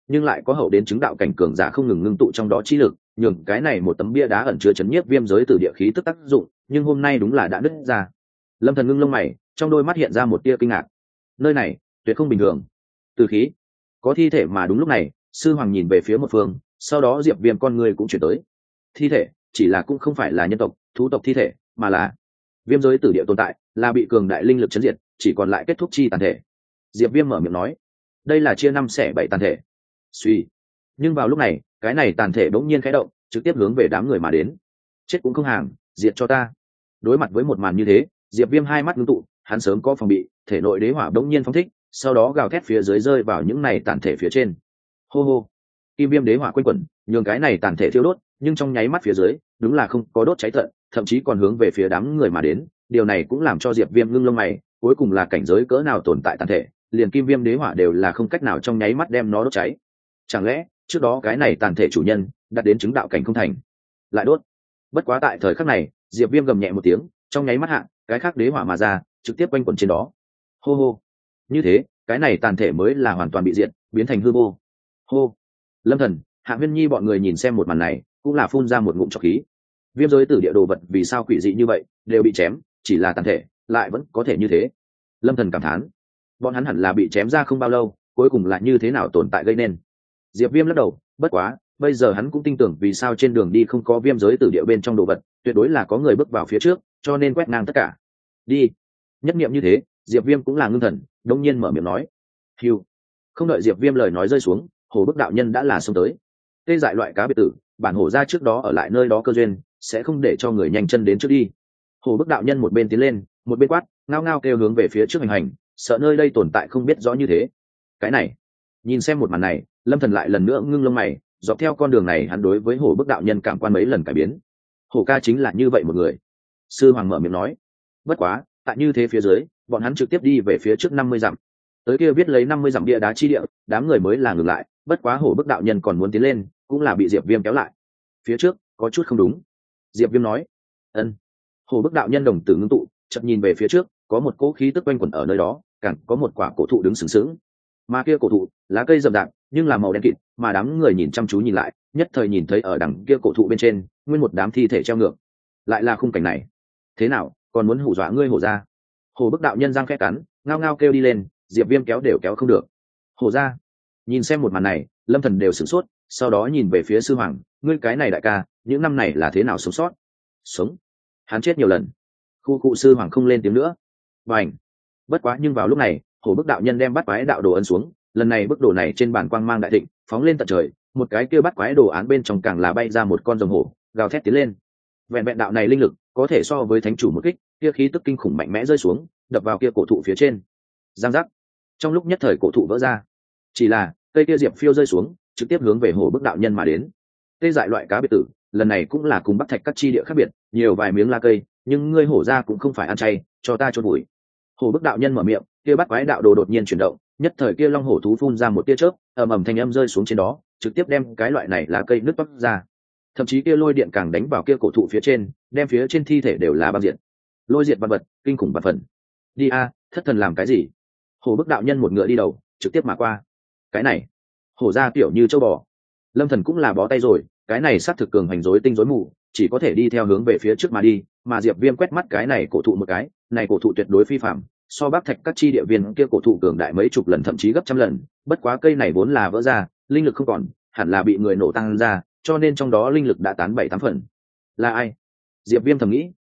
nhưng lại có hậu đến chứng đạo cảnh cường giả không ngừng ngưng tụ trong đó chi lực, nhường cái này một tấm bia đá ẩn chứa chấn nhiếp viêm giới từ địa khí tức tác dụng, nhưng hôm nay đúng là đã nứt ra. Lâm Thần ngưng lông mày, trong đôi mắt hiện ra một tia kinh ngạc. Nơi này tuyệt không bình thường. Từ khí, có thi thể. Mà đúng lúc này, sư hoàng nhìn về phía một phương, sau đó Diệp Viêm con người cũng chuyển tới. Thi thể, chỉ là cũng không phải là nhân tộc, thú tộc thi thể, mà là viêm giới tử địa tồn tại, là bị cường đại linh lực chấn diệt, chỉ còn lại kết thúc chi tàn thể. Diệp Viêm mở miệng nói, đây là chia năm xẻ bảy tàn thể. Suy, nhưng vào lúc này, cái này tàn thể bỗng nhiên khẽ động, trực tiếp hướng về đám người mà đến. Chết cũng không hàng, diệt cho ta. Đối mặt với một màn như thế, Diệp Viêm hai mắt ngưng tụ, hắn sớm có phòng bị, thể nội đế hỏa bỗng nhiên phóng thích, sau đó gào thét phía dưới rơi vào những này tàn thể phía trên. Hô hô, kim viêm đế hỏa quanh quẩn, nhường cái này tàn thể thiêu đốt, nhưng trong nháy mắt phía dưới, đúng là không có đốt cháy tận, thậm chí còn hướng về phía đám người mà đến. Điều này cũng làm cho Diệp Viêm ngưng lông mày, cuối cùng là cảnh giới cỡ nào tồn tại tàn thể, liền kim viêm đế hỏa đều là không cách nào trong nháy mắt đem nó đốt cháy. Chẳng lẽ trước đó cái này tàn thể chủ nhân đạt đến chứng đạo cảnh không thành, lại đốt? Bất quá tại thời khắc này, Diệp Viêm gầm nhẹ một tiếng, trong nháy mắt hạ, cái khác đế hỏa mà ra, trực tiếp quanh quẩn trên đó. Hô hô, như thế, cái này tàn thể mới là hoàn toàn bị diệt, biến thành hư vô. Hô, Lâm Thần, Hạ Huyên Nhi bọn người nhìn xem một màn này, cũng là phun ra một ngụm trọc khí. Viêm giới tử địa đồ vật vì sao quỷ dị như vậy, đều bị chém, chỉ là tàn thể, lại vẫn có thể như thế. Lâm Thần cảm thán, bọn hắn hẳn là bị chém ra không bao lâu, cuối cùng là như thế nào tồn tại gây nên. Diệp Viêm lắc đầu, bất quá, bây giờ hắn cũng tin tưởng vì sao trên đường đi không có viêm giới tử địa bên trong đồ vật, tuyệt đối là có người bước vào phía trước, cho nên quét ngang tất cả. Đi. Nhất niệm như thế, Diệp Viêm cũng là ngưng thần, đột nhiên mở miệng nói, "Hưu." Không đợi Diệp Viêm lời nói rơi xuống, Hồ Bức đạo nhân đã là xông tới. Tê dại loại cá biệt tử, bản hổ ra trước đó ở lại nơi đó cơ duyên, sẽ không để cho người nhanh chân đến trước đi. Hồ Bức đạo nhân một bên tiến lên, một bên quát, ngao ngao kêu hướng về phía trước hành hành, sợ nơi đây tồn tại không biết rõ như thế. Cái này, nhìn xem một màn này, Lâm Thần lại lần nữa ngưng lông mày, dọc theo con đường này hắn đối với Hồ Bức đạo nhân cảm quan mấy lần cải biến. Hồ ca chính là như vậy một người. Sư hoàng mở miệng nói. Bất quá, tại như thế phía dưới, bọn hắn trực tiếp đi về phía trước năm mươi dặm. Tới kia viết lấy năm mươi dặm địa đá chi địa, đám người mới là ngừng lại, bất quá Hồ Bức đạo nhân còn muốn tiến lên, cũng là bị Diệp Viêm kéo lại. Phía trước có chút không đúng. Diệp Viêm nói. Ân. Hồ Bức đạo nhân đồng tử ngưng tụ, chợt nhìn về phía trước, có một cỗ khí tức quanh quẩn ở nơi đó, càng có một quả cổ thụ đứng sừng sững. Mà kia cổ thụ, lá cây rậm rạp, nhưng là màu đen kịt, mà đám người nhìn chăm chú nhìn lại, nhất thời nhìn thấy ở đằng kia cổ thụ bên trên, nguyên một đám thi thể treo ngược. Lại là khung cảnh này. Thế nào, còn muốn hù dọa ngươi Hồ gia? Hồ Bức đạo nhân răng khẽ cắn, ngao ngao kêu đi lên, Diệp Viêm kéo đều kéo không được. Hồ gia. Nhìn xem một màn này, Lâm Thần đều sửng sốt, sau đó nhìn về phía sư hoàng, ngươi cái này đại ca, những năm này là thế nào sống sót? Sống? Hắn chết nhiều lần. Khu cụ sư hoàng không lên tiếng nữa. Bành. Bất quá nhưng vào lúc này, Hồ Bức đạo nhân đem bắt quái đạo đồ ấn xuống, lần này bức đồ này trên bàn quang mang đại thịnh, phóng lên tận trời, một cái kia bắt quái đồ án bên trong càng là bay ra một con rồng hổ, gào thét tiến lên. Vẹn vẹn đạo này linh lực, có thể so với thánh chủ một kích, kia khí tức kinh khủng mạnh mẽ rơi xuống, đập vào kia cổ thụ phía trên. Giang giác. Trong lúc nhất thời cổ thụ vỡ ra. Chỉ là, cây kia diệp phiêu rơi xuống, trực tiếp hướng về Hồ Bức đạo nhân mà đến. Tê dại loại cá biệt tử, lần này cũng là cùng bắc thạch các chi địa khác biệt, nhiều vài miếng la cây, nhưng ngươi hổ ra cũng không phải ăn chay, cho ta chôn bụi. Hồ Bức đạo nhân mở miệng, kia bắt quái đạo đồ đột nhiên chuyển động, nhất thời kia long hổ thú phun ra một tia chớp, ầm ầm thanh âm rơi xuống trên đó, trực tiếp đem cái loại này lá cây nứt toác ra. Thậm chí kia lôi điện càng đánh vào kia cổ thụ phía trên, đem phía trên thi thể đều là băng diệt. Lôi diệt vật vật, kinh khủng vật phần. Đi a, thất thần làm cái gì? Hồ Bức đạo nhân một ngựa đi đầu, trực tiếp mà qua. Cái này, hổ ra kiểu như châu bò. Lâm Thần cũng là bó tay rồi, cái này sát thực cường hành rối tinh rối mù, chỉ có thể đi theo hướng về phía trước mà đi, mà Diệp Viêm quét mắt cái này cổ thụ một cái, này cổ thụ tuyệt đối phi phàm, so Bắc Thạch các chi địa viên kia cổ thụ cường đại mấy chục lần thậm chí gấp trăm lần, bất quá cây này vốn là vỡ ra, linh lực không còn, hẳn là bị người nổ tăng ra, cho nên trong đó linh lực đã tán bảy tám phần. Là ai? Diệp Viêm thầm nghĩ,